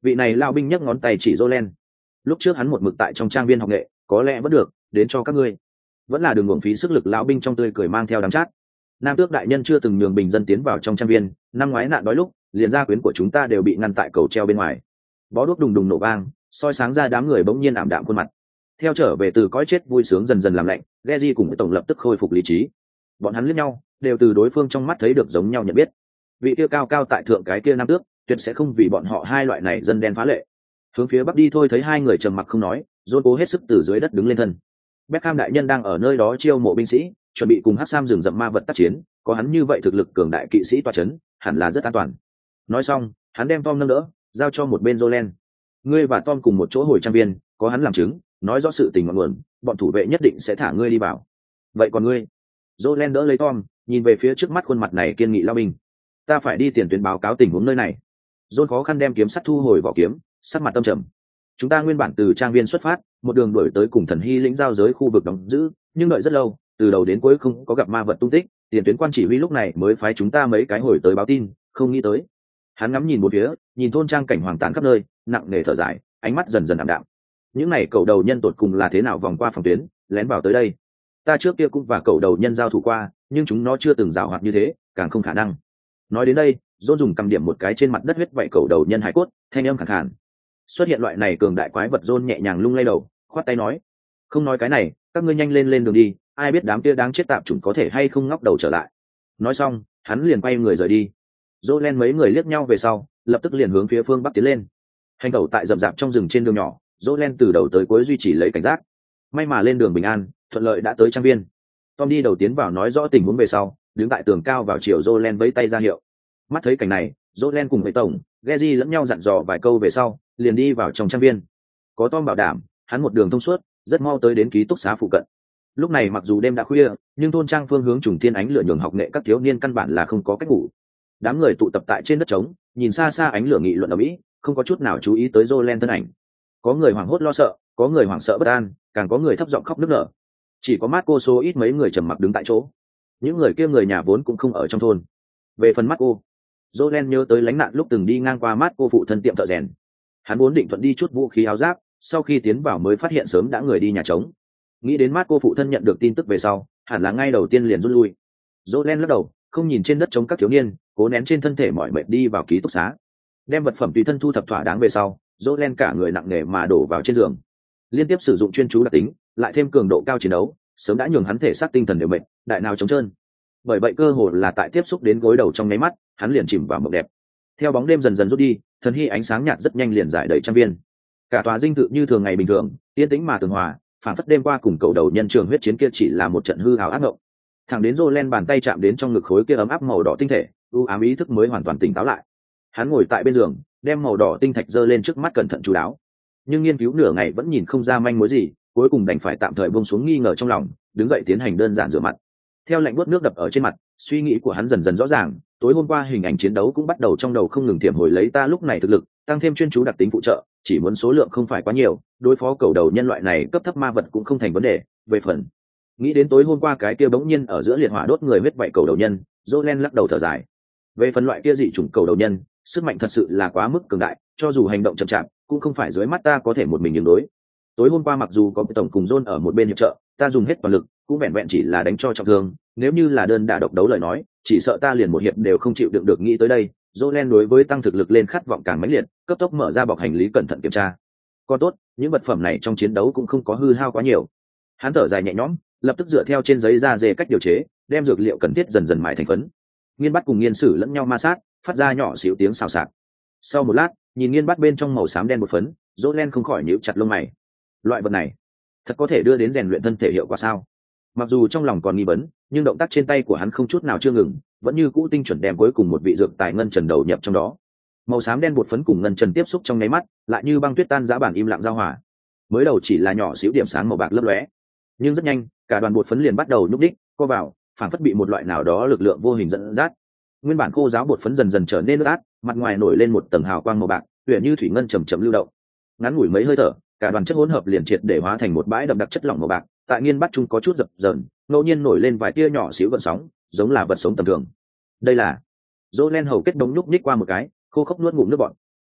Vị này lao binh nhấc ngón tay chỉ Jolen. Lúc trước hắn một mực tại trong trang viên học nghệ, có lẽ vẫn được, đến cho các ngươi. Vẫn là đường uổng phí sức lực lão binh trong tươi cười mang theo đắng chát. Nam tước đại nhân chưa từng nhường bình dân tiến vào trong trang viên, năm ngoái nạn đói lúc, liền gia quyến của chúng ta đều bị ngăn tại cầu treo bên ngoài. Bó đuốc đùng đùng nổ vang, soi sáng ra đám người bỗng nhiên ảm đạm khuôn mặt. Theo trở về từ cõi chết vui sướng dần dần làm lạnh, Geji cùng với tổng lập tức khôi phục lý trí. Bọn hắn liếc nhau, đều từ đối phương trong mắt thấy được giống nhau nhận biết. Vị kia cao cao tại thượng cái kia nam tước, tuyệt sẽ không vì bọn họ hai loại này dân đen phá lệ. Hướng phía bắc đi thôi, thấy hai người trầm mặc không nói, John cố hết sức từ dưới đất đứng lên thân. Beckham đại nhân đang ở nơi đó chiêu mộ binh sĩ, chuẩn bị cùng Hắc Sam rừng rậm ma vật tác chiến, có hắn như vậy thực lực cường đại kỵ sĩ tọa chấn, hẳn là rất an toàn. Nói xong, hắn đem Tom nâng đỡ, giao cho một bên Jolen. Ngươi và Tom cùng một chỗ hồi trang viên, có hắn làm chứng, nói rõ sự tình ngọn nguồn, bọn thủ vệ nhất định sẽ thả ngươi đi vào. Vậy còn ngươi? Jolen đỡ lấy Tom, nhìn về phía trước mắt khuôn mặt này kiên nghị lao binh. Ta phải đi tiền tuyến báo cáo tình huống nơi này. John khó khăn đem kiếm sắt thu hồi vỏ kiếm, sắc mặt tâm trầm. Chúng ta nguyên bản từ trang viên xuất phát, một đường đuổi tới cùng thần hy lĩnh giao giới khu vực đóng giữ, nhưng đợi rất lâu, từ đầu đến cuối không có gặp ma vật tung tích. Tiền tuyến quan chỉ huy lúc này mới phái chúng ta mấy cái hồi tới báo tin, không nghĩ tới. Hắn ngắm nhìn một phía, nhìn thôn trang cảnh hoàng tàn khắp nơi, nặng nề thở dài, ánh mắt dần dần ảm đạm. Những này cầu đầu nhân tột cùng là thế nào vòng qua phòng tuyến, lén vào tới đây? Ta trước kia cũng và cầu đầu nhân giao thủ qua, nhưng chúng nó chưa từng giàu hoạt như thế, càng không khả năng. Nói đến đây, John dùng cầm điểm một cái trên mặt đất huyết vậy cầu đầu nhân hải cốt, thanh âm khàn khàn. Xuất hiện loại này cường đại quái vật, John nhẹ nhàng lung lay đầu, khoát tay nói: "Không nói cái này, các ngươi nhanh lên lên đường đi, ai biết đám kia đáng chết tạp chủng có thể hay không ngóc đầu trở lại." Nói xong, hắn liền quay người rời đi. Jolen mấy người liếc nhau về sau, lập tức liền hướng phía phương bắc tiến lên. Hành tẩu tại rậm rạp trong rừng trên đường nhỏ, Jolen từ đầu tới cuối duy trì lấy cảnh giác. May mà lên đường bình an, thuận lợi đã tới trang viên. Tom đi đầu tiến vào nói rõ tình huống về sau, đứng tại tường cao vào chiều Jolen vẫy tay ra hiệu. Mắt thấy cảnh này, Jolen cùng với tổng, Geji lẫn nhau dặn dò vài câu về sau, liền đi vào trong trang viên. Có Tom bảo đảm, hắn một đường thông suốt, rất mau tới đến ký túc xá phụ cận. Lúc này mặc dù đêm đã khuya, nhưng thôn trang phương hướng trùng thiên ánh lửa nhường học nghệ các thiếu niên căn bản là không có cách ngủ. Đám người tụ tập tại trên đất trống, nhìn xa xa ánh lửa nghị luận ở mỹ, không có chút nào chú ý tới Jolen thân ảnh. Có người hoảng hốt lo sợ, có người hoảng sợ bất an, càng có người thấp giọng khóc nức nở. Chỉ có Marco số ít mấy người trầm mặc đứng tại chỗ. Những người kia người nhà vốn cũng không ở trong thôn. Về phần Marco, Jolen nhớ tới lánh nạn lúc từng đi ngang qua Marco phụ thân tiệm thợ rèn. Hắn vốn định thuận đi chút vũ khí áo giáp, sau khi tiến vào mới phát hiện sớm đã người đi nhà trống. Nghĩ đến Marco phụ thân nhận được tin tức về sau, hẳn là ngay đầu tiên liền rút lui. Jolen lắc đầu, không nhìn trên đất trống các thiếu niên, cố nén trên thân thể mỏi mệt đi vào ký túc xá. Đem vật phẩm tùy thân thu thập thỏa đáng về sau, Jolen cả người nặng nề mà đổ vào trên giường. Liên tiếp sử dụng chuyên chú đặc tính, lại thêm cường độ cao chiến đấu, sớm đã nhường hắn thể xác tinh thần đều mệt, đại nào trống trơn. Bởi vậy cơ hồ là tại tiếp xúc đến gối đầu trong nháy mắt, hắn liền chìm vào mộng đẹp. Theo bóng đêm dần dần rút đi, thần hy ánh sáng nhạt rất nhanh liền giải đầy trang viên. Cả tòa dinh thự như thường ngày bình thường, yên tĩnh mà tường hòa, phản phất đêm qua cùng cầu đầu nhân trường huyết chiến kia chỉ là một trận hư hào ác mộng. Thẳng đến Jolen bàn tay chạm đến trong ngực khối kia ấm áp màu đỏ tinh thể, u ám ý thức mới hoàn toàn tỉnh táo lại. Hắn ngồi tại bên giường, đem màu đỏ tinh thạch giơ lên trước mắt cẩn thận chú đáo. Nhưng nghiên cứu nửa ngày vẫn nhìn không ra manh mối gì, cuối cùng đành phải tạm thời buông xuống nghi ngờ trong lòng, đứng dậy tiến hành đơn giản rửa mặt. Theo lạnh buốt nước đập ở trên mặt, suy nghĩ của hắn dần dần rõ ràng, tối hôm qua hình ảnh chiến đấu cũng bắt đầu trong đầu không ngừng tiềm hồi lấy ta lúc này thực lực, tăng thêm chuyên chú đặc tính phụ trợ, chỉ muốn số lượng không phải quá nhiều, đối phó cầu đầu nhân loại này cấp thấp ma vật cũng không thành vấn đề. Về phần nghĩ đến tối hôm qua cái kia bỗng nhiên ở giữa liệt hỏa đốt người huyết vậy cầu đầu nhân, Jolen lắc đầu thở dài. Về phần loại kia dị chủng cầu đầu nhân, sức mạnh thật sự là quá mức cường đại, cho dù hành động chậm chạp, cũng không phải dưới mắt ta có thể một mình ứng đối. Tối hôm qua mặc dù có tổng cùng John ở một bên hiệp trợ, ta dùng hết toàn lực, cũng vẹn vẹn chỉ là đánh cho trọng thương, nếu như là đơn đả độc đấu lời nói, chỉ sợ ta liền một hiệp đều không chịu đựng được. Nghĩ tới đây, Jolen đối với tăng thực lực lên khát vọng càng mãnh liệt, cấp tốc mở ra bọc hành lý cẩn thận kiểm tra. Còn tốt, những vật phẩm này trong chiến đấu cũng không có hư hao quá nhiều. Hắn thở dài nhẹ nhõm, lập tức dựa theo trên giấy da dê cách điều chế, đem dược liệu cần thiết dần dần mài thành phấn. Nghiên bắt cùng nghiên sử lẫn nhau ma sát, phát ra nhỏ xíu tiếng xào xạc. Sau một lát, nhìn nghiên bắt bên trong màu xám đen một phấn, Jolen không khỏi nhíu chặt lông mày. Loại vật này, thật có thể đưa đến rèn luyện thân thể hiệu quả sao? Mặc dù trong lòng còn nghi vấn, nhưng động tác trên tay của hắn không chút nào chưa ngừng, vẫn như cũ tinh chuẩn đem cuối cùng một vị dược tài ngân trần đầu nhập trong đó. Màu xám đen bột phấn cùng ngân trần tiếp xúc trong nháy mắt, lại như băng tuyết tan giã bản im lặng giao hòa. Mới đầu chỉ là nhỏ xíu điểm sáng màu bạc lấp lóe, nhưng rất nhanh, cả đoàn bột phấn liền bắt đầu nhúc đích, co vào, phản phất bị một loại nào đó lực lượng vô hình dẫn dắt. Nguyên bản khô giáo bột phấn dần dần trở nên nước át, mặt ngoài nổi lên một tầng hào quang màu bạc, huyền như thủy ngân chầm chậm lưu động. Ngắn ngủi mấy hơi thở, cả đoàn chất hỗn hợp liền triệt để hóa thành một bãi đậm đặc chất lỏng màu bạc, tại nghiên bắt chung có chút dập dờn, ngẫu nhiên nổi lên vài tia nhỏ xíu gợn sóng, giống là vật sống tầm thường. Đây là Jolen hầu kết đống nhúc nhích qua một cái, khô khốc nuốt ngụm nước bọt.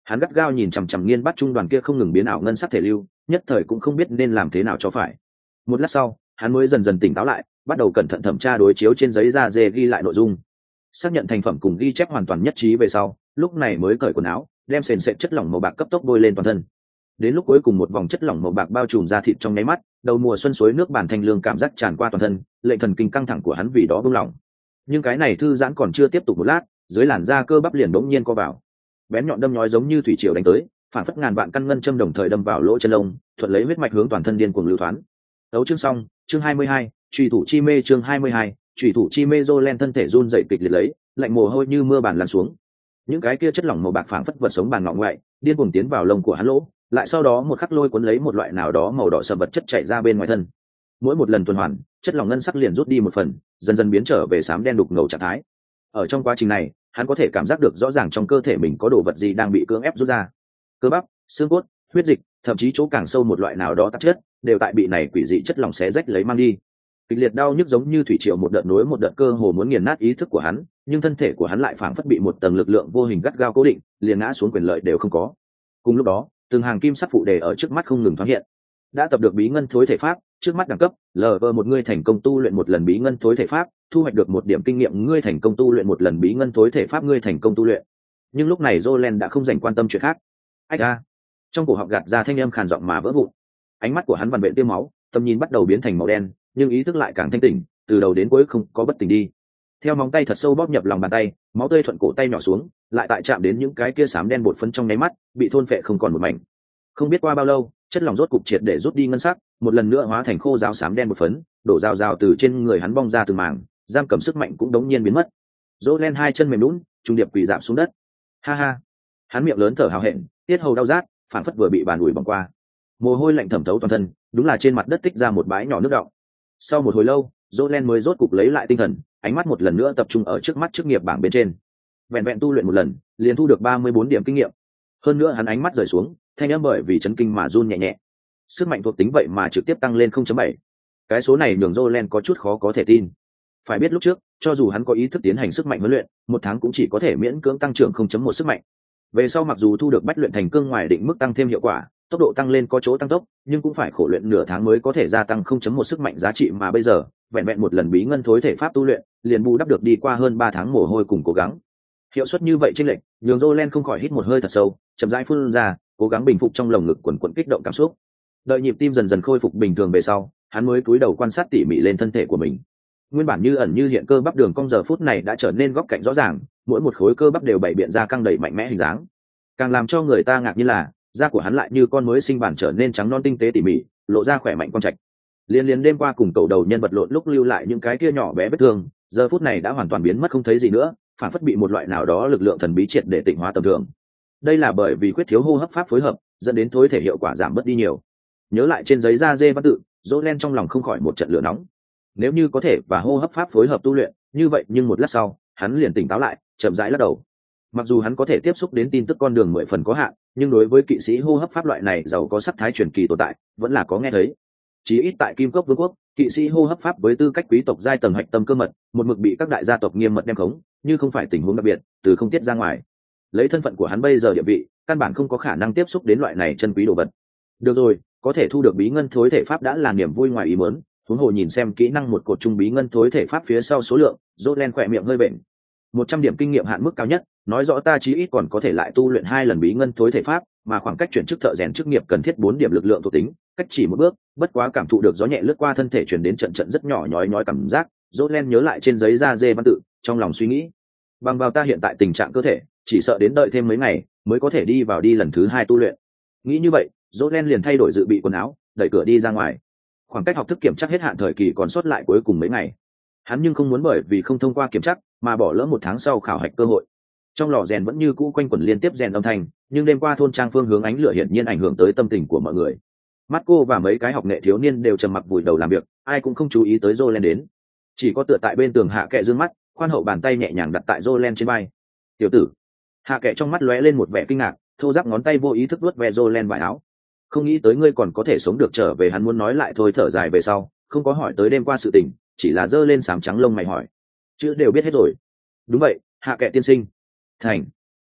Hắn gắt gao nhìn chằm chằm nghiên bắt trung đoàn kia không ngừng biến ảo ngân sắc thể lưu, nhất thời cũng không biết nên làm thế nào cho phải. Một lát sau, hắn mới dần dần tỉnh táo lại, bắt đầu cẩn thận thẩm tra đối chiếu trên giấy da dê ghi lại nội dung, xác nhận thành phẩm cùng ghi chép hoàn toàn nhất trí về sau, lúc này mới cởi quần áo, đem sền sệt chất lỏng màu bạc cấp tốc bôi lên toàn thân. Đến lúc cuối cùng một vòng chất lỏng màu bạc bao trùm da thịt trong nháy mắt, đầu mùa xuân suối nước bản thanh lương cảm giác tràn qua toàn thân, lệnh thần kinh căng thẳng của hắn vì đó buông lỏng. Nhưng cái này thư giãn còn chưa tiếp tục một lát, dưới làn da cơ bắp liền bỗng nhiên co vào, bén nhọn đâm nhói giống như thủy triều đánh tới, phản phất ngàn vạn căn ngân châm đồng thời đâm vào lỗ chân lông, thuận lấy huyết mạch hướng toàn thân điên cuồng lưu thoáng. Đấu chương xong, chương hai mươi hai, truy thủ chi mê chương hai mươi hai, truy thủ chi mê Jolen thân thể run rẩy kịch liệt lấy, lạnh mồ hôi như mưa bàn lăn xuống. Những cái kia chất lỏng màu bạc phảng phất vật sống bàn ngọ ngoại, điên cuồng tiến vào lông của hắn lỗ, lại sau đó một khắc lôi cuốn lấy một loại nào đó màu đỏ sẫm vật chất chảy ra bên ngoài thân. Mỗi một lần tuần hoàn, chất lỏng ngân sắc liền rút đi một phần, dần dần biến trở về xám đen đục ngầu trạng thái. Ở trong quá trình này, hắn có thể cảm giác được rõ ràng trong cơ thể mình có đồ vật gì đang bị cưỡng ép rút ra. Cơ bắp, xương cốt, huyết dịch, thậm chí chỗ càng sâu một loại nào đó tạp chất, đều tại bị này quỷ dị chất lỏng xé rách lấy mang đi. Kịch liệt đau nhức giống như thủy triều một đợt nối một đợt, cơ hồ muốn nghiền nát ý thức của hắn, nhưng thân thể của hắn lại phảng phất bị một tầng lực lượng vô hình gắt gao cố định, liền ngã xuống quyền lợi đều không có. Cùng lúc đó, từng hàng kim sắc phụ đề ở trước mắt không ngừng thoáng hiện. Đã tập được bí ngân thối thể pháp, trước mắt đẳng cấp lv một, ngươi thành công tu luyện một lần bí ngân thối thể pháp, thu hoạch được một điểm kinh nghiệm, ngươi thành công tu luyện một lần bí ngân thối thể pháp, ngươi thành công tu luyện. Nhưng lúc này Jolen đã không dành quan tâm chuyện khác. Ách a! Trong cổ họng gạt ra thanh âm khàn giọng mà vỡ vụn. Ánh mắt của hắn vằn vện tiêu máu, tầm nhìn bắt đầu biến thành màu đen, nhưng ý thức lại càng thanh tỉnh, từ đầu đến cuối không có bất tỉnh đi. Theo móng tay thật sâu bóp nhập lòng bàn tay, máu tươi thuận cổ tay nhỏ xuống, lại tại chạm đến những cái kia xám đen bột phấn trong nháy mắt, bị thôn phệ không còn một mảnh. Không biết qua bao lâu, chất lỏng rốt cục triệt để rút đi ngân sắc, một lần nữa hóa thành khô ráo xám đen bột phấn, đổ rào rào từ trên người hắn bong ra từng mảng, giam cầm sức mạnh cũng đống nhiên biến mất. Jolen hai chân mềm nhũn, trung điệp quỳ rạp xuống đất. Ha ha. Hắn miệng lớn thở hào hẹn, tiết hầu đau rát, phản phất vừa bị bàn ủi bỏng qua. Mồ hôi lạnh thẩm thấu toàn thân, đúng là trên mặt đất tích ra một bãi nhỏ nước đọng. Sau một hồi lâu, Jolen mới rốt cục lấy lại tinh thần, ánh mắt một lần nữa tập trung ở trước mắt chức nghiệp bảng bên trên. Vẹn vẹn tu luyện một lần, liền thu được ba mươi bốn điểm kinh nghiệm. Hơn nữa hắn ánh mắt rời xuống, thanh âm bởi vì chấn kinh mà run nhẹ nhẹ. Sức mạnh thuộc tính vậy mà trực tiếp tăng lên không chấm bảy. Cái số này nhường Jolen có chút khó có thể tin. Phải biết lúc trước, cho dù hắn có ý thức tiến hành sức mạnh huấn luyện, một tháng cũng chỉ có thể miễn cưỡng tăng trưởng không chấm một sức mạnh. Về sau mặc dù thu được bách luyện thành cương ngoài định mức tăng thêm hiệu quả, tốc độ tăng lên có chỗ tăng tốc, nhưng cũng phải khổ luyện nửa tháng mới có thể gia tăng không chấm một sức mạnh giá trị, mà bây giờ, vẹn vẹn một lần bí ngân thối thể pháp tu luyện, liền bù đắp được đi qua hơn ba tháng mồ hôi cùng cố gắng. Hiệu suất như vậy chênh lệch, nhường Jolen không khỏi hít một hơi thật sâu, chậm rãi phun ra, cố gắng bình phục trong lồng ngực quần quần kích động cảm xúc. Đợi nhịp tim dần dần khôi phục bình thường về sau, hắn mới cúi đầu quan sát tỉ mỉ lên thân thể của mình. Nguyên bản như ẩn như hiện cơ bắp đường cong giờ phút này đã trở nên góc cạnh rõ ràng, mỗi một khối cơ bắp đều bày biện ra căng đầy mạnh mẽ hình dáng. Càng làm cho người ta ngạc nhiên là, da của hắn lại như con mới sinh bản trở nên trắng non tinh tế tỉ mỉ, lộ ra khỏe mạnh quang trạch. Liên liên đêm qua cùng cầu đầu nhân vật lộn lúc lưu lại những cái kia nhỏ bé vết thương, giờ phút này đã hoàn toàn biến mất không thấy gì nữa, phản phất bị một loại nào đó lực lượng thần bí triệt để tịnh hóa tầm thường. Đây là bởi vì khuyết thiếu hô hấp pháp phối hợp, dẫn đến thối thể hiệu quả giảm bớt đi nhiều. Nhớ lại trên giấy da dê văn tự, Jolen trong lòng không khỏi một trận lửa nóng. Nếu như có thể và hô hấp pháp phối hợp tu luyện, như vậy nhưng một lát sau, hắn liền tỉnh táo lại, chậm rãi lắc đầu. Mặc dù hắn có thể tiếp xúc đến tin tức con đường mười phần có hạn, nhưng đối với kỵ sĩ hô hấp pháp loại này giàu có sắc thái truyền kỳ tồn tại, vẫn là có nghe thấy. Chí ít tại Kim Cốc Vương quốc, kỵ sĩ hô hấp pháp với tư cách quý tộc giai tầng hạch tâm cơ mật, một mực bị các đại gia tộc nghiêm mật đem khống, như không phải tình huống đặc biệt, từ không tiết ra ngoài. Lấy thân phận của hắn bây giờ địa vị, căn bản không có khả năng tiếp xúc đến loại này chân quý đồ vật. Được rồi, có thể thu được bí ngân thối thể pháp đã là niềm vui ngoài ý muốn, huống hồ nhìn xem kỹ năng một cột trung bí ngân thối thể pháp phía sau số lượng, Jolen khỏe miệng hơi bệnh. một trăm điểm kinh nghiệm hạn mức cao nhất, nói rõ ta chí ít còn có thể lại tu luyện hai lần bí ngân thối thể pháp, mà khoảng cách chuyển chức thợ rèn chức nghiệp cần thiết bốn điểm lực lượng thuộc tính, cách chỉ một bước, bất quá cảm thụ được gió nhẹ lướt qua thân thể truyền đến trận trận rất nhỏ nhói nhói cảm giác, Jolen nhớ lại trên giấy da dê văn tự, trong lòng suy nghĩ, bằng vào ta hiện tại tình trạng cơ thể, chỉ sợ đến đợi thêm mấy ngày mới có thể đi vào đi lần thứ hai tu luyện. Nghĩ như vậy, Jolen liền thay đổi dự bị quần áo, đẩy cửa đi ra ngoài. Khoảng cách học thức kiểm tra hết hạn thời kỳ còn sót lại cuối cùng mấy ngày. Hắn nhưng không muốn bởi vì không thông qua kiểm tra mà bỏ lỡ một tháng sau khảo hạch cơ hội. Trong lò rèn vẫn như cũ quanh quẩn liên tiếp rèn âm thanh, nhưng đêm qua thôn trang phương hướng ánh lửa hiển nhiên ảnh hưởng tới tâm tình của mọi người. Marco và mấy cái học nghệ thiếu niên đều trầm mặc vùi đầu làm việc, ai cũng không chú ý tới Jolen đến. Chỉ có tựa tại bên tường Hạ Kệ dương mắt, khoan hậu bàn tay nhẹ nhàng đặt tại Jolen trên vai. "Tiểu tử." Hạ Kệ trong mắt lóe lên một vẻ kinh ngạc, thô ráp ngón tay vô ý thức vuốt ve Jolen vải áo. "Không nghĩ tới ngươi còn có thể sống được trở về." Hắn muốn nói lại thôi, thở dài về sau, không có hỏi tới đêm qua sự tình, chỉ là giơ lên sám trắng lông mày hỏi. "Chữ đều biết hết rồi." "Đúng vậy, Hạ Kệ tiên sinh." "Thành."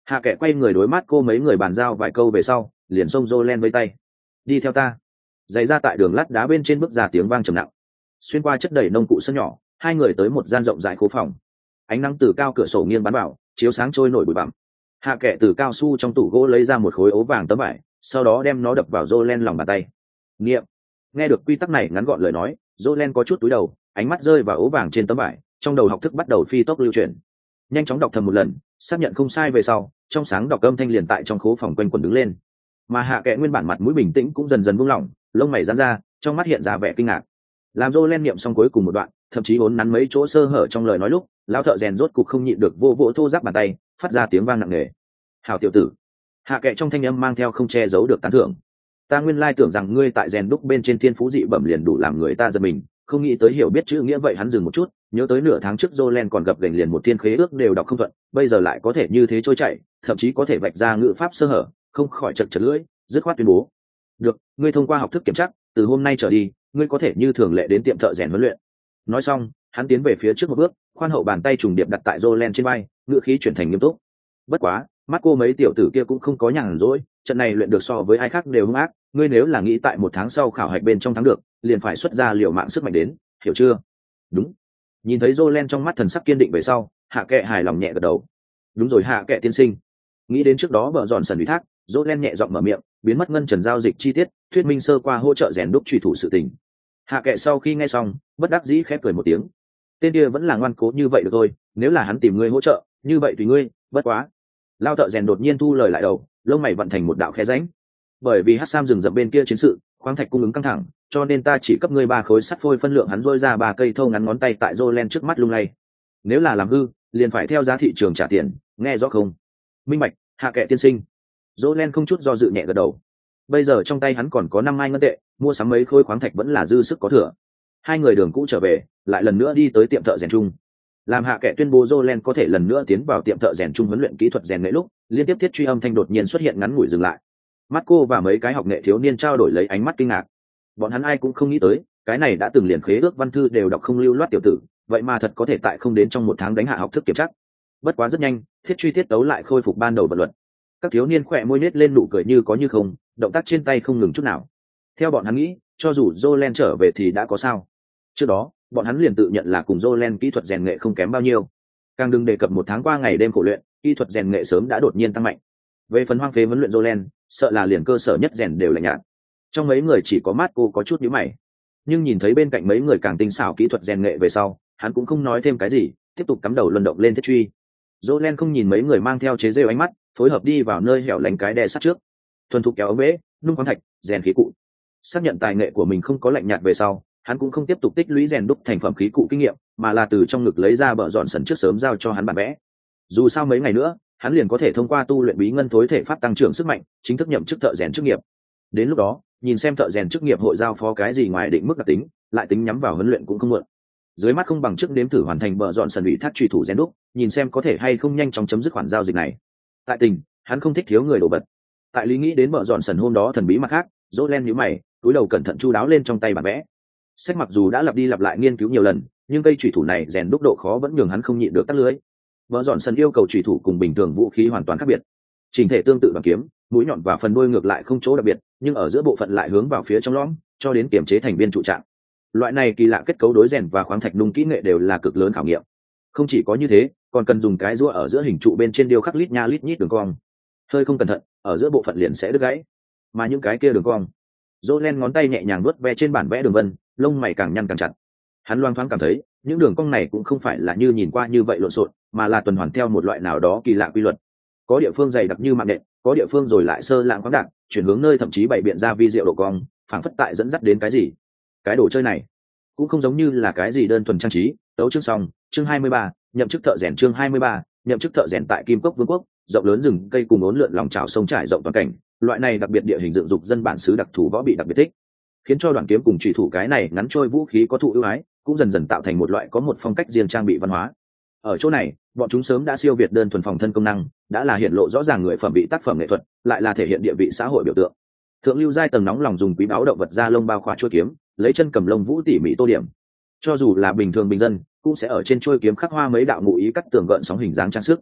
Hạ Kệ quay người đối mắt cô mấy người bàn giao vài câu về sau liền xông Jolen với tay, đi theo ta. Giày ra tại đường lát đá bên trên bước ra tiếng vang trầm nặng, xuyên qua chất đầy nông cụ sân nhỏ, hai người tới một gian rộng rãi khố phòng. Ánh nắng từ cao cửa sổ nghiêng bắn vào, chiếu sáng trôi nổi bụi bặm. Hạ Kệ từ cao su trong tủ gỗ lấy ra một khối ố vàng tấm vải, sau đó đem nó đập vào Jolen lòng bàn tay. Nghiệm. Nghe được quy tắc này ngắn gọn lời nói, Jolen có chút túi đầu, ánh mắt rơi vào ố vàng trên tấm vải, trong đầu học thức bắt đầu phi tốc lưu chuyển. Nhanh chóng đọc thầm một lần, xác nhận không sai về sau, trong sáng đọc âm thanh liền tại trong khố phòng quanh quẩn đứng lên. Mà Hạ Kệ nguyên bản mặt mũi bình tĩnh cũng dần dần buông lỏng, lông mày giãn ra, trong mắt hiện ra vẻ kinh ngạc. Làm Jolen niệm xong cuối cùng một đoạn, thậm chí vốn nắn mấy chỗ sơ hở trong lời nói lúc, lão thợ rèn rốt cục không nhịn được vô vỗ thô ráp bàn tay, phát ra tiếng vang nặng nề. Hảo tiểu tử. Hạ Kệ trong thanh âm mang theo không che giấu được tán thưởng. Ta nguyên lai tưởng rằng ngươi tại rèn đúc bên trên thiên phú dị bẩm liền đủ làm người ta giật mình, không nghĩ tới hiểu biết chữ nghĩa vậy. Hắn dừng một chút, nhớ tới nửa tháng trước Jolen còn gặp gành liền một thiên khế ước đều đọc không thuận, bây giờ lại có thể như thế trôi chảy, thậm chí có thể vạch ra ngữ pháp sơ hở, không khỏi chật chật lưỡi, dứt khoát tuyên bố: được, ngươi thông qua học thức kiểm tra, từ hôm nay trở đi, ngươi có thể như thường lệ đến tiệm thợ rèn huấn luyện. Nói xong, hắn tiến về phía trước một bước, khoan hậu bàn tay trùng điệp đặt tại Jolen trên vai, ngữ khí chuyển thành nghiêm túc. Bất quá, mắt cô mấy tiểu tử kia cũng không có nhàn rỗi, trận này luyện được so với ai khác đều hung ác, ngươi nếu là nghĩ tại một tháng sau khảo hạch bên trong thắng được, liền phải xuất ra liều mạng sức mạnh đến, hiểu chưa? Đúng. Nhìn thấy Jolen trong mắt thần sắc kiên định về sau, Hạ Kệ hài lòng nhẹ gật đầu. Đúng rồi Hạ Kệ tiên sinh. Nghĩ đến trước đó bợ dọn sần ủy thác, Jolen nhẹ giọng mở miệng, biến mất ngân trần giao dịch chi tiết, thuyết minh sơ qua hỗ trợ rèn đúc truy thủ sự tình. Hạ Kệ sau khi nghe xong, bất đắc dĩ khép cười một tiếng. Tên kia vẫn là ngoan cố như vậy được thôi, nếu là hắn tìm ngươi hỗ trợ, như vậy tùy ngươi, bất quá. Lao thợ rèn đột nhiên thu lời lại đầu, lông mày vận thành một đạo khe rãnh. Bởi vì Hắc Sam rừng rậm bên kia chiến sự, khoáng thạch cung ứng căng thẳng, cho nên ta chỉ cấp ngươi ba khối sắt phôi phân lượng. Hắn rôi ra ba cây thô ngắn ngón tay tại Jolen trước mắt lung lay. Nếu là làm hư, liền phải theo giá thị trường trả tiền, nghe rõ không? Minh bạch, Hạ Kệ tiên sinh. Jolen không chút do dự nhẹ gật đầu. Bây giờ trong tay hắn còn có năm mai ngân tệ, mua sắm mấy khối khoáng thạch vẫn là dư sức có thừa. Hai người đường cũ trở về, lại lần nữa đi tới tiệm thợ rèn chung. Làm Hạ Kệ tuyên bố Jolen có thể lần nữa tiến vào tiệm thợ rèn chung huấn luyện kỹ thuật rèn nghệ lúc, liên tiếp thiết truy âm thanh đột nhiên xuất hiện ngắn ngủi dừng lại. Mắt cô và mấy cái học nghệ thiếu niên trao đổi lấy ánh mắt kinh ngạc. Bọn hắn ai cũng không nghĩ tới, cái này đã từng liền khế ước văn thư đều đọc không lưu loát tiểu tử, vậy mà thật có thể tại không đến trong một tháng đánh hạ học thức kiểm tra. Bất quá rất nhanh, thiết truy thiết tấu lại khôi phục ban đầu vận luật. Các thiếu niên khỏe môi nết lên nụ cười như có như không, động tác trên tay không ngừng chút nào. Theo bọn hắn nghĩ, cho dù Jolen trở về thì đã có sao. Trước đó, bọn hắn liền tự nhận là cùng Jolen kỹ thuật rèn nghệ không kém bao nhiêu. Càng đừng đề cập một tháng qua ngày đêm khổ luyện, kỹ thuật rèn nghệ sớm đã đột nhiên tăng mạnh. Về phần hoang phế huấn luyện Jolen, sợ là liền cơ sở nhất rèn đều lạnh nhạt. Trong mấy người chỉ có Mát cô có chút nhíu mày, nhưng nhìn thấy bên cạnh mấy người càng tinh xảo kỹ thuật rèn nghệ về sau, hắn cũng không nói thêm cái gì, tiếp tục cắm đầu luân động lên thiết truy. Jolen không nhìn mấy người mang theo chế giễu ánh mắt, phối hợp đi vào nơi hẻo lánh cái đè sắt trước, thuần thục kéo ống bể, nung khoáng thạch, rèn khí cụ. Xác nhận tài nghệ của mình không có lạnh nhạt về sau, hắn cũng không tiếp tục tích lũy rèn đúc thành phẩm khí cụ kinh nghiệm, mà là từ trong ngực lấy ra bờ dọn sần trước sớm giao cho hắn bản vẽ. Dù sao mấy ngày nữa, hắn liền có thể thông qua tu luyện bí ngân thối thể pháp tăng trưởng sức mạnh, chính thức nhậm chức thợ rèn chức nghiệp. Đến lúc đó, nhìn xem thợ rèn chức nghiệp hội giao phó cái gì ngoài định mức đặc tính, lại tính nhắm vào huấn luyện cũng không muộn. Dưới mắt không bằng trước đếm thử hoàn thành bờ dọn sần ủy thác truy thủ rèn đúc, nhìn xem có thể hay không nhanh chóng chấm dứt khoản giao dịch này. Tại tình, hắn không thích thiếu người đổ bật. Tại lý nghĩ đến bờ dọn sần hôm đó thần bí mặt khác, Jolen nhíu mày, cúi đầu cẩn thận chu đáo lên trong tay bản vẽ. Sách mặc dù đã lặp đi lặp lại nghiên cứu nhiều lần, nhưng cây chủy thủ này rèn đúc độ khó vẫn nhường hắn không nhịn được tắt lưới. Bờ dọn sần yêu cầu chủy thủ cùng bình thường vũ khí hoàn toàn khác biệt. Trình thể tương tự bằng kiếm, mũi nhọn và phần đuôi ngược lại không chỗ đặc biệt, nhưng ở giữa bộ phận lại hướng vào phía trong lõm, cho đến kiểm chế thành viên trụ trạng. Loại này kỳ lạ kết cấu đối rèn và khoáng thạch nung kỹ nghệ đều là cực lớn khảo nghiệm. Không chỉ có như thế, còn cần dùng cái rũa ở giữa hình trụ bên trên điêu khắc lít nha lít nhít đường cong. Hơi không cẩn thận, ở giữa bộ phận liền sẽ đứt gãy. Mà những cái kia đường cong, Jolen ngón tay nhẹ nhàng vuốt ve trên bản vẽ đường vân, lông mày càng nhăn càng chặt. Hắn loang thoáng cảm thấy, những đường cong này cũng không phải là như nhìn qua như vậy lộn xộn, mà là tuần hoàn theo một loại nào đó kỳ lạ quy luật. Có địa phương dày đặc như mạng nện, có địa phương rồi lại sơ lạng khoáng đạn, chuyển hướng nơi thậm chí bày biện ra vi diệu độ cong, phảng phất tại dẫn dắt đến cái gì. Cái đồ chơi này cũng không giống như là cái gì đơn thuần trang trí. Tấu chương xong, chương hai mươi ba, nhậm chức thợ rèn chương hai mươi ba, nhậm chức thợ rèn tại Kim Cốc Vương quốc, rộng lớn rừng cây cùng uốn lượn lòng trào sông trải rộng toàn cảnh, loại này đặc biệt địa hình dựng dục dân bản xứ đặc thù võ bị đặc biệt thích, khiến cho đoàn kiếm cùng chủy thủ cái này ngắn trôi vũ khí có thụ ưu ái, cũng dần dần tạo thành một loại có một phong cách riêng trang bị văn hóa. Ở chỗ này, bọn chúng sớm đã siêu việt đơn thuần phòng thân công năng, đã là hiện lộ rõ ràng người phẩm vị tác phẩm nghệ thuật, lại là thể hiện địa vị xã hội biểu tượng. Thượng lưu giai tầng nóng lòng dùng quý báu động vật da lông bao khỏa chuôi kiếm, lấy chân cầm lông vũ tỉ mỉ tô điểm. Cho dù là bình thường bình dân, cũng sẽ ở trên chuôi kiếm khắc hoa mấy đạo ngụ ý cắt tường gợn sóng hình dáng trang sức.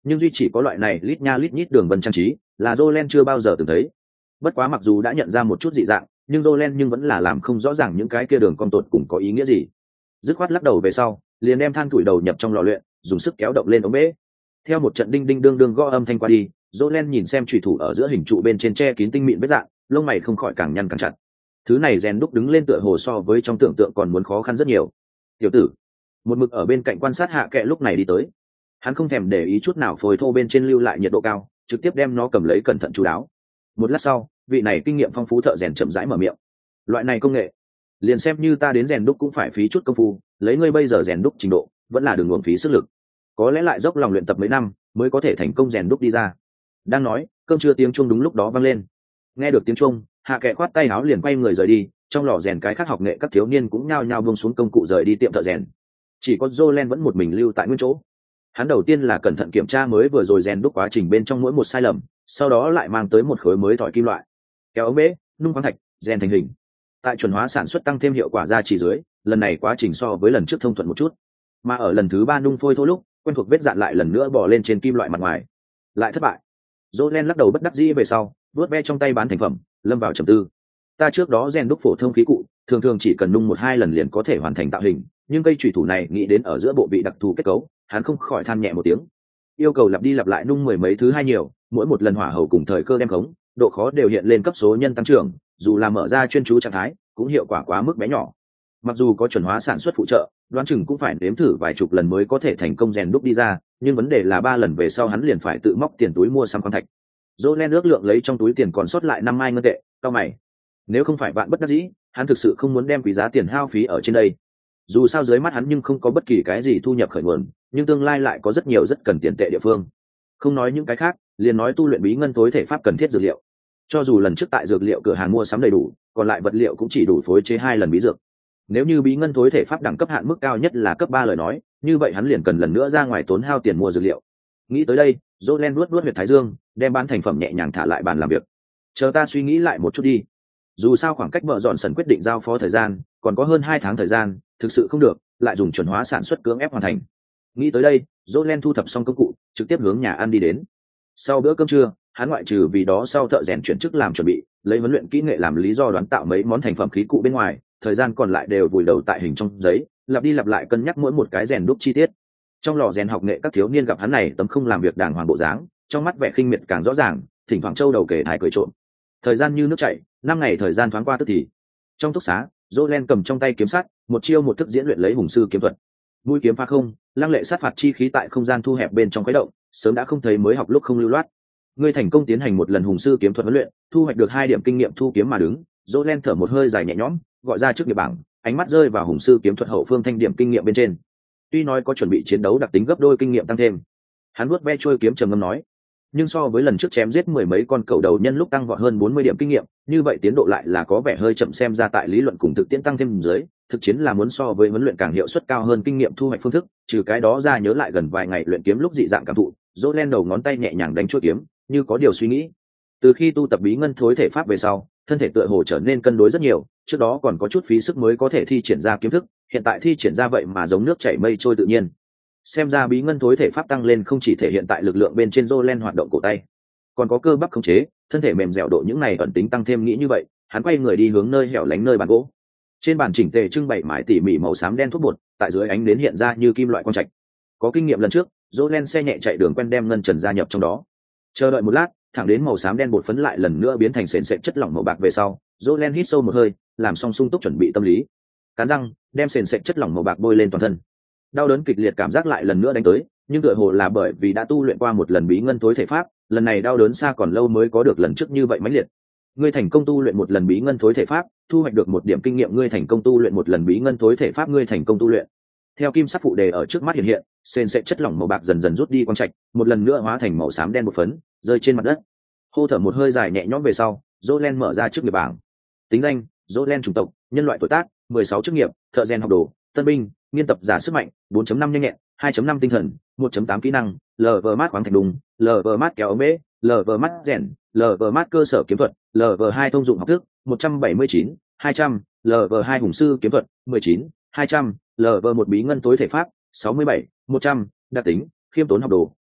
nhưng duy chỉ có loại này lít nha lít nhít đường vân trang trí là Jolene chưa bao giờ từng thấy. Bất quá mặc dù đã nhận ra một chút dị dạng, nhưng Jolene nhưng vẫn là làm không rõ ràng những cái kia đường cong tột cùng có ý nghĩa gì. Dứt khoát lắc đầu về sau, liền đem than tuổi đầu nhập trong lò luyện, dùng sức kéo động lên ống bể. Theo một trận đinh đinh đương đương gõ âm thanh qua đi, Jolene nhìn xem chủy thủ ở giữa hình trụ bên trên che kín tinh mịn vết dạng, lông mày không khỏi càng nhăn càng chặt. Thứ này rèn đúc đứng lên tựa hồ so với trong tưởng tượng còn muốn khó khăn rất nhiều. Tiểu tử, một mực ở bên cạnh quan sát Hạ Kệ lúc này đi tới. Hắn không thèm để ý chút nào phôi thô bên trên lưu lại nhiệt độ cao, trực tiếp đem nó cầm lấy cẩn thận chú đáo. Một lát sau, vị này kinh nghiệm phong phú thợ rèn chậm rãi mở miệng. Loại này công nghệ, liền xem như ta đến rèn đúc cũng phải phí chút công phu, lấy ngươi bây giờ rèn đúc trình độ, vẫn là đừng uổng phí sức lực. Có lẽ lại dốc lòng luyện tập mấy năm, mới có thể thành công rèn đúc đi ra. Đang nói, cơm trưa tiếng chuông đúng lúc đó vang lên. Nghe được tiếng chuông, Hạ Kệ khoát tay áo liền quay người rời đi, trong lò rèn cái khác học nghệ các thiếu niên cũng nhao nhao buông xuống công cụ rời đi tiệm thợ rèn. Chỉ có Jolene vẫn một mình lưu tại nguyên chỗ. Hắn đầu tiên là cẩn thận kiểm tra mới vừa rồi rèn đúc quá trình bên trong mỗi một sai lầm, sau đó lại mang tới một khối mới thỏi kim loại, kéo ống bể, nung khoáng thạch, rèn thành hình. Tại chuẩn hóa sản xuất tăng thêm hiệu quả ra chỉ dưới, lần này quá trình so với lần trước thông thuận một chút. Mà ở lần thứ ba nung phôi thô lúc, quen thuộc vết dạn lại lần nữa bò lên trên kim loại mặt ngoài, lại thất bại. Jolene lắc đầu bất đắc dĩ về sau, vuốt ve trong tay bán thành phẩm, lâm vào trầm tư. Ta trước đó rèn đúc phổ thông khí cụ, thường thường chỉ cần nung một hai lần liền có thể hoàn thành tạo hình, nhưng cây chủy thủ này nghĩ đến ở giữa bộ vị đặc thù kết cấu, hắn không khỏi than nhẹ một tiếng. Yêu cầu lặp đi lặp lại nung mười mấy thứ hai nhiều, mỗi một lần hỏa hầu cùng thời cơ đem khống, độ khó đều hiện lên cấp số nhân tăng trưởng, dù là mở ra chuyên chú trạng thái, cũng hiệu quả quá mức bé nhỏ. Mặc dù có chuẩn hóa sản xuất phụ trợ, đoán chừng cũng phải nếm thử vài chục lần mới có thể thành công rèn đúc đi ra, nhưng vấn đề là ba lần về sau hắn liền phải tự móc tiền túi mua sắm khoáng thạch. Jolene ước lượng lấy trong túi tiền còn sót lại năm mai ngân tệ, cao mày. Nếu không phải vạn bất đắc dĩ, hắn thực sự không muốn đem quý giá tiền hao phí ở trên đây. Dù sao dưới mắt hắn nhưng không có bất kỳ cái gì thu nhập khởi nguồn, nhưng tương lai lại có rất nhiều rất cần tiền tệ địa phương. Không nói những cái khác, liền nói tu luyện bí ngân tối thể pháp cần thiết dược liệu. Cho dù lần trước tại dược liệu cửa hàng mua sắm đầy đủ, còn lại vật liệu cũng chỉ đủ phối chế hai lần bí dược. Nếu như bí ngân tối thể pháp đẳng cấp hạn mức cao nhất là cấp ba lời nói, như vậy hắn liền cần lần nữa ra ngoài tốn hao tiền mua dược liệu. Nghĩ tới đây, Jolene nuốt nuốt huyệt thái dương, đem bán thành phẩm nhẹ nhàng thả lại bàn làm việc. Chờ ta suy nghĩ lại một chút đi. Dù sao khoảng cách bợ dọn sần quyết định giao phó thời gian, còn có hơn hai tháng thời gian, thực sự không được, lại dùng chuẩn hóa sản xuất cưỡng ép hoàn thành. Nghĩ tới đây, Jolene thu thập xong công cụ, trực tiếp hướng nhà ăn đi đến. Sau bữa cơm trưa, hắn ngoại trừ vì đó sau thợ rèn chuyển chức làm chuẩn bị, lấy huấn luyện kỹ nghệ làm lý do đoán tạo mấy món thành phẩm khí cụ bên ngoài, thời gian còn lại đều vùi đầu tại hình trong giấy, lặp đi lặp lại cân nhắc mỗi một cái rèn đúc chi tiết. Trong lò rèn học nghệ các thiếu niên gặp hắn này tấm không làm việc đàng hoàng bộ dáng, trong mắt vẻ khinh miệt càng rõ ràng, thỉnh thoảng trâu đầu kể thải cười trộm. Thời gian như nước chảy, năm ngày thời gian thoáng qua tức thì. Trong túc xá, Jolene cầm trong tay kiếm sắt, một chiêu một thức diễn luyện lấy hùng sư kiếm thuật. Mũi kiếm phá không, lăng lệ sát phạt chi khí tại không gian thu hẹp bên trong khuấy động, sớm đã không thấy mới học lúc không lưu loát. Ngươi thành công tiến hành một lần hùng sư kiếm thuật huấn luyện, thu hoạch được hai điểm kinh nghiệm thu kiếm mà đứng. Jolene thở một hơi dài nhẹ nhõm, gọi ra trước nghiệp bảng, ánh mắt rơi vào hùng sư kiếm thuật hậu phương thanh điểm kinh nghiệm bên trên. Tuy nói có chuẩn bị chiến đấu đặc tính gấp đôi kinh nghiệm tăng thêm, hắn vuốt ve trôi kiếm trầm ngâm nói, nhưng so với lần trước chém giết mười mấy con cẩu đầu nhân lúc tăng vọt hơn bốn mươi điểm kinh nghiệm, như vậy tiến độ lại là có vẻ hơi chậm, xem ra tại lý luận cùng thực tiễn tăng thêm dưới, thực chiến là muốn so với huấn luyện càng hiệu suất cao hơn kinh nghiệm thu hoạch phương thức. Trừ cái đó ra, nhớ lại gần vài ngày luyện kiếm lúc dị dạng cảm thụ, Jolene đầu ngón tay nhẹ nhàng đánh chuôi kiếm, như có điều suy nghĩ. Từ khi tu tập bí ngân thối thể pháp về sau, thân thể tựa hồ trở nên cân đối rất nhiều, trước đó còn có chút phí sức mới có thể thi triển ra kiếm thức, hiện tại thi triển ra vậy mà giống nước chảy mây trôi tự nhiên. Xem ra bí ngân thối thể pháp tăng lên không chỉ thể hiện tại lực lượng bên trên Jolene hoạt động cổ tay, còn có cơ bắp khống chế, thân thể mềm dẻo độ những này ẩn tính tăng thêm. Nghĩ như vậy, hắn quay người đi hướng nơi hẻo lánh nơi bàn gỗ. Trên bàn chỉnh tề trưng bày mãi tỉ mỉ màu xám đen thuốc bột, tại dưới ánh nến hiện ra như kim loại quang trạch. Có kinh nghiệm lần trước, Jolene xe nhẹ chạy đường quen đem ngân trần gia nhập trong đó. Chờ đợi một lát, thẳng đến màu xám đen bột phấn lại lần nữa biến thành sền sệt chất lỏng màu bạc về sau, Jolene hít sâu một hơi, làm xong sung túc chuẩn bị tâm lý. Cắn răng, đem sền sệt chất lỏng màu bạc bôi lên toàn thân. Đau đớn kịch liệt cảm giác lại lần nữa đánh tới, nhưng tựa hồ là bởi vì đã tu luyện qua một lần bí ngân tối thể pháp, lần này đau đớn xa còn lâu mới có được lần trước như vậy mãnh liệt. Ngươi thành công tu luyện một lần bí ngân tối thể pháp, thu hoạch được một điểm kinh nghiệm. Ngươi thành công tu luyện một lần bí ngân tối thể pháp. Ngươi thành công tu luyện. Theo kim sắc phụ đề ở trước mắt hiện hiện, sền sệt chất lỏng màu bạc dần dần rút đi quang trạch, một lần nữa hóa thành màu xám đen một phấn, rơi trên mặt đất. Hô thở một hơi dài nhẹ nhõm về sau, Jolene mở ra chức nghiệp bảng. Tính danh: Jolene, chủng tộc: nhân loại, tuổi tác: mười sáu, chức nghiệp: thợ rèn học đồ, tân binh, nghiên tập giả, sức mạnh: bốn chấm năm nhanh nhẹn, hai chấm năm tinh thần, một chấm tám kỹ năng, lv mát khoáng thạch đùng, lv mát kéo ống bể, lv mát rèn, lv mát cơ sở kiếm thuật, lv hai thông dụng học thức, một trăm bảy mươi chín, hai trăm, lv hai hùng sư kiếm thuật, mười chín, hai trăm, lv một bí ngân tối thể pháp, sáu mươi bảy, một trăm, đặc tính: khiêm tốn học đồ,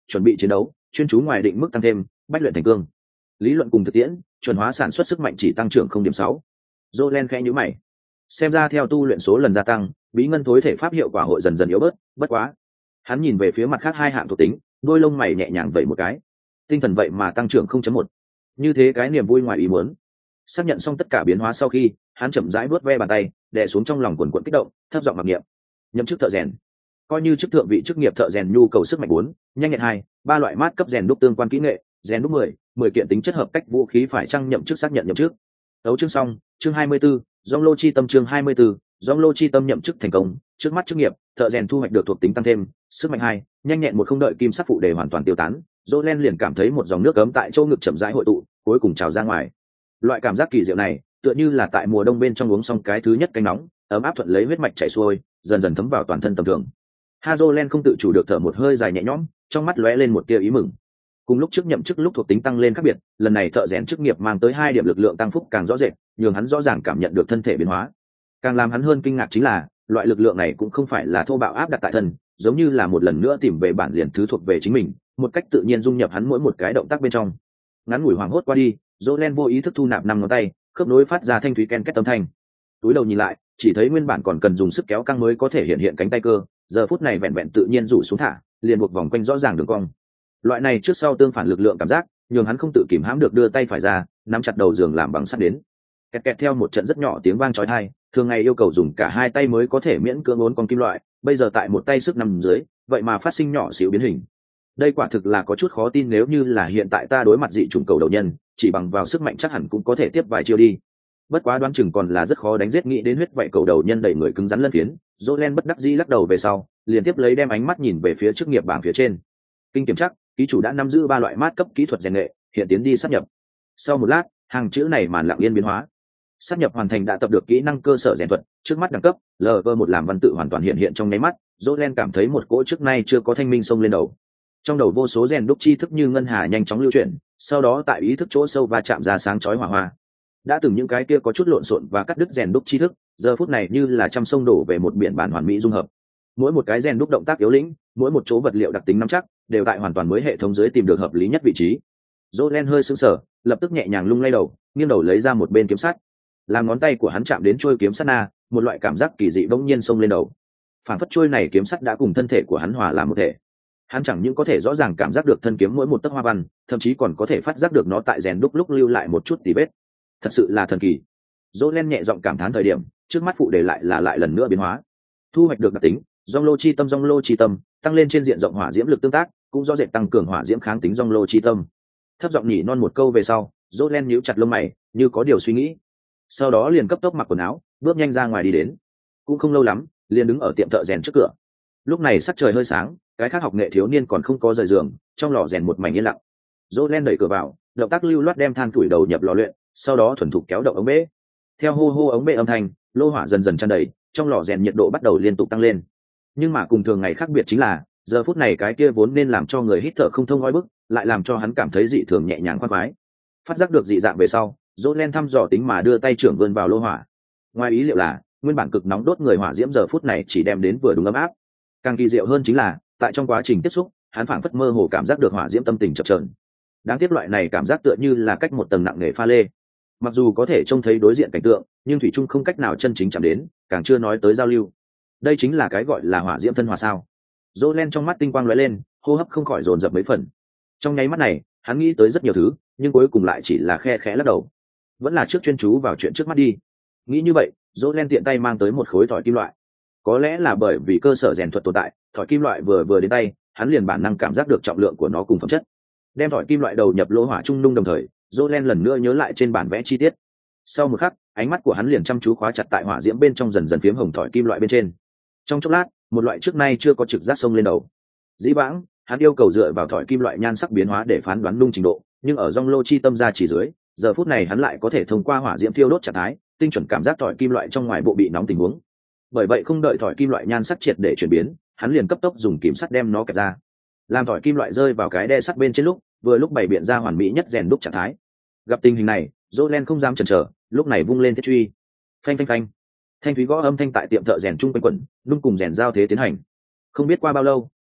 chuẩn bị chiến đấu, chuyên chú ngoài định mức tăng thêm, bách luyện thành cương. Lý luận cùng thực tiễn, chuẩn hóa sản xuất sức mạnh chỉ tăng trưởng không điểm sáu. Jolen khẽ nhíu mày. Xem ra theo tu luyện số lần gia tăng, bí ngân tối thể pháp hiệu quả hội dần dần yếu bớt, bất quá. Hắn nhìn về phía mặt khác hai hạng thuộc tính, đôi lông mày nhẹ nhàng vẩy một cái. Tinh thần vậy mà tăng trưởng không chấm một. Như thế cái niềm vui ngoài ý muốn. Xác nhận xong tất cả biến hóa sau khi, hắn chậm rãi vuốt ve bàn tay, đè xuống trong lòng quần quần kích động, thấp giọng mặc niệm. Nhậm chức thợ rèn. Coi như chức thượng vị chức nghiệp thợ rèn nhu cầu sức mạnh bốn, nhanh nhẹn hai, ba loại mát cấp rèn đúc tương quan kỹ nghệ, rèn đúc mười, mười kiện tính chất hợp cách vũ khí phải chăng nhậm chức xác nhận nhậm chức. Đấu chương xong, chương hai mươi 24, Dòng Lô Chi Tâm chương hai mươi 24, Dòng Lô Chi Tâm nhậm chức thành công, trước mắt chức nghiệp, thợ rèn thu hoạch được thuộc tính tăng thêm, sức mạnh hai, nhanh nhẹn một không đợi kim sắc phụ đề hoàn toàn tiêu tán, Jolen liền cảm thấy một dòng nước ấm tại chỗ ngực chậm rãi hội tụ, cuối cùng trào ra ngoài. Loại cảm giác kỳ diệu này, tựa như là tại mùa đông bên trong uống xong cái thứ nhất canh nóng, ấm áp thuận lấy huyết mạch chảy xuôi, dần dần thấm vào toàn thân tầm thường. Hazolen không tự chủ được thở một hơi dài nhẹ nhõm, trong mắt lóe lên một tia ý mừng. Cùng lúc trước nhậm chức lúc thuộc tính tăng lên khác biệt, lần này thợ rèn chức nghiệp mang tới hai điểm lực lượng tăng phúc càng rõ rệt, nhường hắn rõ ràng cảm nhận được thân thể biến hóa. Càng làm hắn hơn kinh ngạc chính là, loại lực lượng này cũng không phải là thô bạo áp đặt tại thân, giống như là một lần nữa tìm về bản liền thứ thuộc về chính mình, một cách tự nhiên dung nhập hắn mỗi một cái động tác bên trong. Ngắn ngủi hoảng hốt qua đi, Jolen vô ý thức thu nạp năm ngón tay, khớp nối phát ra thanh thúy ken két âm thanh. Túi đầu nhìn lại, chỉ thấy nguyên bản còn cần dùng sức kéo căng mới có thể hiện hiện cánh tay cơ, giờ phút này vẹn vẹn tự nhiên rủ xuống thả, liền buộc vòng quanh rõ ràng đường cong. Loại này trước sau tương phản lực lượng cảm giác, nhường hắn không tự kìm hãm được đưa tay phải ra, nắm chặt đầu giường làm bằng sắt đến. Kẹt kẹt theo một trận rất nhỏ tiếng vang chói tai, thường ngày yêu cầu dùng cả hai tay mới có thể miễn cưỡng uốn con kim loại, bây giờ tại một tay sức nằm dưới, vậy mà phát sinh nhỏ xíu biến hình. Đây quả thực là có chút khó tin, nếu như là hiện tại ta đối mặt dị chủng cầu đầu nhân, chỉ bằng vào sức mạnh chắc hẳn cũng có thể tiếp vài chiêu đi. Bất quá đoán chừng còn là rất khó đánh giết, nghĩ đến huyết vậy cầu đầu nhân đẩy người cứng rắn lân phiến, Jolen bất đắc dĩ lắc đầu về sau, liền tiếp lấy đem ánh mắt nhìn về phía chức nghiệp bảng phía trên. Kinh kiểm chắc, ký chủ đã nắm giữ ba loại mát cấp kỹ thuật rèn nghệ, hiện tiến đi sát nhập. Sau một lát, hàng chữ này màn lặng yên biến hóa. Sát nhập hoàn thành, đã tập được kỹ năng cơ sở rèn thuật, trước mắt đẳng cấp lv một làm văn tự hoàn toàn hiện hiện trong nháy mắt. Jolen cảm thấy một cỗ trước nay chưa có thanh minh xông lên đầu. Trong đầu vô số rèn đúc chi thức như ngân hà nhanh chóng lưu chuyển, sau đó tại ý thức chỗ sâu va chạm ra sáng chói hỏa hoa. Đã từng những cái kia có chút lộn xộn và cắt đứt rèn đúc chi thức, giờ phút này như là trăm sông đổ về một biển bản hoàn mỹ dung hợp. Mỗi một cái rèn đúc động tác yếu lĩnh, mỗi một chỗ vật liệu đặc tính nắm chắc, đều tại hoàn toàn mới hệ thống dưới tìm được hợp lý nhất vị trí. Jolen hơi sững sờ, lập tức nhẹ nhàng lung lay đầu, nghiêng đầu lấy ra một bên kiếm sắt. Làm ngón tay của hắn chạm đến chuôi kiếm sắt na, một loại cảm giác kỳ dị bỗng nhiên xông lên đầu. Phản phất chuôi này kiếm sắt đã cùng thân thể của hắn hòa làm một thể. Hắn chẳng những có thể rõ ràng cảm giác được thân kiếm mỗi một tấc hoa văn, thậm chí còn có thể phát giác được nó tại rèn đúc lúc lưu lại một chút tì vết. Thật sự là thần kỳ. Jolen nhẹ giọng cảm thán thời điểm, trước mắt phụ đề lại là lại lần nữa biến hóa. Thu hoạch được đặc tính, Dòng Lô Chi Tâm, Dòng Lô Chi Tâm, tăng lên trên diện rộng hỏa diễm lực tương tác, cũng rõ rệt tăng cường hỏa diễm kháng tính Dòng Lô Chi Tâm. Thấp giọng nhỉ non một câu về sau, Jolen nhíu chặt lông mày, như có điều suy nghĩ. Sau đó liền cấp tốc mặc quần áo, bước nhanh ra ngoài đi đến. Cũng không lâu lắm, liền đứng ở tiệm thợ rèn trước cửa. Lúc này sắc trời hơi sáng, cái khác học nghệ thiếu niên còn không có rời giường, trong lò rèn một mảnh yên lặng. Jolen đẩy cửa vào, động tác lưu loát đem than tuổi đầu nhập lò luyện, sau đó thuần thục kéo động ống bể. Theo hô hô ống bể âm thanh, lô hỏa dần dần tràn đầy, trong lò rèn nhiệt độ bắt đầu liên tục tăng lên. Nhưng mà cùng thường ngày khác biệt chính là, giờ phút này cái kia vốn nên làm cho người hít thở không thông oi bức, lại làm cho hắn cảm thấy dị thường nhẹ nhàng khoan khoái. Phát giác được dị dạng về sau, Jolen thăm dò tính mà đưa tay trưởng vươn vào lô hỏa. Ngoài ý liệu là, nguyên bản cực nóng đốt người hỏa diễm giờ phút này chỉ đem đến vừa đúng ấm áp. Càng kỳ diệu hơn chính là, tại trong quá trình tiếp xúc, hắn phảng phất mơ hồ cảm giác được hỏa diễm tâm tình chập chờn. Đáng tiếc loại này cảm giác tựa như là cách một tầng nặng nề pha lê. Mặc dù có thể trông thấy đối diện cảnh tượng, nhưng thủy chung không cách nào chân chính chạm đến, càng chưa nói tới giao lưu. Đây chính là cái gọi là hỏa diễm thân hòa sao? Jolen trong mắt tinh quang lóe lên, hô hấp không khỏi dồn dập mấy phần. Trong nháy mắt này, hắn nghĩ tới rất nhiều thứ, nhưng cuối cùng lại chỉ là khe khẽ lắc đầu. Vẫn là trước chuyên chú vào chuyện trước mắt đi. Nghĩ như vậy, Jolen tiện tay mang tới một khối thỏi kim loại. Có lẽ là bởi vì cơ sở rèn thuật tồn tại, thỏi kim loại vừa vừa đến tay, hắn liền bản năng cảm giác được trọng lượng của nó cùng phẩm chất. Đem thỏi kim loại đầu nhập lỗ hỏa trung nung đồng thời, Jolen lần nữa nhớ lại trên bản vẽ chi tiết. Sau một khắc, ánh mắt của hắn liền chăm chú khóa chặt tại hỏa diễm bên trong dần dần phiếm hồng thỏi kim loại bên trên. Trong chốc lát, một loại trước nay chưa có trực giác xông lên đầu. Dĩ vãng, hắn yêu cầu dựa vào thỏi kim loại nhan sắc biến hóa để phán đoán nung trình độ, nhưng ở Dòng Lô Chi Tâm ra chỉ dưới, giờ phút này hắn lại có thể thông qua hỏa diễm thiêu đốt trạng thái, tinh chuẩn cảm giác thỏi kim loại trong ngoài bộ bị nóng tình huống. Bởi vậy không đợi thỏi kim loại nhan sắc triệt để chuyển biến, hắn liền cấp tốc dùng kìm sắt đem nó kẹp ra. Làm thỏi kim loại rơi vào cái đe sắt bên trên lúc, vừa lúc bày biện ra hoàn mỹ nhất rèn đúc trạng thái. Gặp tình hình này, Jolen không dám chần chờ, lúc này vung lên thiết truy. Phanh phanh phanh. Thanh thúy gõ âm thanh tại tiệm thợ rèn trung quanh quẩn, nung cùng rèn giao thế tiến hành. Không biết qua bao lâu,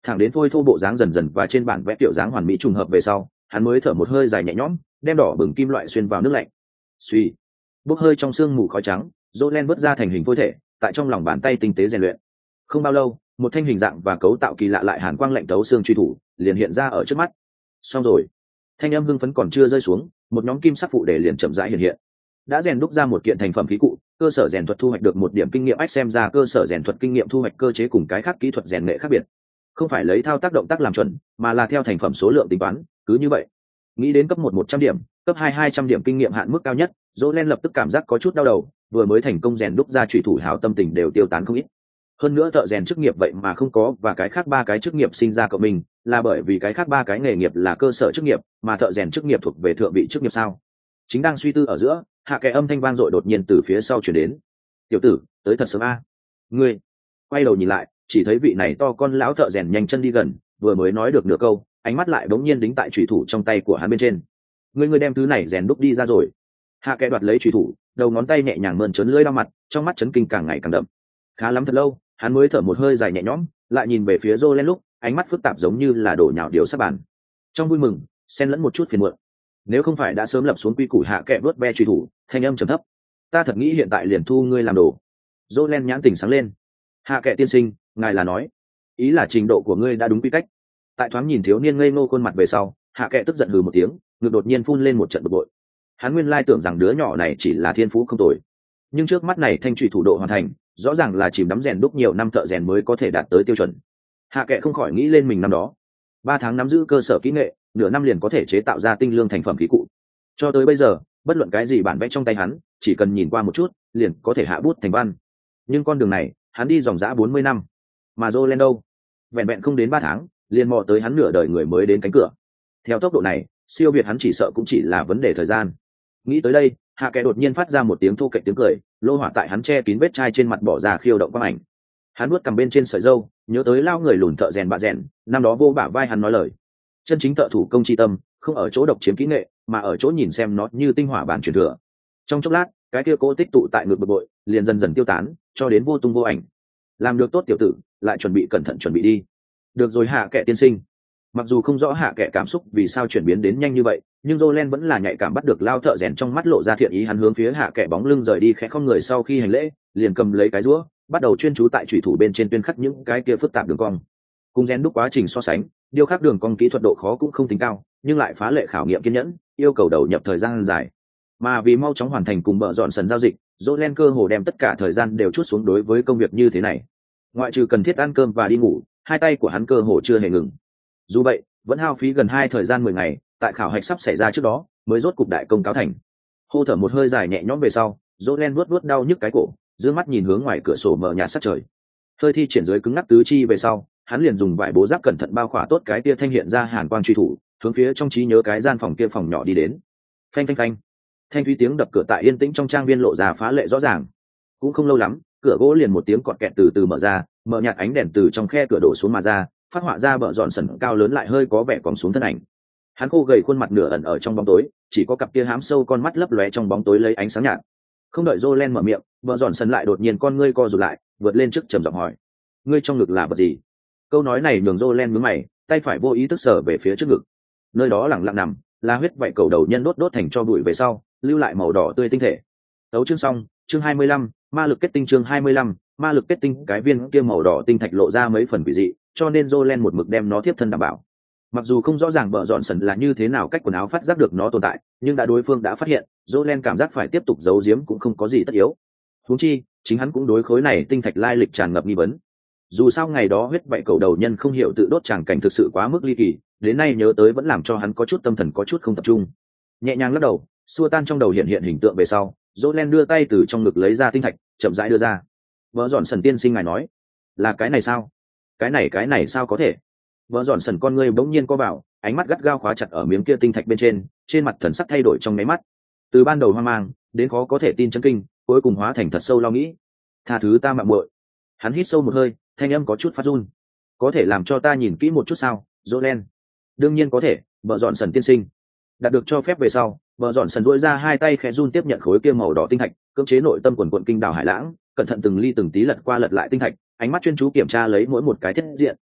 thẳng đến phôi thô bộ dáng dần dần và trên bản vẽ kiểu dáng hoàn mỹ trùng hợp về sau, hắn mới thở một hơi dài nhẹ nhõm, đem đỏ bừng kim loại xuyên vào nước lạnh. Suy, bốc hơi trong sương mù khói trắng, Jolen vớt ra thành hình phôi thể, tại trong lòng bàn tay tinh tế rèn luyện. Không bao lâu, một thanh hình dạng và cấu tạo kỳ lạ lại hàn quang lạnh tấu xương truy thủ liền hiện ra ở trước mắt. Xong rồi, thanh âm hưng phấn còn chưa rơi xuống, một nhóm kim sắc phụ để liền chậm rãi hiện hiện. Đã rèn đúc ra một kiện thành phẩm khí cụ, cơ sở rèn thuật thu hoạch được một điểm kinh nghiệm. Ách xem ra cơ sở rèn thuật kinh nghiệm thu hoạch cơ chế cùng cái khác kỹ thuật rèn nghệ khác biệt, không phải lấy thao tác động tác làm chuẩn, mà là theo thành phẩm số lượng tính toán. Cứ như vậy, nghĩ đến cấp một một trăm điểm, cấp hai hai trăm điểm kinh nghiệm hạn mức cao nhất, Jolen lập tức cảm giác có chút đau đầu, vừa mới thành công rèn đúc ra chủy thủ hào tâm tình đều tiêu tán không ít. Hơn nữa thợ rèn chức nghiệp vậy mà không có, và cái khác ba cái chức nghiệp sinh ra cộng mình, là bởi vì cái khác ba cái nghề nghiệp là cơ sở chức nghiệp, mà thợ rèn chức nghiệp thuộc về thượng vị chức nghiệp sao? Chính đang suy tư ở giữa, hạ kẻ âm thanh vang dội đột nhiên từ phía sau chuyển đến. Tiểu tử, tới thật sớm a. À. Ngươi quay đầu nhìn lại, chỉ thấy vị này to con lão thợ rèn nhanh chân đi gần, vừa mới nói được nửa câu, ánh mắt lại bỗng nhiên đính tại chủy thủ trong tay của hắn bên trên. Ngươi ngươi đem thứ này rèn đúc đi ra rồi? Hạ kẻ đoạt lấy chủy thủ, đầu ngón tay nhẹ nhàng mơn trớn lưỡi đau mặt, trong mắt chấn kinh càng ngày càng đậm. Khá lắm thật lâu, hắn mới thở một hơi dài nhẹ nhõm, lại nhìn về phía Jolen lúc, ánh mắt phức tạp giống như là đổ nhào điều sắp bàn. Trong vui mừng, xen lẫn một chút phiền muộn. Nếu không phải đã sớm lập xuống quy củ, hạ kẻ vớt ve truy thủ, thanh âm trầm thấp, ta thật nghĩ hiện tại liền thu ngươi làm đồ. Jolen nhãn tình sáng lên. Hạ kẻ tiên sinh, ngài là nói, ý là trình độ của ngươi đã đúng quy cách. Tại thoáng nhìn thiếu niên ngây ngô khuôn mặt về sau, hạ kẻ tức giận hừ một tiếng, ngực đột nhiên phun lên một trận bực bội. Hắn nguyên lai tưởng rằng đứa nhỏ này chỉ là thiên phú không tồi, nhưng trước mắt này thanh truy thủ độ hoàn thành, rõ ràng là chìm đắm rèn đúc nhiều năm thợ rèn mới có thể đạt tới tiêu chuẩn. Hạ kệ không khỏi nghĩ lên mình năm đó ba tháng nắm giữ cơ sở kỹ nghệ, nửa năm liền có thể chế tạo ra tinh lương thành phẩm khí cụ. Cho tới bây giờ, bất luận cái gì bản vẽ trong tay hắn, chỉ cần nhìn qua một chút liền có thể hạ bút thành văn. Nhưng con đường này hắn đi dòng dã bốn mươi năm, mà Jolen đâu, vẹn vẹn không đến ba tháng liền mò tới hắn nửa đời người mới đến cánh cửa. Theo tốc độ này, siêu việt hắn chỉ sợ cũng chỉ là vấn đề thời gian. Nghĩ tới đây, hạ kệ đột nhiên phát ra một tiếng thô kệch tiếng cười, lô hỏa tại hắn che kín vết chai trên mặt bỏ ra khiêu động quang ảnh. Hắn nuốt cầm bên trên sợi dâu, nhớ tới lao người lùn thợ rèn bạ rèn, năm đó vô bả vai hắn nói lời, chân chính thợ thủ công chi tâm không ở chỗ độc chiếm kỹ nghệ, mà ở chỗ nhìn xem nó như tinh hỏa bản truyền thừa. Trong chốc lát, cái kia cố tích tụ tại ngực bực bội liền dần dần tiêu tán, cho đến vô tung vô ảnh. Làm được tốt tiểu tử, lại chuẩn bị cẩn thận chuẩn bị đi. Được rồi hạ kệ tiên sinh. Mặc dù không rõ hạ kệ cảm xúc vì sao chuyển biến đến nhanh như vậy, nhưng Jolen vẫn là nhạy cảm bắt được lao thợ rèn trong mắt lộ ra thiện ý. Hắn hướng phía hạ kệ bóng lưng rời đi, khẽ không người sau khi hành lễ, liền cầm lấy cái rũa, bắt đầu chuyên chú tại chủy thủ bên trên tuyên khắc những cái kia phức tạp đường cong. Cùng rèn đúc quá trình so sánh, điêu khắc đường cong kỹ thuật độ khó cũng không tính cao, nhưng lại phá lệ khảo nghiệm kiên nhẫn, yêu cầu đầu nhập thời gian dài. Mà vì mau chóng hoàn thành cùng bợ dọn sần giao dịch, Jolen cơ hồ đem tất cả thời gian đều chút xuống đối với công việc như thế này. Ngoại trừ cần thiết ăn cơm và đi ngủ, hai tay của hắn cơ hồ chưa hề ngừng. Dù vậy, vẫn hao phí gần hai thời gian mười ngày, tại khảo hạch sắp xảy ra trước đó, mới rốt cục đại công cáo thành. Hô thở một hơi dài nhẹ nhõm về sau, Jolen vuốt vuốt đau nhức cái cổ, dương mắt nhìn hướng ngoài cửa sổ mờ nhạt sát trời. Hơi thi triển dưới cứng ngắc tứ chi về sau, hắn liền dùng vải bố giáp cẩn thận bao khỏa tốt cái kia thanh hiện ra hàn quang truy thủ, hướng phía trong trí nhớ cái gian phòng kia phòng nhỏ đi đến. Phanh phanh phanh. Thanh thúy tiếng đập cửa tại yên tĩnh trong trang viên lộ ra phá lệ rõ ràng. Cũng không lâu lắm, cửa gỗ liền một tiếng cọt kẹt từ từ mở ra, mở nhạt ánh đèn từ trong khe cửa đổ xuống mà ra, phát họa ra bợ dọn sần cao lớn lại hơi có vẻ còn xuống thân ảnh. Hắn khô gầy khuôn mặt nửa ẩn ở trong bóng tối, chỉ có cặp kia hám sâu con mắt lấp lóe trong bóng tối lấy ánh sáng nhạt. Không đợi Jolen mở miệng, bợ dọn sần lại đột nhiên con ngươi co rụt lại, vượt lên trước trầm giọng hỏi: ngươi trong ngực là vật gì? Câu nói này nhường Jolen nhướng mày, tay phải vô ý thức sờ về phía trước ngực. Nơi đó lẳng lặng nằm là huyết vảy cầu đầu nhân đốt đốt thành cho bụi về sau, lưu lại màu đỏ tươi tinh thể. Tấu chương xong, chương hai mươi lăm, ma lực kết tinh. Chương hai mươi lăm, ma lực kết tinh. Cái viên kia màu đỏ tinh thạch lộ ra mấy phần quỷ dị, cho nên Jolen một mực đem nó tiếp thân đảm bảo. Mặc dù không rõ ràng bợ dọn sần là như thế nào cách quần áo phát giác được nó tồn tại, nhưng đã đối phương đã phát hiện, Jolen cảm giác phải tiếp tục giấu giếm cũng không có gì tất yếu. Huống chi, chính hắn cũng đối khối này tinh thạch lai lịch tràn ngập nghi vấn. Dù sao ngày đó huyết vậy cầu đầu nhân không hiểu tự đốt tràng cảnh thực sự quá mức ly kỳ, đến nay nhớ tới vẫn làm cho hắn có chút tâm thần có chút không tập trung. Nhẹ nhàng lắc đầu, xua tan trong đầu hiện hiện hình tượng về sau, Jolen đưa tay từ trong ngực lấy ra tinh thạch, chậm rãi đưa ra. Vợ dọn sần tiên sinh ngài nói, là cái này sao? Cái này cái này sao có thể? Vợ dọn sần con ngươi bỗng nhiên co vào, ánh mắt gắt gao khóa chặt ở miếng kia tinh thạch bên trên, trên mặt thần sắc thay đổi trong nháy mắt. Từ ban đầu hoang mang đến khó có thể tin chấn kinh, cuối cùng hóa thành thật sâu lo nghĩ. Tha thứ ta mạo muội. Hắn hít sâu một hơi, thanh âm có chút phát run. Có thể làm cho ta nhìn kỹ một chút sao, Jolen? Đương nhiên có thể, vợ dọn sần tiên sinh. Đạt được cho phép về sau, vợ dọn sần duỗi ra hai tay khẽ run tiếp nhận khối kia màu đỏ tinh thạch, cưỡng chế nội tâm quần quần kinh đảo hải lãng, cẩn thận từng ly từng tí lật qua lật lại tinh thạch, ánh mắt chuyên chú kiểm tra lấy mỗi một cái thiết diện.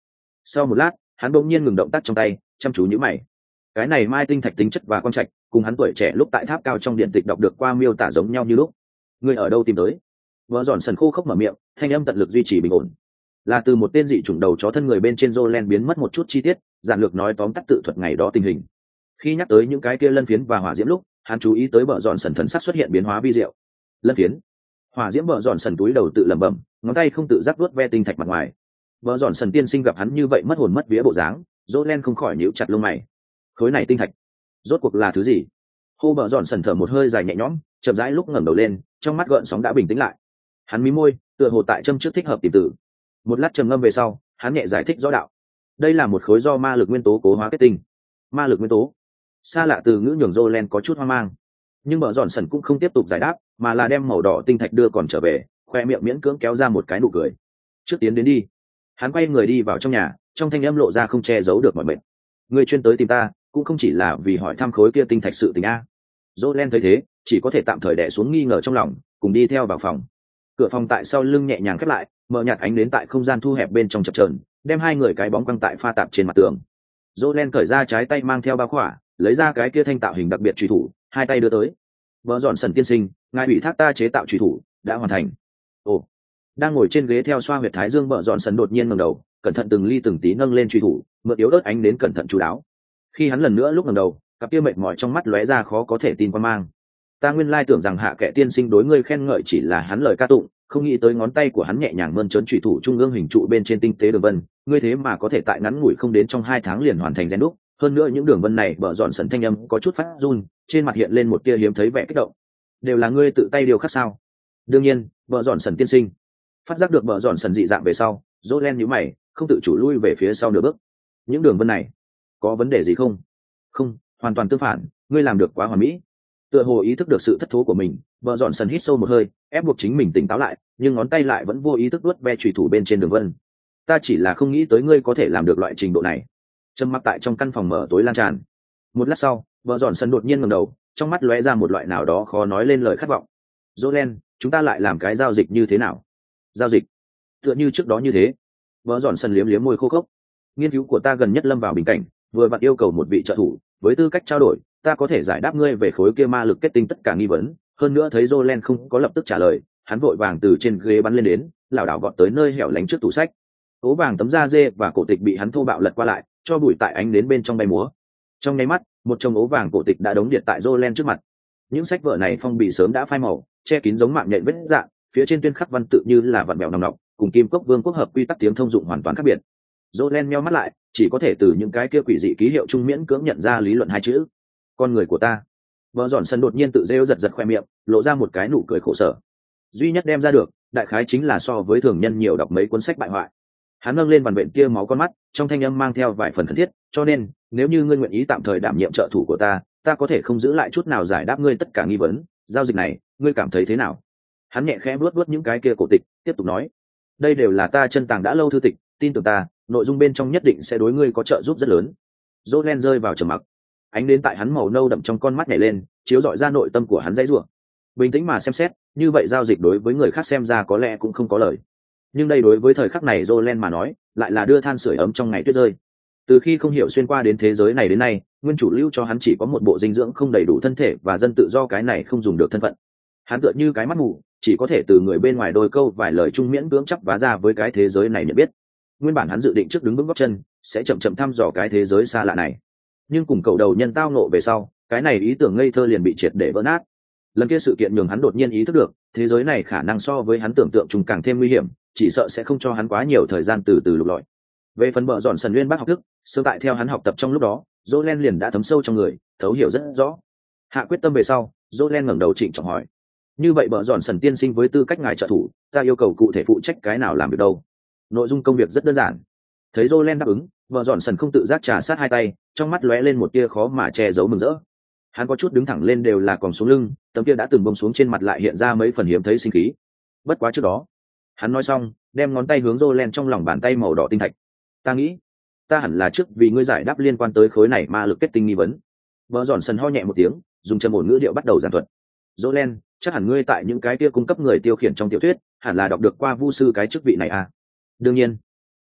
Sau một lát hắn bỗng nhiên ngừng động tác trong tay, chăm chú nhíu mày. Cái này mai tinh thạch tính chất và quang trạch cùng hắn tuổi trẻ lúc tại tháp cao trong điện tịch đọc được qua miêu tả giống nhau như lúc. Ngươi ở đâu tìm tới? Vợ giòn sần khô khốc mở miệng, thanh âm tận lực duy trì bình ổn. Là từ một tên dị chủng đầu chó thân người bên trên Jolen biến mất một chút chi tiết, giản lược nói tóm tắt tự thuật ngày đó tình hình. Khi nhắc tới những cái kia lân phiến và hỏa diễm lúc, hắn chú ý tới bờ giòn sần thần sắc xuất hiện biến hóa vi diệu. Lân phiến, hỏa diễm, bờ giòn sần túi đầu tự lẩm bẩm, ngón tay không tự giác vuốt ve tinh thạch mặt ngoài. Bờ giòn sần tiên sinh gặp hắn như vậy mất hồn mất vía bộ dáng, Jolen không khỏi nhíu chặt lông mày. Khối này tinh thạch, rốt cuộc là thứ gì? Hô bờ giòn sần thở một hơi dài nhẹ nhõm, chậm rãi lúc ngẩng đầu lên, trong mắt gợn sóng đã bình tĩnh lại. Hắn mí môi, tựa hồ tại châm trước thích hợp tìm tử. Một lát trầm ngâm về sau, hắn nhẹ giải thích rõ đạo. Đây là một khối do ma lực nguyên tố cố hóa kết tinh. Ma lực nguyên tố? Xa lạ từ ngữ nhường Jolen có chút hoang mang. Nhưng bờ giòn sần cũng không tiếp tục giải đáp, mà là đem màu đỏ tinh thạch đưa còn trở về, khoe miệng miễn cưỡng kéo ra một cái nụ cười. Trước tiến đến đi. Hắn quay người đi vào trong nhà, trong thanh âm lộ ra không che giấu được mọi mệt. Người chuyên tới tìm ta, cũng không chỉ là vì hỏi thăm khối kia tinh thạch sự tình a. Jolen thấy thế, chỉ có thể tạm thời đè xuống nghi ngờ trong lòng, cùng đi theo vào phòng. Cửa phòng tại sau lưng nhẹ nhàng khép lại, mở nhạt ánh đến tại không gian thu hẹp bên trong chập chờn, đem hai người cái bóng quăng tại pha tạp trên mặt tường. Jolen cởi ra trái tay mang theo bao khỏa, lấy ra cái kia thanh tạo hình đặc biệt truy thủ, hai tay đưa tới. Vợ dọn sần tiên sinh, ngài ủy thác ta chế tạo truy thủ đã hoàn thành. Ồ, đang ngồi trên ghế theo xoa huyệt thái dương, vợ dọn sần đột nhiên ngẩng đầu, cẩn thận từng ly từng tí nâng lên truy thủ, mượn yếu ớt ánh đến cẩn thận chú đáo. Khi hắn lần nữa lúc ngẩng đầu, cặp kia mệt mỏi trong mắt lóe ra khó có thể tin quan mang. Ta nguyên lai tưởng rằng hạ kệ tiên sinh đối ngươi khen ngợi chỉ là hắn lời ca tụng, không nghĩ tới ngón tay của hắn nhẹ nhàng mơn trớn truy thủ trung ương hình trụ bên trên tinh tế đường vân, ngươi thế mà có thể tại ngắn ngủi không đến trong hai tháng liền hoàn thành gen đúc. Hơn nữa những đường vân này bở dọn sần thanh âm có chút phát run, trên mặt hiện lên một tia hiếm thấy vẻ kích động. Đều là ngươi tự tay điều khắc sao? Đương nhiên, bở dọn sần tiên sinh. Phát giác được bở dọn sần dị dạng về sau, Jolen nhíu mày, không tự chủ lui về phía sau nửa bước. Những đường vân này có vấn đề gì không? Không, hoàn toàn tương phản, ngươi làm được quá hoàn mỹ. Tựa hồ ý thức được sự thất thố của mình, vợ dọn sần hít sâu một hơi, ép buộc chính mình tỉnh táo lại, nhưng ngón tay lại vẫn vô ý thức vuốt ve chùy thủ bên trên đường vân. Ta chỉ là không nghĩ tới ngươi có thể làm được loại trình độ này. Trầm mặc tại trong căn phòng mở tối lan tràn. Một lát sau, vợ dọn sần đột nhiên ngẩng đầu, trong mắt lóe ra một loại nào đó khó nói lên lời khát vọng. Jolen, chúng ta lại làm cái giao dịch như thế nào? Giao dịch? Tựa như trước đó như thế. Vợ dọn sần liếm liếm môi khô khốc. Nghiên cứu của ta gần nhất lâm vào bình cảnh, vừa vặn yêu cầu một vị trợ thủ, với tư cách trao đổi, ta có thể giải đáp ngươi về khối kia ma lực kết tinh tất cả nghi vấn. Hơn nữa thấy Jolen không có lập tức trả lời, hắn vội vàng từ trên ghế bắn lên đến, lảo đảo vọt tới nơi hẻo lánh trước tủ sách. Ố vàng tấm da dê và cổ tịch bị hắn thô bạo lật qua lại, cho bụi tại ánh đến bên trong bay múa. Trong nháy mắt, một chồng ố vàng cổ tịch đã đống điện tại Jolen trước mặt. Những sách vở này phong bì sớm đã phai màu, che kín giống mạng nhện vết dạng, phía trên tuyên khắc văn tự như là vặn bèo nòng nọc, cùng Kim Cốc Vương quốc hợp quy tắc tiếng thông dụng hoàn toàn khác biệt. Jolen nheo mắt lại, chỉ có thể từ những cái kia quỷ dị ký hiệu trung miễn cưỡng nhận ra lý luận hai chữ. Con người của ta. Vợ dọn sân đột nhiên tự rêu giật giật khoe miệng, lộ ra một cái nụ cười khổ sở. Duy nhất đem ra được, đại khái chính là so với thường nhân nhiều đọc mấy cuốn sách bại hoại. Hắn nâng lên vằn vện kia máu con mắt, trong thanh âm mang theo vài phần khẩn thiết, cho nên, nếu như ngươi nguyện ý tạm thời đảm nhiệm trợ thủ của ta, ta có thể không giữ lại chút nào giải đáp ngươi tất cả nghi vấn, giao dịch này, ngươi cảm thấy thế nào? Hắn nhẹ khẽ vuốt vuốt những cái kia cổ tịch, tiếp tục nói, đây đều là ta chân tàng đã lâu thư tịch, tin tưởng ta, nội dung bên trong nhất định sẽ đối ngươi có trợ giúp rất lớn. Jolen rơi vào trầm mặc, ánh đến tại hắn màu nâu đậm trong con mắt nhảy lên, chiếu rọi ra nội tâm của hắn dãy rủa. Bình tĩnh mà xem xét, như vậy giao dịch đối với người khác xem ra có lẽ cũng không có lời, nhưng đây đối với thời khắc này Jolen mà nói, lại là đưa than sưởi ấm trong ngày tuyết rơi. Từ khi không hiểu xuyên qua đến thế giới này đến nay, nguyên chủ lưu cho hắn chỉ có một bộ dinh dưỡng không đầy đủ thân thể và dân tự do cái này không dùng được thân phận. Hắn tựa như cái mắt mù, chỉ có thể từ người bên ngoài đôi câu vài lời trung miễn cưỡng chấp vá ra với cái thế giới này nhận biết. Nguyên bản hắn dự định trước đứng vững gót chân, sẽ chậm chậm thăm dò cái thế giới xa lạ này, nhưng cùng cậu đầu nhân tao nộ về sau, cái này ý tưởng ngây thơ liền bị triệt để vỡ nát. Lần kia sự kiện nhường hắn đột nhiên ý thức được, thế giới này khả năng so với hắn tưởng tượng trùng càng thêm nguy hiểm, chỉ sợ sẽ không cho hắn quá nhiều thời gian từ từ lục lọi. Về phần bờ dọn sần nguyên bác học thức, sớm tại theo hắn học tập trong lúc đó, Jolen liền đã thấm sâu trong người, thấu hiểu rất rõ. Hạ quyết tâm về sau, Jolen ngẩng đầu trịnh trọng hỏi, như vậy bờ dọn sần tiên sinh với tư cách ngài trợ thủ, ta yêu cầu cụ thể phụ trách cái nào làm việc đâu? Nội dung công việc rất đơn giản. Thấy Jolen đáp ứng, bờ dọn sần không tự giác trà sát hai tay, trong mắt lóe lên một tia khó mà che giấu mừng rỡ. Hắn có chút đứng thẳng lên đều là còn xuống lưng, tấm kia đã từng bông xuống trên mặt lại hiện ra mấy phần hiếm thấy sinh khí. Bất quá trước đó, hắn nói xong, đem ngón tay hướng Jolen trong lòng bàn tay màu đỏ tinh thạch. Ta nghĩ, ta hẳn là trước vì ngươi giải đáp liên quan tới khối này ma lực kết tinh nghi vấn. Bờ dọn sần ho nhẹ một tiếng, dùng trầm ổn ngữ điệu bắt đầu giảng thuật. Jolen, chắc hẳn ngươi tại những cái kia cung cấp người tiêu khiển trong tiểu thuyết, hẳn là đọc được qua vu sư cái chức vị này à? Đương nhiên.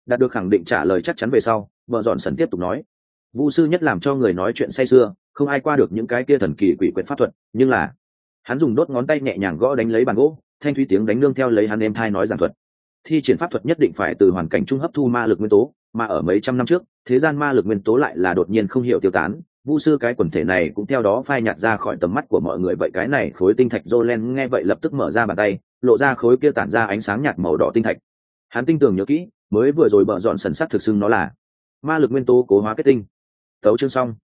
Đạt được khẳng định trả lời chắc chắn về sau, vợ dọn sần tiếp tục nói, vu sư nhất làm cho người nói chuyện say sưa, không ai qua được những cái kia thần kỳ quỷ quyệt pháp thuật, nhưng là hắn dùng đốt ngón tay nhẹ nhàng gõ đánh lấy bàn gỗ, thanh thúy tiếng đánh nương theo lấy hắn êm thai nói giảng thuật. Thi triển pháp thuật nhất định phải từ hoàn cảnh trung hấp thu ma lực nguyên tố, mà ở mấy trăm năm trước thế gian ma lực nguyên tố lại là đột nhiên không hiểu tiêu tán, vu sư cái quần thể này cũng theo đó phai nhạt ra khỏi tầm mắt của mọi người. Vậy cái này khối tinh thạch Jolen nghe vậy lập tức mở ra bàn tay, lộ ra khối kia tản ra ánh sáng nhạt màu đỏ tinh thạch. Hắn tinh tường nhớ kỹ, mới vừa rồi bợ dọn sần sắc thực xưng nó là ma lực nguyên tố cố hóa kết tinh. Tấu chương xong.